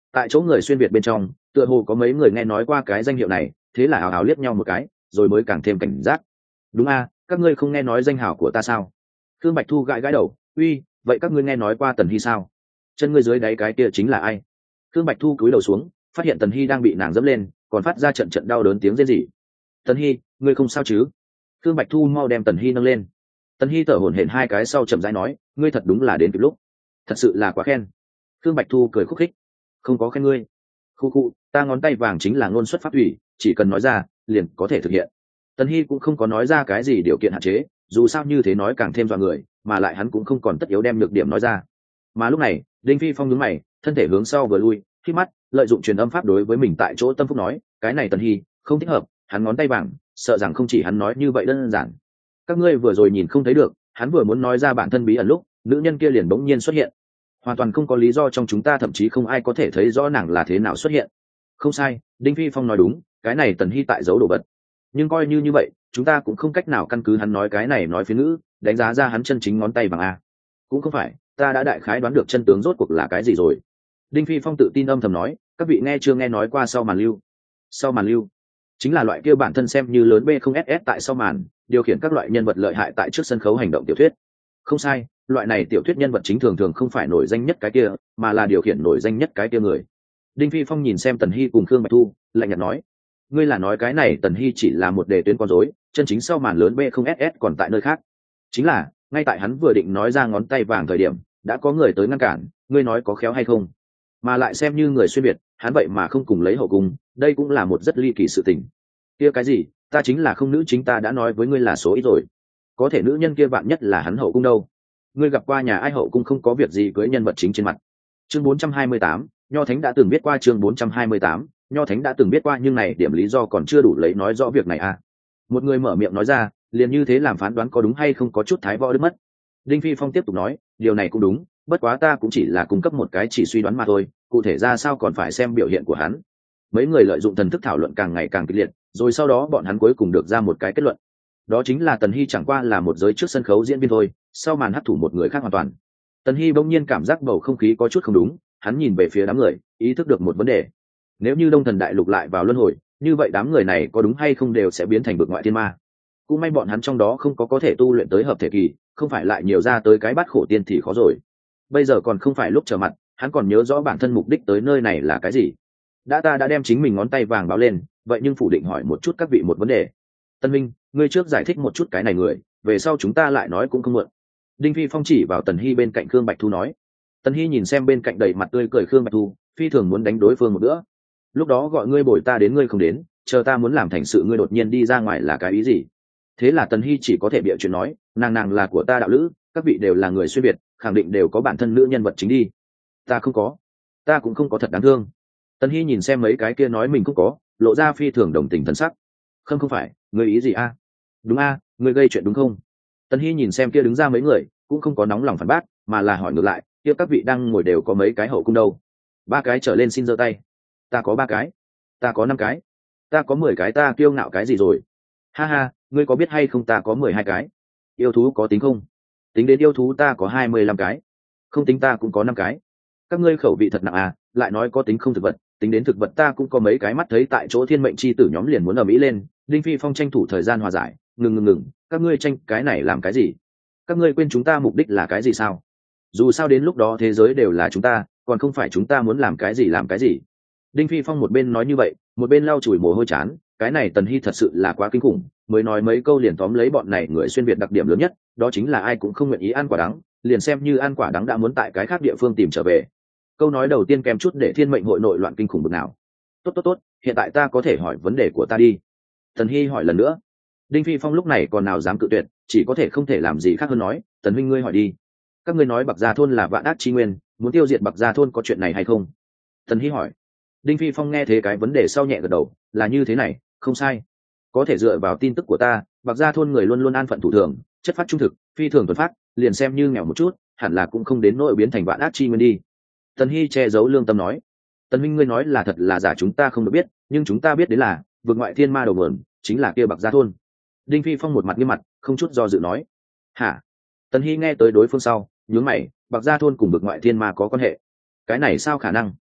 tại chỗ người xuyên việt bên trong tựa hồ có mấy người nghe nói qua cái danh hiệu này, thế là hào hào liếc nhau một cái, rồi mới càng thêm cảnh giác. Đúng a, các ngươi không nghe nói danh hào của ta sao? Khương Bạch Thu gãi gãi đầu, uy, vậy các ngươi nghe nói qua Tần Hy sao? Chân ngươi dưới đáy cái kia chính là ai? Khương Bạch Thu cúi đầu xuống, phát hiện Tần Hy đang bị nàng dẫm lên, còn phát ra trận trận đau đớn tiếng rên rỉ. Tần Hy, ngươi không sao chứ? Khương Bạch Thu mau đem Tần Hy nâng lên. Tần Hy thở hổn hển hai cái sau chậm rãi nói, ngươi thật đúng là đến kịp lúc, thật sự là quá khen. Khương Bạch Thu cười khúc khích, không có khen ngươi, khu khu, ta ngón tay vàng chính là ngôn xuất pháp thủy, chỉ cần nói ra liền có thể thực hiện. Tần Hy cũng không có nói ra cái gì điều kiện hạn chế, dù sao như thế nói càng thêm dọa người, mà lại hắn cũng không còn tất yếu đem nhược điểm nói ra. Mà lúc này Đinh Phi Phong nhướng mày, thân thể hướng sau vừa lui, khi mắt lợi dụng truyền âm pháp đối với mình tại chỗ tâm phúc nói, cái này Tần Hy không thích hợp, hắn ngón tay vàng, sợ rằng không chỉ hắn nói như vậy đơn giản. Các ngươi vừa rồi nhìn không thấy được, hắn vừa muốn nói ra bản thân bí ẩn lúc, nữ nhân kia liền bỗng nhiên xuất hiện, hoàn toàn không có lý do, trong chúng ta thậm chí không ai có thể thấy rõ nàng là thế nào xuất hiện. Không sai, Đinh Phi Phong nói đúng, cái này Tần Hy tại giấu đồ vật, nhưng coi như như vậy chúng ta cũng không cách nào căn cứ hắn nói cái này nói phiến ngữ đánh giá ra hắn chân chính ngón tay bằng a. Cũng không phải, ta đã đại khái đoán được chân tướng rốt cuộc là cái gì rồi. Đinh Phi Phong tự tin âm thầm nói, các vị nghe chưa nghe nói qua sau màn lưu? Sau màn lưu chính là loại kia bản thân xem như lớn b không ss tại sau màn điều khiển các loại nhân vật lợi hại tại trước sân khấu hành động tiểu thuyết. Không sai, loại này tiểu thuyết nhân vật chính thường thường không phải nổi danh nhất cái kia, mà là điều khiển nổi danh nhất cái kia người. Đinh Phi Phong nhìn xem Tần Hy cùng Khương Bạch Thu, lạnh nhạt nói, ngươi là nói cái này Tần Hy chỉ là một đề tuyến con rối, chân chính sau màn lớn b không ss còn tại nơi khác. Chính là ngay tại hắn vừa định nói ra ngón tay vàng thời điểm, đã có người tới ngăn cản, ngươi nói có khéo hay không? Mà lại xem như người xuyên việt, hắn vậy mà không cùng lấy hậu cung, đây cũng là một rất ly kỳ sự tình. Kia cái gì, ta chính là không nữ chính, ta đã nói với ngươi là số ít rồi, có thể nữ nhân kia bạn nhất là hắn hậu cung đâu. Ngươi gặp qua nhà ai hậu cung không có việc gì cưới nhân vật chính trên mặt? Chương bốn trăm hai mươi tám, Nho Thánh đã từng biết qua. Chương bốn trăm hai mươi tám, Nho Thánh đã từng biết qua, nhưng này điểm lý do còn chưa đủ lấy nói rõ việc này à? Một người mở miệng nói ra, liền như thế làm phán đoán có đúng hay không có chút thái võ đức mất. Đinh Phi Phong tiếp tục nói, điều này cũng đúng, bất quá ta cũng chỉ là cung cấp một cái chỉ suy đoán mà thôi, cụ thể ra sao còn phải xem biểu hiện của hắn. Mấy người lợi dụng thần thức thảo luận càng ngày càng kịch liệt, rồi sau đó bọn hắn cuối cùng được ra một cái kết luận, đó chính là Tần Hy chẳng qua là một giới trước sân khấu diễn viên thôi, sau màn hấp thụ một người khác hoàn toàn. Tần Hy bỗng nhiên cảm giác bầu không khí có chút không đúng, hắn nhìn về phía đám người, ý thức được một vấn đề. Nếu như Đông Thần Đại Lục lại vào luân hồi, như vậy đám người này có đúng hay không đều sẽ biến thành vực ngoại thiên ma. Cũng may bọn hắn trong đó không có có thể tu luyện tới hợp thể kỳ, không phải lại nhiều ra tới cái bát khổ tiên thì khó rồi. Bây giờ còn không phải lúc trở mặt, hắn còn nhớ rõ bản thân mục đích tới nơi này là cái gì. Đã ta đã đem chính mình ngón tay vàng báo lên, vậy nhưng phủ định hỏi một chút các vị một vấn đề. Tân Minh, ngươi trước giải thích một chút cái này người, về sau chúng ta lại nói cũng không muộn. Đinh Phi Phong chỉ vào Tần Hy bên cạnh Khương Bạch Thu nói. Tần Hy nhìn xem bên cạnh đầy mặt tươi cười Khương Bạch Thu, phi thường muốn đánh đối phương một bữa. Lúc đó gọi ngươi bồi ta đến ngươi không đến, chờ ta muốn làm thành sự ngươi đột nhiên đi ra ngoài là cái ý gì? Thế là Tần Hy chỉ có thể bịa chuyện nói, nàng nàng là của ta đạo lữ, các vị đều là người xuyên việt, khẳng định đều có bản thân nữ nhân vật chính đi. Ta không có, ta cũng không có, thật đáng thương. Tần Hy nhìn xem mấy cái kia nói mình cũng có, lộ ra phi thường đồng tình thân sắc. Không không phải, ngươi ý gì a? Đúng a, ngươi gây chuyện đúng không? Tần Hy nhìn xem kia đứng ra mấy người, cũng không có nóng lòng phản bác, mà là hỏi ngược lại, kia các vị đang ngồi đều có mấy cái hậu cung đâu? Ba cái trở lên xin giơ tay. Ta có ba cái. Ta có năm cái. Ta có mười cái. Ta kiêu ngạo cái gì rồi? Ha ha, ngươi có biết hay không, ta có mười hai cái. Yêu thú có tính không? Tính đến yêu thú ta có hai mươi lăm cái. Không tính ta cũng có năm cái. Các ngươi khẩu vị thật nặng à, lại nói có tính không thực vật, tính đến thực vật ta cũng có mấy cái. Mắt thấy tại chỗ thiên mệnh chi tử nhóm liền muốn ở mỹ lên, Đinh Phi Phong tranh thủ thời gian hòa giải, ngừng ngừng ngừng, các ngươi tranh cái này làm cái gì? Các ngươi quên chúng ta mục đích là cái gì sao? Dù sao đến lúc đó thế giới đều là chúng ta, còn không phải chúng ta muốn làm cái gì làm cái gì. Đinh Phi Phong một bên nói như vậy, một bên lau chùi mồ hôi chán, cái này Tần Hy thật sự là quá kinh khủng, mới nói mấy câu liền tóm lấy bọn này người xuyên việt đặc điểm lớn nhất, đó chính là ai cũng không nguyện ý ăn quả đắng, liền xem như ăn quả đắng đã muốn tại cái khác địa phương tìm trở về. Câu nói đầu tiên kèm chút để thiên mệnh hội nội loạn kinh khủng bực nào. Tốt tốt tốt, hiện tại ta có thể hỏi vấn đề của ta đi. Tần Hy hỏi lần nữa. Đinh Phi Phong lúc này còn nào dám cự tuyệt, chỉ có thể không thể làm gì khác hơn nói, Tần huynh ngươi hỏi đi. Các ngươi nói Bạc Gia thôn là vạn ác chi nguyên, muốn tiêu diệt Bạc Gia thôn có chuyện này hay không? Tần Hy hỏi. Đinh Phi Phong nghe thế cái vấn đề sau nhẹ gật đầu, là như thế này, không sai. Có thể dựa vào tin tức của ta, Bạc Gia thôn người luôn luôn an phận thủ thường, chất phát trung thực, phi thường thuần phát, liền xem như nghèo một chút, hẳn là cũng không đến nỗi biến thành vạn ác chi nguyên đi. Tần Hy che giấu lương tâm nói. Tần huynh ngươi nói là thật là giả chúng ta không được biết, nhưng chúng ta biết đến là vượt ngoại thiên ma đầu nguồn chính là kia Bạc Gia thôn. Đinh Phi Phong một mặt nghiêm mặt, không chút do dự nói. Hả? Tần Hy nghe tới đối phương sau, nhướng mày, Bạc Gia thôn cùng vượt ngoại thiên ma có quan hệ? Cái này sao khả năng?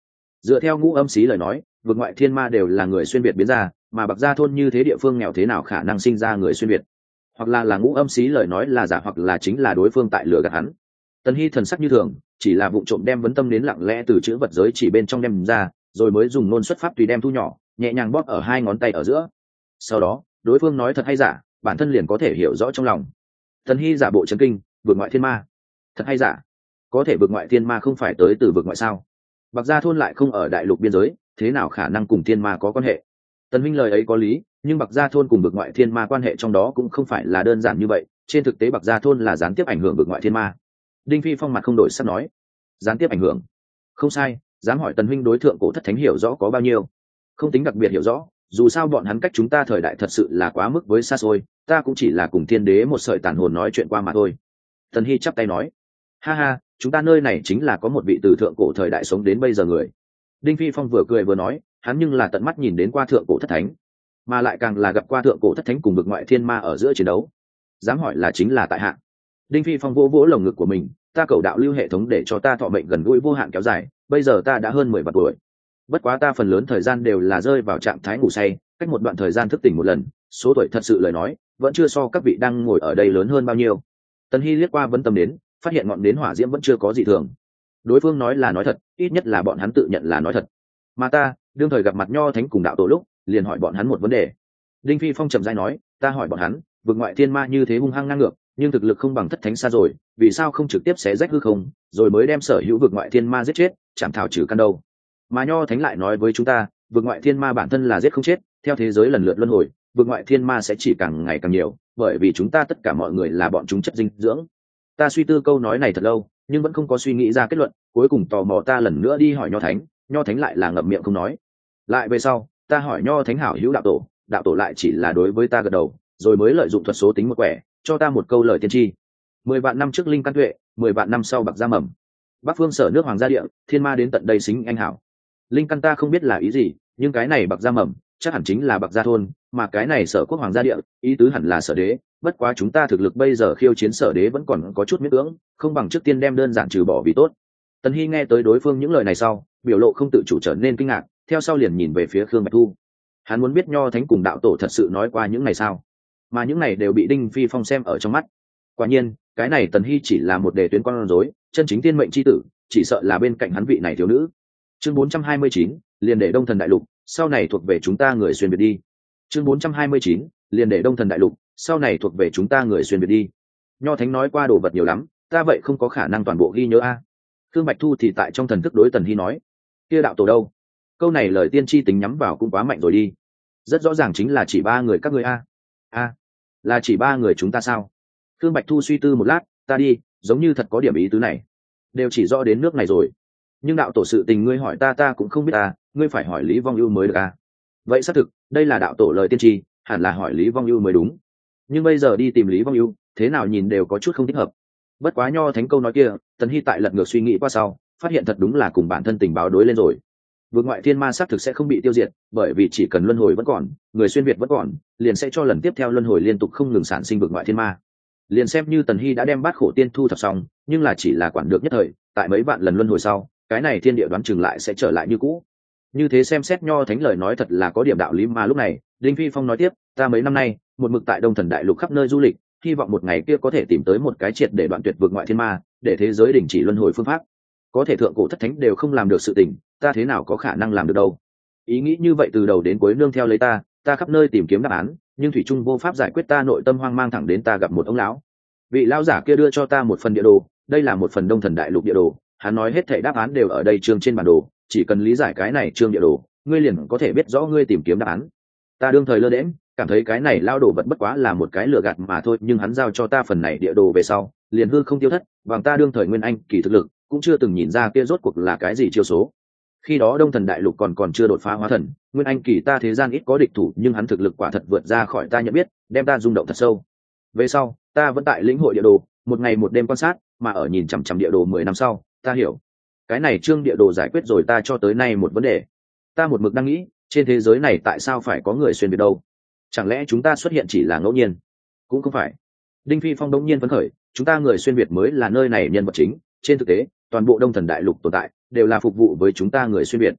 Dựa theo Ngũ Âm Xí lời nói, vực ngoại thiên ma đều là người xuyên việt biến ra, mà Bạc Gia thôn như thế địa phương nghèo thế nào khả năng sinh ra người xuyên việt? Hoặc là là Ngũ Âm Xí lời nói là giả, hoặc là chính là đối phương tại lừa gạt hắn. Tần Hy thần sắc như thường, chỉ là vụ trộm đem vấn tâm đến lặng lẽ từ chữ vật giới chỉ bên trong đem ra, rồi mới dùng ngôn xuất pháp tùy đem thu nhỏ, nhẹ nhàng bóp ở hai ngón tay ở giữa. Sau đó, đối phương nói thật hay giả, bản thân liền có thể hiểu rõ trong lòng. Tần Hy giả bộ chấn kinh, vượt ngoại thiên ma, thật hay giả? Có thể vượt ngoại thiên ma không phải tới từ vượt ngoại sao? Bạc Gia thôn lại không ở đại lục biên giới, thế nào khả năng cùng thiên ma có quan hệ? Tần Minh lời ấy có lý, nhưng Bạc Gia thôn cùng vượt ngoại thiên ma quan hệ trong đó cũng không phải là đơn giản như vậy. Trên thực tế Bạc Gia thôn là gián tiếp ảnh hưởng vượt ngoại thiên ma. Đinh Phi Phong mặt không đổi sắc nói, gián tiếp ảnh hưởng? Không sai, dám hỏi Tần Minh đối thượng cổ thất thánh hiểu rõ có bao nhiêu? Không tính đặc biệt hiểu rõ, dù sao bọn hắn cách chúng ta thời đại thật sự là quá mức với xa xôi, ta cũng chỉ là cùng thiên đế một sợi tàn hồn nói chuyện qua mà thôi. Tần Hy chắp tay nói, ha ha, chúng ta nơi này chính là có một vị từ thượng cổ thời đại sống đến bây giờ người. Đinh Phi Phong vừa cười vừa nói, hắn nhưng là tận mắt nhìn đến qua thượng cổ thất thánh, mà lại càng là gặp qua thượng cổ thất thánh cùng vực ngoại thiên ma ở giữa chiến đấu. Dám hỏi là chính là tại hạ. Đinh Phi Phong vỗ vỗ lồng ngực của mình, ta cầu đạo lưu hệ thống để cho ta thọ mệnh gần gũi vô hạn kéo dài, bây giờ ta đã hơn mười vạn tuổi. Bất quá ta phần lớn thời gian đều là rơi vào trạng thái ngủ say, cách một đoạn thời gian thức tỉnh một lần, số tuổi thật sự lời nói, vẫn chưa so các vị đang ngồi ở đây lớn hơn bao nhiêu. Tần Hy liếc qua Vấn Tâm đến, phát hiện ngọn nến hỏa diễm vẫn chưa có gì thường. Đối phương nói là nói thật, ít nhất là bọn hắn tự nhận là nói thật. Mà ta, đương thời gặp mặt Nho Thánh cùng đạo tổ lúc, liền hỏi bọn hắn một vấn đề. Đinh Phi Phong trầm rãi nói, ta hỏi bọn hắn, vực ngoại thiên ma như thế hung hăng ngang ngược, nhưng thực lực không bằng thất thánh xa rồi, vì sao không trực tiếp xé rách hư không, rồi mới đem sở hữu vực ngoại thiên ma giết chết, chạm thảo trừ căn đâu? Mà Nho Thánh lại nói với chúng ta, vực ngoại thiên ma bản thân là giết không chết, theo thế giới lần lượt luân hồi, vực ngoại thiên ma sẽ chỉ càng ngày càng nhiều, bởi vì chúng ta tất cả mọi người là bọn chúng chất dinh dưỡng. Ta suy tư câu nói này thật lâu, nhưng vẫn không có suy nghĩ ra kết luận, cuối cùng tò mò ta lần nữa đi hỏi Nho Thánh, Nho Thánh lại là ngậm miệng không nói. Lại về sau, ta hỏi Nho Thánh hảo hữu đạo tổ, đạo tổ lại chỉ là đối với ta gật đầu, rồi mới lợi dụng thuật số tính một quẻ, cho ta một câu lời tiên tri. Mười vạn năm trước linh căn tuệ, mười vạn năm sau bạc gia mầm. Bắc phương sở nước hoàng gia địa, thiên ma đến tận đây xính anh hảo. Linh căn ta không biết là ý gì, nhưng cái này bạc gia mầm, chắc hẳn chính là bạc gia thôn, mà cái này sở quốc hoàng gia địa, ý tứ hẳn là sở đế. Bất quá chúng ta thực lực bây giờ khiêu chiến sở đế vẫn còn có chút miễn cưỡng, không bằng trước tiên đem đơn giản trừ bỏ vì tốt. Tần Hy nghe tới đối phương những lời này sau, biểu lộ không tự chủ trở nên kinh ngạc, theo sau liền nhìn về phía Khương Bạch Thu. Hắn muốn biết Nho Thánh cùng đạo tổ thật sự nói qua những này sao? Mà những này đều bị Đinh Phi Phong xem ở trong mắt. Quả nhiên, cái này Tần Hy chỉ là một đề tuyến con rối, chân chính tiên mệnh chi tử, chỉ sợ là bên cạnh hắn vị này thiếu nữ. Chương bốn trăm hai mươi chín, liền để Đông Thần Đại Lục, sau này thuộc về chúng ta người xuyên việt đi. Chương bốn trăm hai mươi chín, liền để Đông Thần Đại Lục, sau này thuộc về chúng ta người xuyên việt đi. Nho Thánh nói qua đồ vật nhiều lắm, ta vậy không có khả năng toàn bộ ghi nhớ a. Khương Bạch Thu thì tại trong thần thức đối Tần Hy nói, kia đạo tổ đâu? Câu này lời tiên tri tính nhắm vào cũng quá mạnh rồi đi. Rất rõ ràng chính là chỉ ba người các ngươi a. A, là chỉ ba người chúng ta sao? Khương Bạch Thu suy tư một lát, ta đi, giống như thật có điểm ý tứ này. Đều chỉ rõ đến nước này rồi. Nhưng đạo tổ sự tình ngươi hỏi ta ta cũng không biết ta, ngươi phải hỏi Lý Vong Ưu mới được a. Vậy xác thực, đây là đạo tổ lời tiên tri, hẳn là hỏi Lý Vong Ưu mới đúng. Nhưng bây giờ đi tìm Lý Vong Ưu, thế nào nhìn đều có chút không thích hợp. Bất quá Nho Thánh câu nói kia, Tần Hy tại lật ngược suy nghĩ qua sau, phát hiện thật đúng là cùng bản thân tình báo đối lên rồi. Vượt ngoại thiên ma xác thực sẽ không bị tiêu diệt, bởi vì chỉ cần luân hồi vẫn còn, người xuyên việt vẫn còn, liền sẽ cho lần tiếp theo luân hồi liên tục không ngừng sản sinh vượt ngoại thiên ma. Liền xem như Tần Hy đã đem bát khổ tiên thu thập xong, nhưng là chỉ là quản được nhất thời, tại mấy vạn lần luân hồi sau, cái này thiên địa đoán chừng lại sẽ trở lại như cũ. Như thế xem xét Nho Thánh lời nói thật là có điểm đạo lý. Mà lúc này, Đinh Phi Phong nói tiếp, ta mấy năm nay một mực tại Đông Thần Đại Lục khắp nơi du lịch, hy vọng một ngày kia có thể tìm tới một cái triệt để đoạn tuyệt vượt ngoại thiên ma, để thế giới đình chỉ luân hồi phương pháp. Có thể thượng cổ thất thánh đều không làm được sự tình, ta thế nào có khả năng làm được đâu? Ý nghĩ như vậy từ đầu đến cuối nương theo lấy ta, ta khắp nơi tìm kiếm đáp án, nhưng thủy trung vô pháp giải quyết ta nội tâm hoang mang, thẳng đến ta gặp một ông lão. Vị lão giả kia đưa cho ta một phần địa đồ, đây là một phần Đông Thần Đại Lục địa đồ, hắn nói hết thảy đáp án đều ở đây chương trên bản đồ, chỉ cần lý giải cái này chương địa đồ, ngươi liền có thể biết rõ ngươi tìm kiếm đáp án. Ta đương thời lơ đễnh, cảm thấy cái này lao đồ vật bất quá là một cái lừa gạt mà thôi, nhưng hắn giao cho ta phần này địa đồ về sau, liền hư không tiêu thất, bằng ta đương thời nguyên anh kỳ thực lực, cũng chưa từng nhìn ra kia rốt cuộc là cái gì chiêu số. Khi đó Đông Thần Đại Lục còn còn chưa đột phá hóa thần, nguyên anh kỳ ta thế gian ít có địch thủ, nhưng hắn thực lực quả thật vượt ra khỏi ta nhận biết, đem ta rung động thật sâu. Về sau, ta vẫn tại lĩnh hội địa đồ, một ngày một đêm quan sát, mà ở nhìn chằm chằm địa đồ mười năm sau, ta hiểu, cái này chương địa đồ giải quyết rồi ta cho tới nay một vấn đề. Ta một mực đang nghĩ, trên thế giới này tại sao phải có người xuyên việt đâu? Chẳng lẽ chúng ta xuất hiện chỉ là ngẫu nhiên? Cũng không phải. Đinh Phi Phong đống nhiên phấn khởi, chúng ta người xuyên việt mới là nơi này nhân vật chính, trên thực tế, toàn bộ Đông Thần Đại Lục tồn tại đều là phục vụ với chúng ta người xuyên việt.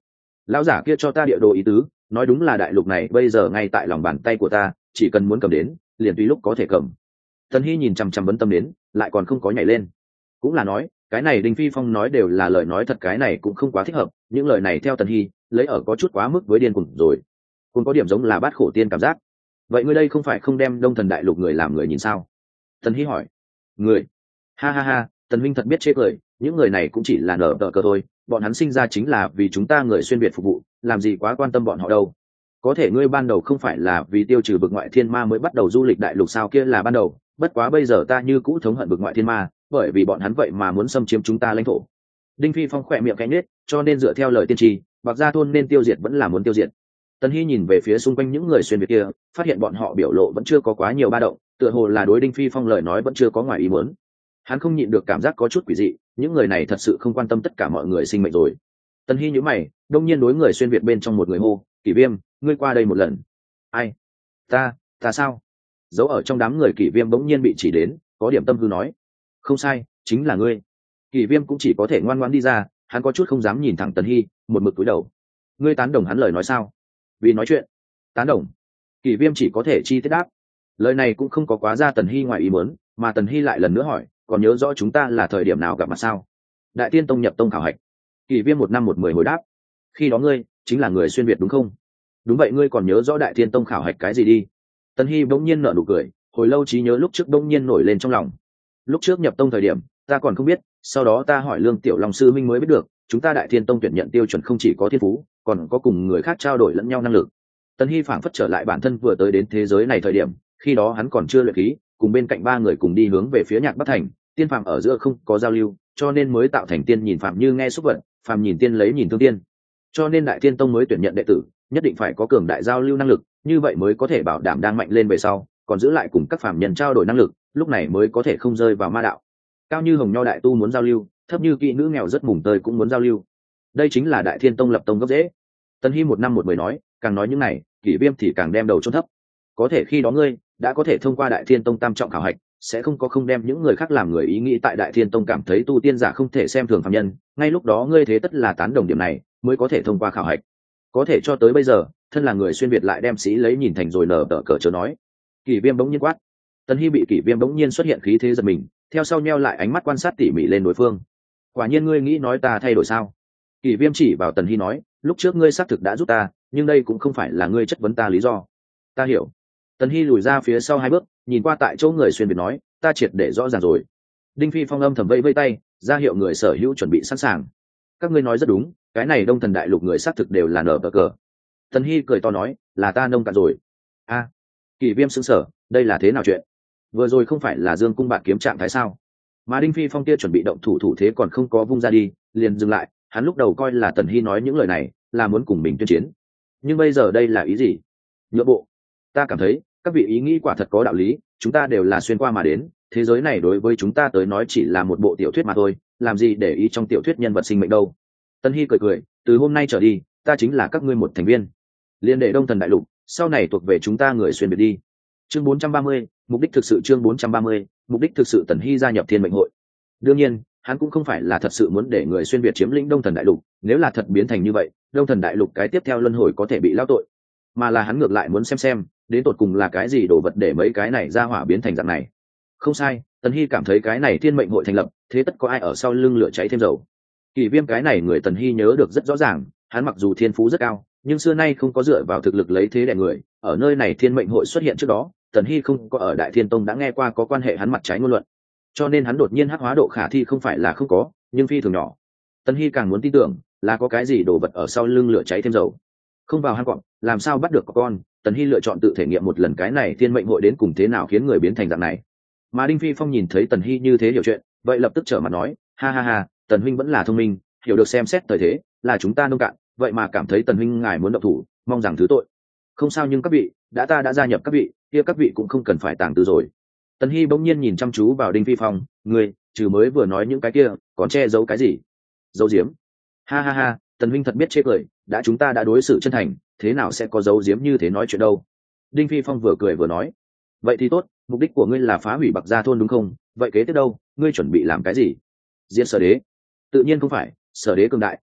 Lão giả kia cho ta địa đồ ý tứ, nói đúng là đại lục này bây giờ ngay tại lòng bàn tay của ta, chỉ cần muốn cầm đến liền tùy lúc có thể cầm. Tần Hy nhìn chằm chằm vấn tâm đến, lại còn không có nhảy lên. Cũng là nói cái này Đinh Phi Phong nói đều là lời nói thật, cái này cũng không quá thích hợp. Những lời này theo Tần Hy lấy ở có chút quá mức với điên cuồng rồi, cũng có điểm giống là bát khổ tiên cảm giác. Vậy ngươi đây không phải không đem Đông Thần đại lục người làm người nhìn sao? Tần Hy hỏi. Người? Ha ha ha, Tần huynh thật biết chế cười, những người này cũng chỉ là nở tờ cờ thôi, bọn hắn sinh ra chính là vì chúng ta người xuyên việt phục vụ, làm gì quá quan tâm bọn họ đâu. Có thể ngươi ban đầu không phải là vì tiêu trừ vực ngoại thiên ma mới bắt đầu du lịch đại lục sao? Kia là ban đầu, bất quá bây giờ ta như cũ thống hận vực ngoại thiên ma, bởi vì bọn hắn vậy mà muốn xâm chiếm chúng ta lãnh thổ. Đinh Phi Phong khỏe miệng cánh nết, cho nên dựa theo lời tiên tri, Bạc Gia thôn nên tiêu diệt vẫn là muốn tiêu diệt. Tần Hy nhìn về phía xung quanh những người xuyên việt kia, phát hiện bọn họ biểu lộ vẫn chưa có quá nhiều ba động, tựa hồ là đối Đinh Phi Phong lời nói vẫn chưa có ngoài ý muốn. Hắn không nhịn được cảm giác có chút quỷ dị, những người này thật sự không quan tâm tất cả mọi người sinh mệnh rồi. Tần Hy nhíu mày, đông nhiên đối người xuyên việt bên trong một người hô, Kỷ Viêm, ngươi qua đây một lần. Ai? Ta, ta sao? Giấu ở trong đám người Kỷ Viêm bỗng nhiên bị chỉ đến, có điểm tâm hư nói, không sai, chính là ngươi. Kỷ Viêm cũng chỉ có thể ngoan ngoãn đi ra, hắn có chút không dám nhìn thẳng Tần Hy, một mực cúi đầu. Ngươi tán đồng hắn lời nói sao? Vì nói chuyện. Tán đồng. Kỷ Viêm chỉ có thể chi tiết đáp. Lời này cũng không có quá ra Tần Hy ngoài ý muốn, mà Tần Hy lại lần nữa hỏi, còn nhớ rõ chúng ta là thời điểm nào gặp mặt sao? Đại Tiên Tông nhập tông khảo hạch. Kỷ Viêm một năm một mười hồi đáp. Khi đó ngươi chính là người xuyên việt đúng không? Đúng vậy, ngươi còn nhớ rõ Đại Tiên Tông khảo hạch cái gì đi? Tần Hy bỗng nhiên nở nụ cười, hồi lâu trí nhớ lúc trước bỗng nhiên nổi lên trong lòng. Lúc trước nhập tông thời điểm, ta còn không biết, sau đó ta hỏi Lương Tiểu Long sư minh mới biết được, chúng ta Đại Tiên Tông tuyển nhận tiêu chuẩn không chỉ có thiên phú, còn có cùng người khác trao đổi lẫn nhau năng lực. Tần Hy phảng phất trở lại bản thân vừa tới đến thế giới này thời điểm, khi đó hắn còn chưa luyện khí, cùng bên cạnh ba người cùng đi hướng về phía Nhạc Bắc Thành, tiên phàm ở giữa không có giao lưu, cho nên mới tạo thành tiên nhìn phàm như nghe xúc vật, phàm nhìn tiên lấy nhìn thương tiên. Cho nên Đại Tiên Tông mới tuyển nhận đệ tử, nhất định phải có cường đại giao lưu năng lực, như vậy mới có thể bảo đảm đang mạnh lên về sau, còn giữ lại cùng các phàm nhân trao đổi năng lực, lúc này mới có thể không rơi vào ma đạo. Cao như Hồng Nho đại tu muốn giao lưu, thấp như kỹ nữ nghèo rất mùng tơi cũng muốn giao lưu. Đây chính là Đại Thiên Tông lập tông gốc rễ. Tần Hy một năm một mười nói, càng nói những này, Kỷ Viêm thì càng đem đầu chôn thấp. Có thể khi đó ngươi đã có thể thông qua Đại Thiên Tông tam trọng khảo hạch, sẽ không có không đem những người khác làm người ý nghĩ tại Đại Thiên Tông cảm thấy tu tiên giả không thể xem thường phàm nhân, ngay lúc đó ngươi thế tất là tán đồng điểm này, mới có thể thông qua khảo hạch. Có thể cho tới bây giờ, thân là người xuyên việt lại đem sĩ lấy nhìn thành rồi nở tở cờ chớ nói. Kỷ Viêm bỗng nhiên quát. Tần Hy bị Kỷ Viêm bỗng nhiên xuất hiện khí thế giật mình, theo sau nheo lại ánh mắt quan sát tỉ mỉ lên đối phương. Quả nhiên ngươi nghĩ nói ta thay đổi sao? Kỷ Viêm chỉ vào Tần Hy nói, lúc trước ngươi xác thực đã giúp ta, nhưng đây cũng không phải là ngươi chất vấn ta lý do. Ta hiểu. Tần Hy lùi ra phía sau hai bước, nhìn qua tại chỗ người xuyên việt nói, ta triệt để rõ ràng rồi. Đinh Phi Phong âm thầm vây vây tay, ra hiệu người sở hữu chuẩn bị sẵn sàng. Các ngươi nói rất đúng, cái này Đông Thần đại lục người xác thực đều là nở cờ. Tần Hy cười to nói, là ta nông cạn rồi. A. À, Kỷ Viêm sững sờ, đây là thế nào chuyện? Vừa rồi không phải là Dương cung bạt kiếm trạng thái sao? Mà Đinh Phi Phong kia chuẩn bị động thủ thủ thế còn không có vung ra đi, liền dừng lại. Hắn lúc đầu coi là Tần Hy nói những lời này là muốn cùng mình tuyên chiến, nhưng bây giờ đây là ý gì? Nhượng bộ. Ta cảm thấy các vị ý nghĩ quả thật có đạo lý, chúng ta đều là xuyên qua mà đến, thế giới này đối với chúng ta tới nói chỉ là một bộ tiểu thuyết mà thôi, làm gì để ý trong tiểu thuyết nhân vật sinh mệnh đâu. Tần Hy cười cười, từ hôm nay trở đi ta chính là các ngươi một thành viên, liên đệ Đông Thần đại lục sau này thuộc về chúng ta người xuyên biệt đi. Chương bốn trăm ba mươi, mục đích thực sự. Chương bốn trăm ba mươi, mục đích thực sự. Tần Hy gia nhập Thiên Mệnh hội. Đương nhiên hắn cũng không phải là thật sự muốn để người xuyên việt chiếm lĩnh Đông Thần đại lục, nếu là thật biến thành như vậy, Đông Thần đại lục cái tiếp theo luân hồi có thể bị lao tội, mà là hắn ngược lại muốn xem xem đến tột cùng là cái gì đồ vật để mấy cái này ra hỏa biến thành dạng này. Không sai, Tần Hy cảm thấy cái này Thiên Mệnh hội thành lập, thế tất có ai ở sau lưng lửa cháy thêm dầu. Kỷ Viêm cái này người Tần Hy nhớ được rất rõ ràng, hắn mặc dù thiên phú rất cao, nhưng xưa nay không có dựa vào thực lực lấy thế đè người. Ở nơi này Thiên Mệnh hội xuất hiện trước đó, Tần Hy không có ở Đại Thiên Tông đã nghe qua có quan hệ hắn mặt trái ngôn luận, cho nên hắn đột nhiên hắc hóa độ khả thi không phải là không có, nhưng phi thường nhỏ. Tần Hy càng muốn tin tưởng là có cái gì đồ vật ở sau lưng lửa cháy thêm dầu. Không vào hang cọp, làm sao bắt được có con? Tần Hy lựa chọn tự thể nghiệm một lần cái này Thiên Mệnh hội đến cùng thế nào khiến người biến thành dạng này. Mà Đinh Phi Phong nhìn thấy Tần Hy như thế hiểu chuyện, vậy lập tức trở mặt nói, ha ha ha, Tần huynh vẫn là thông minh, hiểu được xem xét thời thế, là chúng ta nông cạn, vậy mà cảm thấy Tần huynh ngài muốn động thủ, mong rằng thứ tội. Không sao, nhưng các vị, đã ta đã gia nhập các vị, kia các vị cũng không cần phải tàng tư rồi. Tần Hy bỗng nhiên nhìn chăm chú vào Đinh Phi Phong, ngươi, trừ mới vừa nói những cái kia, còn che giấu cái gì? Giấu giếm? Ha ha ha, Tần huynh thật biết chê cười, đã chúng ta đã đối xử chân thành, thế nào sẽ có giấu giếm như thế nói chuyện đâu? Đinh Phi Phong vừa cười vừa nói, vậy thì tốt, mục đích của ngươi là phá hủy Bạc Gia thôn đúng không? Vậy kế tiếp đâu, ngươi chuẩn bị làm cái gì? Diệt Sở Đế? Tự nhiên không phải, Sở Đế cường đại,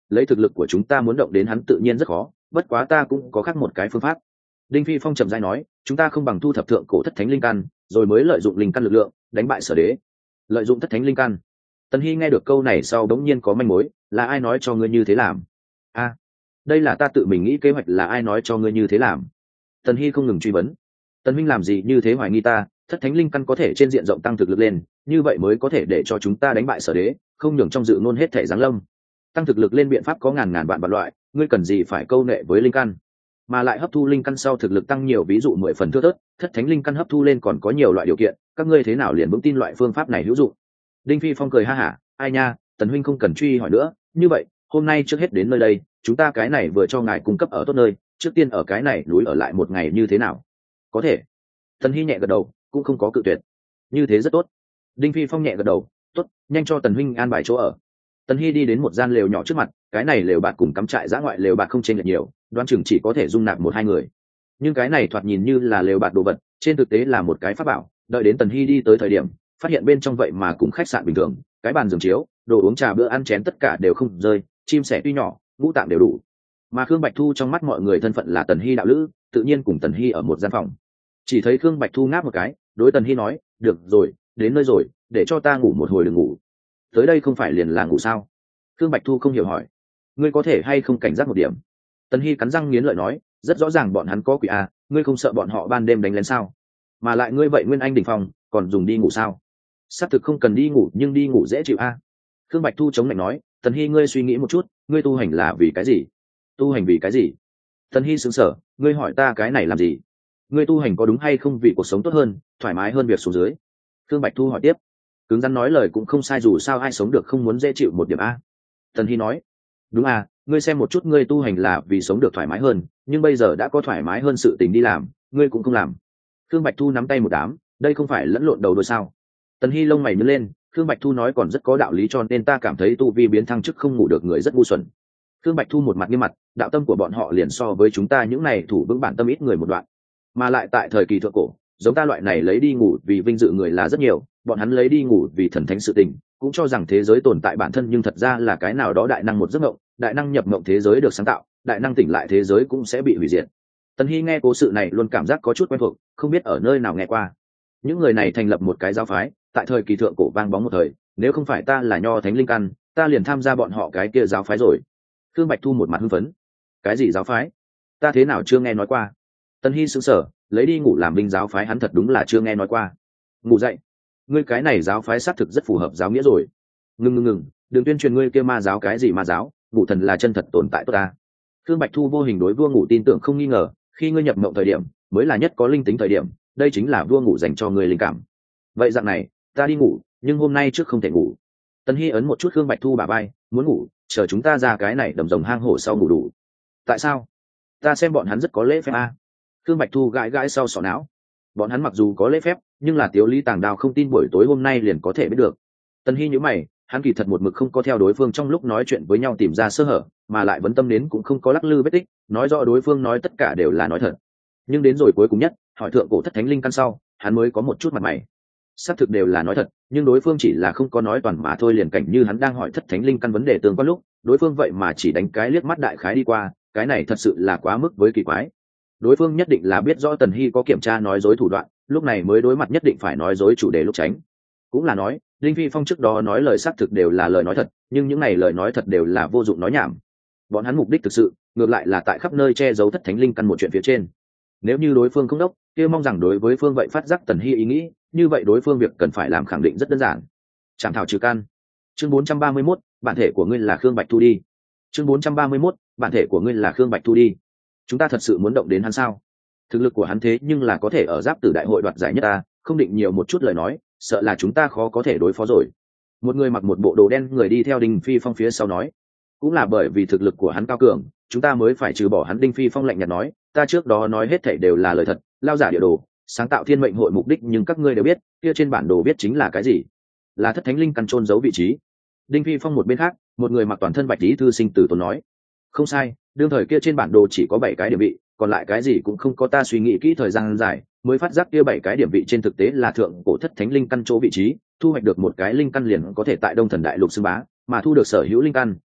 lấy thực lực của chúng ta muốn động đến hắn tự nhiên rất khó, bất quá ta cũng có khác một cái phương pháp. Đinh Phi Phong trầm rãi nói, chúng ta không bằng thu thập thượng cổ thất thánh linh căn, rồi mới lợi dụng linh căn lực lượng đánh bại Sở Đế. Lợi dụng thất thánh linh căn. Tần Hy nghe được câu này sau đống nhiên có manh mối, là ai nói cho ngươi như thế làm? A, à, đây là ta tự mình nghĩ kế hoạch, là ai nói cho ngươi như thế làm? Tần Hy không ngừng truy vấn. Tần huynh làm gì như thế hoài nghi ta? Thất thánh linh căn có thể trên diện rộng tăng thực lực lên, như vậy mới có thể để cho chúng ta đánh bại Sở Đế, không nhường trong dự ngôn hết thể giáng lâm. Tăng thực lực lên biện pháp có ngàn ngàn vạn vạn loại, ngươi cần gì phải câu nệ với linh căn? Mà lại hấp thu linh căn sau thực lực tăng nhiều, ví dụ mười phần thưa thớt, thất thánh linh căn hấp thu lên còn có nhiều loại điều kiện, các ngươi thế nào liền vững tin loại phương pháp này hữu dụng? Đinh Phi Phong cười ha hả, ai nha, Tần huynh không cần truy hỏi nữa, như vậy hôm nay trước hết đến nơi đây, chúng ta cái này vừa cho ngài cung cấp ở tốt nơi, trước tiên ở cái này núi ở lại một ngày như thế nào? Có thể. Tần Hy nhẹ gật đầu, cũng không có cự tuyệt. Như thế rất tốt. Đinh Phi Phong nhẹ gật đầu, tốt, nhanh cho Tần huynh an bài chỗ ở. Tần Hy đi đến một gian lều nhỏ trước mặt, cái này lều bạt cùng cắm trại giã ngoại lều bạt không chênh lệch nhiều, đoán chừng chỉ có thể dung nạp một hai người. Nhưng cái này thoạt nhìn như là lều bạt đồ vật, trên thực tế là một cái pháp bảo. Đợi đến Tần Hy đi tới thời điểm, phát hiện bên trong vậy mà cũng khách sạn bình thường, cái bàn giường chiếu, đồ uống trà bữa ăn chén tất cả đều không rơi, chim sẻ tuy nhỏ, ngũ tạng đều đủ. Mà Khương Bạch Thu trong mắt mọi người thân phận là Tần Hy đạo lữ, tự nhiên cùng Tần Hy ở một gian phòng. Chỉ thấy Khương Bạch Thu ngáp một cái, đối Tần Hy nói, được rồi, đến nơi rồi, để cho ta ngủ một hồi đừng ngủ. Tới đây không phải liền là ngủ sao? Khương Bạch Thu không hiểu hỏi, ngươi có thể hay không cảnh giác một điểm? Tần Hy cắn răng nghiến lợi nói, rất rõ ràng bọn hắn có quỷ à, ngươi không sợ bọn họ ban đêm đánh lén sao? Mà lại ngươi vậy Nguyên Anh đỉnh phong, còn dùng đi ngủ sao? Xác thực không cần đi ngủ, nhưng đi ngủ dễ chịu à? Khương Bạch Thu chống lạnh nói, Tần Hy ngươi suy nghĩ một chút, ngươi tu hành là vì cái gì? Tu hành vì cái gì? Tần Hy sững sờ, ngươi hỏi ta cái này làm gì? Ngươi tu hành có đúng hay không vì cuộc sống tốt hơn, thoải mái hơn việc xuống dưới? Khương Bạch Thu hỏi tiếp. Cứng rắn nói lời cũng không sai, dù sao ai sống được không muốn dễ chịu một điểm a. Tần Hy nói, đúng à, ngươi xem một chút, ngươi tu hành là vì sống được thoải mái hơn, nhưng bây giờ đã có thoải mái hơn sự tình đi làm, ngươi cũng không làm. Khương Bạch Thu nắm tay một đám, đây không phải lẫn lộn đầu đôi sao? Tần Hy lông mày nhướng lên, Khương Bạch Thu nói còn rất có đạo lý, cho nên ta cảm thấy tu vi biến thăng chức không ngủ được người rất ngu xuẩn. Khương Bạch Thu một mặt nghiêm mặt, đạo tâm của bọn họ liền so với chúng ta những này thủ vững bản tâm ít người một đoạn, mà lại tại thời kỳ thượng cổ, giống ta loại này lấy đi ngủ vì vinh dự người là rất nhiều, bọn hắn lấy đi ngủ vì thần thánh sự tình, cũng cho rằng thế giới tồn tại bản thân, nhưng thật ra là cái nào đó đại năng một giấc mộng, đại năng nhập mộng thế giới được sáng tạo, đại năng tỉnh lại thế giới cũng sẽ bị hủy diệt. Tần Hy nghe cố sự này luôn cảm giác có chút quen thuộc, không biết ở nơi nào nghe qua. Những người này thành lập một cái giáo phái, tại thời kỳ thượng cổ vang bóng một thời, nếu không phải ta là nho thánh linh căn, ta liền tham gia bọn họ cái kia giáo phái rồi. Khương Bạch Thu một mặt hưng phấn, cái gì giáo phái? Ta thế nào chưa nghe nói qua? Tần Hy sững sờ, lấy đi ngủ làm binh giáo phái hắn thật đúng là chưa nghe nói qua. Ngủ dậy, ngươi cái này giáo phái xác thực rất phù hợp giáo nghĩa rồi. Ngừng ngừng ngừng, đừng tuyên truyền ngươi kia ma giáo, cái gì ma giáo, ngủ thần là chân thật tồn tại tốt ta. Khương Bạch Thu vô hình đối vua ngủ tin tưởng không nghi ngờ, khi ngươi nhập mộng thời điểm mới là nhất có linh tính thời điểm, đây chính là vua ngủ dành cho ngươi linh cảm. Vậy dạng này, ta đi ngủ, nhưng hôm nay trước không thể ngủ. Tần Hy ấn một chút Khương Bạch Thu bả vai, muốn ngủ, chờ chúng ta ra cái này đầm rồng hang hổ sau ngủ đủ. Tại sao? Ta xem bọn hắn rất có lễ phép a. Khương Bạch Thu gãi gãi sau sọ não, bọn hắn mặc dù có lễ phép, nhưng là Tiếu Lý Tàng Đao không tin buổi tối hôm nay liền có thể biết được. Tần Hy nhíu mày, hắn kỳ thật một mực không có theo đối phương trong lúc nói chuyện với nhau tìm ra sơ hở, mà lại vấn tâm đến cũng không có lắc lư vết tích, nói rõ đối phương nói tất cả đều là nói thật. Nhưng đến rồi cuối cùng nhất, hỏi thượng cổ thất thánh linh căn sau, hắn mới có một chút mặt mày. Xác thực đều là nói thật, nhưng đối phương chỉ là không có nói toàn mà thôi, liền cảnh như hắn đang hỏi thất thánh linh căn vấn đề tương quan lúc, đối phương vậy mà chỉ đánh cái liếc mắt đại khái đi qua, cái này thật sự là quá mức với kỳ quái. Đối phương nhất định là biết rõ Tần Hy có kiểm tra nói dối thủ đoạn, lúc này mới đối mặt nhất định phải nói dối chủ đề lúc tránh. Cũng là nói, Đinh Phi Phong trước đó nói lời xác thực đều là lời nói thật, nhưng những này lời nói thật đều là vô dụng nói nhảm. Bọn hắn mục đích thực sự, ngược lại là tại khắp nơi che giấu thất thánh linh căn một chuyện phía trên. Nếu như đối phương không đốc, kia mong rằng đối với phương vậy phát giác Tần Hy ý nghĩ, như vậy đối phương việc cần phải làm khẳng định rất đơn giản. Trảm thảo trừ căn. Chương bốn trăm ba mươi mốt, bản thể của ngươi là Khương Bạch Thu đi. Chương bốn trăm ba mươi mốt, bản thể của ngươi là Khương Bạch Thu đi. Chúng ta thật sự muốn động đến hắn sao? Thực lực của hắn thế nhưng là có thể ở giáp tử đại hội đoạt giải nhất ta, không định nhiều một chút lời nói, sợ là chúng ta khó có thể đối phó rồi. Một người mặc một bộ đồ đen người đi theo Đinh Phi Phong phía sau nói, cũng là bởi vì thực lực của hắn cao cường, chúng ta mới phải trừ bỏ hắn. Đinh Phi Phong lạnh nhạt nói, ta trước đó nói hết thảy đều là lời thật, lao giả địa đồ, sáng tạo thiên mệnh hội mục đích nhưng các ngươi đều biết, kia trên bản đồ biết chính là cái gì? Là thất thánh linh căn chôn giấu vị trí. Đinh Phi Phong một bên khác, một người mặc toàn thân bạch tí thư sinh tử tốn nói, không sai, đương thời kia trên bản đồ chỉ có bảy cái điểm vị, còn lại cái gì cũng không có, ta suy nghĩ kỹ thời gian dài mới phát giác kia bảy cái điểm vị trên thực tế là thượng cổ thất thánh linh căn chỗ vị trí, thu hoạch được một cái linh căn liền có thể tại Đông Thần Đại Lục xưng bá, mà thu được sở hữu linh căn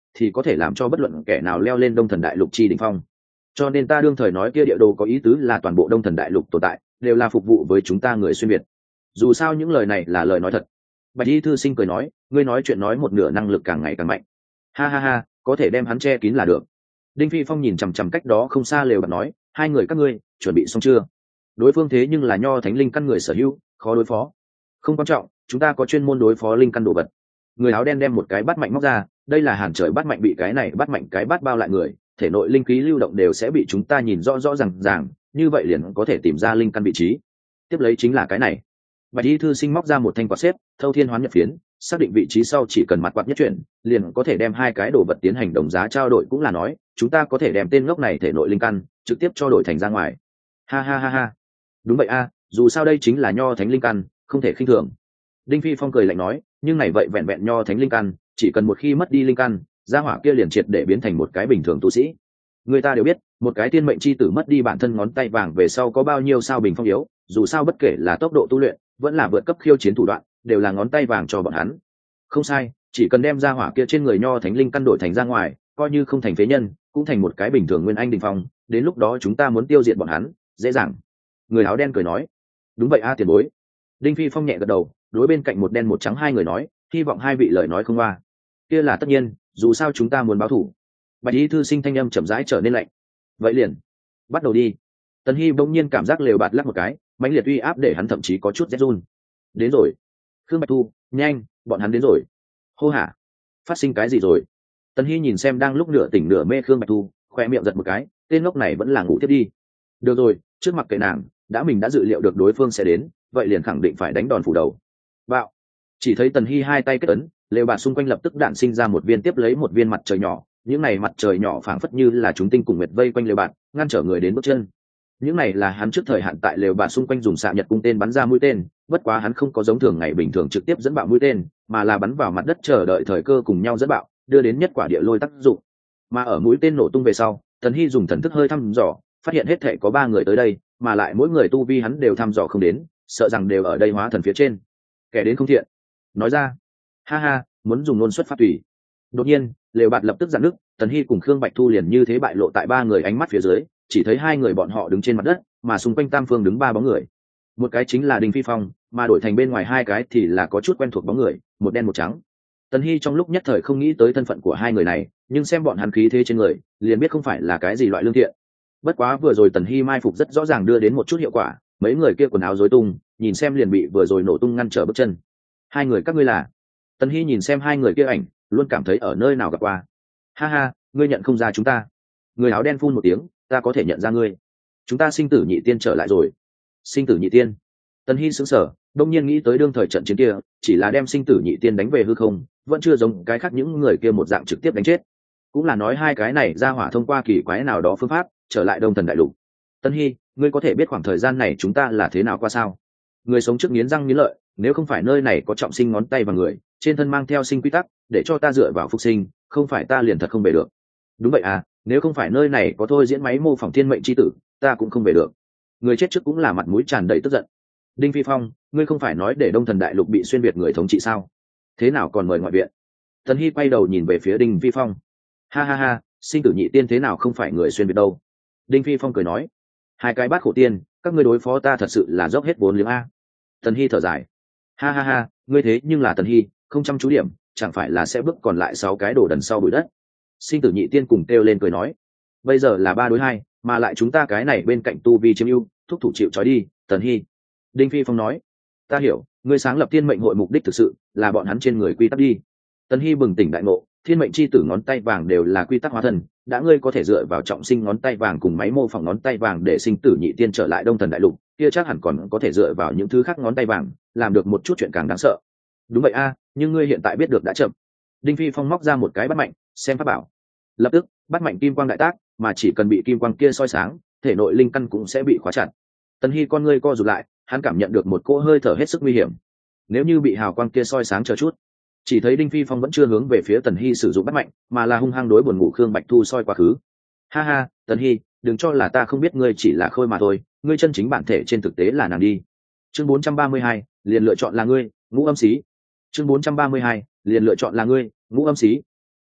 thì có thể làm cho bất luận kẻ nào leo lên đông thần đại lục chi đỉnh phong. Cho nên ta đương thời nói kia địa đồ có ý tứ là toàn bộ đông thần đại lục tồn tại đều là phục vụ với chúng ta người xuyên việt. Dù sao những lời này là lời nói thật. Bạch y thư sinh cười nói, ngươi nói chuyện nói một nửa năng lực càng ngày càng mạnh. Ha ha ha, có thể đem hắn che kín là được. Đinh Phi Phong nhìn chằm chằm cách đó không xa lều bạt nói, hai người các ngươi chuẩn bị xong chưa? Đối phương thế nhưng là nho thánh linh căn người sở hữu, khó đối phó. Không quan trọng, chúng ta có chuyên môn đối phó linh căn đồ vật. Người áo đen đem một cái bát mạnh móc ra, đây là hàn trời bát mạnh bị cái này bát mạnh cái bát bao lại người, thể nội linh khí lưu động đều sẽ bị chúng ta nhìn rõ rõ ràng ràng, như vậy liền có thể tìm ra linh căn vị trí. Tiếp lấy chính là cái này. Bạch y thư sinh móc ra một thanh quạt xếp, thâu thiên hoán nhật phiến, xác định vị trí sau chỉ cần mặt quạt nhất chuyển, liền có thể đem hai cái đồ vật tiến hành đồng giá trao đổi, cũng là nói chúng ta có thể đem tên ngốc này thể nội linh căn trực tiếp cho đổi thành ra ngoài. Ha ha ha ha, đúng vậy a, dù sao đây chính là nho thánh linh căn, không thể khinh thường. Đinh Phi Phong cười lạnh nói, nhưng này vậy vẹn vẹn nho thánh linh căn, chỉ cần một khi mất đi linh căn, gia hỏa kia liền triệt để biến thành một cái bình thường tu sĩ. Người ta đều biết, một cái tiên mệnh chi tử mất đi bản thân ngón tay vàng về sau có bao nhiêu sao bình phong yếu, dù sao bất kể là tốc độ tu luyện, vẫn là vượt cấp khiêu chiến thủ đoạn, đều là ngón tay vàng cho bọn hắn. Không sai, chỉ cần đem gia hỏa kia trên người nho thánh linh căn đổi thành ra ngoài, coi như không thành phế nhân, cũng thành một cái bình thường nguyên anh đỉnh phong, đến lúc đó chúng ta muốn tiêu diệt bọn hắn, dễ dàng. Người áo đen cười nói, đúng vậy a tiền bối. Đinh Phi Phong nhẹ gật đầu, đối bên cạnh một đen một trắng hai người nói, hy vọng hai vị lời nói không qua. Kia là tất nhiên, dù sao chúng ta muốn báo thù. Bạch y thư sinh thanh âm chậm rãi trở nên lạnh. Vậy liền bắt đầu đi. Tần Hy bỗng nhiên cảm giác lều bạt lắc một cái, mãnh liệt uy áp để hắn thậm chí có chút rét run. Đến rồi. Khương Bạch Thu, nhanh, bọn hắn đến rồi. Hô hả, phát sinh cái gì rồi? Tần Hy nhìn xem đang lúc nửa tỉnh nửa mê Khương Bạch Thu, khoe miệng giật một cái, tên ngốc này vẫn là ngủ tiếp đi. Được rồi, trước mặt kệ nàng, đã mình đã dự liệu được đối phương sẽ đến, vậy liền khẳng định phải đánh đòn phủ đầu. Bạo. Chỉ thấy Tần Hy hai tay kết ấn, lều bạt xung quanh lập tức đạn sinh ra một viên tiếp lấy một viên mặt trời nhỏ, những này mặt trời nhỏ phảng phất như là chúng tinh cùng nguyệt vây quanh lều bạt, ngăn trở người đến bước chân. Những này là hắn trước thời hạn tại lều bạt xung quanh dùng xạ nhật cung tên bắn ra mũi tên, bất quá hắn không có giống thường ngày bình thường trực tiếp dẫn bạo mũi tên, mà là bắn vào mặt đất chờ đợi thời cơ cùng nhau dẫn bạo, đưa đến nhất quả địa lôi tác dụng. Mà ở mũi tên nổ tung về sau, Tần Hy dùng thần thức hơi thăm dò, phát hiện hết thảy có ba người tới đây, mà lại mỗi người tu vi hắn đều thăm dò không đến, sợ rằng đều ở đây hóa thần phía trên. Kẻ đến không thiện, nói ra. Ha ha, muốn dùng ngôn xuất phát tùy. Đột nhiên, lều bạt lập tức giận nước, Tần Hy cùng Khương Bạch Thu liền như thế bại lộ tại ba người ánh mắt phía dưới, chỉ thấy hai người bọn họ đứng trên mặt đất, mà xung quanh tam phương đứng ba bóng người. Một cái chính là Đinh Phi Phong, mà đổi thành bên ngoài hai cái thì là có chút quen thuộc bóng người, một đen một trắng. Tần Hy trong lúc nhất thời không nghĩ tới thân phận của hai người này, nhưng xem bọn hắn khí thế trên người, liền biết không phải là cái gì loại lương thiện. Bất quá vừa rồi Tần Hy mai phục rất rõ ràng đưa đến một chút hiệu quả, mấy người kia quần áo rối tung, nhìn xem liền bị vừa rồi nổ tung ngăn trở bước chân. Hai người các ngươi là? Tần Hy nhìn xem hai người kia ảnh, luôn cảm thấy ở nơi nào gặp qua. Ha ha, ngươi nhận không ra chúng ta? Người áo đen phun một tiếng, ta có thể nhận ra ngươi. Chúng ta sinh tử nhị tiên trở lại rồi. Sinh tử nhị tiên? Tần Hy sững sờ, đông nhiên nghĩ tới đương thời trận chiến kia, chỉ là đem sinh tử nhị tiên đánh về hư không, vẫn chưa giống cái khác những người kia một dạng trực tiếp đánh chết. Cũng là nói hai cái này ra hỏa thông qua kỳ quái nào đó phương pháp trở lại đông thần đại lục. Tần Hy, ngươi có thể biết khoảng thời gian này chúng ta là thế nào qua sao? Người sống trước nghiến răng nghiến lợi, nếu không phải nơi này có trọng sinh ngón tay và người trên thân mang theo sinh quy tắc để cho ta dựa vào phục sinh, không phải ta liền thật không về được. Đúng vậy à, nếu không phải nơi này có thôi diễn máy mô phỏng thiên mệnh chi tử, ta cũng không về được. Người chết trước cũng là mặt mũi tràn đầy tức giận. Đinh Phi Phong, ngươi không phải nói để đông thần đại lục bị xuyên việt người thống trị sao? Thế nào còn mời ngoại viện? Tần Hy quay đầu nhìn về phía Đinh Phi Phong. Ha ha ha, sinh tử nhị tiên thế nào không phải người xuyên việt đâu? Đinh Phi Phong cười nói, hai cái bát khổ tiên, các ngươi đối phó ta thật sự là dốc hết vốn liếng a. Tần Hy thở dài. Ha ha ha, ngươi thế nhưng là Tần Hy, không chăm chú điểm, chẳng phải là sẽ bước còn lại sáu cái đồ đần sau bụi đất. Sinh tử nhị tiên cùng kêu lên cười nói, bây giờ là ba đối hai, mà lại chúng ta cái này bên cạnh tu vi chiếm ưu, thúc thủ chịu trói đi. Tần Hy. Đinh Phi Phong nói, ta hiểu, ngươi sáng lập thiên mệnh hội mục đích thực sự là bọn hắn trên người quy tắc đi. Tần Hy bừng tỉnh đại ngộ, thiên mệnh chi tử ngón tay vàng đều là quy tắc hóa thần, đã ngươi có thể dựa vào trọng sinh ngón tay vàng cùng máy mô phỏng ngón tay vàng để sinh tử nhị tiên trở lại đông thần đại lục, kia chắc hẳn còn có thể dựa vào những thứ khác ngón tay vàng làm được một chút chuyện càng đáng sợ. Đúng vậy a, nhưng ngươi hiện tại biết được đã chậm. Đinh Phi Phong móc ra một cái bắt mạnh, xem pháp bảo. Lập tức bắt mạnh kim quang đại tác, mà chỉ cần bị kim quang kia soi sáng, thể nội linh căn cũng sẽ bị khóa chặt. Tần Hy con ngươi co rụt lại, hắn cảm nhận được một cỗ hơi thở hết sức nguy hiểm. Nếu như bị hào quang kia soi sáng chờ chút, chỉ thấy Đinh Phi Phong vẫn chưa hướng về phía Tần Hy sử dụng bắt mạnh, mà là hung hăng đối buồn ngủ Khương Bạch Thu soi quá khứ. Ha ha, Tần Hy, đừng cho là ta không biết ngươi chỉ là khôi mà thôi, ngươi chân chính bản thể trên thực tế là nàng đi. Chương bốn trăm ba mươi hai, liền lựa chọn là ngươi, Ngũ Âm Xí. Chương bốn trăm ba mươi hai, liền lựa chọn là ngươi, Ngũ Âm Xí.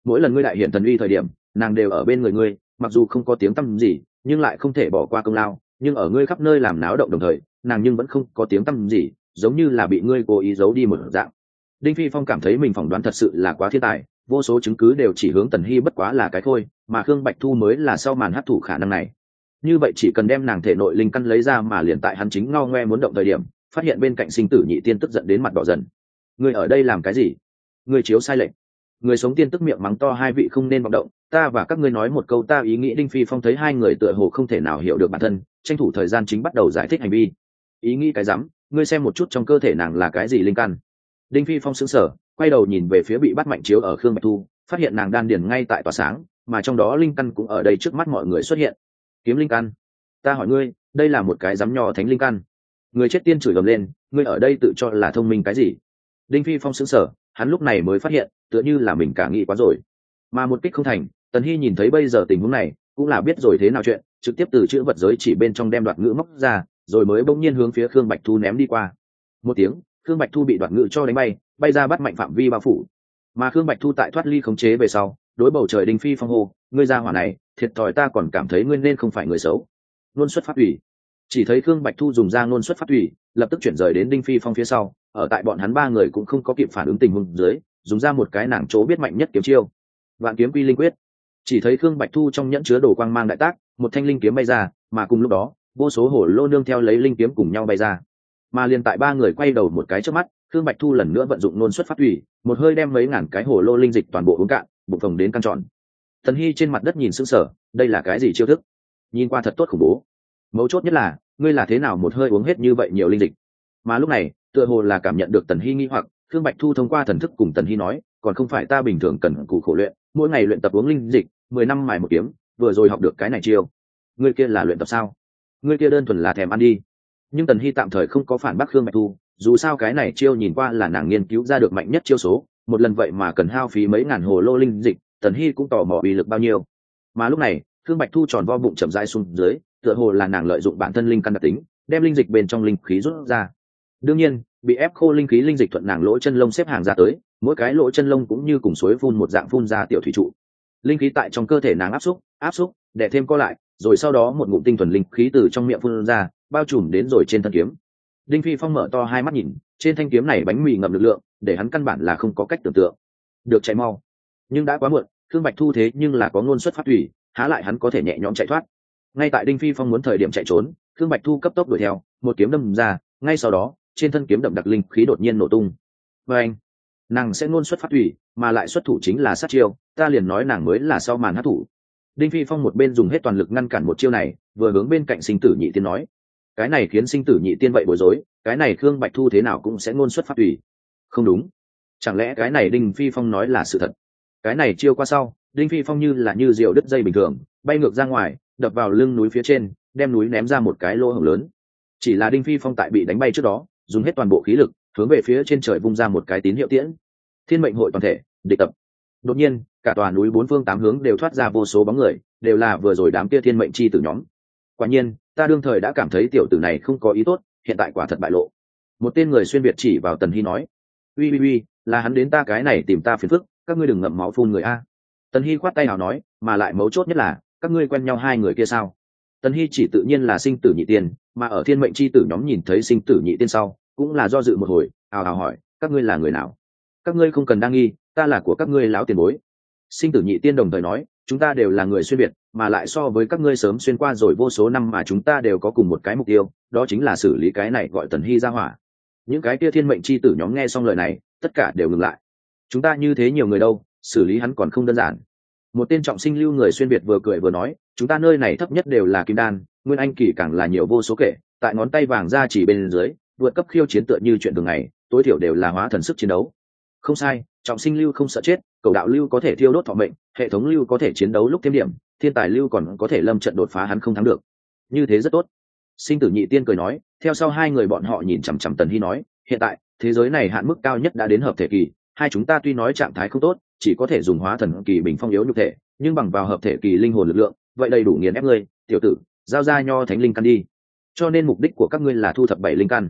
mỗi lần ngươi đại hiện thần uy thời điểm nàng đều ở bên người ngươi, mặc dù không có tiếng tăm gì nhưng lại không thể bỏ qua công lao, nhưng ở ngươi khắp nơi làm náo động đồng thời nàng nhưng vẫn không có tiếng tăm gì, giống như là bị ngươi cố ý giấu đi một dạng. Đinh Phi Phong cảm thấy mình phỏng đoán thật sự là quá thiên tài, vô số chứng cứ đều chỉ hướng Tần Hy bất quá là cái thôi, mà Khương Bạch Thu mới là sau màn hấp thụ khả năng này. Như vậy chỉ cần đem nàng thể nội linh căn lấy ra mà liền tại hắn chính ngao ngoe muốn động thời điểm, phát hiện bên cạnh Sinh Tử Nhị Tiên tức giận đến mặt đỏ dần. Ngươi ở đây làm cái gì? Ngươi chiếu sai lệnh. Người sống tiên tức miệng mắng to hai vị không nên vọng động, ta và các ngươi nói một câu ta ý nghĩ. Đinh Phi Phong thấy hai người tựa hồ không thể nào hiểu được bản thân, tranh thủ thời gian chính bắt đầu giải thích hành vi. Ý nghĩ cái rắm, ngươi xem một chút trong cơ thể nàng là cái gì linh căn. Đinh Phi Phong sững sờ, quay đầu nhìn về phía bị bắt mạnh chiếu ở Khương Bạch Thu, phát hiện nàng đan điền ngay tại tỏa sáng, mà trong đó linh căn cũng ở đây trước mắt mọi người xuất hiện. Kiếm linh căn. Ta hỏi ngươi, đây là một cái rắm nho thánh linh căn. Người chết tiên chửi gầm lên, ngươi ở đây tự cho là thông minh cái gì? Đinh Phi Phong sững sờ, hắn lúc này mới phát hiện tựa như là mình cả nghĩ quá rồi, mà một kích không thành. Tần Hy nhìn thấy bây giờ tình huống này cũng là biết rồi thế nào chuyện, trực tiếp từ chữ vật giới chỉ bên trong đem đoạt ngữ móc ra, rồi mới bỗng nhiên hướng phía Khương Bạch Thu ném đi qua. Một tiếng, Khương Bạch Thu bị đoạt ngữ cho đánh bay, bay ra bắt mạnh phạm vi bao phủ. Mà Khương Bạch Thu tại thoát ly khống chế về sau, đối bầu trời Đinh Phi Phong hô, ngươi ra hỏa này, thiệt thòi ta còn cảm thấy ngươi nên không phải người xấu. Luôn xuất phát ủy. Chỉ thấy Khương Bạch Thu dùng ra ngôn xuất phát thủy, lập tức chuyển rời đến Đinh Phi Phong phía sau, ở tại bọn hắn ba người cũng không có kịp phản ứng tình huống dưới, dùng ra một cái nàng chỗ biết mạnh nhất kiếm chiêu, Vạn Kiếm Quy Linh Quyết. Chỉ thấy Khương Bạch Thu trong nhẫn chứa đồ quang mang đại tác, một thanh linh kiếm bay ra, mà cùng lúc đó, vô số hổ lô nương theo lấy linh kiếm cùng nhau bay ra. Mà liền tại ba người quay đầu một cái trước mắt, Khương Bạch Thu lần nữa vận dụng ngôn xuất phát thủy, một hơi đem mấy ngàn cái hổ lô linh dịch toàn bộ uống cạn, bụng phồng đến căn tròn. Tần Hy trên mặt đất nhìn sững sờ, đây là cái gì chiêu thức? Nhìn qua thật tốt khủng bố. Mấu chốt nhất là, ngươi là thế nào một hơi uống hết như vậy nhiều linh dịch? Mà lúc này, tựa hồ là cảm nhận được Tần Hy nghi hoặc, Khương Bạch Thu thông qua thần thức cùng Tần Hy nói, còn không phải ta bình thường cần cù khổ luyện, mỗi ngày luyện tập uống linh dịch, mười năm mài một kiếm, vừa rồi học được cái này chiêu. Ngươi kia là luyện tập sao? Ngươi kia đơn thuần là thèm ăn đi. Nhưng Tần Hy tạm thời không có phản bác Khương Bạch Thu, dù sao cái này chiêu nhìn qua là nàng nghiên cứu ra được mạnh nhất chiêu số, một lần vậy mà cần hao phí mấy ngàn hồ lô linh dịch, Tần Hy cũng tò mò uy lực bao nhiêu. Mà lúc này, Khương Bạch Thu tròn vo bụng chậm rãi xuống dưới, tựa hồ là nàng lợi dụng bản thân linh căn đặc tính, đem linh dịch bên trong linh khí rút ra. Đương nhiên, bị ép khô linh khí linh dịch thuận nàng lỗ chân lông xếp hàng ra tới, mỗi cái lỗ chân lông cũng như cùng suối phun một dạng phun ra tiểu thủy trụ. Linh khí tại trong cơ thể nàng áp xúc, áp xúc, để thêm co lại, rồi sau đó một ngụm tinh thuần linh khí từ trong miệng phun ra, bao trùm đến rồi trên thân kiếm. Đinh Phi Phong mở to hai mắt nhìn, trên thanh kiếm này bánh mì ngậm lực lượng, để hắn căn bản là không có cách tưởng tượng. Được chạy mau, nhưng đã quá muộn, Khương Bạch Thu thế nhưng là có ngôn xuất phát thủy, há lại hắn có thể nhẹ nhõm chạy thoát. Ngay tại Đinh Phi Phong muốn thời điểm chạy trốn, Khương Bạch Thu cấp tốc đuổi theo, một kiếm đâm ra, ngay sau đó, trên thân kiếm đậm đặc linh khí đột nhiên nổ tung. Và anh, nàng sẽ ngôn xuất phát thủy, mà lại xuất thủ chính là sát chiêu, ta liền nói nàng mới là sau màn hát thủ. Đinh Phi Phong một bên dùng hết toàn lực ngăn cản một chiêu này, vừa hướng bên cạnh Sinh Tử Nhị Tiên nói, cái này khiến Sinh Tử Nhị Tiên vậy bối rối, cái này Khương Bạch Thu thế nào cũng sẽ ngôn xuất phát thủy. Không đúng, chẳng lẽ cái này Đinh Phi Phong nói là sự thật? Cái này chiêu qua sau, Đinh Phi Phong như là như diều đứt dây bình thường, bay ngược ra ngoài, đập vào lưng núi phía trên, đem núi ném ra một cái lỗ hổng lớn. Chỉ là Đinh Phi Phong tại bị đánh bay trước đó, dùng hết toàn bộ khí lực, hướng về phía trên trời vung ra một cái tín hiệu tiễn. Thiên mệnh hội toàn thể, địch tập. Đột nhiên, cả tòa núi bốn phương tám hướng đều thoát ra vô số bóng người, đều là vừa rồi đám kia thiên mệnh chi tử nhóm. Quả nhiên, ta đương thời đã cảm thấy tiểu tử này không có ý tốt, hiện tại quả thật bại lộ. Một tên người xuyên việt chỉ vào Tần Hy nói, uy uy uy, là hắn đến ta cái này tìm ta phiền phức, các ngươi đừng ngậm máu phun người a. Tần Hy khoát tay nào nói, mà lại mấu chốt nhất là, các ngươi quen nhau hai người kia sao? Tần Hy chỉ tự nhiên là Sinh Tử Nhị Tiên, mà ở thiên mệnh chi tử nhóm nhìn thấy Sinh Tử Nhị Tiên sau, cũng là do dự một hồi, ào ào hỏi, các ngươi là người nào? Các ngươi không cần đa nghi, ta là của các ngươi lão tiền bối. Sinh Tử Nhị Tiên đồng thời nói, chúng ta đều là người xuyên việt, mà lại so với các ngươi sớm xuyên qua rồi vô số năm, mà chúng ta đều có cùng một cái mục tiêu, đó chính là xử lý cái này gọi Tần Hy ra hỏa. Những cái kia thiên mệnh chi tử nhóm nghe xong lời này, tất cả đều ngừng lại. Chúng ta như thế nhiều người đâu, xử lý hắn còn không đơn giản. Một tên trọng sinh lưu người xuyên việt vừa cười vừa nói, chúng ta nơi này thấp nhất đều là kim đan, nguyên anh kỳ càng là nhiều vô số kể, tại ngón tay vàng ra chỉ bên dưới, vượt cấp khiêu chiến tựa như chuyện thường ngày, tối thiểu đều là hóa thần sức chiến đấu. Không sai, trọng sinh lưu không sợ chết, cầu đạo lưu có thể thiêu đốt thọ mệnh, hệ thống lưu có thể chiến đấu lúc thêm điểm, thiên tài lưu còn có thể lâm trận đột phá hắn không thắng được. Như thế rất tốt. Sinh Tử Nhị Tiên cười nói, theo sau hai người bọn họ nhìn chằm chằm Tần Hy nói, hiện tại thế giới này hạn mức cao nhất đã đến hợp thể kỳ, hai chúng ta tuy nói trạng thái không tốt, chỉ có thể dùng hóa thần kỳ bình phong yếu nhục thể, nhưng bằng vào hợp thể kỳ linh hồn lực lượng, vậy đầy đủ nghiền ép ngươi, tiểu tử, giao ra nho thánh linh căn đi. Cho nên mục đích của các ngươi là thu thập bảy linh căn.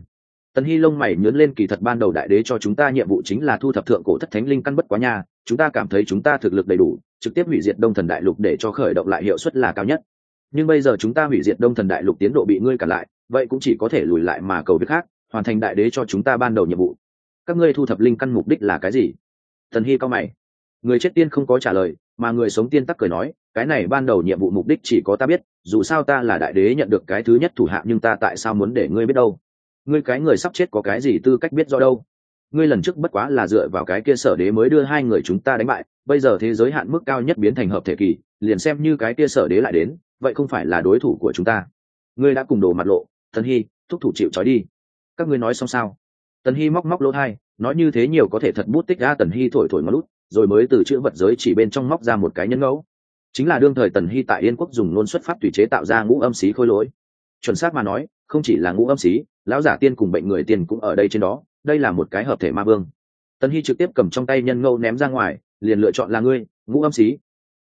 Tần Hy lông mày nhướng lên, kỳ thật ban đầu đại đế cho chúng ta nhiệm vụ chính là thu thập thượng cổ thất thánh linh căn bất quá nha, chúng ta cảm thấy chúng ta thực lực đầy đủ, trực tiếp hủy diệt Đông Thần Đại Lục để cho khởi động lại hiệu suất là cao nhất. Nhưng bây giờ chúng ta hủy diệt Đông Thần Đại Lục tiến độ bị ngươi cản lại, vậy cũng chỉ có thể lùi lại mà cầu việc khác, hoàn thành đại đế cho chúng ta ban đầu nhiệm vụ. Các ngươi thu thập linh căn mục đích là cái gì? Tần Hy cau mày. Người chết tiên không có trả lời, mà người sống tiên tắc cười nói, cái này ban đầu nhiệm vụ mục đích chỉ có ta biết, dù sao ta là đại đế nhận được cái thứ nhất thủ hạ, nhưng ta tại sao muốn để ngươi biết đâu? Ngươi cái người sắp chết có cái gì tư cách biết rõ đâu? Ngươi lần trước bất quá là dựa vào cái kia sở đế mới đưa hai người chúng ta đánh bại, bây giờ thế giới hạn mức cao nhất biến thành hợp thể kỳ, liền xem như cái kia sở đế lại đến, vậy không phải là đối thủ của chúng ta. Ngươi đã cùng đồ mặt lộ. Tần Hy, thúc thủ chịu trói đi. Các ngươi nói xong sao? Tần Hy móc móc lỗ tai, nói như thế nhiều có thể thật bút tích ra. Tần Hy thổi thổi ngón lút, rồi mới từ chữ vật giới chỉ bên trong móc ra một cái nhân ngẫu, chính là đương thời Tần Hy tại Yên Quốc dùng ngôn xuất pháp tùy chế tạo ra ngũ âm xí khôi lỗi. Chuẩn xác mà nói, không chỉ là ngũ âm xí, lão giả tiên cùng bệnh người tiên cũng ở đây trên đó, đây là một cái hợp thể ma vương. Tần Hy trực tiếp cầm trong tay nhân ngẫu ném ra ngoài, liền lựa chọn là ngươi, ngũ âm xí,